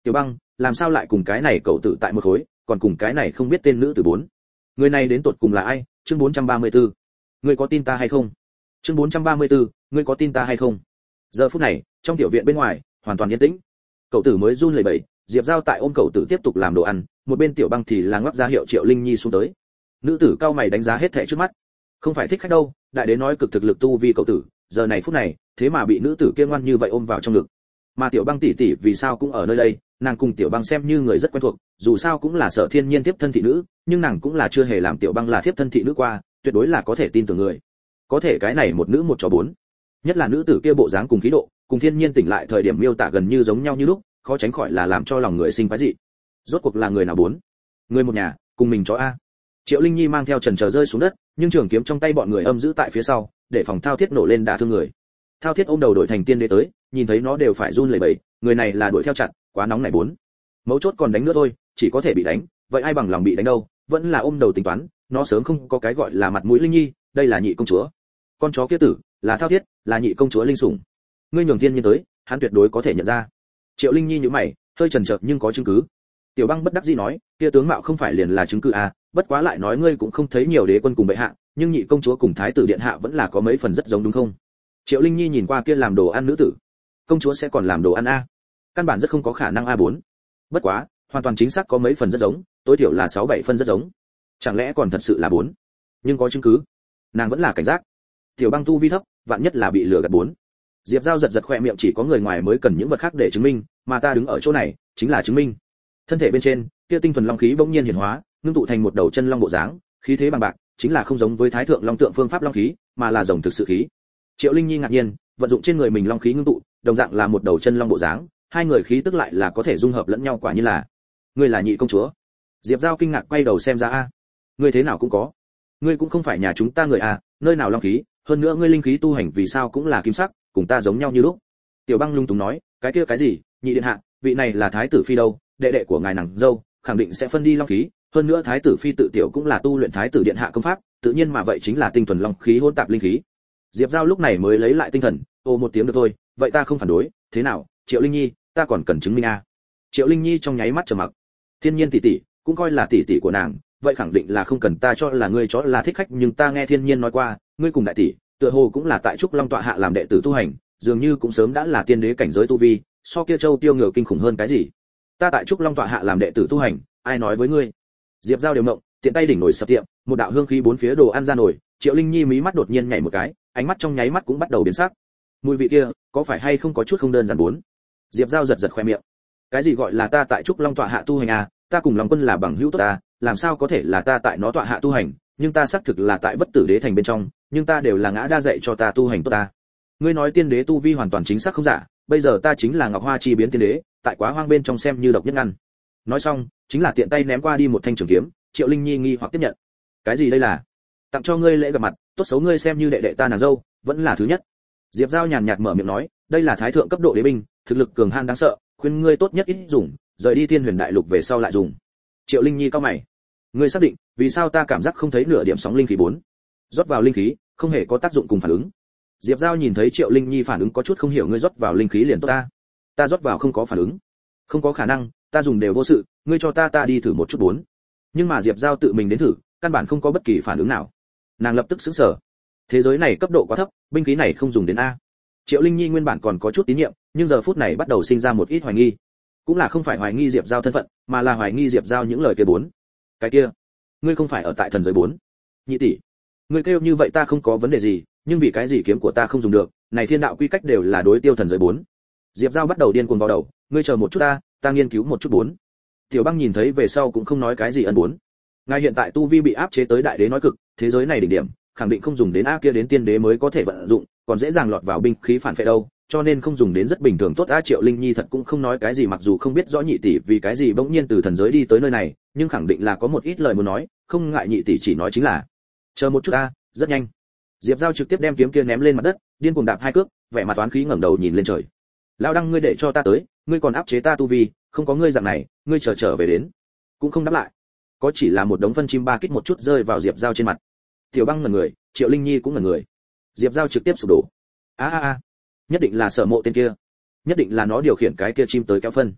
Tiểu Băng, làm sao lại cùng cái này cậu tử tại một khối, còn cùng cái này không biết tên nữ tử bốn. Người này đến tột cùng là ai? Chương 434. Ngươi có tin ta hay không? Chương 434. Ngươi có tin ta hay không? Giờ phút này, trong tiểu viện bên ngoài, hoàn toàn yên tĩnh. Cậu tử mới run lẩy bẩy, Diệp Giao tại ôm cậu tử tiếp tục làm đồ ăn, một bên Tiểu Băng thì là ngoắc ra hiệu Triệu Linh Nhi xuống tới. Nữ tử cao mày đánh giá hết thảy trước mắt. Không phải thích khách đâu, đại đế nói cực thực lực tu vi cậu tử, giờ này phút này, thế mà bị nữ tử kia ngoan như vậy ôm vào trong ngực. Mà Tiểu Băng tỷ tỷ vì sao cũng ở nơi đây, nàng cùng Tiểu Băng xem như người rất quen thuộc, dù sao cũng là Sở Thiên Nhiên tiếp thân thị nữ, nhưng nàng cũng là chưa hề làm Tiểu Băng là tiếp thân thị nữ qua, tuyệt đối là có thể tin tưởng người. Có thể cái này một nữ một chó bốn, nhất là nữ tử kia bộ dáng cùng khí độ, cùng Thiên Nhiên tỉnh lại thời điểm miêu tả gần như giống nhau như lúc, khó tránh khỏi là làm cho lòng người sinh phái dị. Rốt cuộc là người nào bốn? Người một nhà, cùng mình chó a. Triệu Linh Nhi mang theo trần chờ rơi xuống đất, nhưng trường kiếm trong tay bọn người âm giữ tại phía sau, để phòng Thao Thiết nổ lên đả thương người. Thao Thiết ôm đầu đổi thành tiên đế tới, nhìn thấy nó đều phải run lẩy bẩy, người này là đuổi theo chặt, quá nóng này bốn. Mấu chốt còn đánh nữa thôi, chỉ có thể bị đánh, vậy ai bằng lòng bị đánh đâu, vẫn là ôm đầu tính toán, nó sớm không có cái gọi là mặt mũi Linh Nhi, đây là nhị công chúa. Con chó kia tử, là Thao Thiết, là nhị công chúa linh sủng. Ngươi nhường Thiên Nhiên tới, hắn tuyệt đối có thể nhận ra. Triệu Linh Nhi nhíu mày, hơi chần chừ nhưng có chứng cứ. Tiểu Băng bất đắc dĩ nói, kia tướng mạo không phải liền là chứng cứ à, bất quá lại nói ngươi cũng không thấy nhiều đế quân cùng bệ hạ, nhưng nhị công chúa cùng thái tử điện hạ vẫn là có mấy phần rất giống đúng không? Triệu Linh Nhi nhìn qua kia làm đồ ăn nữ tử, công chúa sẽ còn làm đồ ăn a? Căn bản rất không có khả năng a bốn. Bất quá, hoàn toàn chính xác có mấy phần rất giống, tối thiểu là 6-7 phân rất giống. Chẳng lẽ còn thật sự là bốn? Nhưng có chứng cứ. Nàng vẫn là cảnh giác. Tiểu Băng tu vi thấp, vạn nhất là bị lừa gạt bốn. Diệp Giao giật giật khóe miệng, chỉ có người ngoài mới cần những vật khác để chứng minh, mà ta đứng ở chỗ này, chính là chứng minh. Thân thể bên trên, kia tinh thuần long khí bỗng nhiên hiển hóa, ngưng tụ thành một đầu chân long bộ dáng, khí thế bằng bạc, chính là không giống với thái thượng long tượng phương pháp long khí, mà là rồng thực sự khí. Triệu Linh Nhi ngạc nhiên, vận dụng trên người mình long khí ngưng tụ, đồng dạng là một đầu chân long bộ dáng, hai người khí tức lại là có thể dung hợp lẫn nhau, quả như là. Ngươi là nhị công chúa? Diệp Giao kinh ngạc quay đầu xem ra a. Ngươi thế nào cũng có. Ngươi cũng không phải nhà chúng ta người a, nơi nào long khí, hơn nữa ngươi linh khí tu hành vì sao cũng là kim sắc, cùng ta giống nhau như lúc. Tiểu Băng lung túng nói, cái kia cái gì, nhị điện hạ, vị này là thái tử phi đâu, đệ đệ của ngài nàng dâu, khẳng định sẽ phân đi long khí, hơn nữa thái tử phi tự tiểu cũng là tu luyện thái tử điện hạ công pháp, tự nhiên mà vậy chính là tinh thuần long khí hỗn tạp linh khí. Diệp Giao lúc này mới lấy lại tinh thần, ô một tiếng được thôi, vậy ta không phản đối, thế nào, Triệu Linh Nhi, ta còn cần chứng minh a. Triệu Linh Nhi trong nháy mắt trầm mặc. Thiên Nhiên tỷ tỷ, cũng coi là tỷ tỷ của nàng, vậy khẳng định là không cần ta cho là ngươi chó là thích khách, nhưng ta nghe Thiên Nhiên nói qua, ngươi cùng đại tỷ, tựa hồ cũng là tại trúc long tọa hạ làm đệ tử tu hành, dường như cũng sớm đã là tiên đế cảnh giới tu vi, so kia châu tiêu ngựa kinh khủng hơn cái gì. Ta tại trúc long tọa hạ làm đệ tử tu hành, ai nói với ngươi? Diệp Giao đều mộng, tiện tay đỉnh nồi sập tiệm, một đạo hương khí bốn phía đồ ăn ra nổi, Triệu Linh Nhi mí mắt đột nhiên nhảy một cái, ánh mắt trong nháy mắt cũng bắt đầu biến sắc. Mùi vị kia, có phải hay không có chút không đơn giản bốn? Diệp Giao giật giật khoe miệng. Cái gì gọi là ta tại trúc long tọa hạ tu hành à? Ta cùng Long Quân là bằng hữu tốt ta, làm sao có thể là ta tại nó tọa hạ tu hành? Nhưng ta xác thực là tại bất tử đế thành bên trong, nhưng ta đều là ngã đa dạy cho ta tu hành tốt ta. Ngươi nói tiên đế tu vi hoàn toàn chính xác không giả, bây giờ ta chính là Ngọc Hoa chi biến tiên đế, tại Quá Hoang bên trong xem như độc nhất ngăn. Nói xong, chính là tiện tay ném qua đi một thanh trường kiếm, Triệu Linh Nhi nghi hoặc tiếp nhận. Cái gì đây là? Tặng cho ngươi lễ gặp mặt, tốt xấu ngươi xem như đệ đệ ta nàng dâu, vẫn là thứ nhất. Diệp Giao nhàn nhạt mở miệng nói, đây là thái thượng cấp độ đế binh, thực lực cường hãn đáng sợ, khuyên ngươi tốt nhất ít dùng, rời đi Thiên Huyền Đại Lục về sau lại dùng. Triệu Linh Nhi cau mày. Ngươi xác định, vì sao ta cảm giác không thấy nửa điểm sóng linh khí bốn? Rót vào linh khí, không hề có tác dụng cùng phản ứng. Diệp Giao nhìn thấy Triệu Linh Nhi phản ứng có chút không hiểu, ngươi rót vào linh khí liền tốt ta. Ta rót vào không có phản ứng. Không có khả năng, ta dùng đều vô sự, ngươi cho ta đi thử một chút bốn. Nhưng mà Diệp Giao tự mình đến thử, căn bản không có bất kỳ phản ứng nào. Nàng lập tức sửng sở. Thế giới này cấp độ quá thấp, binh khí này không dùng đến a. Triệu Linh Nhi nguyên bản còn có chút tín nhiệm, nhưng giờ phút này bắt đầu sinh ra một ít hoài nghi. Cũng là không phải hoài nghi Diệp Giao thân phận, mà là hoài nghi Diệp Giao những lời kia bốn. Cái kia, ngươi không phải ở tại thần giới bốn? Nhị tỷ, ngươi kêu như vậy ta không có vấn đề gì, nhưng vì cái gì kiếm của ta không dùng được, này thiên đạo quy cách đều là đối tiêu thần giới bốn. Diệp Giao bắt đầu điên cuồng vào đầu, ngươi chờ một chút ta nghiên cứu một chút bốn. Tiểu Băng nhìn thấy về sau cũng không nói cái gì ân bốn. Ngài hiện tại tu vi bị áp chế tới đại đế nói cực, thế giới này đỉnh điểm, khẳng định không dùng đến a kia đến tiên đế mới có thể vận dụng, còn dễ dàng lọt vào binh khí phản phệ đâu, cho nên không dùng đến rất bình thường tốt a. Triệu Linh Nhi thật cũng không nói cái gì, mặc dù không biết rõ nhị tỷ vì cái gì bỗng nhiên từ thần giới đi tới nơi này, nhưng khẳng định là có một ít lời muốn nói, không ngại nhị tỷ chỉ nói chính là chờ một chút a, rất nhanh. Diệp Giao trực tiếp đem kiếm kia ném lên mặt đất, điên cuồng đạp hai cước, vẻ mặt toán khí ngẩng đầu nhìn lên trời. Lão Đăng, ngươi để cho ta tới, ngươi còn áp chế ta tu vi, không có ngươi dạng này, ngươi trở về đến. Cũng không đáp lại. Có chỉ là một đống phân chim ba kích một chút rơi vào Diệp Giao trên mặt. Tiểu Băng ngẩn người, Triệu Linh Nhi cũng ngẩn người. Diệp Giao trực tiếp sụp đổ. A, nhất định là Sở Mộ tên kia, nhất định là nó điều khiển cái kia chim tới kéo phân.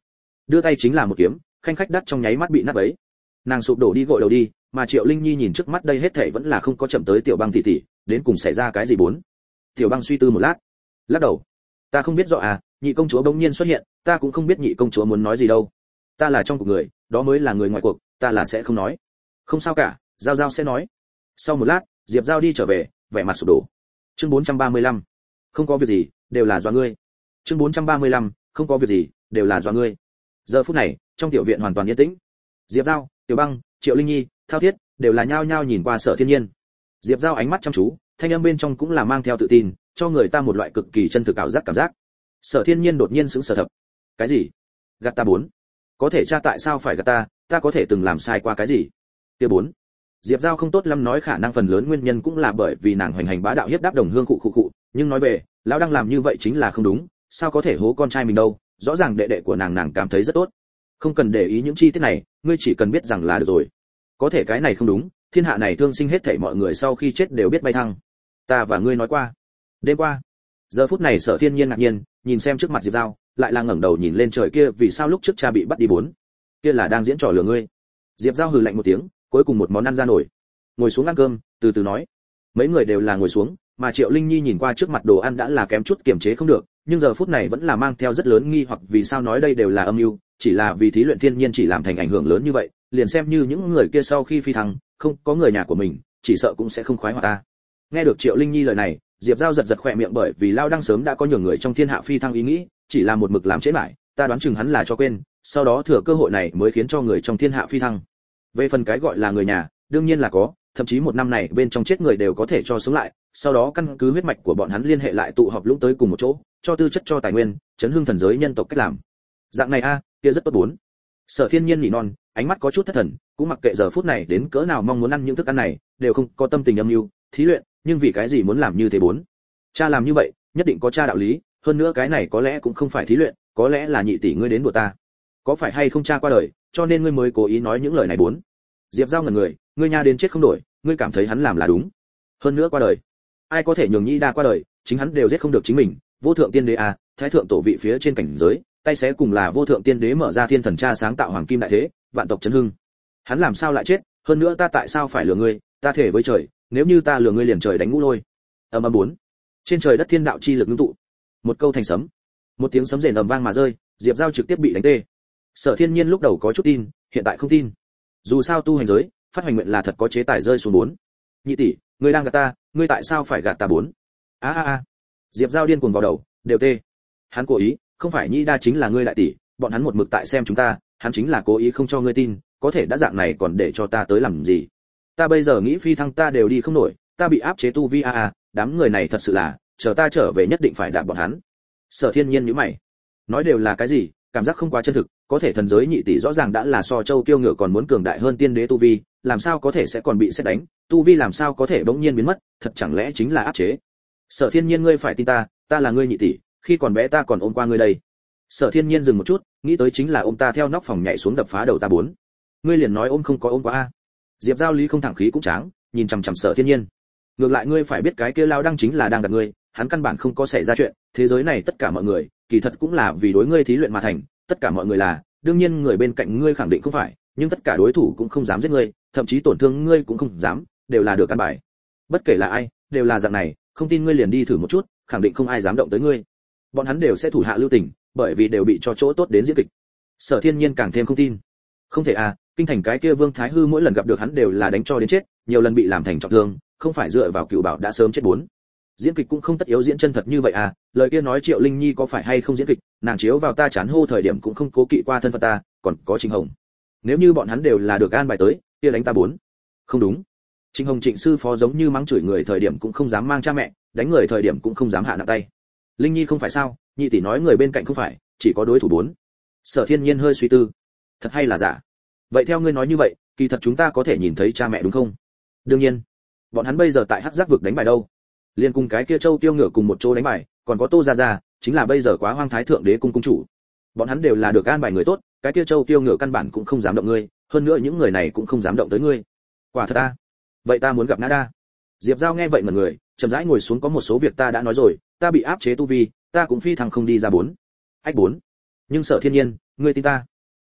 đưa tay chính là một kiếm, khanh khách đắt trong nháy mắt bị nát bấy. Nàng sụp đổ đi gội đầu đi, mà Triệu Linh Nhi nhìn trước mắt đây hết thảy vẫn là không có chậm tới Tiểu Băng tỷ tỷ, đến cùng xảy ra cái gì bốn? Tiểu Băng suy tư một lát, lắc đầu. Ta không biết rõ à, nhị công chúa bỗng nhiên xuất hiện, ta cũng không biết nhị công chúa muốn nói gì đâu. Ta là trong cuộc người, đó mới là người ngoài cuộc, ta là sẽ không nói. Không sao cả, Giao Giao sẽ nói. Sau một lát, Diệp Giao đi trở về, vẻ mặt sụp đổ. Chương 435. Không có việc gì, đều là do ngươi. Chương 435. Không có việc gì, đều là do ngươi. Giờ phút này, trong tiểu viện hoàn toàn yên tĩnh. Diệp Giao, Tiểu Băng, Triệu Linh Nhi, Thao Thiết đều là nhao nhao nhìn qua Sở Thiên Nhiên. Diệp Giao ánh mắt chăm chú, thanh âm bên trong cũng là mang theo tự tin, cho người ta một loại cực kỳ chân thực cảm giác. Sở Thiên Nhiên đột nhiên sững sờ thập. Cái gì? Gạt ta bốn? Có thể cha tại sao phải gạt ta, ta có thể từng làm sai qua cái gì? Kia bốn. Diệp Giao không tốt lắm nói, khả năng phần lớn nguyên nhân cũng là bởi vì nàng hoành hành bá đạo hiếp đáp đồng hương khụ, nhưng nói về, lão đang làm như vậy chính là không đúng, sao có thể hố con trai mình đâu, rõ ràng đệ đệ của nàng cảm thấy rất tốt. Không cần để ý những chi tiết này, ngươi chỉ cần biết rằng là được rồi. Có thể cái này không đúng, thiên hạ này thương sinh hết thảy mọi người sau khi chết đều biết bay thăng. Ta và ngươi nói qua. Đêm qua. Giờ phút này Sở Thiên Nhiên ngạc nhiên, nhìn xem trước mặt Diệp Giao, lại là ngẩng đầu nhìn lên trời kia, vì sao lúc trước cha bị bắt đi bốn? Kia là đang diễn trò lừa ngươi. Diệp Giao hừ lạnh một tiếng, cuối cùng một món ăn ra nổi. Ngồi xuống ăn cơm, từ từ nói. Mấy người đều là ngồi xuống, mà Triệu Linh Nhi nhìn qua trước mặt đồ ăn đã là kém chút kiềm chế không được, nhưng giờ phút này vẫn là mang theo rất lớn nghi hoặc, vì sao nói đây đều là âm mưu, chỉ là vì thí luyện thiên nhiên chỉ làm thành ảnh hưởng lớn như vậy, liền xem như những người kia sau khi phi thăng, không có người nhà của mình, chỉ sợ cũng sẽ không khoái hoạt ta. Nghe được Triệu Linh Nhi lời này, Diệp Giao giật khỏe miệng, bởi vì Lao Đăng sớm đã có nhiều người trong thiên hạ phi thăng ý nghĩ, chỉ là một mực làm trễ lại, ta đoán chừng hắn là cho quên, sau đó thừa cơ hội này mới khiến cho người trong thiên hạ phi thăng. Về phần cái gọi là người nhà, đương nhiên là có, thậm chí một năm này bên trong chết người đều có thể cho sống lại, sau đó căn cứ huyết mạch của bọn hắn liên hệ lại tụ họp lũng tới cùng một chỗ, cho tư chất cho tài nguyên, chấn hưng thần giới nhân tộc cách làm. Dạng này a, kia rất tốt bốn. Sở Thiên Nhiên nỉ non, ánh mắt có chút thất thần, cũng mặc kệ giờ phút này đến cỡ nào mong muốn ăn những thức ăn này, đều không có tâm tình âm mưu, thí luyện, nhưng vì cái gì muốn làm như thế bốn? Cha làm như vậy, nhất định có cha đạo lý, hơn nữa cái này có lẽ cũng không phải thí luyện, có lẽ là nhị tỷ ngươi đến đùa ta. Có phải hay không cha qua đời, cho nên ngươi mới cố ý nói những lời này bốn? Diệp Giao ngẩn người, ngươi nha đến chết không đổi, ngươi cảm thấy hắn làm là đúng? Hơn nữa qua đời, ai có thể nhường Nhi đa qua đời, chính hắn đều giết không được chính mình, vô thượng tiên đế à, thái thượng tổ vị phía trên cảnh giới, tay xé cùng là vô thượng tiên đế mở ra thiên thần cha sáng tạo hoàng kim đại thế, vạn tộc chấn hưng. Hắn làm sao lại chết, hơn nữa ta tại sao phải lừa ngươi, ta thể với trời, nếu như ta lừa ngươi liền trời đánh ngũ lôi. Ầm ầm bốn. Trên trời đất thiên đạo chi lực ngưng tụ. Một câu thành sấm. Một tiếng sấm rền ầm vang mà rơi, Diệp Giao trực tiếp bị đánh tê. Sở Thiên Nhiên lúc đầu có chút tin, hiện tại không tin. Dù sao tu hành giới, phát hành nguyện là thật có chế tài rơi xuống bốn. Nhị tỷ, ngươi đang gạt ta, ngươi tại sao phải gạt ta bốn? A. Diệp Giao điên cuồng vào đầu, đều tê. Hắn cố ý, không phải Nhĩ đa chính là ngươi đại tỷ, bọn hắn một mực tại xem chúng ta, hắn chính là cố ý không cho ngươi tin, có thể đã dạng này còn để cho ta tới làm gì? Ta bây giờ nghĩ phi thăng ta đều đi không nổi, ta bị áp chế tu vi a, đám người này thật sự là, chờ ta trở về nhất định phải đạp bọn hắn. Sở Thiên Nhiên nhíu mày, nói đều là cái gì, cảm giác không quá chân thực, có thể thần giới nhị tỷ rõ ràng đã là so châu tiêu ngựa còn muốn cường đại hơn tiên đế tu vi, làm sao có thể sẽ còn bị xét đánh, tu vi làm sao có thể bỗng nhiên biến mất, thật chẳng lẽ chính là áp chế? Sở Thiên Nhiên ngươi phải tin ta, ta là ngươi nhị tỷ, khi còn bé ta còn ôm qua ngươi đây. Sở Thiên Nhiên dừng một chút, nghĩ tới chính là ôm ta theo nóc phòng nhảy xuống đập phá đầu ta bốn. Ngươi liền nói ôm không có ôm quá a. Diệp Giao lý không thẳng khí cũng tráng, nhìn chằm chằm Sở Thiên Nhiên. Ngược lại ngươi phải biết cái kia Lao Đăng chính là đang gạt ngươi, hắn căn bản không có xảy ra chuyện, thế giới này tất cả mọi người, kỳ thật cũng là vì đối ngươi thí luyện mà thành, tất cả mọi người là, đương nhiên người bên cạnh ngươi khẳng định không phải, nhưng tất cả đối thủ cũng không dám giết ngươi, thậm chí tổn thương ngươi cũng không dám, đều là được căn bài. Bất kể là ai, đều là dạng này, không tin ngươi liền đi thử một chút, khẳng định không ai dám động tới ngươi. Bọn hắn đều sẽ thủ hạ lưu tình, bởi vì đều bị cho chỗ tốt đến diễn kịch. Sở Thiên Nhiên càng thêm không tin. Không thể à, kinh thành cái kia Vương Thái Hư mỗi lần gặp được hắn đều là đánh cho đến chết, nhiều lần bị làm thành trọng thương, không phải dựa vào cựu bảo đã sớm chết bốn. Diễn kịch cũng không tất yếu diễn chân thật như vậy à, lời kia nói Triệu Linh Nhi có phải hay không diễn kịch, nàng chiếu vào ta chán hô thời điểm cũng không cố kỵ qua thân phận ta, còn có Trình Hồng. Nếu như bọn hắn đều là được an bài tới, kia đánh ta bốn. Không đúng. Trình Hồng Trịnh sư phó giống như mắng chửi người thời điểm cũng không dám mang cha mẹ, đánh người thời điểm cũng không dám hạ nặng tay. Linh Nhi không phải sao, nhị tỷ nói người bên cạnh không phải, chỉ có đối thủ bốn. Sở Thiên Nhiên hơi suy tư, thật hay là giả? Vậy theo ngươi nói như vậy, kỳ thật chúng ta có thể nhìn thấy cha mẹ đúng không? Đương nhiên. Bọn hắn bây giờ tại Hắc Giác vực đánh bài đâu? Liên cùng cái kia Châu Tiêu Ngựa cùng một chỗ đánh bài, còn có Tô Gia Gia, chính là bây giờ Quá Hoang Thái thượng đế cung cung chủ. Bọn hắn đều là được an bài người tốt, cái kia Châu Tiêu Ngựa căn bản cũng không dám động ngươi, hơn nữa những người này cũng không dám động tới ngươi. Quả thật a. Vậy ta muốn gặp Ngã Đa. Diệp Giao nghe vậy mà người, chậm rãi ngồi xuống, có một số việc ta đã nói rồi, ta bị áp chế tu vi, ta cũng phi thăng không đi ra bốn. Ách bốn. Nhưng Sở Thiên Nhiên, ngươi tin ta?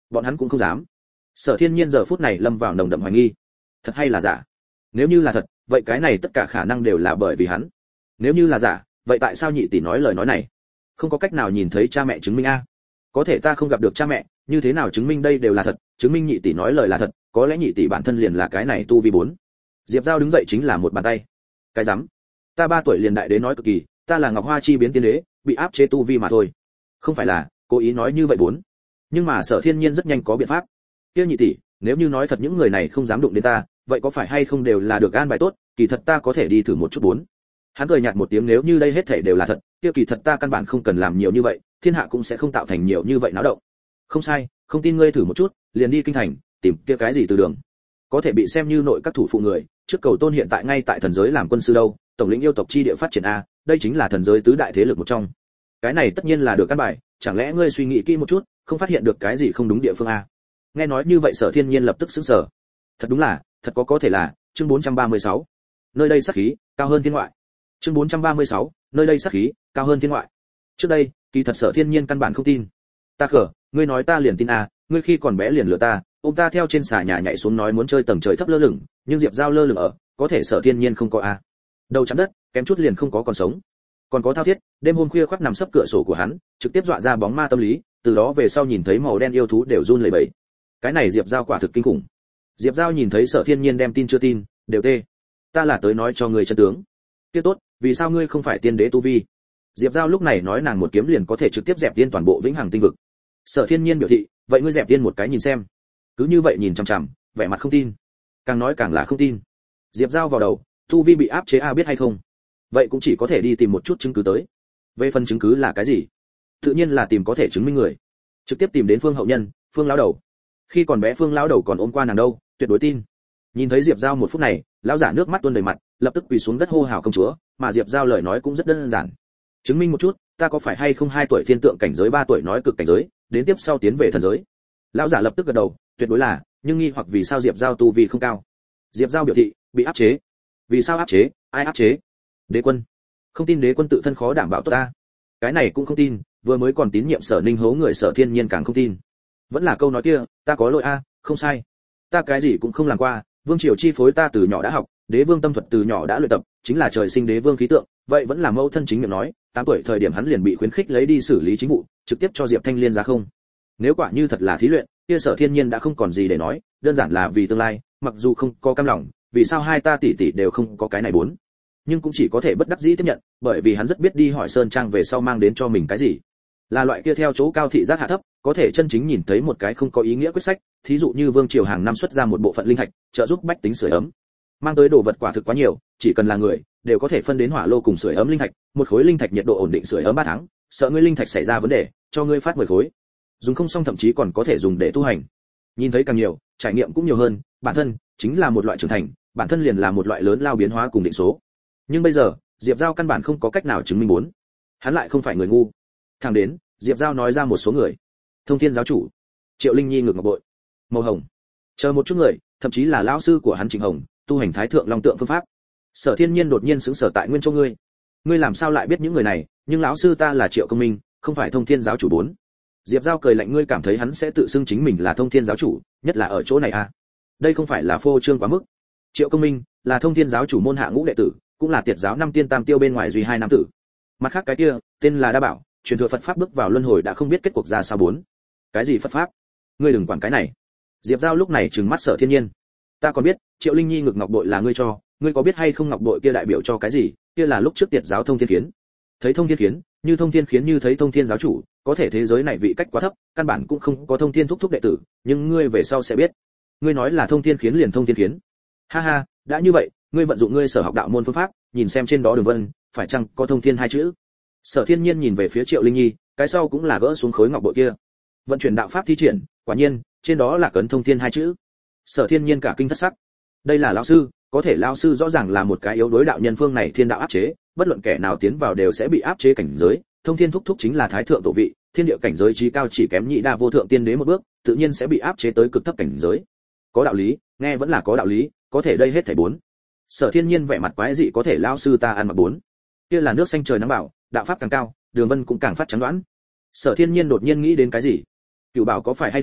bọn hắn cũng không dám. Sở Thiên Nhiên giờ phút này lâm vào nồng đậm hoài nghi, thật hay là giả? Nếu như là thật, vậy cái này tất cả khả năng đều là bởi vì hắn. Nếu như là giả, vậy tại sao nhị tỷ nói lời nói này? Không có cách nào nhìn thấy cha mẹ chứng minh a. Có thể ta không gặp được cha mẹ, như thế nào chứng minh đây đều là thật, chứng minh nhị tỷ nói lời là thật, có lẽ nhị tỷ bản thân liền là cái này tu vi 4. Diệp Giao đứng dậy chính là một bàn tay. Cái rắm, ta 3 tuổi liền đại đế nói cực kỳ, ta là Ngọc Hoa chi biến tiên đế, bị áp chế tu vi mà thôi. Không phải là cố ý nói như vậy 4. Nhưng mà Sở Thiên Nhiên rất nhanh có biện pháp. Kia nhị tỷ, nếu như nói thật những người này không dám đụng đến ta, vậy có phải hay không đều là được an bài tốt, kỳ thật ta có thể đi thử một chút 4. Hắn cười nhạt một tiếng, nếu như đây hết thảy đều là thật, kia kỳ thật ta căn bản không cần làm nhiều như vậy, thiên hạ cũng sẽ không tạo thành nhiều như vậy náo động. Không sai, không tin ngươi thử một chút, liền đi kinh thành, tìm kia cái gì từ đường. Có thể bị xem như nội các thủ phụ người, trước cầu tôn hiện tại ngay tại thần giới làm quân sư đâu, tổng lĩnh yêu tộc chi địa phát triển a, đây chính là thần giới tứ đại thế lực một trong. Cái này tất nhiên là được căn bài, chẳng lẽ ngươi suy nghĩ kỹ một chút, không phát hiện được cái gì không đúng địa phương a? Nghe nói như vậy Sở Thiên Nhiên lập tức sững sờ. Thật đúng là, thật có thể là, chương 436. Nơi đây sát khí cao hơn thiên ngoại. Chương 436, nơi đây sát khí cao hơn thiên ngoại. Trước đây, kỳ thật Sở Thiên Nhiên căn bản không tin. Ta khở, ngươi nói ta liền tin a, ngươi khi còn bé liền lừa ta, ôm ta theo trên xà nhà nhảy xuống nói muốn chơi tầng trời thấp lơ lửng, nhưng Diệp Giao lơ lửng ở, có thể Sở Thiên Nhiên không có a. Đầu chạm đất, kém chút liền không có còn sống. Còn có Thao Thiết, đêm hôm khuya khoắt nằm sấp cửa sổ của hắn, trực tiếp dọa ra bóng ma tâm lý, từ đó về sau nhìn thấy màu đen yêu thú đều run lẩy bẩy. Cái này Diệp Giao quả thực kinh khủng. Diệp Giao nhìn thấy Sở Thiên Nhiên đem tin chưa tin, đều tê. Ta là tới nói cho ngươi chân tướng. Kia tốt, vì sao ngươi không phải tiên đế tu vi? Diệp Giao lúc này nói nàng một kiếm liền có thể trực tiếp dẹp tiên toàn bộ vĩnh hằng tinh vực. Sở Thiên Nhiên biểu thị, vậy ngươi dẹp tiên một cái nhìn xem. Cứ như vậy nhìn chằm chằm, vẻ mặt không tin. Càng nói càng là không tin. Diệp Giao vào đầu, tu vi bị áp chế a biết hay không? Vậy cũng chỉ có thể đi tìm một chút chứng cứ tới. Về phần chứng cứ là cái gì? Tự nhiên là tìm có thể chứng minh người. Trực tiếp tìm đến Phương hậu nhân, Phương lão đầu. Khi còn bé Phương lão đầu còn ôm qua nàng đâu, tuyệt đối tin. Nhìn thấy Diệp Giao một phút này, lão giả nước mắt tuôn đầy mặt, lập tức quỳ xuống đất hô hào công chúa, mà Diệp Giao lời nói cũng rất đơn giản. Chứng minh một chút, ta có phải hay không 2 tuổi thiên tượng cảnh giới, 3 tuổi nói cực cảnh giới, đến tiếp sau tiến về thần giới. Lão giả lập tức gật đầu, tuyệt đối là, nhưng nghi hoặc vì sao Diệp Giao tu vi không cao. Diệp Giao biểu thị, bị áp chế. Vì sao áp chế, ai áp chế? Đế quân. Không tin đế quân tự thân khó đảm bảo tốt ta. Cái này cũng không tin, vừa mới còn tín nhiệm Sở Ninh hố người Sở Thiên Nhiên càng không tin. Vẫn là câu nói kia, ta có lỗi a, không sai. Ta cái gì cũng không làm qua, vương triều chi phối ta từ nhỏ đã học, đế vương tâm thuật từ nhỏ đã luyện tập, chính là trời sinh đế vương khí tượng, vậy vẫn là mẫu thân chính miệng nói, 8 tuổi thời điểm hắn liền bị khuyến khích lấy đi xử lý chính vụ, trực tiếp cho Diệp Thanh Liên ra không. Nếu quả như thật là thí luyện, kia Sở Thiên Nhiên đã không còn gì để nói, đơn giản là vì tương lai, mặc dù không có cam lòng, vì sao hai ta tỷ tỷ đều không có cái này 4. Nhưng cũng chỉ có thể bất đắc dĩ tiếp nhận, bởi vì hắn rất biết đi hỏi Sơn Trang về sau mang đến cho mình cái gì. Là loại kia theo chỗ cao thị giác hạ thấp, có thể chân chính nhìn thấy một cái không có ý nghĩa quyết sách, thí dụ như vương triều hàng năm xuất ra một bộ phận linh thạch, trợ giúp bách tính sưởi ấm. Mang tới đồ vật quả thực quá nhiều, chỉ cần là người, đều có thể phân đến hỏa lô cùng sưởi ấm linh thạch, một khối linh thạch nhiệt độ ổn định sưởi ấm 3 tháng, sợ ngươi linh thạch xảy ra vấn đề, cho ngươi phát 10 khối. Dùng không xong thậm chí còn có thể dùng để tu hành. Nhìn thấy càng nhiều, trải nghiệm cũng nhiều hơn, bản thân chính là một loại trưởng thành, bản thân liền là một loại lớn lao biến hóa cùng định số. Nhưng bây giờ, Diệp Giao căn bản không có cách nào chứng minh 4. Hắn lại không phải người ngu. Thẳng đến, Diệp Giao nói ra một số người. Thông Thiên giáo chủ, Triệu Linh Nhi ngực ngọc bội, màu hồng. Chờ một chút người, thậm chí là lão sư của hắn Trịnh Hồng, tu hành Thái Thượng Long Tượng phương pháp. Sở Thiên Nhiên đột nhiên sững sờ tại nguyên chỗ ngươi. Ngươi làm sao lại biết những người này, nhưng lão sư ta là Triệu Công Minh, không phải Thông Thiên giáo chủ 4. Diệp Giao cười lạnh, ngươi cảm thấy hắn sẽ tự xưng chính mình là Thông Thiên giáo chủ, nhất là ở chỗ này à? Đây không phải là phô trương quá mức. Triệu Công Minh là Thông Thiên giáo chủ môn hạ ngũ đệ tử, cũng là tiệt giáo 5 tiên tam tiêu bên ngoài duy 2 nam tử. Mặt khác cái kia, tên là Đa Bảo, truyền thừa Phật pháp bước vào luân hồi đã không biết kết cuộc ra sao 4. Cái gì Phật pháp? Ngươi đừng quản cái này. Diệp Giao lúc này trừng mắt Sở Thiên Nhiên. Ta còn biết, Triệu Linh Nhi ngực ngọc bội là ngươi cho, ngươi có biết hay không ngọc bội kia đại biểu cho cái gì? Kia là lúc trước tiệt giáo Thông Thiên Kiến. Thấy Thông Thiên Kiến, như Thông Thiên Khiến như thấy Thông Thiên giáo chủ, có thể thế giới này vị cách quá thấp, căn bản cũng không có Thông Thiên thúc đệ tử, nhưng ngươi về sau sẽ biết. Ngươi nói là Thông Thiên Khiến liền Thông Thiên Khiến. Ha ha, đã như vậy, ngươi vận dụng ngươi sở học đạo môn phương pháp, nhìn xem trên đó đường vân, phải chăng có Thông Thiên 2 chữ? Sở Thiên Nhiên nhìn về phía Triệu Linh Nhi, cái sau cũng là gỡ xuống khối ngọc bội kia. Vận chuyển đạo pháp thi triển, quả nhiên, trên đó là cấn Thông Thiên 2 chữ. Sở Thiên Nhiên cả kinh thất sắc. Đây là lão sư, có thể lão sư rõ ràng là một cái yếu đối đạo nhân phương này thiên đạo áp chế, bất luận kẻ nào tiến vào đều sẽ bị áp chế cảnh giới. Thông Thiên thúc chính là Thái Thượng tổ vị, thiên địa cảnh giới chí cao chỉ kém Nhị Đa vô thượng tiên đế một bước, tự nhiên sẽ bị áp chế tới cực thấp cảnh giới. Có đạo lý, nghe vẫn là có đạo lý, có thể đây hết thảy 4. Sở Thiên Nhiên vẻ mặt quái dị, có thể lão sư ta ăn mặc 4. Kia là nước xanh trời nắng bảo, đạo pháp càng cao, đường vân cũng càng phát trắng đoán. Sở Thiên Nhiên đột nhiên nghĩ đến cái gì. Cửu Bảo có phải hay không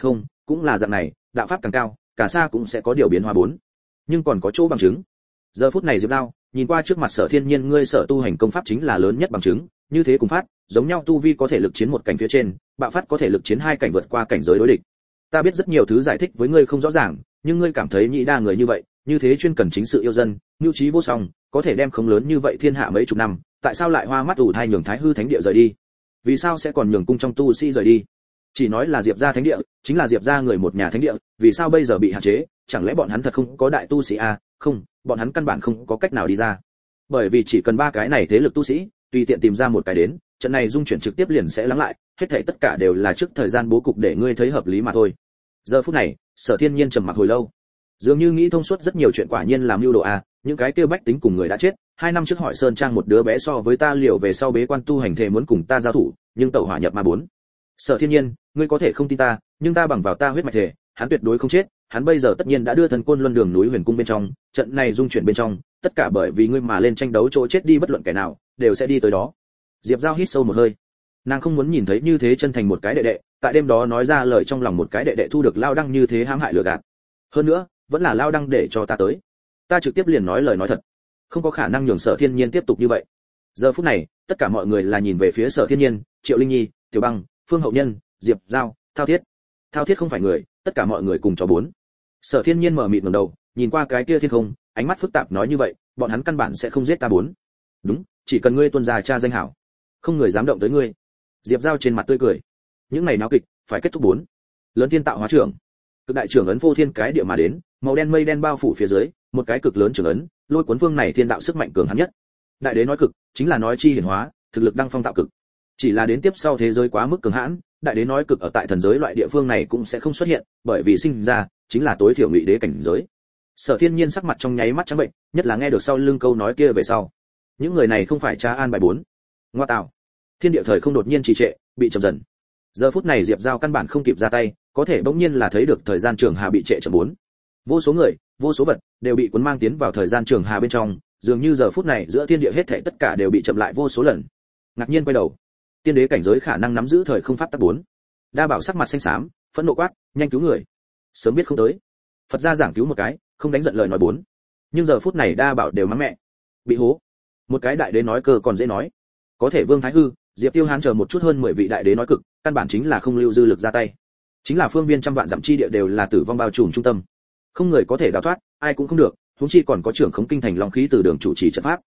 cũng là dạng này, đạo pháp càng cao, cả xa cũng sẽ có điều biến hóa bốn. Nhưng còn có chỗ bằng chứng. Giờ phút này Diệp Dao nhìn qua trước mặt Sở Thiên Nhiên, ngươi sở tu hành công pháp chính là lớn nhất bằng chứng, như thế cùng phát, giống nhau tu vi có thể lực chiến một cảnh phía trên, bạo phát có thể lực chiến hai cảnh vượt qua cảnh giới đối địch. Ta biết rất nhiều thứ giải thích với ngươi không rõ ràng, nhưng ngươi cảm thấy nhị đa người như vậy, như thế chuyên cần chính sự yêu dân, nhu trí vô song, có thể đem không lớn như vậy thiên hạ mấy chục năm, tại sao lại hoa mắt ủ thai nhường Thái Hư Thánh địa rời đi? Vì sao sẽ còn nhường cung trong tu sĩ rời đi? Chỉ nói là Diệp gia thánh địa, chính là Diệp gia người một nhà thánh địa, vì sao bây giờ bị hạn chế? Chẳng lẽ bọn hắn thật không có đại tu sĩ à? Không, bọn hắn căn bản không có cách nào đi ra. Bởi vì chỉ cần ba cái này thế lực tu sĩ, tùy tiện tìm ra một cái đến, trận này dung chuyển trực tiếp liền sẽ lắng lại, hết thảy tất cả đều là trước thời gian bố cục để ngươi thấy hợp lý mà thôi. Giờ phút này, Sở Thiên Nhiên trầm mặc hồi lâu, dường như nghĩ thông suốt rất nhiều chuyện, quả nhiên làm mưu đồ à, những cái tiêu bách tính cùng người đã chết, 2 năm trước hỏi Sơn Trang một đứa bé so với ta liều về sau bế quan tu hành thề muốn cùng ta giao thủ, nhưng tẩu hỏa nhập ma bốn. Sở Thiên Nhiên, ngươi có thể không tin ta, nhưng ta bằng vào ta huyết mạch thề, hắn tuyệt đối không chết, hắn bây giờ tất nhiên đã đưa thần côn luân đường núi huyền cung bên trong, trận này dung chuyển bên trong, tất cả bởi vì ngươi mà lên tranh đấu chỗ chết đi, bất luận kẻ nào đều sẽ đi tới đó. Diệp Dao hít sâu một hơi, nàng không muốn nhìn thấy như thế chân thành một cái đệ đệ, tại đêm đó nói ra lời trong lòng một cái đệ đệ thu được lao đăng như thế hãm hại lừa gạt. Hơn nữa, vẫn là lao đăng để cho ta tới, ta trực tiếp liền nói lời nói thật, không có khả năng nhường Sở Thiên Nhiên tiếp tục như vậy. Giờ phút này, tất cả mọi người là nhìn về phía Sở Thiên Nhiên, Triệu Linh Nhi, Tiểu Băng, Phương Hậu Nhân, Diệp Dao, Thao Thiết. Thao Thiết không phải người, tất cả mọi người cùng cho bốn. Sở Thiên Nhiên mở mịt ngẩng đầu, nhìn qua cái kia thiên không, ánh mắt phức tạp nói như vậy, bọn hắn căn bản sẽ không giết ta bốn. Đúng, chỉ cần ngươi tuân ra cha danh hảo, không người dám động tới ngươi. Diệp Dao trên mặt tươi cười. Những ngày náo kịch phải kết thúc bốn. Lớn Thiên Tạo Hóa trưởng, cực đại trưởng ấn vô thiên cái địa mà đến, màu đen mây đen bao phủ phía dưới, một cái cực lớn trưởng ấn, lôi cuốn vương này thiên đạo sức mạnh cường hãn nhất. Đại đế nói cực, chính là nói chi hiển hóa, thực lực đăng phong tạo cực. Chỉ là đến tiếp sau thế giới quá mức cường hãn, đại đế nói cực ở tại thần giới loại địa phương này cũng sẽ không xuất hiện, bởi vì sinh ra chính là tối thiểu ngụy đế cảnh giới. Sở Thiên Nhiên sắc mặt trong nháy mắt trắng bệnh, nhất là nghe được sau lưng câu nói kia về sau. Những người này không phải cha an bài bốn. Ngoa tạo. Thiên địa thời không đột nhiên trì trệ, bị chậm dần. Giờ phút này Diệp Dao căn bản không kịp ra tay, có thể bỗng nhiên là thấy được thời gian trường hà bị trệ chậm bốn. Vô số người, vô số vật đều bị cuốn mang tiến vào thời gian trường hà bên trong, dường như giờ phút này giữa thiên địa hết thảy tất cả đều bị chậm lại vô số lần. Ngạc nhiên quay đầu, tiên đế cảnh giới khả năng nắm giữ thời không pháp tắc bốn. Đa Bảo sắc mặt xanh xám, phẫn nộ quát, nhanh cứu người. Sớm biết không tới, Phật gia giảng cứu một cái, không đánh giận lời nói bốn. Nhưng giờ phút này Đa Bảo đều mắng mẹ, bị hố. Một cái đại đế nói cơ còn dễ nói, có thể Vương Thái Hư, Diệp Tiêu Hán chờ một chút hơn 10 vị đại đế nói cực, căn bản chính là không lưu dư lực ra tay. Chính là phương viên trăm vạn dặm chi địa đều là tử vong bao trùm trung tâm, không người có thể đào thoát, ai cũng không được, huống chi còn có trưởng khống kinh thành long khí từ đường chủ trì trận pháp.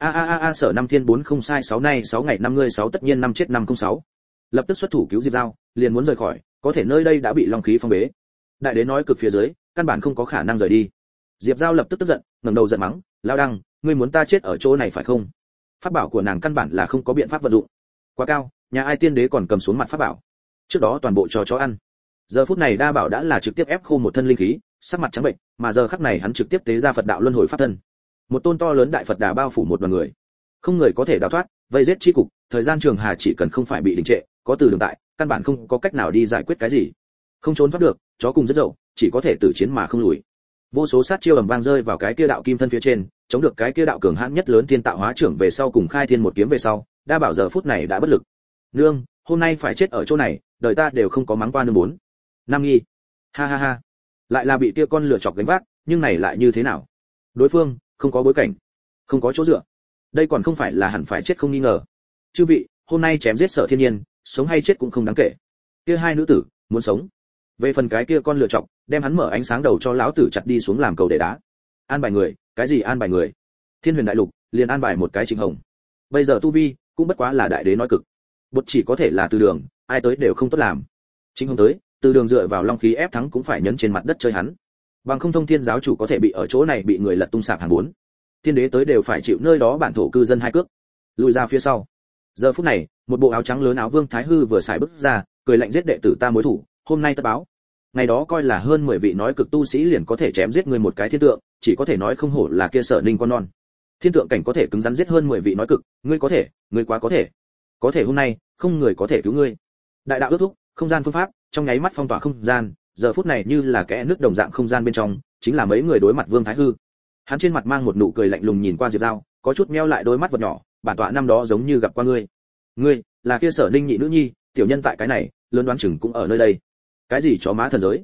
Sở năm thiên 4 không sai 6 nay 6 ngày 5 ngươi 6 tất nhiên 5 chết 506. Lập tức xuất thủ cứu Diệp Dao, liền muốn rời khỏi, có thể nơi đây đã bị long khí phong bế. Đại đế nói cực phía dưới, căn bản không có khả năng rời đi. Diệp Dao lập tức tức giận, ngẩng đầu giận mắng, lao đăng, ngươi muốn ta chết ở chỗ này phải không? Pháp bảo của nàng căn bản là không có biện pháp vận dụng. Quá cao, nhà ai tiên đế còn cầm xuống mặt pháp bảo. Trước đó toàn bộ cho chó ăn. Giờ phút này Đa Bảo đã là trực tiếp ép khô một thân linh khí, sắc mặt trắng bệnh, mà giờ khắc này hắn trực tiếp tế ra Phật đạo luân hồi pháp thân. Một tôn to lớn đại Phật đà bao phủ một đoàn người. Không người có thể đào thoát, vây giết chi cục, thời gian trường hà chỉ cần không phải bị đình trệ, có từ đường tại, căn bản không có cách nào đi giải quyết cái gì. Không trốn thoát được, chó cùng rất dậu, chỉ có thể tử chiến mà không lùi. Vô số sát chiêu ầm vang rơi vào cái kia đạo kim thân phía trên, chống được cái kia đạo cường hãn nhất Lớn Thiên Tạo Hóa trưởng về sau cùng khai thiên một kiếm về sau, Đa Bảo giờ phút này đã bất lực. Nương, hôm nay phải chết ở chỗ này, đời ta đều không có mắng qua nương bốn. Nam Nghi, ha ha ha, lại là bị kia con lửa chọc gánh vác, nhưng này lại như thế nào? Đối phương không có bối cảnh, không có chỗ dựa, đây còn không phải là hẳn phải chết không nghi ngờ. Chư vị, hôm nay chém giết Sở Thiên Nhiên, sống hay chết cũng không đáng kể. Kia hai nữ tử muốn sống. Về phần cái kia con lửa chọc, đem hắn mở ánh sáng đầu cho lão tử chặt đi xuống làm cầu để đá. An bài người, cái gì an bài người? Thiên Huyền Đại Lục liền an bài một cái Trịnh Hồng. Bây giờ tu vi cũng bất quá là đại đế nói cực. Bột chỉ có thể là Từ Đường, ai tới đều không tốt làm. Trịnh Hồng tới, Từ Đường dựa vào long khí ép thắng cũng phải nhấn trên mặt đất chơi hắn. Bằng không Thông Thiên giáo chủ có thể bị ở chỗ này bị người lật tung sạp hàng bốn. Thiên đế tới đều phải chịu nơi đó bản thổ cư dân hai cước. Lùi ra phía sau. Giờ phút này, một bộ áo trắng lớn áo Vương Thái Hư vừa xài bước ra, cười lạnh giết đệ tử ta mối thủ, hôm nay tất báo. Ngày đó coi là hơn 10 vị nói cực tu sĩ liền có thể chém giết người một cái thiên tượng, chỉ có thể nói không hổ là kia Sở Ninh con non. Thiên tượng cảnh có thể cứng rắn giết hơn 10 vị nói cực, ngươi có thể, ngươi quá có thể. Có thể hôm nay, không người có thể cứu ngươi. Đại đạo ước thúc, không gian phương pháp, trong nháy mắt phong tỏa không gian, giờ phút này như là kẽ nước đồng dạng không gian bên trong, chính là mấy người đối mặt Vương Thái Hư. Hắn trên mặt mang một nụ cười lạnh lùng nhìn qua Diệp Dao, có chút meo lại đôi mắt vật nhỏ, bản tọa năm đó giống như gặp qua ngươi. Ngươi, là kia Sở Ninh nhị nữ nhi, tiểu nhân tại cái này, lớn đoán chừng cũng ở nơi đây. Cái gì chó má thần giới,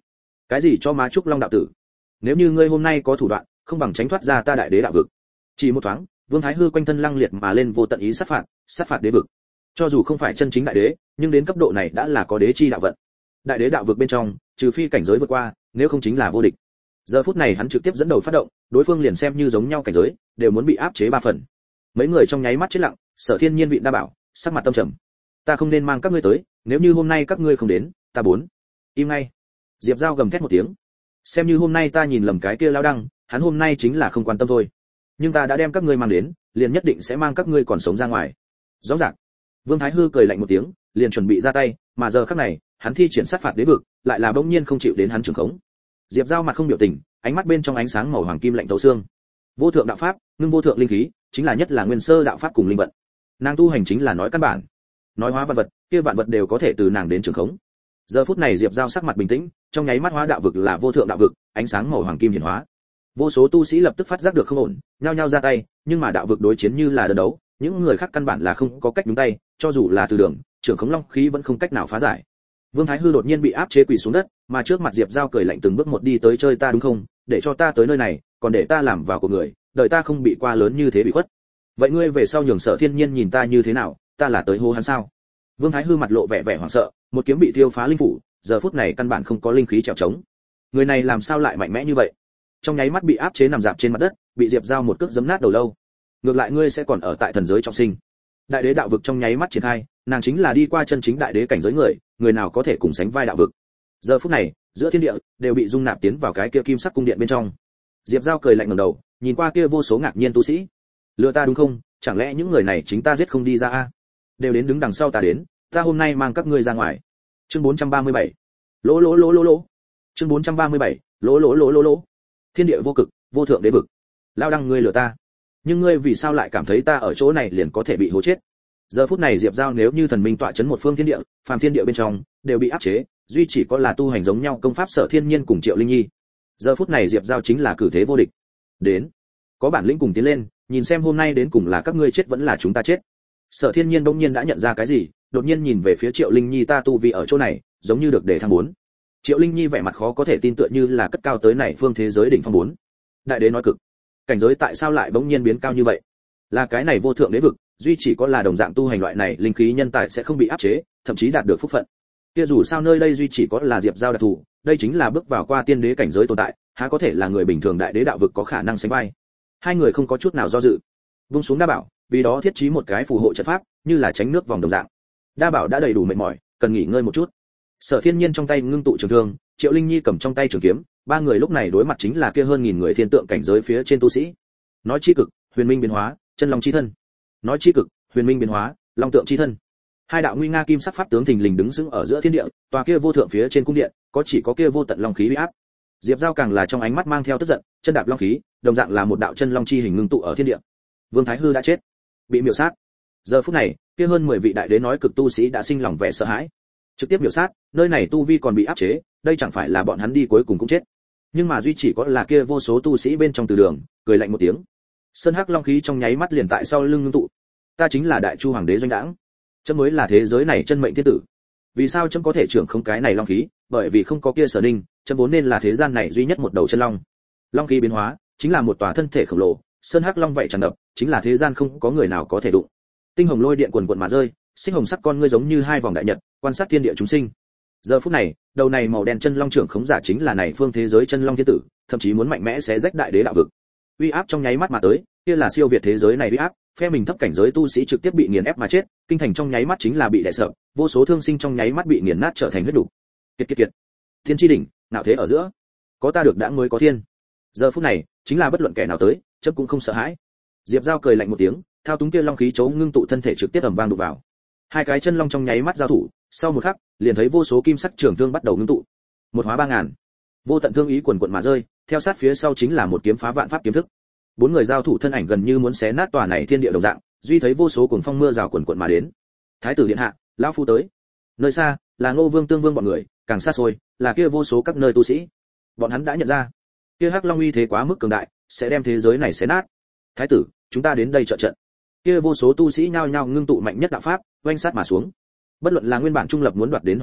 Cái gì cho má trúc long đạo tử? Nếu như ngươi hôm nay có thủ đoạn, không bằng tránh thoát ra ta đại đế đạo vực. Chỉ một thoáng, Vương Thái Hư quanh thân lăng liệt mà lên vô tận ý sát phạt đế vực. Cho dù không phải chân chính đại đế, nhưng đến cấp độ này đã là có đế chi đạo vận. Đại đế đạo vực bên trong, trừ phi cảnh giới vượt qua, nếu không chính là vô địch. Giờ phút này hắn trực tiếp dẫn đầu phát động, đối phương liền xem như giống nhau cảnh giới, đều muốn bị áp chế 3 phần. Mấy người trong nháy mắt chết lặng, Sở Thiên Nhiên vịn đa bảo, sắc mặt tâm trầm. Ta không nên mang các ngươi tới, nếu như hôm nay các ngươi không đến, ta bốn. Im ngay. Diệp Giao gầm thét một tiếng. Xem như hôm nay ta nhìn lầm cái kia lao đăng, hắn hôm nay chính là không quan tâm thôi. Nhưng ta đã đem các ngươi mang đến, liền nhất định sẽ mang các ngươi còn sống ra ngoài. Rõ ràng. Vương Thái Hư cười lạnh một tiếng, liền chuẩn bị ra tay, mà giờ khắc này, hắn thi triển sát phạt đế vực, lại là bỗng nhiên không chịu đến hắn trường khống. Diệp Giao mặt không biểu tình, ánh mắt bên trong ánh sáng màu hoàng kim lạnh thấu xương. Vô thượng đạo pháp, ngưng vô thượng linh khí, chính là nhất là nguyên sơ đạo pháp cùng linh vận. Nàng tu hành chính là nói căn bản, nói hóa vạn vật, kia vạn vật đều có thể từ nàng đến trường khống. Giờ phút này Diệp Giao sắc mặt bình tĩnh, trong nháy mắt hóa đạo vực là vô thượng đạo vực, ánh sáng màu hoàng kim hiển hóa. Vô số tu sĩ lập tức phát giác được không ổn, nhao nhao ra tay, nhưng mà đạo vực đối chiến như là đơn đấu, những người khác căn bản là không có cách nhúng tay, cho dù là từ đường, trưởng khống long khí vẫn không cách nào phá giải. Vương Thái Hư đột nhiên bị áp chế quỳ xuống đất, mà trước mặt Diệp Giao cười lạnh từng bước một đi tới, chơi ta đúng không, để cho ta tới nơi này, còn để ta làm vào của người, đời ta không bị qua lớn như thế bị khuất. Vậy ngươi về sau nhường Sở Thiên Nhiên nhìn ta như thế nào, ta là tới hô hắn sao? Vương Thái Hư mặt lộ vẻ hoảng sợ, một kiếm bị thiêu phá linh phủ, giờ phút này căn bản không có linh khí trèo trống. Người này làm sao lại mạnh mẽ như vậy? Trong nháy mắt bị áp chế nằm dạp trên mặt đất, bị Diệp Giao một cước giẫm nát đầu lâu. Ngược lại ngươi sẽ còn ở tại thần giới trọng sinh. Đại đế đạo vực trong nháy mắt triển khai, nàng chính là đi qua chân chính đại đế cảnh giới người nào có thể cùng sánh vai đạo vực. Giờ phút này, giữa thiên địa đều bị dung nạp tiến vào cái kia kim sắc cung điện bên trong. Diệp Giao cười lạnh ngẩng đầu, nhìn qua kia vô số ngạc nhiên tu sĩ. Lừa ta đúng không? Chẳng lẽ những người này chính ta giết không đi ra a? Đều đến đứng đằng sau ta đến, ta hôm nay mang các ngươi ra ngoài. Chương 437. Lỗ lỗ lỗ lỗ lỗ. Chương 437. Lỗ lỗ lỗ lỗ lỗ. Thiên địa vô cực, vô thượng đế vực. Lao đăng ngươi lừa ta. Nhưng ngươi vì sao lại cảm thấy ta ở chỗ này liền có thể bị hố chết? Giờ phút này Diệp Giao nếu như thần minh tọa chấn một phương thiên địa, phàm thiên địa bên trong đều bị áp chế, duy chỉ có là tu hành giống nhau công pháp Sở Thiên Nhiên cùng Triệu Linh Nhi. Giờ phút này Diệp Giao chính là cử thế vô địch. Đến, có bản lĩnh cùng tiến lên, nhìn xem hôm nay đến cùng là các ngươi chết vẫn là chúng ta chết. Sở Thiên Nhiên bỗng nhiên đã nhận ra cái gì, đột nhiên nhìn về phía Triệu Linh Nhi, ta tu vi ở chỗ này, giống như được đề thăng 4. Triệu Linh Nhi vẻ mặt khó có thể tin, tựa như là cất cao tới này phương thế giới đỉnh phong 4. Đại đế nói cực, cảnh giới tại sao lại bỗng nhiên biến cao như vậy? Là cái này vô thượng đế vực, duy chỉ có là đồng dạng tu hành loại này linh khí nhân tài sẽ không bị áp chế, thậm chí đạt được phúc phận. Kia dù sao nơi đây duy chỉ có là Diệp Giao đặc thù, đây chính là bước vào qua tiên đế cảnh giới tồn tại, há có thể là người bình thường đại đế đạo vực có khả năng sánh vai. Hai người không có chút nào do dự, vung xuống đa bảo, vì đó thiết trí một cái phù hộ trận pháp, như là tránh nước vòng đồng dạng. Đa bảo đã đầy đủ mệt mỏi, cần nghỉ ngơi một chút. Sở Thiên Nhiên trong tay ngưng tụ trường thương, Triệu Linh Nhi cầm trong tay trường kiếm, ba người lúc này đối mặt chính là kia hơn 1000 người thiên tượng cảnh giới phía trên tu sĩ. Nói chi cực, huyền minh biến hóa, chân long chi thân. Nói chi cực, huyền minh biến hóa, long tượng chi thân. Hai đạo nguy nga kim sắc pháp tướng thình lình đứng sững ở giữa thiên địa, tòa kia vô thượng phía trên cung điện, chỉ có kia vô tận long khí uy áp. Diệp Giao càng là trong ánh mắt mang theo tức giận, chân đạp long khí, đồng dạng là một đạo chân long chi hình ngưng tụ ở thiên địa. Vương Thái Hư đã chết, bị miểu sát. Giờ phút này, kia hơn 10 vị đại đế nói cực tu sĩ đã sinh lòng vẻ sợ hãi. Trực tiếp miểu sát, nơi này tu vi còn bị áp chế, đây chẳng phải là bọn hắn đi cuối cùng cũng chết. Nhưng mà duy chỉ có là kia vô số tu sĩ bên trong từ đường, cười lạnh một tiếng. Sơn hắc long khí trong nháy mắt liền tại sau lưng ngưng tụ. Ta chính là đại chu hoàng đế doanh đãng, chấm mới là thế giới này chân mệnh thiên tử. Vì sao chấm có thể trưởng không cái này long khí? Bởi vì không có kia Sở Ninh, chấm vốn nên là thế gian này duy nhất một đầu chân long. Long khí biến hóa, chính là một tòa thân thể khổng lồ, sơn hắc long vậy tràn ngập, chính là thế gian không có người nào có thể đụng. Tinh hồng lôi điện quần quần mà rơi, xích hồng sắc con ngươi giống như hai vòng đại nhật, quan sát thiên địa chúng sinh. Giờ phút này, đầu này màu đen chân long trưởng khống giả chính là này phương thế giới chân long thiên tử, thậm chí muốn mạnh mẽ xé rách đại đế đạo vực. Uy áp trong nháy mắt mà tới, kia là siêu việt thế giới này uy áp, phe mình thấp cảnh giới tu sĩ trực tiếp bị nghiền ép mà chết, kinh thành trong nháy mắt chính là bị đè sập, vô số thương sinh trong nháy mắt bị nghiền nát trở thành huyết đủ. Kiệt kiệt kiệt. Thiên chi đỉnh, nào thế ở giữa, có ta được đã mới có thiên. Giờ phút này, chính là bất luận kẻ nào tới, chấp cũng không sợ hãi. Diệp Giao cười lạnh một tiếng, thao túng kia long khí chấu ngưng tụ thân thể trực tiếp ầm vang đụng vào. Hai cái chân long trong nháy mắt giao thủ, sau một khắc, liền thấy vô số kim sắc trường thương bắt đầu ngưng tụ. Một hóa 3000. Vô tận thương ý quần quần mà rơi, theo sát phía sau chính là một kiếm phá vạn pháp kiếm thức. Bốn người giao thủ thân ảnh gần như muốn xé nát tòa này thiên địa đồng dạng, duy thấy vô số cuồng phong mưa rào quần quần mà đến. Thái tử điện hạ, lão phu tới. Nơi xa, là Ngô Vương Tương Vương bọn người, càng xa xôi, là kia vô số các nơi tu sĩ. Bọn hắn đã nhận ra, kia hắc long uy thế quá mức cường đại, sẽ đem thế giới này xé nát. Thái tử, chúng ta đến đây trợ trận. Kia vô số tu sĩ nhao nhao ngưng tụ mạnh nhất đạo pháp, oanh sát mà xuống. Bất luận là nguyên bản trung lập muốn đoạt đến hoàng vị,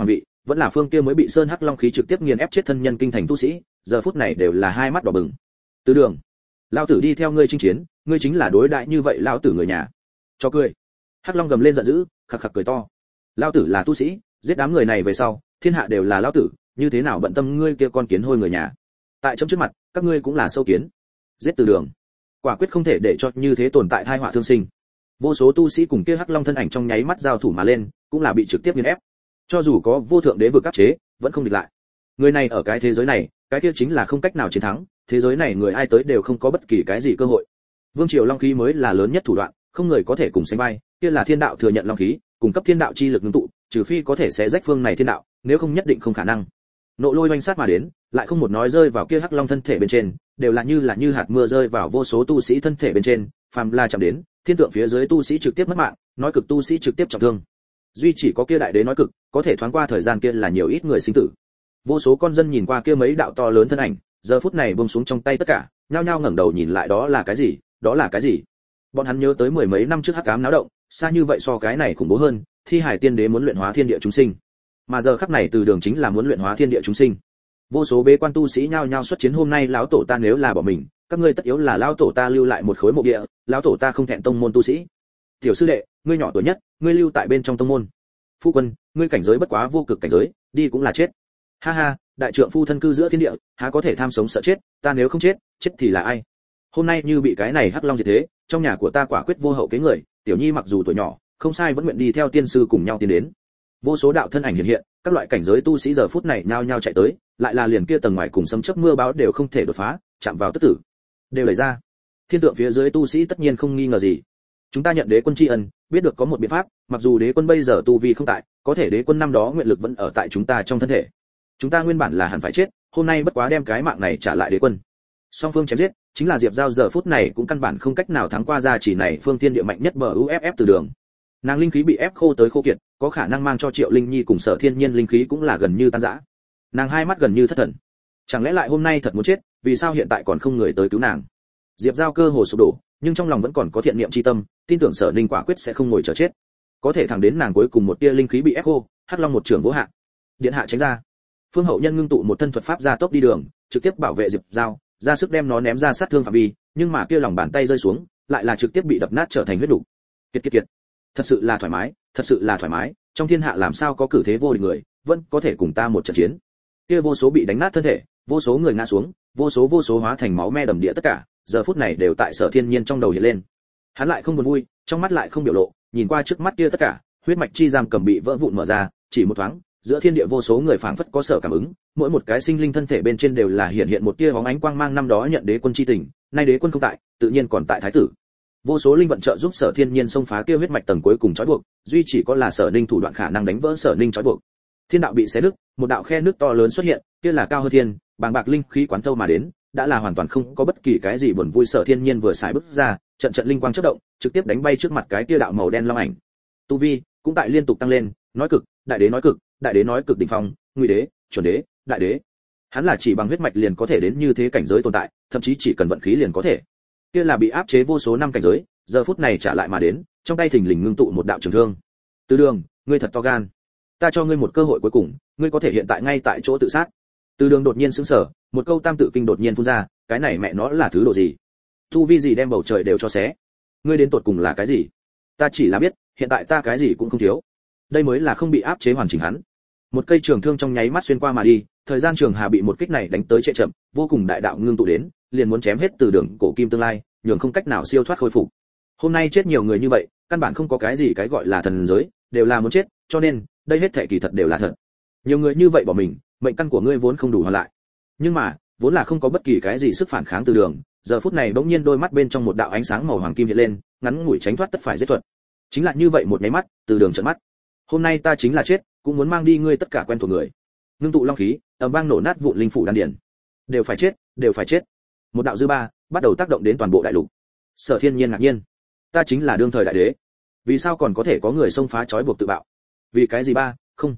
vẫn là phương kia mới bị sơn hắc long khí trực tiếp nghiền ép chết thân nhân kinh thành tu sĩ, giờ phút này đều là hai mắt đỏ bừng. Từ Đường, lão tử đi theo ngươi chinh chiến, ngươi chính là đối đãi như vậy lão tử người nhà. Cho cười. Hắc long gầm lên giận dữ, khặc khặc cười to. Lão tử là tu sĩ, giết đám người này về sau, thiên hạ đều là lão tử, như thế nào bận tâm ngươi kia con kiến hôi người nhà. Tại chấm trước mặt, các ngươi cũng là sâu kiến. Giết Từ Đường. Quả quyết không thể để cho như thế tồn tại tai họa thương sinh. Vô số tu sĩ cùng kia hắc long thân ảnh trong nháy mắt giao thủ mà lên, cũng là bị trực tiếp nghiền ép. Cho dù có vô thượng đế vực áp chế, vẫn không địch lại. Người này ở cái thế giới này, cái kia chính là không cách nào chiến thắng, thế giới này người ai tới đều không có bất kỳ cái gì cơ hội. Vương triều long khí mới là lớn nhất thủ đoạn, không người có thể cùng sánh vai, kia là thiên đạo thừa nhận long khí, cung cấp thiên đạo chi lực ngưng tụ, trừ phi có thể sẽ rách phương này thiên đạo, nếu không nhất định không khả năng. Nộ lôi oanh sát mà đến, lại không một nói rơi vào kia hắc long thân thể bên trên, đều là như hạt mưa rơi vào vô số tu sĩ thân thể bên trên, phàm là chạm đến, thiên tượng phía dưới tu sĩ trực tiếp mất mạng, nói cực tu sĩ trực tiếp trọng thương. Duy chỉ có kia đại đế nói cực, có thể thoáng qua thời gian kia là nhiều ít người sinh tử. Vô số con dân nhìn qua kia mấy đạo to lớn thân ảnh, giờ phút này buông xuống trong tay tất cả, nhao nhao ngẩng đầu nhìn lại, đó là cái gì, đó là cái gì? Bọn hắn nhớ tới mười mấy năm trước hắc ám náo động, xa như vậy so cái này khủng bố hơn, Thi Hải Tiên Đế muốn luyện hóa thiên địa chúng sinh. Mà giờ khắc này Từ Đường chính là muốn luyện hóa thiên địa chúng sinh. Vô số bế quan tu sĩ nhao nhao xuất chiến, hôm nay lão tổ ta nếu là bỏ mình, các ngươi tất yếu là lão tổ ta lưu lại một khối mộ địa, lão tổ ta không thẹn tông môn tu sĩ. Tiểu sư đệ, ngươi nhỏ tuổi nhất, ngươi lưu tại bên trong tông môn. Phu quân, ngươi cảnh giới bất quá vô cực cảnh giới, đi cũng là chết. Ha ha, đại trượng phu thân cư giữa thiên địa, há có thể tham sống sợ chết, ta nếu không chết, chết thì là ai? Hôm nay như bị cái này hắc long diệt thế, trong nhà của ta quả quyết vô hậu kế người, tiểu nhi mặc dù tuổi nhỏ, không sai vẫn nguyện đi theo tiên sư cùng nhau tiến đến. Vô số đạo thân ảnh hiện hiện, các loại cảnh giới tu sĩ giờ phút này nhao nhao chạy tới, lại là liền kia tầng ngoài cùng sấm chớp mưa bão đều không thể đột phá, chạm vào tất tử, đều lấy ra. Thiên tượng phía dưới tu sĩ tất nhiên không nghi ngờ gì. Chúng ta nhận đế quân tri ân, biết được có một biện pháp, mặc dù đế quân bây giờ tu vi không tại, có thể đế quân năm đó nguyện lực vẫn ở tại chúng ta trong thân thể. Chúng ta nguyên bản là hẳn phải chết, hôm nay bất quá đem cái mạng này trả lại đế quân. Song phương chém giết, chính là Diệp Giao giờ phút này cũng căn bản không cách nào thắng qua ra chỉ này phương thiên địa mạnh nhất bờ UFF Từ Đường. Nàng linh khí bị ép khô tới khô kiệt, có khả năng mang cho Triệu Linh Nhi cùng Sở Thiên Nhiên linh khí cũng là gần như tan rã. Nàng hai mắt gần như thất thần. Chẳng lẽ lại hôm nay thật muốn chết, vì sao hiện tại còn không người tới cứu nàng? Diệp Giao cơ hồ sụp đổ, nhưng trong lòng vẫn còn có thiện niệm chi tâm, tin tưởng Sở Ninh quả quyết sẽ không ngồi chờ chết. Có thể thẳng đến nàng cuối cùng một tia linh khí bị ép khô, Hắc Long một trường vỗ hạ. Điện hạ tránh ra. Phương Hậu Nhân ngưng tụ một thân thuật pháp ra tốc đi đường, trực tiếp bảo vệ Diệp Giao, ra sức đem nó ném ra sát thương phạm vi, nhưng mà kia lòng bàn tay rơi xuống, lại là trực tiếp bị đập nát trở thành huyết đủ. Kiệt. Thật sự là thoải mái, thật sự là thoải mái, trong thiên hạ làm sao có cử thế vô địch người, vẫn có thể cùng ta một trận chiến. Kia vô số bị đánh nát thân thể, vô số người ngã xuống, vô số hóa thành máu me đầm địa tất cả, giờ phút này đều tại Sở Thiên Nhiên trong đầu hiện lên. Hắn lại không buồn vui, trong mắt lại không biểu lộ, nhìn qua trước mắt kia tất cả, huyết mạch chi giam cầm bị vỡ vụn mở ra, chỉ một thoáng, giữa thiên địa vô số người phảng phất có sở cảm ứng, mỗi một cái sinh linh thân thể bên trên đều là hiện một tia bóng ánh quang mang, năm đó nhận đế quân chi tình, nay đế quân không tại, tự nhiên còn tại thái tử. Vô số linh vận trợ giúp Sở Thiên Nhiên xông phá kia huyết mạch tầng cuối cùng trói buộc, duy chỉ có là Sở Ninh thủ đoạn khả năng đánh vỡ Sở Ninh trói buộc. Thiên đạo bị xé nứt, một đạo khe nước to lớn xuất hiện, kia là cao hơn thiên, bàng bạc linh khí quán thâu mà đến, đã là hoàn toàn không có bất kỳ cái gì buồn vui. Sở Thiên Nhiên vừa xài bước ra, trận linh quang chớp động, trực tiếp đánh bay trước mặt cái kia đạo màu đen long ảnh. Tu vi cũng tại liên tục tăng lên, nói cực, đại đế nói cực, đại đế nói cực đỉnh phong, ngụy đế, chuẩn đế, đại đế. Hắn là chỉ bằng huyết mạch liền có thể đến như thế cảnh giới tồn tại, thậm chí chỉ cần vận khí liền có thể. Kia là bị áp chế vô số năm cảnh giới, giờ phút này trả lại mà đến, trong tay thình lình ngưng tụ một đạo trường thương. Từ Đường, ngươi thật to gan. Ta cho ngươi một cơ hội cuối cùng, ngươi có thể hiện tại ngay tại chỗ tự sát. Từ Đường đột nhiên sững sờ, một câu tam tự kinh đột nhiên phun ra, cái này mẹ nó là thứ độ gì? Tu vi gì đem bầu trời đều cho xé? Ngươi đến tột cùng là cái gì? Ta chỉ là biết, hiện tại ta cái gì cũng không thiếu. Đây mới là không bị áp chế hoàn chỉnh hắn. Một cây trường thương trong nháy mắt xuyên qua mà đi, thời gian trường hà bị một kích này đánh tới trệ chậm, vô cùng đại đạo ngưng tụ đến, liền muốn chém hết Từ Đường cổ kim tương lai, nhường không cách nào siêu thoát khôi phục. Hôm nay chết nhiều người như vậy, căn bản không có cái gì cái gọi là thần giới, đều là muốn chết, cho nên đây hết thảy kỳ thật đều là thật. Nhiều người như vậy bỏ mình, mệnh căn của ngươi vốn không đủ hoàn lại. Nhưng mà, vốn là không có bất kỳ cái gì sức phản kháng Từ Đường, giờ phút này bỗng nhiên đôi mắt bên trong một đạo ánh sáng màu hoàng kim hiện lên, ngắn ngủi tránh thoát tất phải giết thuật. Chính là như vậy một nháy mắt, Từ Đường trợn mắt. Hôm nay ta chính là chết, cũng muốn mang đi ngươi tất cả quen thuộc người. Ngưng tụ long khí, ầm vang nổ nát vụn linh phủ đan điển. Đều phải chết, đều phải chết. Một đạo dư ba bắt đầu tác động đến toàn bộ đại lục. Sở Thiên Nhiên ngạc nhiên, ta chính là đương thời đại đế, vì sao còn có thể có người xông phá trói buộc tự bạo? Vì cái gì ba? Không.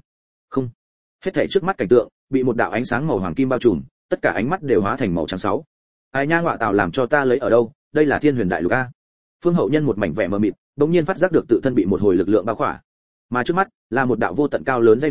Hết thảy trước mắt cảnh tượng bị một đạo ánh sáng màu hoàng kim bao trùm, tất cả ánh mắt đều hóa thành màu trắng sáu. Ai nha, ngọa tào làm cho ta lấy ở đâu? Đây là Thiên Huyền Đại Lục a. Phương Hậu Nhân một mảnh vẻ mờ mịt, bỗng nhiên phát giác được tự thân bị một hồi lực lượng bao khỏa, mà trước mắt là một đạo vô tận cao lớn dây núi,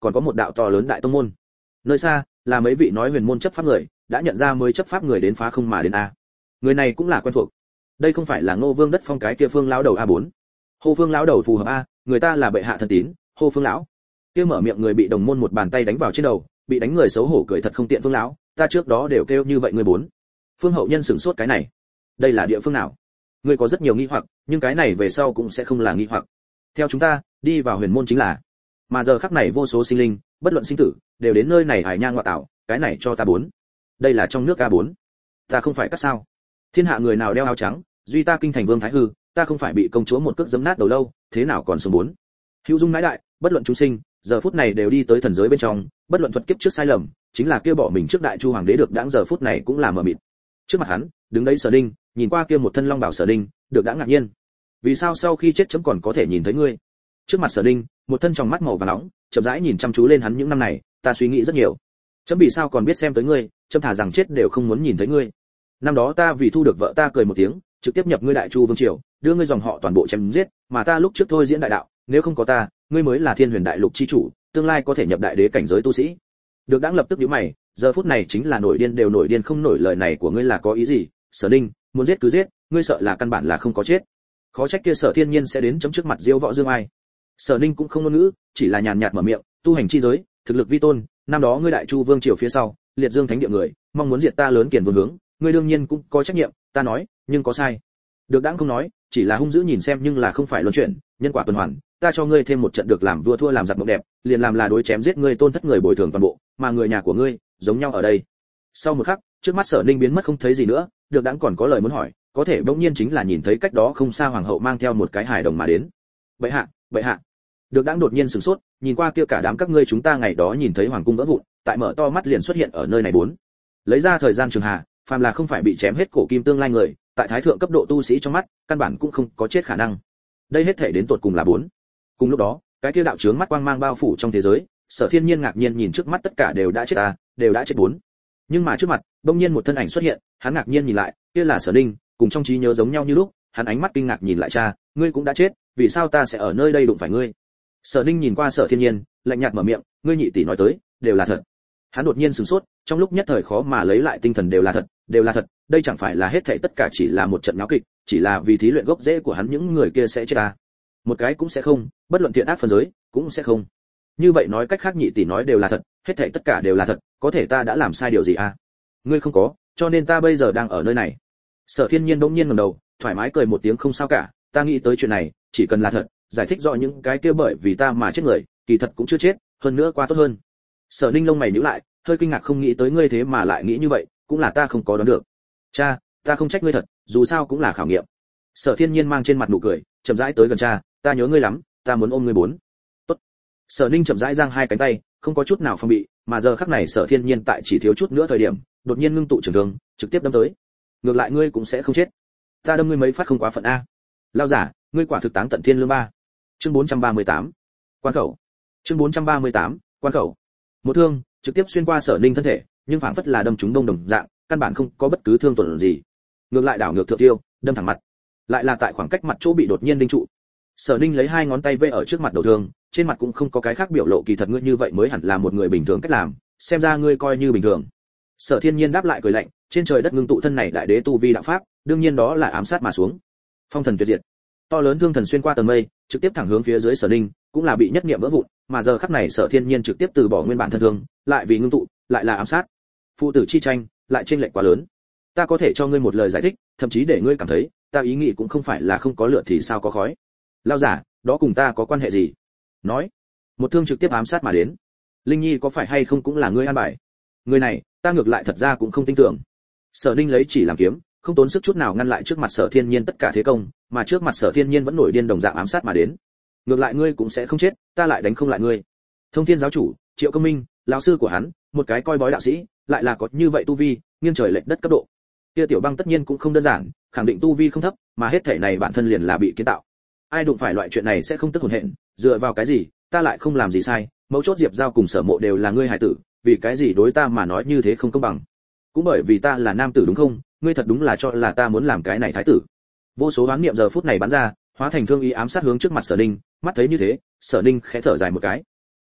còn có một đạo to lớn đại tông môn. Nơi xa là mấy vị nói huyền môn chấp pháp người, đã nhận ra mới chấp pháp người đến phá không mà đến a. Người này cũng là quen thuộc. Đây không phải là Ngô Vương Đất Phong cái kia Phương lão đầu A4. Hô Phương lão đầu phù hợp a, người ta là bệ hạ thân tín, hô Phương lão. Kia mở miệng người bị đồng môn một bàn tay đánh vào trên đầu, bị đánh người xấu hổ cười thật không tiện Phương lão, ta trước đó đều kêu như vậy người bốn. Phương Hậu Nhân sửng sốt cái này. Đây là địa phương nào? Ngươi có rất nhiều nghi hoặc, nhưng cái này về sau cũng sẽ không là nghi hoặc. Theo chúng ta, đi vào huyền môn chính là. Mà giờ khắc này vô số sinh linh, bất luận sinh tử, đều đến nơi này hải nhang ngọa tạo, cái này cho ta bốn. Đây là trong nước A4. Ta không phải cắt sao? Thiên hạ người nào đeo áo trắng, duy ta kinh thành vương thái hư, ta không phải bị công chúa một cước giẫm nát đầu lâu, thế nào còn sống bốn. Hữu dung mãi đại, bất luận chúng sinh, giờ phút này đều đi tới thần giới bên trong, bất luận thuật kiếp trước sai lầm, chính là kia bỏ mình trước đại chu hoàng đế được đãng giờ phút này cũng là mờ mịt. Trước mặt hắn, đứng đấy Sở Đinh, nhìn qua kia một thân long bào Sở Đinh, được đã ngạc nhiên. Vì sao sau khi chết chấm còn có thể nhìn thấy ngươi? Trước mặt Sở Đinh, một thân trong mắt màu vàng nóng, chậm rãi nhìn chăm chú lên hắn những năm này, ta suy nghĩ rất nhiều. Chấm vì sao còn biết xem tới ngươi, chấm thà rằng chết đều không muốn nhìn thấy ngươi. Năm đó ta vì thu được vợ ta cười một tiếng, trực tiếp nhập ngươi đại chu vương triều, đưa ngươi dòng họ toàn bộ chém giết, mà ta lúc trước thôi diễn đại đạo, nếu không có ta, ngươi mới là Thiên Huyền Đại Lục chi chủ, tương lai có thể nhập đại đế cảnh giới tu sĩ. Được đãng lập tức nhíu mày, giờ phút này chính là nổi điên đều nổi điên không nổi, lời này của ngươi là có ý gì? Sở Ninh, muốn giết cứ giết, ngươi sợ là căn bản là không có chết. Khó trách kia Sở Thiên Nhiên sẽ đến chấm trước mặt diêu võ dương ai. Sở Ninh cũng không ngôn ngữ, chỉ là nhàn nhạt mở miệng, tu hành chi giới, thực lực vi tôn, năm đó ngươi đại chu vương triều phía sau, liệt dương thánh địa người, mong muốn diệt ta lớn kiền vương hướng, ngươi đương nhiên cũng có trách nhiệm, ta nói, nhưng có sai. Được đãng không nói, chỉ là hung dữ nhìn xem nhưng là không phải luân chuyển, nhân quả tuần hoàn, ta cho ngươi thêm một trận được làm vua thua làm giặc mộng đẹp, liền làm là đối chém giết ngươi tôn thất người bồi thường toàn bộ, mà người nhà của ngươi, giống nhau ở đây. Sau một khắc, trước mắt Sở Ninh biến mất không thấy gì nữa, được đãng còn có lời muốn hỏi, có thể bỗng nhiên chính là nhìn thấy cách đó không xa hoàng hậu mang theo một cái hài đồng mà đến. Bệ hạ, bệ hạ. Được đãng đột nhiên sửng sốt, nhìn qua kia cả đám các ngươi chúng ta ngày đó nhìn thấy hoàng cung vỡ vụn, tại mở to mắt liền xuất hiện ở nơi này bốn. Lấy ra thời gian trường hà, phàm là không phải bị chém hết cổ kim tương lai người, tại thái thượng cấp độ tu sĩ trong mắt, căn bản cũng không có chết khả năng. Đây hết thể đến tột cùng là bốn. Cùng lúc đó, cái kia đạo chướng mắt quang mang bao phủ trong thế giới, Sở Thiên Nhiên ngạc nhiên nhìn trước mắt tất cả đều đã chết đều đã chết bốn. Nhưng mà trước mặt, đột nhiên một thân ảnh xuất hiện, hắn ngạc nhiên nhìn lại, kia là Sở Ninh, cùng trong trí nhớ giống nhau như lúc, hắn ánh mắt kinh ngạc nhìn lại cha, ngươi cũng đã chết, vì sao ta sẽ ở nơi đây đụng phải ngươi? Sở Ninh nhìn qua Sở Thiên Nhiên, lạnh nhạt mở miệng, ngươi nhị tỷ nói tới, đều là thật. Hắn đột nhiên sửng sốt, trong lúc nhất thời khó mà lấy lại tinh thần, đều là thật, đều là thật, đây chẳng phải là hết thảy tất cả chỉ là một trận náo kịch, chỉ là vì thí luyện gốc rễ của hắn những người kia sẽ chết à? Một cái cũng sẽ không, bất luận thiện ác phân giới, cũng sẽ không. Như vậy nói cách khác nhị tỷ nói đều là thật, hết thảy tất cả đều là thật, có thể ta đã làm sai điều gì à? Ngươi không có, cho nên ta bây giờ đang ở nơi này. Sở Thiên Nhiên bỗng nhiên ngẩng đầu, thoải mái cười một tiếng, không sao cả, ta nghĩ tới chuyện này, chỉ cần là thật, giải thích rõ những cái kia bởi vì ta mà chết người, kỳ thật cũng chưa chết, hơn nữa qua tốt hơn. Sở Ninh lông mày nhíu lại, hơi kinh ngạc, không nghĩ tới ngươi thế mà lại nghĩ như vậy, cũng là ta không có đoán được. Cha, ta không trách ngươi thật, dù sao cũng là khảo nghiệm. Sở Thiên Nhiên mang trên mặt nụ cười, chậm rãi tới gần cha, ta nhớ ngươi lắm, ta muốn ôm ngươi bốn. Tốt. Sở Ninh chậm rãi giang hai cánh tay, không có chút nào phòng bị, mà giờ khắc này Sở Thiên Nhiên tại chỉ thiếu chút nữa thời điểm, đột nhiên ngưng tụ trường thương, trực tiếp đâm tới. Ngược lại ngươi cũng sẽ không chết. Ta đâm ngươi mấy phát không quá phận a. Lao giả, ngươi quả thực táng tận thiên lương ba. Chương 438. Quan khẩu. Chương 438. Quan khẩu. Một thương, trực tiếp xuyên qua Sở Ninh thân thể, nhưng phảng phất là đâm trúng đông đồng dạng, căn bản không có bất cứ thương tổn gì. Ngược lại đảo ngược thượng tiêu, đâm thẳng mặt. Lại là tại khoảng cách mặt chỗ bị đột nhiên đinh trụ. Sở Ninh lấy hai ngón tay vê ở trước mặt đầu thương, trên mặt cũng không có cái khác biểu lộ, kỳ thật ngươi như vậy mới hẳn là một người bình thường cách làm, xem ra ngươi coi như bình thường. Sở Thiên Nhiên đáp lại cười lạnh, trên trời đất ngưng tụ thân này đại đế tu vi đạo pháp, đương nhiên đó là ám sát mà xuống. Phong thần tuyệt diệt. To lớn thương thần xuyên qua tầng mây, trực tiếp thẳng hướng phía dưới Sở Ninh, cũng là bị nhất niệm vỡ vụn, mà giờ khắc này Sở Thiên Nhiên trực tiếp từ bỏ nguyên bản thân thương, lại vì ngưng tụ, lại là ám sát. Phụ tử chi tranh, lại chênh lệch quá lớn. Ta có thể cho ngươi một lời giải thích, thậm chí để ngươi cảm thấy, ta ý nghĩ cũng không phải là không có lửa thì sao có khói. Lao giả, đó cùng ta có quan hệ gì? Nói. Một thương trực tiếp ám sát mà đến. Linh Nhi có phải hay không cũng là ngươi an bài? Người này, ta ngược lại thật ra cũng không tin tưởng. Sở Ninh lấy chỉ làm kiếm, không tốn sức chút nào ngăn lại trước mặt Sở Thiên Nhiên tất cả thế công, mà trước mặt Sở Thiên Nhiên vẫn nổi điên đồng dạng ám sát mà đến. Ngược lại ngươi cũng sẽ không chết, ta lại đánh không lại ngươi. Thông Thiên giáo chủ, Triệu Công Minh, lão sư của hắn, một cái coi bói đạo sĩ, lại là có như vậy tu vi, nghiêng trời lệch đất cấp độ. Kia Tiểu Băng tất nhiên cũng không đơn giản, khẳng định tu vi không thấp, mà hết thể này bản thân liền là bị kiến tạo. Ai đụng phải loại chuyện này sẽ không tức hồn hện, dựa vào cái gì, ta lại không làm gì sai, mấu chốt Diệp Giao cùng Sở Mộ đều là ngươi hài tử, vì cái gì đối ta mà nói như thế không công bằng? Cũng bởi vì ta là nam tử đúng không? Ngươi thật đúng là cho là ta muốn làm cái này thái tử. Vô số đoán niệm giờ phút này bắn ra, hóa thành thương ý ám sát hướng trước mặt Sở Ninh, mắt thấy như thế, Sở Ninh khẽ thở dài một cái.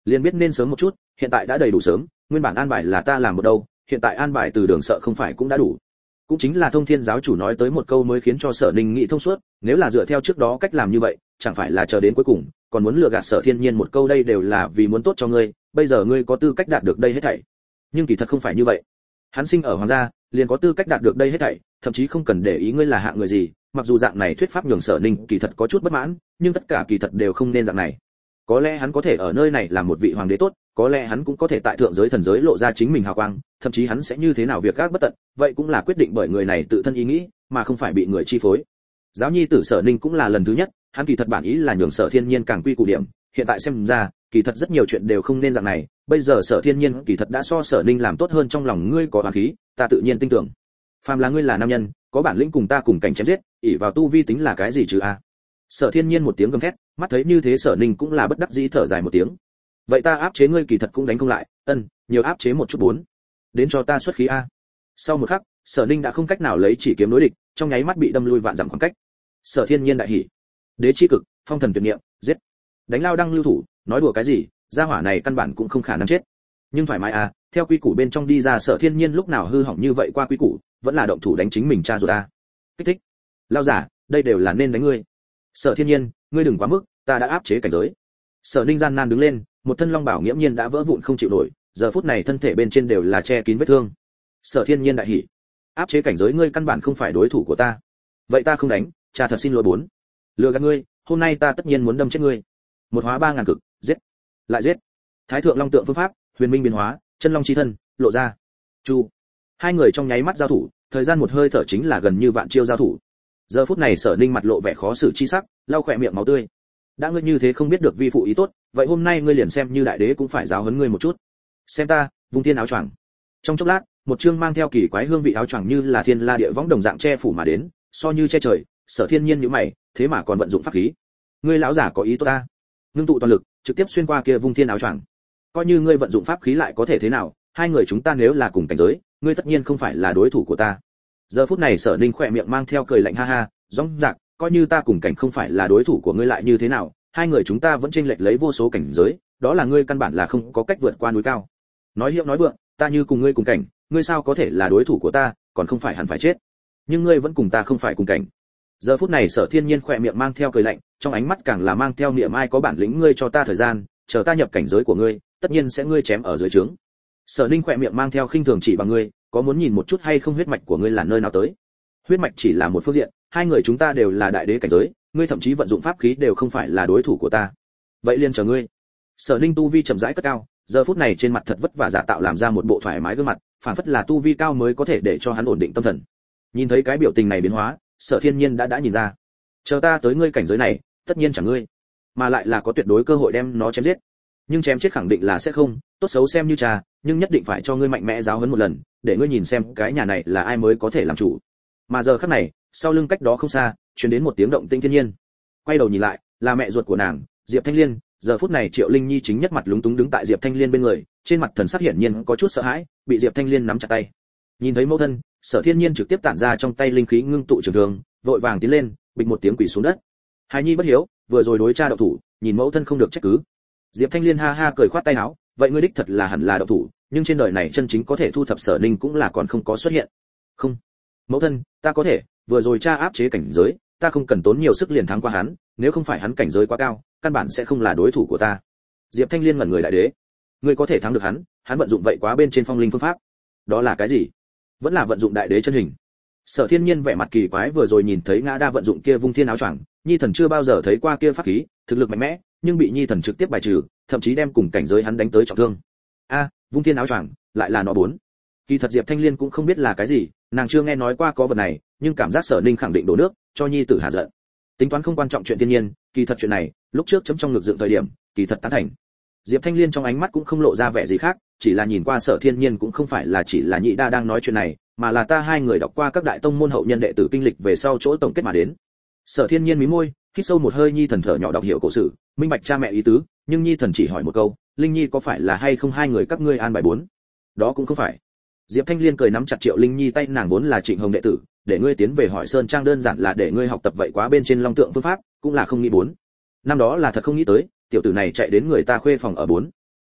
liền biết nên sớm một chút, hiện tại đã đầy đủ sớm, nguyên bản an bài là ta làm một đâu, hiện tại an bài từ đường sợ không phải cũng đã đủ. Cũng chính là Thông Thiên giáo chủ nói tới một câu mới khiến cho Sở Ninh nghĩ thông suốt, nếu là dựa theo trước đó cách làm như vậy, chẳng phải là chờ đến cuối cùng, còn muốn lừa gạt Sở Thiên Nhiên một câu đây đều là vì muốn tốt cho ngươi, bây giờ ngươi có tư cách đạt được đây hết thảy. Nhưng kỳ thật không phải như vậy. Hắn sinh ở hoàng gia, liền có tư cách đạt được đây hết thảy, thậm chí không cần để ý ngươi là hạng người gì, mặc dù dạng này thuyết pháp nhường Sở Ninh kỳ thật có chút bất mãn, nhưng tất cả kỳ thật đều không nên dạng này. Có lẽ hắn có thể ở nơi này làm một vị hoàng đế tốt, có lẽ hắn cũng có thể tại thượng giới thần giới lộ ra chính mình hào quang, thậm chí hắn sẽ như thế nào việc gác bất tận, vậy cũng là quyết định bởi người này tự thân ý nghĩ, mà không phải bị người chi phối. Giáo nhi tử Sở Ninh cũng là lần thứ nhất, hắn kỳ thật bản ý là nhường Sở Thiên Nhiên càng quy củ điểm, hiện tại xem ra, kỳ thật rất nhiều chuyện đều không nên dạng này, bây giờ Sở Thiên Nhiên kỳ thật đã so Sở Ninh làm tốt hơn, trong lòng ngươi có oán khí, ta tự nhiên tin tưởng. Phàm là ngươi là nam nhân, có bản lĩnh cùng ta cùng cảnh chém giết, ỷ vào tu vi tính là cái gì chứ a? Sở Thiên Nhiên một tiếng gầm thét, mắt thấy như thế Sở Ninh cũng là bất đắc dĩ thở dài một tiếng. Vậy ta áp chế ngươi kỳ thật cũng đánh không lại, nhiều áp chế một chút bốn. Đến cho ta xuất khí a. Sau một khắc, Sở Ninh đã không cách nào lấy chỉ kiếm đối địch, trong nháy mắt bị đâm lui vạn dặm khoảng cách. Sở Thiên Nhiên đại hỉ. Đế chi cực, phong thần tuyệt niệm, giết. Đánh lao đăng lưu thủ, nói đùa cái gì, gia hỏa này căn bản cũng không khả năng chết. Nhưng thoải mái a, theo quy củ bên trong đi ra Sở Thiên Nhiên lúc nào hư hỏng như vậy qua quy củ, vẫn là động thủ đánh chính mình cha ruột a. Kích thích. Lao giả, đây đều là nên đánh ngươi. Sở Thiên Nhiên, ngươi đừng quá mức, ta đã áp chế cảnh giới. Sở Ninh gian nan đứng lên, một thân long bảo nghiễm nhiên đã vỡ vụn không chịu nổi, giờ phút này thân thể bên trên đều là che kín vết thương. Sở Thiên Nhiên đại hỉ, áp chế cảnh giới ngươi căn bản không phải đối thủ của ta. Vậy ta không đánh, cha thật xin lỗi bốn. Lừa gạt ngươi, hôm nay ta tất nhiên muốn đâm chết ngươi. Một hóa 3000 cực, giết, lại giết. Thái thượng long tượng phương pháp, huyền minh biến hóa, chân long chi thân, lộ ra. Chu. Hai người trong nháy mắt giao thủ, thời gian một hơi thở chính là gần như vạn chiêu giao thủ. Giờ phút này Sở Ninh mặt lộ vẻ khó xử chi sắc, lau khỏe miệng máu tươi. Đã ngươi như thế không biết được vi phụ ý tốt, vậy hôm nay ngươi liền xem như đại đế cũng phải giáo huấn ngươi một chút. Xem ta, vung thiên áo choàng. Trong chốc lát, một chương mang theo kỳ quái hương vị áo choàng như là thiên la địa võng đồng dạng che phủ mà đến, so như che trời. Sở Thiên Nhiên nhíu mày, thế mà còn vận dụng pháp khí. Ngươi lão giả có ý tốt ta? Ngưng tụ toàn lực, trực tiếp xuyên qua kia vung thiên áo choàng. Coi như ngươi vận dụng pháp khí lại có thể thế nào, hai người chúng ta nếu là cùng cảnh giới, ngươi tất nhiên không phải là đối thủ của ta. Giờ phút này Sở Ninh khỏe miệng mang theo cười lạnh ha ha, rõng rạc, coi như ta cùng cảnh không phải là đối thủ của ngươi lại như thế nào, hai người chúng ta vẫn chênh lệch lấy vô số cảnh giới, đó là ngươi căn bản là không có cách vượt qua núi cao. Nói hiệu nói vượng, ta như cùng ngươi cùng cảnh, ngươi sao có thể là đối thủ của ta, còn không phải hẳn phải chết. Nhưng ngươi vẫn cùng ta không phải cùng cảnh. Giờ phút này Sở Thiên Nhiên khỏe miệng mang theo cười lạnh, trong ánh mắt càng là mang theo niệm ai có bản lĩnh ngươi cho ta thời gian, chờ ta nhập cảnh giới của ngươi, tất nhiên sẽ ngươi chém ở dưới trướng. Sở Ninh khỏe miệng mang theo khinh thường chỉ bằng ngươi, có muốn nhìn một chút hay không huyết mạch của ngươi là nơi nào tới? Huyết mạch chỉ là một phương diện, hai người chúng ta đều là đại đế cảnh giới, ngươi thậm chí vận dụng pháp khí đều không phải là đối thủ của ta. Vậy liền chờ ngươi. Sở Ninh tu vi chậm rãi cất cao, giờ phút này trên mặt thật vất vả giả tạo làm ra một bộ thoải mái gương mặt, phản phất là tu vi cao mới có thể để cho hắn ổn định tâm thần. Nhìn thấy cái biểu tình này biến hóa, Sở Thiên Nhiên đã nhìn ra. Chờ ta tới ngươi cảnh giới này, tất nhiên chẳng ngươi, mà lại là có tuyệt đối cơ hội đem nó chém giết. Nhưng chém chết khẳng định là sẽ không, tốt xấu xem như trà, nhưng nhất định phải cho ngươi mạnh mẽ giáo huấn một lần, để ngươi nhìn xem cái nhà này là ai mới có thể làm chủ. Mà giờ khắc này, sau lưng cách đó không xa, truyền đến một tiếng động tĩnh thiên nhiên. Quay đầu nhìn lại, là mẹ ruột của nàng, Diệp Thanh Liên. Giờ phút này Triệu Linh Nhi chính nhất mặt lúng túng đứng tại Diệp Thanh Liên bên người, trên mặt thần sắc hiển nhiên có chút sợ hãi, bị Diệp Thanh Liên nắm chặt tay. Nhìn thấy mẫu thân, Sở Thiên Nhiên trực tiếp tản ra trong tay linh khí ngưng tụ trường thương, vội vàng tiến lên, bịch một tiếng quỳ xuống đất. Hài nhi bất hiếu, vừa rồi đối cha động thủ, nhìn mẫu thân không được trách cứ. Diệp Thanh Liên ha ha cười khoát tay áo, vậy ngươi đích thật là hẳn là động thủ, nhưng trên đời này chân chính có thể thu thập Sở Ninh cũng là còn không có xuất hiện. Không, mẫu thân, ta có thể, vừa rồi cha áp chế cảnh giới, ta không cần tốn nhiều sức liền thắng qua hắn, nếu không phải hắn cảnh giới quá cao, căn bản sẽ không là đối thủ của ta. Diệp Thanh Liên ngẩn người đại đế, ngươi có thể thắng được hắn, hắn vận dụng vậy quá bên trên phong linh phương pháp. Đó là cái gì? Vẫn là vận dụng đại đế chân hình. Sở Thiên Nhiên vẻ mặt kỳ quái, vừa rồi nhìn thấy Ngã Đa vận dụng kia vung thiên áo choàng, Nhi thần chưa bao giờ thấy qua kia pháp khí, thực lực mạnh mẽ, nhưng bị Nhi thần trực tiếp bài trừ, thậm chí đem cùng cảnh giới hắn đánh tới trọng thương. A, vung thiên áo choàng, lại là nó bốn. Kỳ thật Diệp Thanh Liên cũng không biết là cái gì, nàng chưa nghe nói qua có vật này, nhưng cảm giác Sở Ninh khẳng định đổ nước, cho Nhi tử hạ giận. Tính toán không quan trọng chuyện thiên nhiên, kỳ thật chuyện này, lúc trước chấm trong ngực dựng thời điểm, kỳ thật tán thành. Diệp Thanh Liên trong ánh mắt cũng không lộ ra vẻ gì khác, chỉ là nhìn qua Sở Thiên Nhiên cũng không phải là chỉ là Nhị Đa đang nói chuyện này, mà là ta hai người đọc qua các đại tông môn hậu nhân đệ tử kinh lịch về sau chỗ tổng kết mà đến. Sở Thiên Nhiên mí môi, hít sâu một hơi, Nhi thần thở nhỏ đọc hiểu cổ sử, minh bạch cha mẹ ý tứ, nhưng Nhi thần chỉ hỏi một câu, Linh Nhi có phải là hay không hai người các ngươi an bài bốn? Đó cũng không phải. Diệp Thanh Liên cười nắm chặt Triệu Linh Nhi tay, nàng vốn là Trịnh Hồng đệ tử, để ngươi tiến về hỏi Sơn Trang đơn giản là để ngươi học tập vậy quá bên trên long tượng phương pháp, cũng là không nghĩ bốn. Năm đó là thật không nghĩ tới, tiểu tử này chạy đến người ta khuê phòng ở bốn.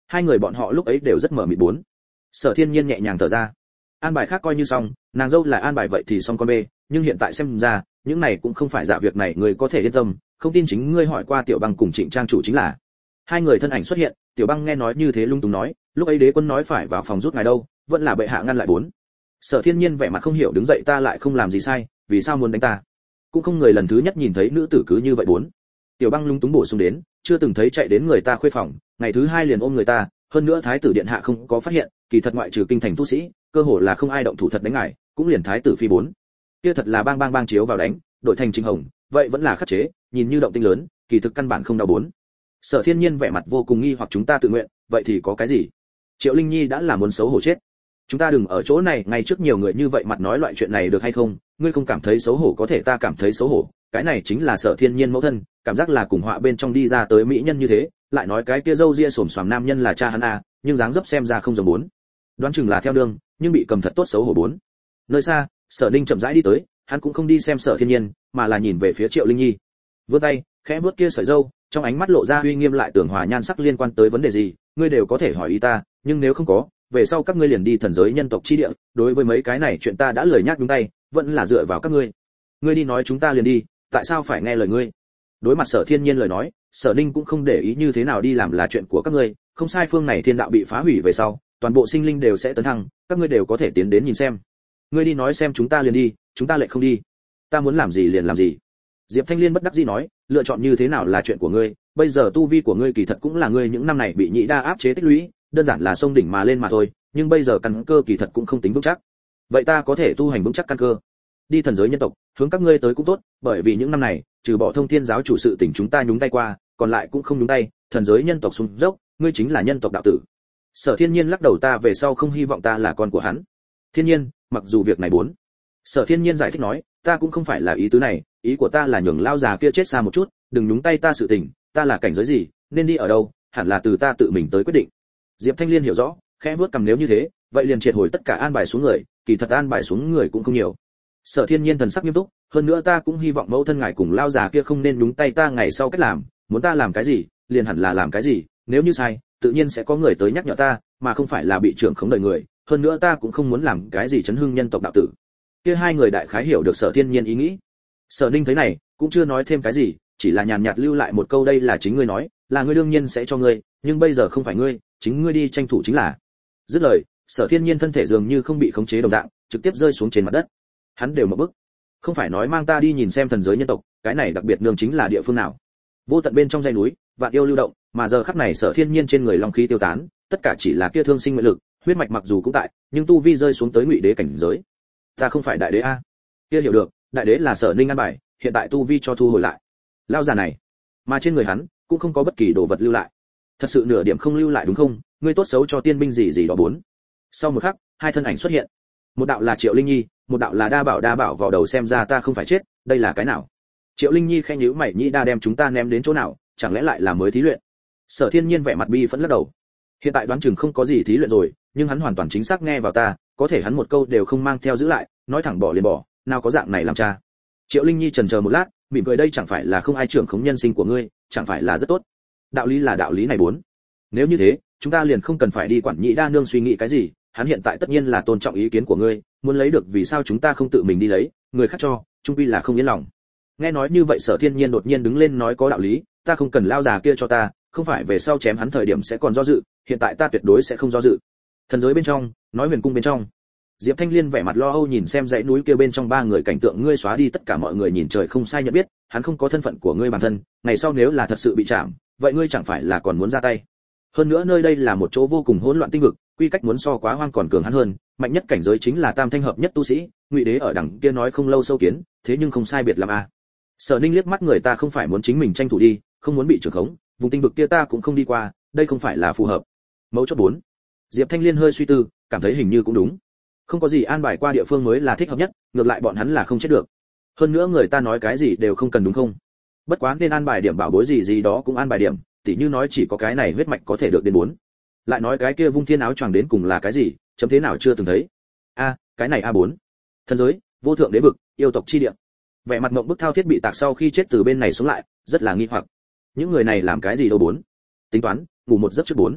Hai người bọn họ lúc ấy đều rất mở mịt bốn. Sở Thiên Nhiên nhẹ nhàng thở ra. An bài khác coi như xong, nàng dâu là an bài vậy thì xong con bê, nhưng hiện tại xem ra, những này cũng không phải giả việc này, người có thể yên tâm, không tin chính ngươi hỏi qua Tiểu Băng cùng Trịnh trang chủ chính là. Hai người thân ảnh xuất hiện, Tiểu Băng nghe nói như thế lung tung nói, lúc ấy đế quân nói phải vào phòng rút ngài đâu, vẫn là bệ hạ ngăn lại bốn. Sở Thiên Nhiên vẻ mặt không hiểu đứng dậy, ta lại không làm gì sai, vì sao muốn đánh ta? Cũng không người lần thứ nhất nhìn thấy nữ tử cứ như vậy bốn. Tiểu Băng lung túng bổ sung đến, chưa từng thấy chạy đến người ta khuê phòng, ngày thứ hai liền ôm người ta, hơn nữa thái tử điện hạ không có phát hiện, kỳ thật ngoại trừ kinh thành tu sĩ, cơ hồ là không ai động thủ thật đánh ngài, cũng liền thái tử phi bốn. Kia thật là bang bang bang chiếu vào đánh, đổi thành Trình Hồng, vậy vẫn là khắc chế, nhìn như động tinh lớn, kỳ thực căn bản không đau bốn. Sở Thiên Nhiên vẻ mặt vô cùng nghi hoặc, chúng ta tự nguyện, vậy thì có cái gì? Triệu Linh Nhi đã là muốn xấu hổ chết. Chúng ta đừng ở chỗ này ngay trước nhiều người như vậy mặt nói loại chuyện này được hay không? Ngươi không cảm thấy xấu hổ có thể, ta cảm thấy xấu hổ, cái này chính là Sở Thiên Nhiên mẫu thân, cảm giác là cùng họa bên trong đi ra tới mỹ nhân như thế, lại nói cái kia râu ria xồm xoàm nam nhân là cha hắn à, nhưng dáng dấp xem ra không giống bốn. Đoán chừng là theo đường, nhưng bị cầm thật tốt xấu hổ bốn. Nơi xa, Sở Ninh chậm rãi đi tới, hắn cũng không đi xem Sở Thiên Nhiên, mà là nhìn về phía Triệu Linh Nhi. Vươn tay, khẽ vuốt kia sợi râu, trong ánh mắt lộ ra uy nghiêm lại tưởng hòa nhan sắc, liên quan tới vấn đề gì, ngươi đều có thể hỏi ý ta, nhưng nếu không có, về sau các ngươi liền đi thần giới nhân tộc chi địa, đối với mấy cái này chuyện ta đã lười nhắc nhúng tay, vẫn là dựa vào các ngươi. Ngươi đi nói chúng ta liền đi, tại sao phải nghe lời ngươi? Đối mặt Sở Thiên Nhiên lời nói, Sở Ninh cũng không để ý như thế nào đi làm là chuyện của các ngươi, không sai, phương này thiên đạo bị phá hủy về sau, toàn bộ sinh linh đều sẽ tấn thăng, các ngươi đều có thể tiến đến nhìn xem. Ngươi đi nói xem chúng ta liền đi, chúng ta lại không đi. Ta muốn làm gì liền làm gì. Diệp Thanh Liên bất đắc dĩ nói, lựa chọn như thế nào là chuyện của ngươi, bây giờ tu vi của ngươi kỳ thật cũng là ngươi những năm này bị nhị đa áp chế tích lũy, đơn giản là sông đỉnh mà lên mà thôi, nhưng bây giờ căn cơ kỳ thật cũng không tính vững chắc. Vậy ta có thể tu hành vững chắc căn cơ, đi thần giới nhân tộc, hướng các ngươi tới cũng tốt, bởi vì những năm này, trừ bỏ Thông Thiên giáo chủ sự tình chúng ta nhúng tay qua, còn lại cũng không nhúng tay, thần giới nhân tộc xuống dốc, ngươi chính là nhân tộc đạo tử. Sở Thiên Nhiên lắc đầu, ta về sau không hy vọng ta là con của hắn. Thiên Nhiên, mặc dù việc này bốn. Sở Thiên Nhiên giải thích nói, ta cũng không phải là ý tứ này, ý của ta là nhường lao già kia chết xa một chút, đừng nhúng tay ta sự tình, ta là cảnh giới gì, nên đi ở đâu, hẳn là từ ta tự mình tới quyết định. Diệp Thanh Liên hiểu rõ, khẽ vuốt cằm, nếu như thế, vậy liền triệt hồi tất cả an bài xuống người, kỳ thật an bài xuống người cũng không nhiều. Sở Thiên Nhiên thần sắc nghiêm túc, hơn nữa ta cũng hy vọng mẫu thân ngài cùng lao già kia không nên nhúng tay ta ngày sau cách làm, muốn ta làm cái gì, liền hẳn là làm cái gì, nếu như sai, tự nhiên sẽ có người tới nhắc nhở ta, mà không phải là bị trưởng khống đời người, hơn nữa ta cũng không muốn làm cái gì chấn hưng nhân tộc đạo tử. Kia hai người đại khái hiểu được Sở Thiên Nhiên ý nghĩ. Sở Ninh thấy này, cũng chưa nói thêm cái gì, chỉ là nhàn nhạt lưu lại một câu, đây là chính ngươi nói, là ngươi đương nhiên sẽ cho ngươi, nhưng bây giờ không phải ngươi, chính ngươi đi tranh thủ chính là. Dứt lời, Sở Thiên Nhiên thân thể dường như không bị khống chế đồng dạng, trực tiếp rơi xuống trên mặt đất. Hắn đều một bước, không phải nói mang ta đi nhìn xem thần giới nhân tộc, cái này đặc biệt nương chính là địa phương nào? Vô tận bên trong dãy núi, vạn yêu lưu động, mà giờ khắc này Sở Thiên Nhiên trên người long khí tiêu tán, tất cả chỉ là kia thương sinh nguyện lực, huyết mạch mặc dù cũng tại, nhưng tu vi rơi xuống tới ngụy đế cảnh giới. Ta không phải đại đế a. Kia hiểu được, đại đế là Sở Ninh an bài, hiện tại tu vi cho thu hồi lại. Lao già này, mà trên người hắn cũng không có bất kỳ đồ vật lưu lại. Thật sự nửa điểm không lưu lại đúng không? Ngươi tốt xấu cho tiên binh gì gì đó bốn. Sau một khắc, hai thân ảnh xuất hiện. Một đạo là Triệu Linh Nhi, một đạo là Đa Bảo vào đầu, xem ra ta không phải chết, đây là cái nào? Triệu Linh Nhi khẽ nhíu mày, Nhĩ Đa đem chúng ta ném đến chỗ nào, chẳng lẽ lại là mới thí luyện? Sở Thiên Nhiên vẻ mặt bi phẫn lắc đầu. Hiện tại đoán chừng không có gì thí luyện rồi, nhưng hắn hoàn toàn chính xác nghe vào ta, có thể hắn một câu đều không mang theo giữ lại, nói thẳng bỏ liền bỏ, nào có dạng này làm cha. Triệu Linh Nhi chần chờ một lát, mỉm cười, đây chẳng phải là không ai trưởng khống nhân sinh của ngươi, chẳng phải là rất tốt. Đạo lý là đạo lý này bốn. Nếu như thế, chúng ta liền không cần phải đi quản Nhĩ Đa nương suy nghĩ cái gì, hắn hiện tại tất nhiên là tôn trọng ý kiến của ngươi, muốn lấy được vì sao chúng ta không tự mình đi lấy, người khác cho, chung quy là không yên lòng. Nghe nói như vậy Sở Thiên Nhiên đột nhiên đứng lên nói, có đạo lý, ta không cần lao già kia cho ta, không phải về sau chém hắn thời điểm sẽ còn do dự, hiện tại ta tuyệt đối sẽ không do dự. Thần giới bên trong, nói huyền cung bên trong, Diệp Thanh Liên vẻ mặt lo âu nhìn xem dãy núi kia bên trong ba người cảnh tượng, ngươi xóa đi tất cả mọi người nhìn trời không sai nhận biết, hắn không có thân phận của ngươi bản thân, ngày sau nếu là thật sự bị chạm, vậy ngươi chẳng phải là còn muốn ra tay? Hơn nữa nơi đây là một chỗ vô cùng hỗn loạn tinh vực, quy cách muốn so quá hoang còn cường hắn hơn, mạnh nhất cảnh giới chính là tam thanh hợp nhất tu sĩ, ngụy đế ở đằng kia nói không lâu sâu kiến, thế nhưng không sai biệt lắm à. Sở Ninh liếc mắt, người ta không phải muốn chính mình tranh thủ đi, không muốn bị trưởng khống, vùng tinh vực kia ta cũng không đi qua, đây không phải là phù hợp. Mấu chốt 4. Diệp Thanh Liên hơi suy tư, cảm thấy hình như cũng đúng. Không có gì an bài qua địa phương mới là thích hợp nhất, ngược lại bọn hắn là không chết được. Hơn nữa người ta nói cái gì đều không cần đúng không? Bất quá nên an bài điểm bảo bối gì gì đó cũng an bài điểm, tỉ như nói chỉ có cái này huyết mạch có thể được đến 4. Lại nói cái kia vung thiên áo choàng đến cùng là cái gì, chấm thế nào chưa từng thấy. Cái này A4. Thần giới, vô thượng đế vực, yêu tộc chi địa. Vẻ mặt ngậm bức thao thiết bị tạc sau khi chết từ bên này xuống lại, rất là nghi hoặc. Những người này làm cái gì đâu 4? Tính toán, ngủ một giấc trước 4.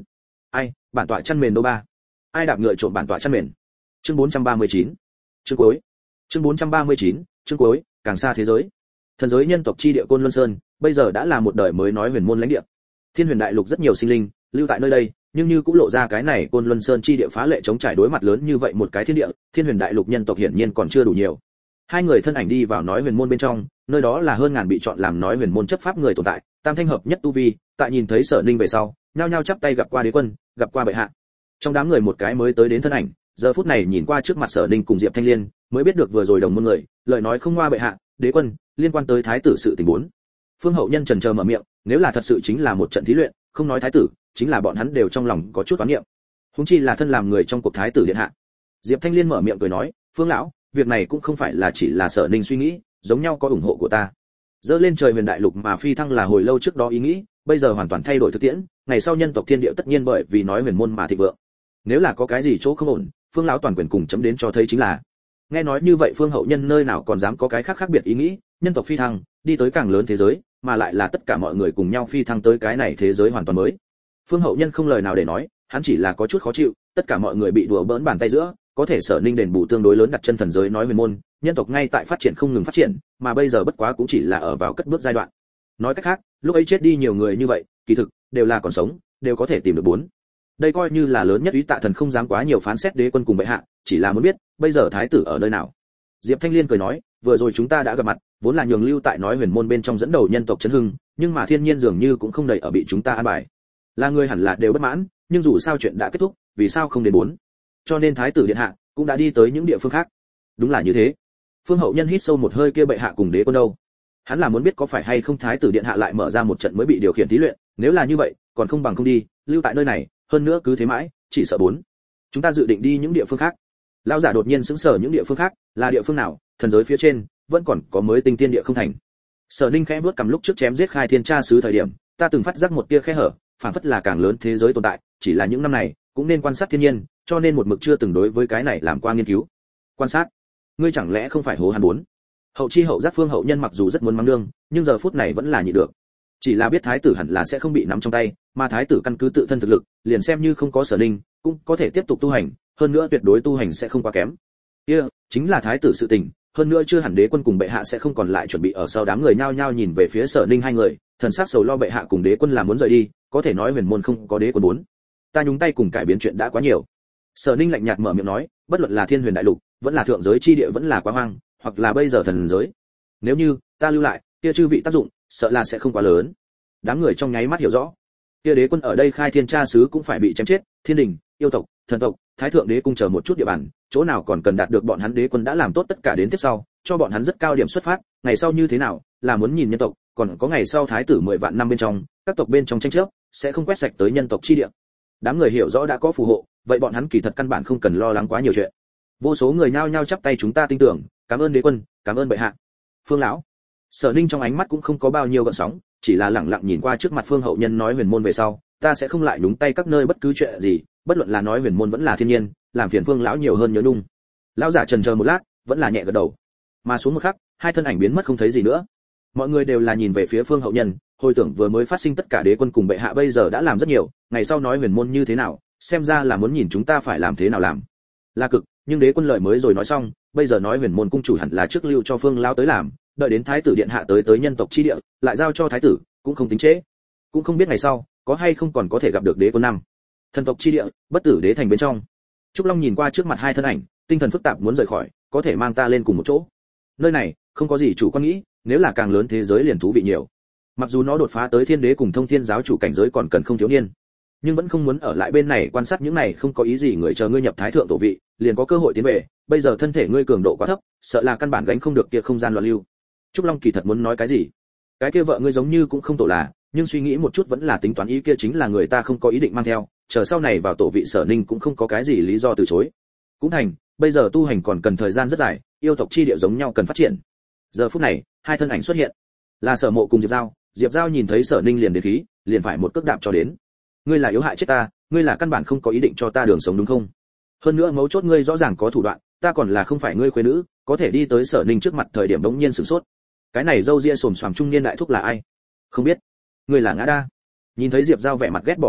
Ai, bản tọa chăn mền đâu ba? Ai đạp ngựa trộm bản tọa chăn mền? Chương 439. Chương cuối. Chương 439, chương cuối, càng xa thế giới. Thần giới nhân tộc chi địa Côn Luân Sơn, bây giờ đã là một đời mới nói huyền môn lãnh địa. Thiên Huyền Đại Lục rất nhiều sinh linh lưu tại nơi đây, nhưng như cũng lộ ra cái này Côn Luân Sơn chi địa phá lệ chống trải đối mặt lớn như vậy một cái thiên địa, Thiên Huyền Đại Lục nhân tộc hiển nhiên còn chưa đủ nhiều. Hai người thân ảnh đi vào nói huyền môn bên trong, nơi đó là hơn ngàn bị chọn làm nói huyền môn chấp pháp người tồn tại, tam thanh hợp nhất tu vi, tại nhìn thấy Sở Ninh về sau, nhao nhao chắp tay gặp qua đế quân, gặp qua bệ hạ. Trong đám người một cái mới tới đến thân ảnh, giờ phút này nhìn qua trước mặt Sở Ninh cùng Diệp Thanh Liên, mới biết được vừa rồi đồng môn người, lời nói không ngoa bệ hạ, đế quân, liên quan tới thái tử sự tình bốn. Phương Hậu Nhân chần chờ mở miệng, nếu là thật sự chính là một trận thí luyện, không nói thái tử, chính là bọn hắn đều trong lòng có chút oán niệm. Huống chi là thân làm người trong cuộc thái tử điện hạ. Diệp Thanh Liên mở miệng cười nói, Phương lão, việc này cũng không phải là chỉ là Sở Ninh suy nghĩ, giống nhau có ủng hộ của ta. Dơ lên trời Huyền Đại Lục mà phi thăng là hồi lâu trước đó ý nghĩ, bây giờ hoàn toàn thay đổi thực tiễn, ngày sau nhân tộc thiên địa tất nhiên bởi vì nói huyền môn mà thịnh vượng. Nếu là có cái gì chỗ không ổn, Phương lão toàn quyền cùng chấm đến cho thấy chính là. Nghe nói như vậy Phương Hậu Nhân nơi nào còn dám có cái khác biệt ý nghĩ, nhân tộc phi thăng, đi tới càng lớn thế giới, mà lại là tất cả mọi người cùng nhau phi thăng tới cái này thế giới hoàn toàn mới. Phương Hậu Nhân không lời nào để nói, hắn chỉ là có chút khó chịu, tất cả mọi người bị đùa bỡn bàn tay giữa, có thể Sở Ninh đền bù tương đối lớn đặt chân thần giới nói huyền môn, nhân tộc ngay tại phát triển không ngừng phát triển, mà bây giờ bất quá cũng chỉ là ở vào cất bước giai đoạn. Nói cách khác, lúc ấy chết đi nhiều người như vậy, kỳ thực đều là còn sống, đều có thể tìm được bốn. Đây coi như là lớn nhất Úy Tạ Thần không dám quá nhiều phán xét đế quân cùng bệ hạ, chỉ là muốn biết, bây giờ thái tử ở nơi nào. Diệp Thanh Liên cười nói, vừa rồi chúng ta đã gặp mặt, vốn là nhường lưu tại nói huyền môn bên trong dẫn đầu nhân tộc chấn hưng, nhưng mà thiên nhiên dường như cũng không đầy ở bị chúng ta an bài. Là người hẳn là đều bất mãn, nhưng dù sao chuyện đã kết thúc, vì sao không đến bốn? Cho nên thái tử điện hạ cũng đã đi tới những địa phương khác. Đúng là như thế. Phương Hậu Nhân hít sâu một hơi, kia bệ hạ cùng đế quân đâu? Hắn là muốn biết có phải hay không thái tử điện hạ lại mở ra một trận mới bị điều khiển thí luyện, nếu là như vậy, còn không bằng không đi, lưu tại nơi này, hơn nữa cứ thế mãi, chỉ sợ bốn. Chúng ta dự định đi những địa phương khác. Lão giả đột nhiên sững sờ, những địa phương khác, là địa phương nào? Thần giới phía trên, vẫn còn có mới tinh tiên địa không thành. Sở Ninh khẽ vuốt cầm, lúc trước chém giết khai thiên tra sứ thời điểm, ta từng phát giác một tia khe hở, phản phất là càng lớn thế giới tồn tại, chỉ là những năm này, cũng nên quan sát thiên nhiên, cho nên một mực chưa từng đối với cái này làm qua nghiên cứu. Quan sát? Ngươi chẳng lẽ không phải hố hắn bốn? Hậu chi hậu giác Phương Hậu Nhân mặc dù rất muốn mắng nương, nhưng giờ phút này vẫn là nhịn được. Chỉ là biết thái tử hẳn là sẽ không bị nắm trong tay, mà thái tử căn cứ tự thân thực lực, liền xem như không có Sở Ninh, cũng có thể tiếp tục tu hành, hơn nữa tuyệt đối tu hành sẽ không quá kém. Kia, chính là thái tử sự tình, hơn nữa chưa hẳn đế quân cùng bệ hạ sẽ không còn lại chuẩn bị ở sau. Đám người nhao nhao nhìn về phía Sở Ninh hai người, thần sắc sầu lo, bệ hạ cùng đế quân là muốn rời đi, có thể nói huyền môn không có đế quân bốn. Ta nhúng tay cùng cải biến chuyện đã quá nhiều. Sở Ninh lạnh nhạt mở miệng nói, bất luận là Thiên Huyền Đại Lục, vẫn là thượng giới chi địa, vẫn là quá hoang, hoặc là bây giờ thần giới. Nếu như ta lưu lại, kia chư vị tác dụng, sợ là sẽ không quá lớn. Đám người trong nháy mắt hiểu rõ. Kia đế quân ở đây khai thiên tra sứ cũng phải bị chém chết, thiên đình, yêu tộc, thần tộc, thái thượng đế cung chờ một chút địa bàn, chỗ nào còn cần đạt được bọn hắn, đế quân đã làm tốt tất cả đến tiếp sau, cho bọn hắn rất cao điểm xuất phát, ngày sau như thế nào, là muốn nhìn nhân tộc, còn có ngày sau thái tử 10 vạn năm bên trong, các tộc bên trong tranh chấp, sẽ không quét sạch tới nhân tộc chi địa. Đám người hiểu rõ đã có phù hộ, vậy bọn hắn kỳ thật căn bản không cần lo lắng quá nhiều chuyện. Vô số người nhao nhao chắp tay, chúng ta tin tưởng, cảm ơn đế quân, cảm ơn bệ hạ. Phương lão. Sở Ninh trong ánh mắt cũng không có bao nhiêu gợn sóng, chỉ là lẳng lặng nhìn qua trước mặt Phương Hậu Nhân, nói huyền môn về sau, ta sẽ không lại nhúng tay các nơi bất cứ chuyện gì, bất luận là nói huyền môn vẫn là thiên nhiên, làm phiền Phương lão nhiều hơn nhớ nhung. Lão giả chần chờ một lát, vẫn là nhẹ gật đầu. Mà xuống một khắc, hai thân ảnh biến mất không thấy gì nữa. Mọi người đều là nhìn về phía Phương Hậu Nhân, hồi tưởng vừa mới phát sinh tất cả, đế quân cùng bệ hạ bây giờ đã làm rất nhiều, ngày sau nói huyền môn như thế nào, xem ra là muốn nhìn chúng ta phải làm thế nào làm. Là cực, nhưng đế quân lời mới rồi nói xong, bây giờ nói huyền môn cung chủ hẳn là trước lưu cho Phương lão tới làm, đợi đến thái tử điện hạ tới nhân tộc chi địa, lại giao cho thái tử, cũng không tính trễ. Cũng không biết ngày sau có hay không còn có thể gặp được đế quân năm. Thần tộc chi địa, bất tử đế thành bên trong. Trúc Long nhìn qua trước mặt hai thân ảnh, tinh thần phức tạp, muốn rời khỏi, có thể mang ta lên cùng một chỗ. Nơi này không có gì chủ quan nghĩ, nếu là càng lớn thế giới liền thú vị nhiều. Mặc dù nó đột phá tới thiên đế cùng thông thiên giáo chủ cảnh giới còn cần không thiếu niên, nhưng vẫn không muốn ở lại bên này quan sát những này không có ý gì người, chờ ngươi nhập thái thượng tổ vị, liền có cơ hội tiến về, bây giờ thân thể ngươi cường độ quá thấp, sợ là căn bản gánh không được kia không gian loạn lưu. Trúc Long kỳ thật muốn nói cái gì? Cái kia vợ ngươi giống như cũng không tổ là, nhưng suy nghĩ một chút vẫn là tính toán, ý kia chính là người ta không có ý định mang theo, chờ sau này vào tổ vị Sở Ninh cũng không có cái gì lý do từ chối. Cũng thành, bây giờ tu hành còn cần thời gian rất dài, yêu tộc chi địa giống nhau cần phát triển. Giờ phút này, hai thân ảnh xuất hiện, là Sở Mộ cùng Diệp Giao. Diệp Giao nhìn thấy Sở Ninh liền đến khí, liền phải một cước đạp cho đến. Ngươi là yếu hại chết ta, ngươi là căn bản không có ý định cho ta đường sống đúng không? Hơn nữa mấu chốt ngươi rõ ràng có thủ đoạn, ta còn là không phải ngươi khuê nữ, có thể đi tới Sở Ninh trước mặt thời điểm đống nhiên sửng sốt. Cái này râu ria xồm xoàm trung niên đại thúc là ai? Không biết. Ngươi là Ngã Đa. Nhìn thấy Diệp Giao vẻ mặt ghét bỏ biểu lộ,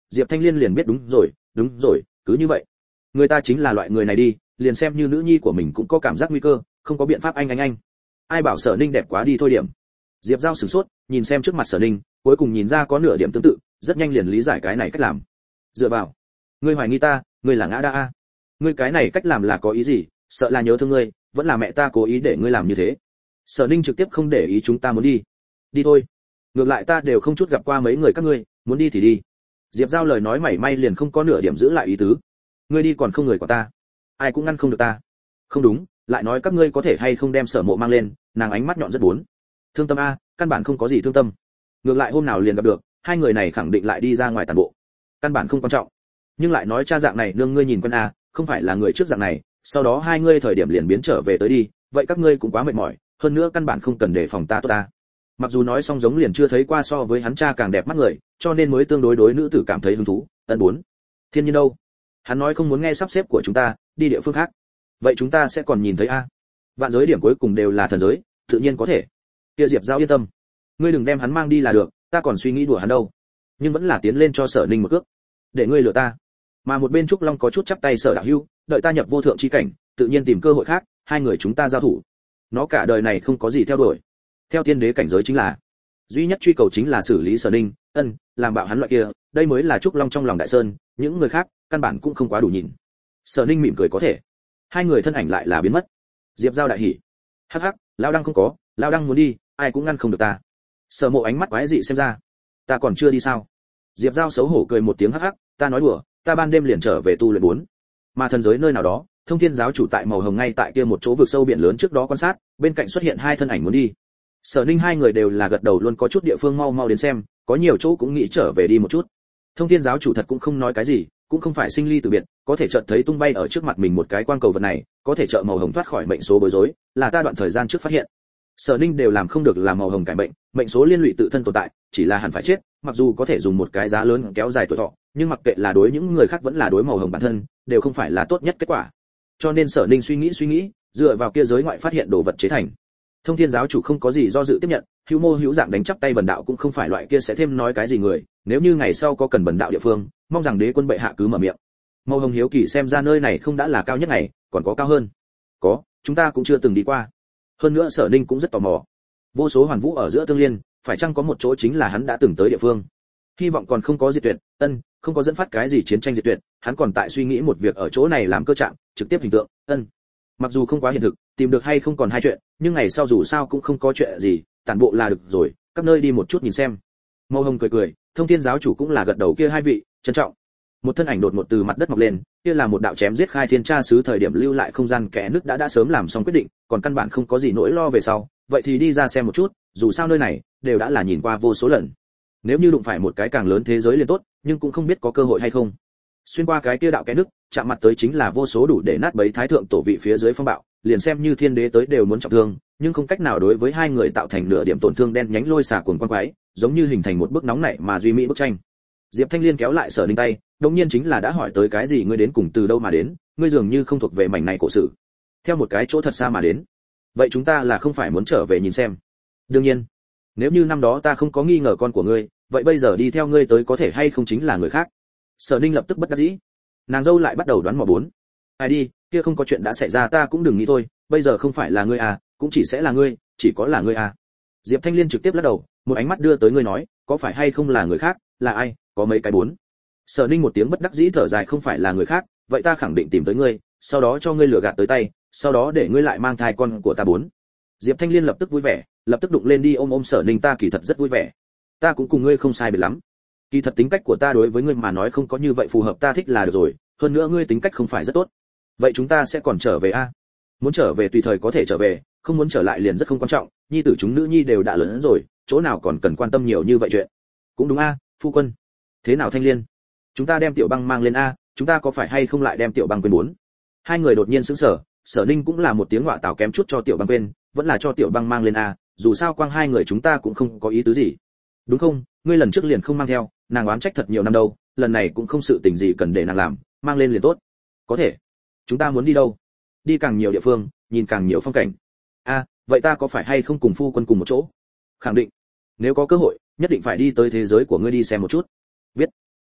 Diệp Thanh Liên liền biết đúng rồi, cứ như vậy. Người ta chính là loại người này đi, liền xem như nữ nhi của mình cũng có cảm giác nguy cơ, không có biện pháp anh. Ai bảo Sở Ninh đẹp quá đi thôi điểm. Diệp Giao sửng sốt, nhìn xem trước mặt Sở Ninh, cuối cùng nhìn ra có nửa điểm tương tự, rất nhanh liền lý giải cái này cách làm. Dựa vào, ngươi hoài nghi ta, ngươi là ngã đa a. Ngươi cái này cách làm là có ý gì, sợ là nhớ thương ngươi, vẫn là mẹ ta cố ý để ngươi làm như thế. Sở Ninh trực tiếp không để ý chúng ta muốn đi. Đi thôi. Ngược lại ta đều không chút gặp qua mấy người các ngươi, muốn đi thì đi. Diệp Giao lời nói mảy may liền không có nửa điểm giữ lại ý tứ. Ngươi đi còn không người của ta, ai cũng ngăn không được ta. Không đúng, lại nói các ngươi có thể hay không đem Sở Mộ mang lên, nàng ánh mắt nhọn rất bốn. Thương tâm a, căn bản không có gì thương tâm. Ngược lại hôm nào liền gặp được, hai người này khẳng định lại đi ra ngoài tàn bộ. Căn bản không quan trọng. Nhưng lại nói cha dạng này nương ngươi nhìn quen a, không phải là người trước dạng này, sau đó hai ngươi thời điểm liền biến trở về tới đi, vậy các ngươi cũng quá mệt mỏi, hơn nữa căn bản không cần đề phòng ta tốt ta. Mặc dù nói xong giống liền chưa thấy qua so với hắn cha càng đẹp mắt người, cho nên mới tương đối nữ tử cảm thấy hứng thú. Ân bốn. Thiên Nhiên đâu? Hắn nói không muốn nghe sắp xếp của chúng ta, đi địa phương khác. Vậy chúng ta sẽ còn nhìn thấy a? Vạn giới điểm cuối cùng đều là thần giới, tự nhiên có thể. Kia Diệp Giao yên tâm, ngươi đừng đem hắn mang đi là được, ta còn suy nghĩ đùa hắn đâu. Nhưng vẫn là tiến lên cho Sở Ninh một cước, để ngươi lừa ta. Mà một bên Trúc Long có chút chắp tay Sở đạo hữu, đợi ta nhập vô thượng chi cảnh, tự nhiên tìm cơ hội khác, hai người chúng ta giao thủ. Nó cả đời này không có gì theo đuổi. Theo tiên đế cảnh giới chính là duy nhất truy cầu chính là xử lý Sở Ninh, làm bạo hắn loại kia, đây mới là Trúc Long trong lòng đại sơn, những người khác căn bản cũng không quá đủ nhìn. Sở Ninh mỉm cười có thể. Hai người thân ảnh lại là biến mất. Diệp Giao đại hỉ. Hắc hắc, lão đăng không có, lão đăng muốn đi, ai cũng ngăn không được ta. Sở Mộ ánh mắt quái dị xem ra, ta còn chưa đi sao? Diệp Giao xấu hổ cười một tiếng hắc hắc, ta nói đùa, ta ban đêm liền trở về tu luyện bốn. Mà thần giới nơi nào đó, Thông Thiên giáo chủ tại màu hồng ngay tại kia một chỗ vực sâu biển lớn trước đó quan sát, bên cạnh xuất hiện hai thân ảnh muốn đi. Sở Ninh hai người đều là gật đầu luôn có chút địa phương mau đến xem, có nhiều chỗ cũng nghĩ trở về đi một chút. Thông Thiên giáo chủ thật cũng không nói cái gì, cũng không phải sinh ly tử biệt, có thể chợt thấy tung bay ở trước mặt mình một cái quang cầu vật này, có thể trợ màu hồng thoát khỏi mệnh số bối rối, là ta đoạn thời gian trước phát hiện. Sở Ninh đều làm không được làm màu hồng cải bệnh, mệnh số liên lụy tự thân tồn tại, chỉ là hẳn phải chết, mặc dù có thể dùng một cái giá lớn kéo dài tuổi thọ, nhưng mặc kệ là đối những người khác vẫn là đối màu hồng bản thân, đều không phải là tốt nhất kết quả. Cho nên Sở Ninh suy nghĩ, dựa vào kia giới ngoại phát hiện đồ vật chế thành. Thông Thiên giáo chủ không có gì do dự tiếp nhận, hữu mô hữu dạng đánh chắp tay bần đạo cũng không phải loại kia sẽ thêm nói cái gì người, nếu như ngày sau có cần bần đạo địa phương, mong rằng đế quân bệ hạ cứ mở miệng. Màu hồng hiếu kỳ xem ra nơi này không đã là cao nhất này, còn có cao hơn. Có, chúng ta cũng chưa từng đi qua. Hơn nữa Sở Ninh cũng rất tò mò. Vô số hoàn vũ ở giữa tương liên, phải chăng có một chỗ chính là hắn đã từng tới địa phương. Hy vọng còn không có diệt tuyệt, không có dẫn phát cái gì chiến tranh diệt tuyệt, hắn còn tại suy nghĩ một việc ở chỗ này làm cơ trạng, trực tiếp hình tượng, Mặc dù không quá hiện thực, tìm được hay không còn hai chuyện, nhưng ngày sau dù sao cũng không có chuyện gì, tản bộ là được rồi, các nơi đi một chút nhìn xem. Mâu Hồng cười, Thông Thiên giáo chủ cũng là gật đầu kia hai vị, trân trọng. Một thân ảnh đột ngột từ mặt đất mọc lên, kia là một đạo chém giết khai thiên tra sứ thời điểm lưu lại không gian kẽ nước đã sớm làm xong quyết định, còn căn bản không có gì nỗi lo về sau, vậy thì đi ra xem một chút, dù sao nơi này đều đã là nhìn qua vô số lần. Nếu như đụng phải một cái càng lớn thế giới liền tốt, nhưng cũng không biết có cơ hội hay không. Xuyên qua cái kia đạo kẽ nước, chạm mặt tới chính là vô số đủ để nát bấy thái thượng tổ vị phía dưới phong bạo, liền xem như thiên đế tới đều muốn trọng thương, nhưng không cách nào đối với hai người tạo thành nửa điểm tổn thương đen nhánh lôi xả cuồng quan quái, giống như hình thành một bức nóng nảy mà duy mỹ bức tranh. Diệp Thanh Liên kéo lại Sở Ninh tay, đống nhiên chính là đã hỏi tới cái gì ngươi đến cùng từ đâu mà đến, ngươi dường như không thuộc về mảnh này cổ sự. Theo một cái chỗ thật xa mà đến. Vậy chúng ta là không phải muốn trở về nhìn xem? Đương nhiên. Nếu như năm đó ta không có nghi ngờ con của ngươi, vậy bây giờ đi theo ngươi tới có thể hay không chính là người khác? Sở Ninh lập tức bất đắc dĩ. Nàng dâu lại bắt đầu đoán mò bốn. Ai đi, kia không có chuyện đã xảy ra ta cũng đừng nghĩ thôi, bây giờ không phải là ngươi à, cũng chỉ sẽ là ngươi, chỉ có là ngươi à. Diệp Thanh Liên trực tiếp lắc đầu, một ánh mắt đưa tới ngươi nói, có phải hay không là người khác, là ai, có mấy cái bốn. Sở Ninh một tiếng bất đắc dĩ thở dài không phải là người khác, vậy ta khẳng định tìm tới ngươi, sau đó cho ngươi lừa gạt tới tay, sau đó để ngươi lại mang thai con của ta bốn. Diệp Thanh Liên lập tức vui vẻ, lập tức đụng lên đi ôm Sở Ninh ta kỳ thật rất vui vẻ. Ta cũng cùng ngươi không sai biệt lắm. Kỳ thật tính cách của ta đối với ngươi mà nói không có như vậy phù hợp ta thích là được rồi, hơn nữa ngươi tính cách không phải rất tốt. Vậy chúng ta sẽ còn trở về a? Muốn trở về tùy thời có thể trở về, không muốn trở lại liền rất không quan trọng, nhi tử chúng nữ nhi đều đã lớn rồi, chỗ nào còn cần quan tâm nhiều như vậy chuyện. Cũng đúng a, phu quân. Thế nào Thanh Liên? Chúng ta đem Tiểu Băng mang lên a, chúng ta có phải hay không lại đem Tiểu Băng quên bốn? Hai người đột nhiên sững sờ, Sở Ninh cũng là một tiếng ngọa tảo kém chút cho Tiểu Băng quên, vẫn là cho Tiểu Băng mang lên a, dù sao quang hai người chúng ta cũng không có ý tứ gì. Đúng không? Ngươi lần trước liền không mang theo, nàng oán trách thật nhiều năm đâu, lần này cũng không sự tình gì cần để nàng làm, mang lên liền tốt. Có thể. Chúng ta muốn đi đâu? Đi càng nhiều địa phương, nhìn càng nhiều phong cảnh. A, vậy ta có phải hay không cùng phu quân cùng một chỗ? Khẳng định. Nếu có cơ hội, nhất định phải đi tới thế giới của ngươi đi xem một chút. Biết.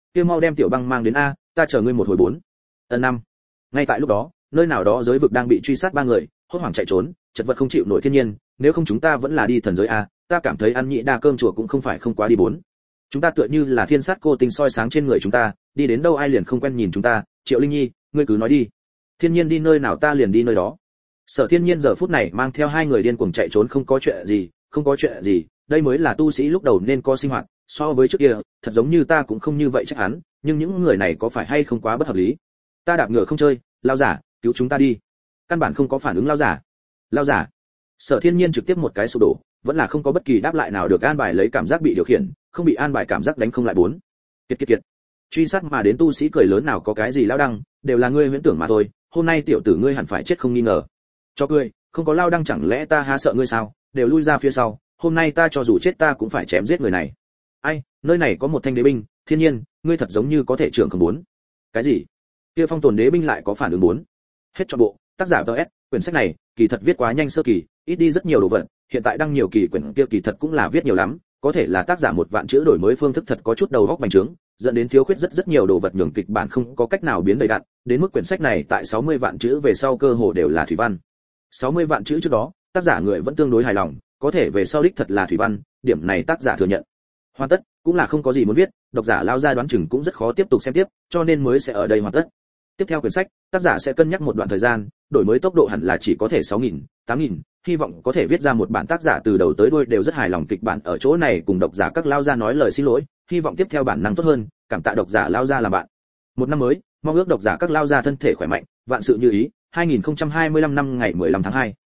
kia mau đem tiểu băng mang đến a, ta chờ ngươi một hồi 4. Năm. Ngay tại lúc đó, nơi nào đó giới vực đang bị truy sát 3 người, hốt hoảng chạy trốn, chật vật không chịu nổi thiên nhiên, nếu không chúng ta vẫn là đi thần giới a, ta cảm thấy ăn nhị đa cơm chùa cũng không phải không quá đi 4. Chúng ta tựa như là thiên sát cô tinh soi sáng trên người chúng ta, đi đến đâu ai liền không quen nhìn chúng ta, Triệu Linh Nhi, ngươi cứ nói đi. Thiên nhiên đi nơi nào ta liền đi nơi đó. Sở Thiên Nhiên giờ phút này mang theo 2 người điên cuồng chạy trốn không có chuyện gì, đây mới là tu sĩ lúc đầu nên có sinh hoạt, so với trước kia, thật giống như ta cũng không như vậy chắc hắn, nhưng những người này có phải hay không quá bất hợp lý. Ta đạp ngựa không chơi, lao giả, cứu chúng ta đi. Căn bản không có phản ứng lao giả. Lao giả. Sở Thiên Nhiên trực tiếp một cái sụp đổ, vẫn là không có bất kỳ đáp lại nào được an bài lấy cảm giác bị điều khiển, không bị an bài cảm giác đánh không lại 4. Kiệt. Truy sát mà đến tu sĩ cười lớn nào có cái gì lao đăng, đều là ngươi huyễn tưởng mà thôi, hôm nay tiểu tử ngươi hẳn phải chết không nghi ngờ. Cho cười, không có lao đăng chẳng lẽ ta há sợ ngươi sao, đều lui ra phía sau, hôm nay ta cho dù chết ta cũng phải chém giết người này. Ai, nơi này có một thanh đế binh, Thiên Nhiên, ngươi thật giống như có thể trưởng không 4. Cái gì? Kia phong tồn đế binh lại có phản ứng 4. Hết cho bộ, tác giả DS, quyển sách này, kỳ thật viết quá nhanh sơ kỳ, ít đi rất nhiều đồ vật, hiện tại đăng nhiều kỳ quyển kia kỳ thật cũng là viết nhiều lắm, có thể là tác giả một vạn chữ đổi mới phương thức thật có chút đầu óc bành trướng, dẫn đến thiếu khuyết rất nhiều đồ vật nhường kịch bản không có cách nào biến đầy đặn, đến mức quyển sách này tại 60 vạn chữ về sau cơ hồ đều là thủy văn. 60 vạn chữ trước đó, tác giả người vẫn tương đối hài lòng, có thể về sau đích thật là thủy văn, điểm này tác giả thừa nhận. Hoàn tất, cũng là không có gì muốn viết, độc giả lao ra đoán chừng cũng rất khó tiếp tục xem tiếp, cho nên mới sẽ ở đây hoàn tất. Tiếp theo quyển sách, tác giả sẽ cân nhắc một đoạn thời gian, đổi mới tốc độ hẳn là chỉ có thể 6.000, 8.000, hy vọng có thể viết ra một bản tác giả từ đầu tới đuôi đều rất hài lòng kịch bản ở chỗ này cùng độc giả các lao ra nói lời xin lỗi, hy vọng tiếp theo bản năng tốt hơn, cảm tạ độc giả lao ra làm bạn. Một năm mới, mong ước độc giả các lao ra thân thể khỏe mạnh, vạn sự như ý. 2025 năm ngày 15 tháng 2.